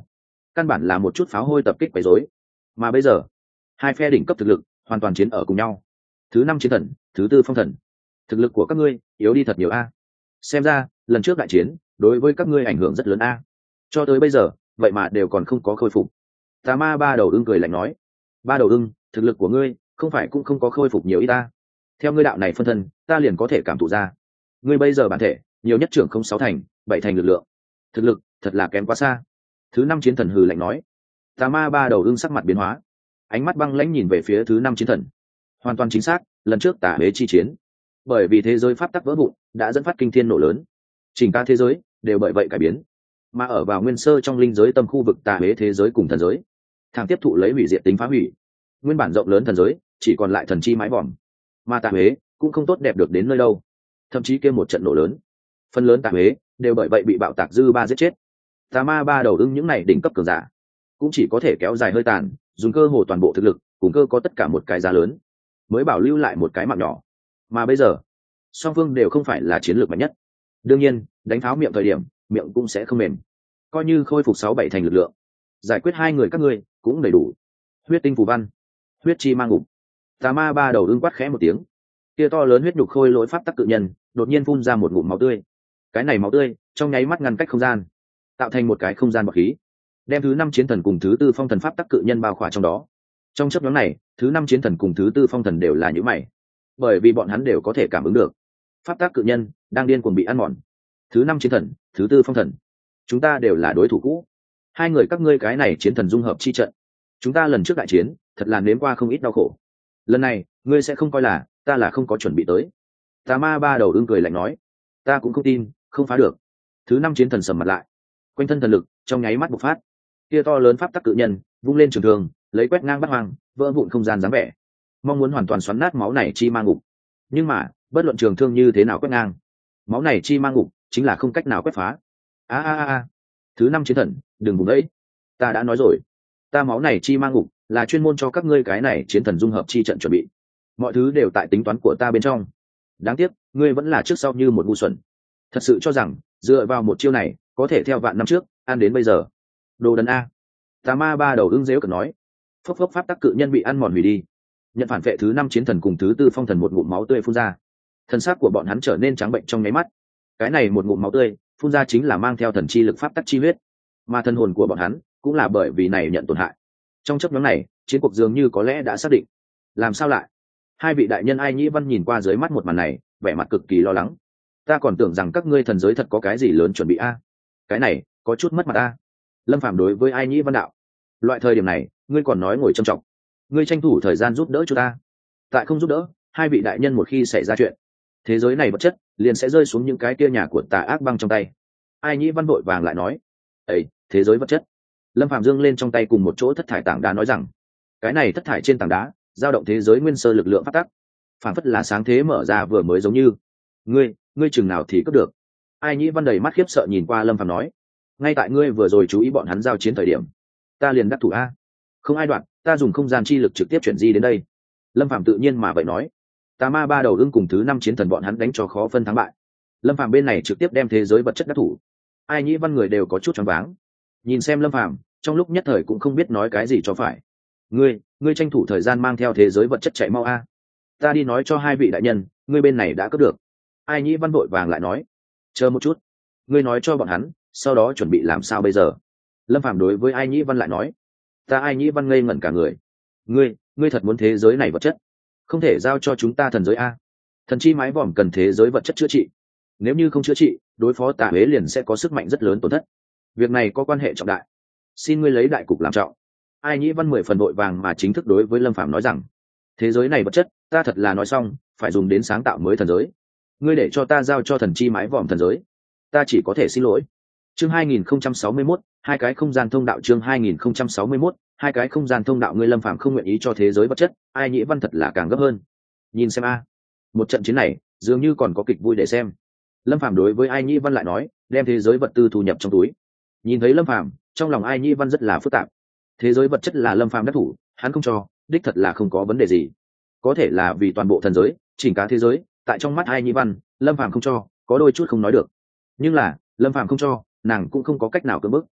căn bản là một chút pháo hôi tập kích quấy rối. Mà bây giờ hai phe đỉnh cấp thực lực hoàn toàn chiến ở cùng nhau. Thứ năm chiến thần, thứ tư phong thần. Thực lực của các ngươi yếu đi thật nhiều a. Xem ra lần trước đại chiến đối với các ngươi ảnh hưởng rất lớn a. Cho tới bây giờ vậy mà đều còn không có khôi phục. Tà ma ba đầu ưng cười lạnh nói, ba đầu ưng, thực lực của ngươi không phải cũng không có khôi phục nhiều ít ta. Theo ngươi đạo này phân thân ta liền có thể cảm thụ ra, ngươi bây giờ bản thể nhiều nhất trưởng không sáu thành bảy thành lực lượng, thực lực thật là kém quá xa. Thứ năm chiến thần hừ lạnh nói. Tà ma ba đầu ưng sắc mặt biến hóa, ánh mắt băng lãnh nhìn về phía thứ năm chiến thần. Hoàn toàn chính xác, lần trước tà huế chi chiến bởi vì thế giới pháp tắc vỡ vụn đã dẫn phát kinh thiên nổ lớn, chỉnh cả thế giới đều bởi vậy cải biến. Mà ở vào nguyên sơ trong linh giới tâm khu vực tà huế thế giới cùng thần giới thằng tiếp thụ lấy hủy diệt tính phá hủy, nguyên bản rộng lớn thần giới chỉ còn lại thần chi mái vòm. Mà tà huế cũng không tốt đẹp được đến nơi đâu, thậm chí kia một trận nổ lớn phần lớn tà huế đều bởi vậy bị bạo tạc dư ba giết chết. Tà ma ba đầu ưng những này đỉnh cấp cường giả cũng chỉ có thể kéo dài hơi tàn, dùng cơ hồ toàn bộ thực lực cùng cơ có tất cả một cái giá lớn mới bảo lưu lại một cái mạng nhỏ. Mà bây giờ song phương đều không phải là chiến lược mạnh nhất, đương nhiên đánh tháo miệng thời điểm miệng cũng sẽ không mềm. Coi như khôi phục sáu bảy thành lực lượng giải quyết hai người các ngươi cũng đầy đủ. Huyết tinh phù văn, huyết chi mang ngục. Tà ma ba đầu ưng quát khẽ một tiếng, kia to lớn huyết nhục khôi lỗi pháp tắc cự nhân đột nhiên phun ra một ngụm máu tươi. Cái này máu tươi trong nháy mắt ngăn cách không gian, tạo thành một cái không gian bọt khí, đem thứ năm chiến thần cùng thứ tư phong thần pháp tắc cự nhân bao khỏa trong đó. Trong chớp nhoáng này thứ năm chiến thần cùng thứ tư phong thần đều là những mày, bởi vì bọn hắn đều có thể cảm ứng được pháp tắc cự nhân đang điên cuồng bị ăn mòn. Thứ năm chiến thần, thứ tư phong thần, chúng ta đều là đối thủ cũ. Hai người các ngươi cái này chiến thần dung hợp chi trận, chúng ta lần trước đại chiến thật là nếm qua không ít đau khổ, lần này ngươi sẽ không coi là ta là không có chuẩn bị tới. Tà ma ba đầu ưng cười lạnh nói, ta cũng không tin không phá được. Thứ năm chiến thần sầm mặt lại, quanh thân thần lực trong nháy mắt bộc phát, kia to lớn pháp tắc cự nhân vung lên trường thường lấy quét ngang bắt hoang vỡ vụn không gian dáng vẻ, mong muốn hoàn toàn xoắn nát máu này chi mang ngục. Nhưng mà bất luận trường thương như thế nào quét ngang, máu này chi mang ngục chính là không cách nào quét phá. a a a Thứ năm chiến thần, đừng vùng đấy, ta đã nói rồi, ta máu này chi mang ngục là chuyên môn cho các ngươi cái này chiến thần dung hợp chi trận chuẩn bị, mọi thứ đều tại tính toán của ta bên trong. Đáng tiếc ngươi vẫn là trước sau như một ngu xuẩn, thật sự cho rằng dựa vào một chiêu này có thể theo vạn năm trước ăn đến bây giờ. Đồ đần a. Tà ma ba đầu ưng dễu cợt nói. Phốc phốc pháp tắc cự nhân bị ăn mòn hủy đi, nhận phản vệ thứ năm chiến thần cùng thứ tư phong thần một ngụm máu tươi phun ra, thân xác của bọn hắn trở nên trắng bệnh trong nháy mắt. Cái này một ngụm máu tươi phun ra chính là mang theo thần chi lực pháp tắc chi huyết, mà thân hồn của bọn hắn cũng là bởi vì này nhận tổn hại. Trong chấp nhóm này chiến cuộc dường như có lẽ đã xác định. Làm sao lại? Hai vị đại nhân Ai Nhĩ Văn nhìn qua dưới mắt một màn này, vẻ mặt cực kỳ lo lắng. Ta còn tưởng rằng các ngươi thần giới thật có cái gì lớn chuẩn bị a. Cái này có chút mất mặt a. Lâm Phàm đối với Ai Nhĩ Văn đạo, loại thời điểm này ngươi còn nói ngồi trầm trọng, ngươi tranh thủ thời gian giúp đỡ cho ta. Tại không giúp đỡ, hai vị đại nhân một khi xảy ra chuyện, thế giới này vật chất liền sẽ rơi xuống những cái kia nhà của tà ác băng trong tay. Ai Nhĩ Văn vội vàng lại nói, ấy, thế giới vật chất. Lâm Phàm dương lên trong tay cùng một chỗ thất thải tảng đá nói rằng, cái này thất thải trên tảng đá dao động thế giới nguyên sơ lực lượng phát tắc, phản phất là sáng thế mở ra vừa mới giống như. Ngươi, ngươi chừng nào thì cướp được? Ai Nhĩ Văn đầy mắt khiếp sợ nhìn qua Lâm Phàm nói, ngay tại ngươi vừa rồi chú ý bọn hắn giao chiến thời điểm, ta liền đắc thủ a. Không ai đoạn, ta dùng không gian chi lực trực tiếp chuyển di đến đây. Lâm Phàm tự nhiên mà vậy nói. Tà ma ba đầu ưng cùng thứ năm chiến thần bọn hắn đánh cho khó phân thắng bại, Lâm Phàm bên này trực tiếp đem thế giới vật chất đắc thủ. Ai Nhĩ Văn người đều có chút choáng váng, nhìn xem Lâm Phàm trong lúc nhất thời cũng không biết nói cái gì cho phải. Ngươi, ngươi tranh thủ thời gian mang theo thế giới vật chất chạy mau a. Ta đi nói cho hai vị đại nhân, ngươi bên này đã cướp được. Ai Nhĩ Văn vội vàng lại nói, chờ một chút, ngươi nói cho bọn hắn sau đó chuẩn bị làm sao bây giờ? Lâm Phàm đối với Ai Nhĩ Văn lại nói. Ta Ai Nhĩ Văn ngây ngẩn cả người. Ngươi, ngươi thật muốn thế giới này vật chất không thể giao cho chúng ta thần giới a? Thần chi mái vòm cần thế giới vật chất chữa trị, nếu như không chữa trị, đối phó tà huế liền sẽ có sức mạnh rất lớn tổn thất. Việc này có quan hệ trọng đại, xin ngươi lấy đại cục làm trọng. Ai Nhĩ Văn mười phần vội vàng mà chính thức đối với Lâm Phàm nói rằng, thế giới này vật chất ta thật là nói xong phải dùng đến sáng tạo mới thần giới, ngươi để cho ta giao cho thần chi mái vòm thần giới, ta chỉ có thể xin lỗi. Chương hai nghìn không trăm sáu mươi mốt, hai cái không gian thông đạo. Chương hai nghìn không trăm sáu mươi mốt, hai cái không gian thông đạo. Ngươi Lâm Phàm không nguyện ý cho thế giới vật chất, Ai Nhĩ Văn thật là càng gấp hơn. Nhìn xem a, một trận chiến này dường như còn có kịch vui để xem. Lâm Phàm đối với Ai Nhĩ Văn lại nói, đem thế giới vật tư thu nhập trong túi. Nhìn thấy Lâm Phàm, trong lòng Ai Nhĩ Văn rất là phức tạp. Thế giới vật chất là Lâm Phàm đắc thủ, hắn không cho, đích thật là không có vấn đề gì. Có thể là vì toàn bộ thần giới, chỉnh cả thế giới, tại trong mắt Ai Nhĩ Văn, Lâm Phàm không cho, có đôi chút không nói được. Nhưng là, Lâm Phàm không cho, nàng cũng không có cách nào cưỡng bức.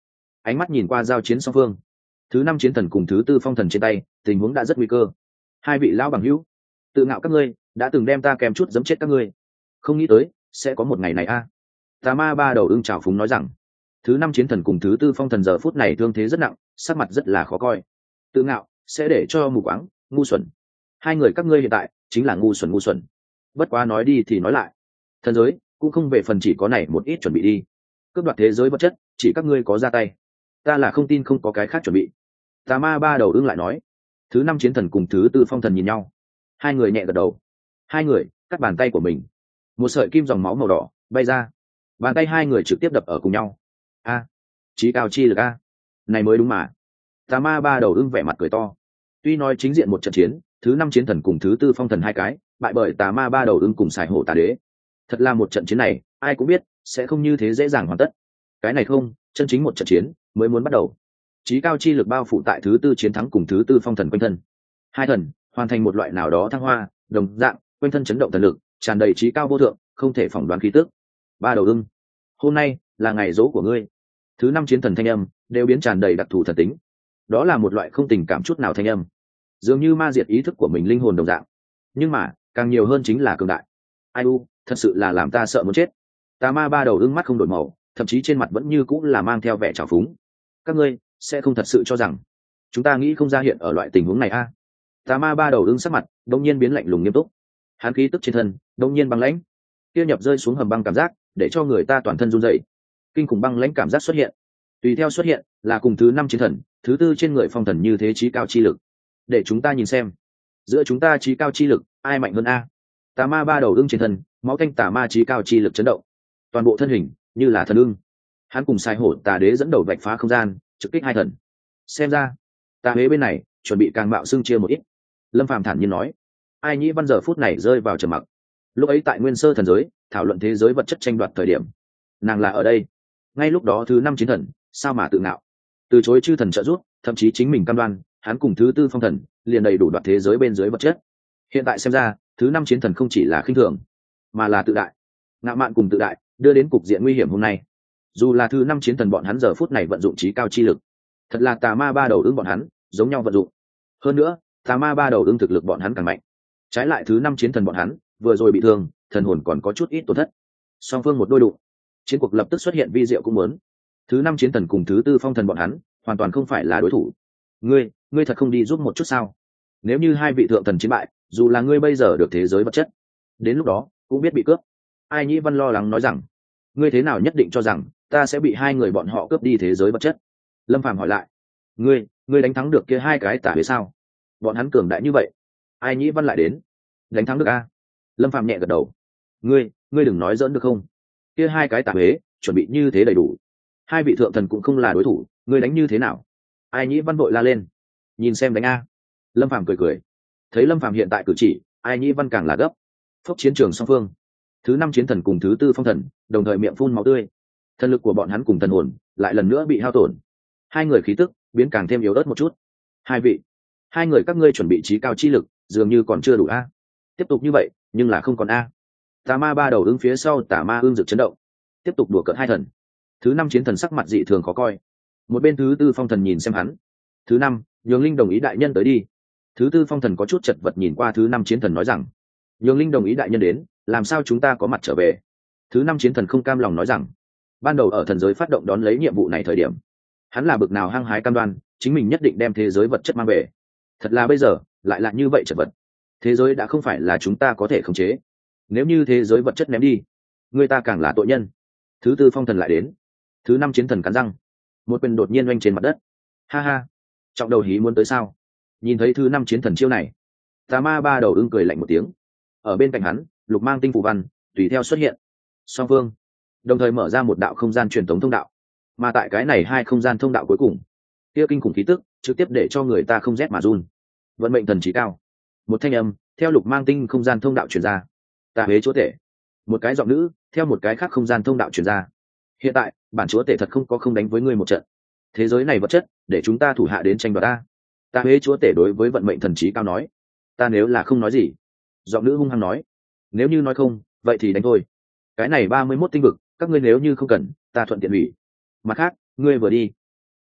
ánh mắt nhìn qua giao chiến song phương. Thứ năm chiến thần cùng thứ tư phong thần trên tay, tình huống đã rất nguy cơ. Hai vị lão bằng hữu, tự ngạo các ngươi đã từng đem ta kèm chút giẫm chết các ngươi, không nghĩ tới sẽ có một ngày này a à. Tà ma ba đầu ưng trào phúng nói rằng. Thứ năm chiến thần cùng thứ tư phong thần giờ phút này thương thế rất nặng, sắc mặt rất là khó coi. Tự ngạo sẽ để cho mù quáng, ngu xuẩn. Hai người các ngươi hiện tại chính là ngu xuẩn ngu xuẩn. Bất quá nói đi thì nói lại, thần giới cũng không về phần chỉ có này một ít chuẩn bị đi. Cướp đoạt thế giới vật chất, chỉ các ngươi có ra tay. Ta là không tin không có cái khác chuẩn bị. Tà ma ba đầu ưng lại nói. Thứ năm chiến thần cùng thứ tư phong thần nhìn nhau, hai người nhẹ gật đầu. Hai người cắt bàn tay của mình, một sợi kim dòng máu màu đỏ bay ra, bàn tay hai người trực tiếp đập ở cùng nhau. A, chí cao chi lực a, này mới đúng mà. Tà ma ba đầu ưng vẻ mặt cười to. Tuy nói chính diện một trận chiến, thứ năm chiến thần cùng thứ tư phong thần hai cái bại bởi tà ma ba đầu ưng cùng xài hổ tà đế, thật là một trận chiến này ai cũng biết sẽ không như thế dễ dàng hoàn tất. Cái này không, chân chính một trận chiến mới muốn bắt đầu. Chí cao chi lực bao phủ tại thứ tư chiến thắng cùng thứ tư phong thần quanh thân, hai thần hoàn thành một loại nào đó thăng hoa, đồng dạng quanh thân chấn động thần lực, tràn đầy chí cao vô thượng, không thể phỏng đoán khí tức. Ba đầu ưng, hôm nay là ngày dỗ của ngươi. Thứ năm chiến thần thanh âm đều biến tràn đầy đặc thù thần tính, đó là một loại không tình cảm chút nào thanh âm, dường như ma diệt ý thức của mình linh hồn đồng dạng, nhưng mà càng nhiều hơn chính là cường đại. Ai u, thật sự là làm ta sợ muốn chết. Tà ma ba đầu ưng mắt không đổi màu, thậm chí trên mặt vẫn như cũng là mang theo vẻ trào phúng. Các ngươi sẽ không thật sự cho rằng chúng ta nghĩ không ra hiện ở loại tình huống này a à? Tà ma ba đầu ưng sắc mặt đông nhiên biến lạnh lùng nghiêm túc, hắn khí tức trên thân đông nhiên băng lãnh, kia nhập rơi xuống hầm băng cảm giác để cho người ta toàn thân run rẩy. Kinh khủng băng lãnh cảm giác xuất hiện, tùy theo xuất hiện là cùng thứ năm chiến thần, thứ tư trên người phong thần như thế chí cao chi lực. Để chúng ta nhìn xem, giữa chúng ta chí cao chi lực ai mạnh hơn a? Tà ma ba đầu ưng trên thân, máu thanh tà ma chí cao chi lực chấn động, toàn bộ thân hình như là thần ưng. Hắn cùng sai hổ tà đế dẫn đầu vạch phá không gian, trực kích hai thần. Xem ra tà huế bên này chuẩn bị càng bạo xương chia một ít. Lâm Phàm thản nhiên nói. Ai nhĩ văn giờ phút này rơi vào trầm mặc. Lúc ấy tại nguyên sơ thần giới thảo luận thế giới vật chất tranh đoạt thời điểm, nàng là ở đây. Ngay lúc đó thứ năm chiến thần sao mà tự ngạo, từ chối chư thần trợ giúp, thậm chí chính mình cam đoan hắn cùng thứ tư phong thần liền đầy đủ đoạt thế giới bên dưới vật chất. Hiện tại xem ra thứ năm chiến thần không chỉ là khinh thường, mà là tự đại. Ngạo mạn cùng tự đại đưa đến cục diện nguy hiểm hôm nay. Dù là thứ năm chiến thần bọn hắn giờ phút này vận dụng trí cao chi lực, thật là tà ma ba đầu ưng bọn hắn giống nhau vận dụng. Hơn nữa tà ma ba đầu ưng thực lực bọn hắn càng mạnh. Trái lại thứ năm chiến thần bọn hắn vừa rồi bị thương, thần hồn còn có chút ít tổn thất. Song phương một đôi đụng, chiến cuộc lập tức xuất hiện vi diệu cũng muốn. Thứ năm chiến thần cùng thứ tư phong thần bọn hắn hoàn toàn không phải là đối thủ. Ngươi, ngươi thật không đi giúp một chút sao? Nếu như hai vị thượng thần chiến bại, dù là ngươi bây giờ được thế giới vật chất, đến lúc đó cũng biết bị cướp. Ai nhĩ văn lo lắng nói rằng, ngươi thế nào nhất định cho rằng ta sẽ bị hai người bọn họ cướp đi thế giới vật chất? Lâm Phàm hỏi lại. Ngươi, ngươi đánh thắng được kia hai cái tả huế sao? Bọn hắn cường đại như vậy. Ai nhĩ văn lại đến. Đánh thắng được a? Lâm Phàm nhẹ gật đầu. Ngươi, ngươi đừng nói giỡn được không? Kia hai cái tả huế chuẩn bị như thế đầy đủ, hai vị thượng thần cũng không là đối thủ, ngươi đánh như thế nào? Ai nhĩ văn vội la lên. Nhìn xem đánh a. Lâm Phàm cười cười. Thấy Lâm Phàm hiện tại cử chỉ, ai nhĩ văn càng là gấp. Phốc chiến trường song phương, thứ năm chiến thần cùng thứ tư phong thần đồng thời miệng phun máu tươi. Thần lực của bọn hắn cùng thần hồn lại lần nữa bị hao tổn, hai người khí tức biến càng thêm yếu ớt một chút. Hai vị, hai người các ngươi chuẩn bị trí cao chi lực dường như còn chưa đủ a. Tiếp tục như vậy nhưng là không còn a. Tà ma ba đầu ứng phía sau tà ma ương rực chấn động, tiếp tục đùa cợt hai thần. Thứ năm chiến thần sắc mặt dị thường khó coi, một bên thứ tư phong thần nhìn xem hắn. Thứ năm, nhường linh đồng ý đại nhân tới đi. Thứ tư phong thần có chút chật vật nhìn qua thứ năm chiến thần nói rằng, nhường linh đồng ý đại nhân đến, làm sao chúng ta có mặt trở về? Thứ năm chiến thần không cam lòng nói rằng, ban đầu ở thần giới phát động đón lấy nhiệm vụ này thời điểm, hắn là bực nào hăng hái cam đoan chính mình nhất định đem thế giới vật chất mang về. Thật là bây giờ lại là như vậy chật vật. Thế giới đã không phải là chúng ta có thể khống chế, nếu như thế giới vật chất ném đi, người ta càng là tội nhân. Thứ tư phong thần lại đến. Thứ năm chiến thần cắn răng, một quyền đột nhiên oanh trên mặt đất. Ha ha, trọng đầu hí muốn tới sao? Nhìn thấy thứ năm chiến thần chiêu này, tà ma ba đầu ưng cười lạnh một tiếng. Ở bên cạnh hắn, lục mang tinh phù văn tùy theo xuất hiện. Song phương đồng thời mở ra một đạo không gian truyền thống thông đạo, mà tại cái này hai không gian thông đạo cuối cùng, kia kinh khủng khí tức trực tiếp để cho người ta không rét mà run. Vận mệnh thần trí cao, một thanh âm theo lục mang tinh không gian thông đạo truyền ra. Tà huế chúa tể, một cái giọng nữ theo một cái khác không gian thông đạo truyền ra. Hiện tại bản chúa tể thật không có không đánh với ngươi một trận. Thế giới này vật chất để chúng ta thủ hạ đến tranh đoạt ta. Tà huế chúa tể đối với vận mệnh thần trí cao nói. Ta nếu là không nói gì, giọng nữ hung hăng nói, nếu như nói không, vậy thì đánh thôi. Cái này ba mươi mốt tinh vực, các ngươi nếu như không cần, ta thuận tiện hủy. Mặt khác, ngươi vừa đi,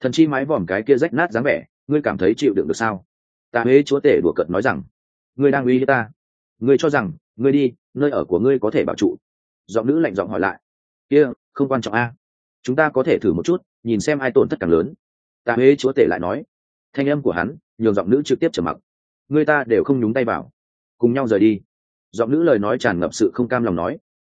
thần chi mái vòm cái kia rách nát dáng vẻ, ngươi cảm thấy chịu đựng được sao? Tà huế chúa tể đùa cợt nói rằng, ngươi đang uy hiếp ta, ngươi cho rằng ngươi đi nơi ở của ngươi có thể bảo trụ? Giọng nữ lạnh giọng hỏi lại. Kia không quan trọng a, chúng ta có thể thử một chút, nhìn xem ai tổn thất càng lớn. Tà huế chúa tể lại nói. Thanh âm của hắn nhường giọng nữ trực tiếp trầm mặc. Người ta đều không nhúng tay vào, cùng nhau rời đi. Giọng nữ lời nói tràn ngập sự không cam lòng nói.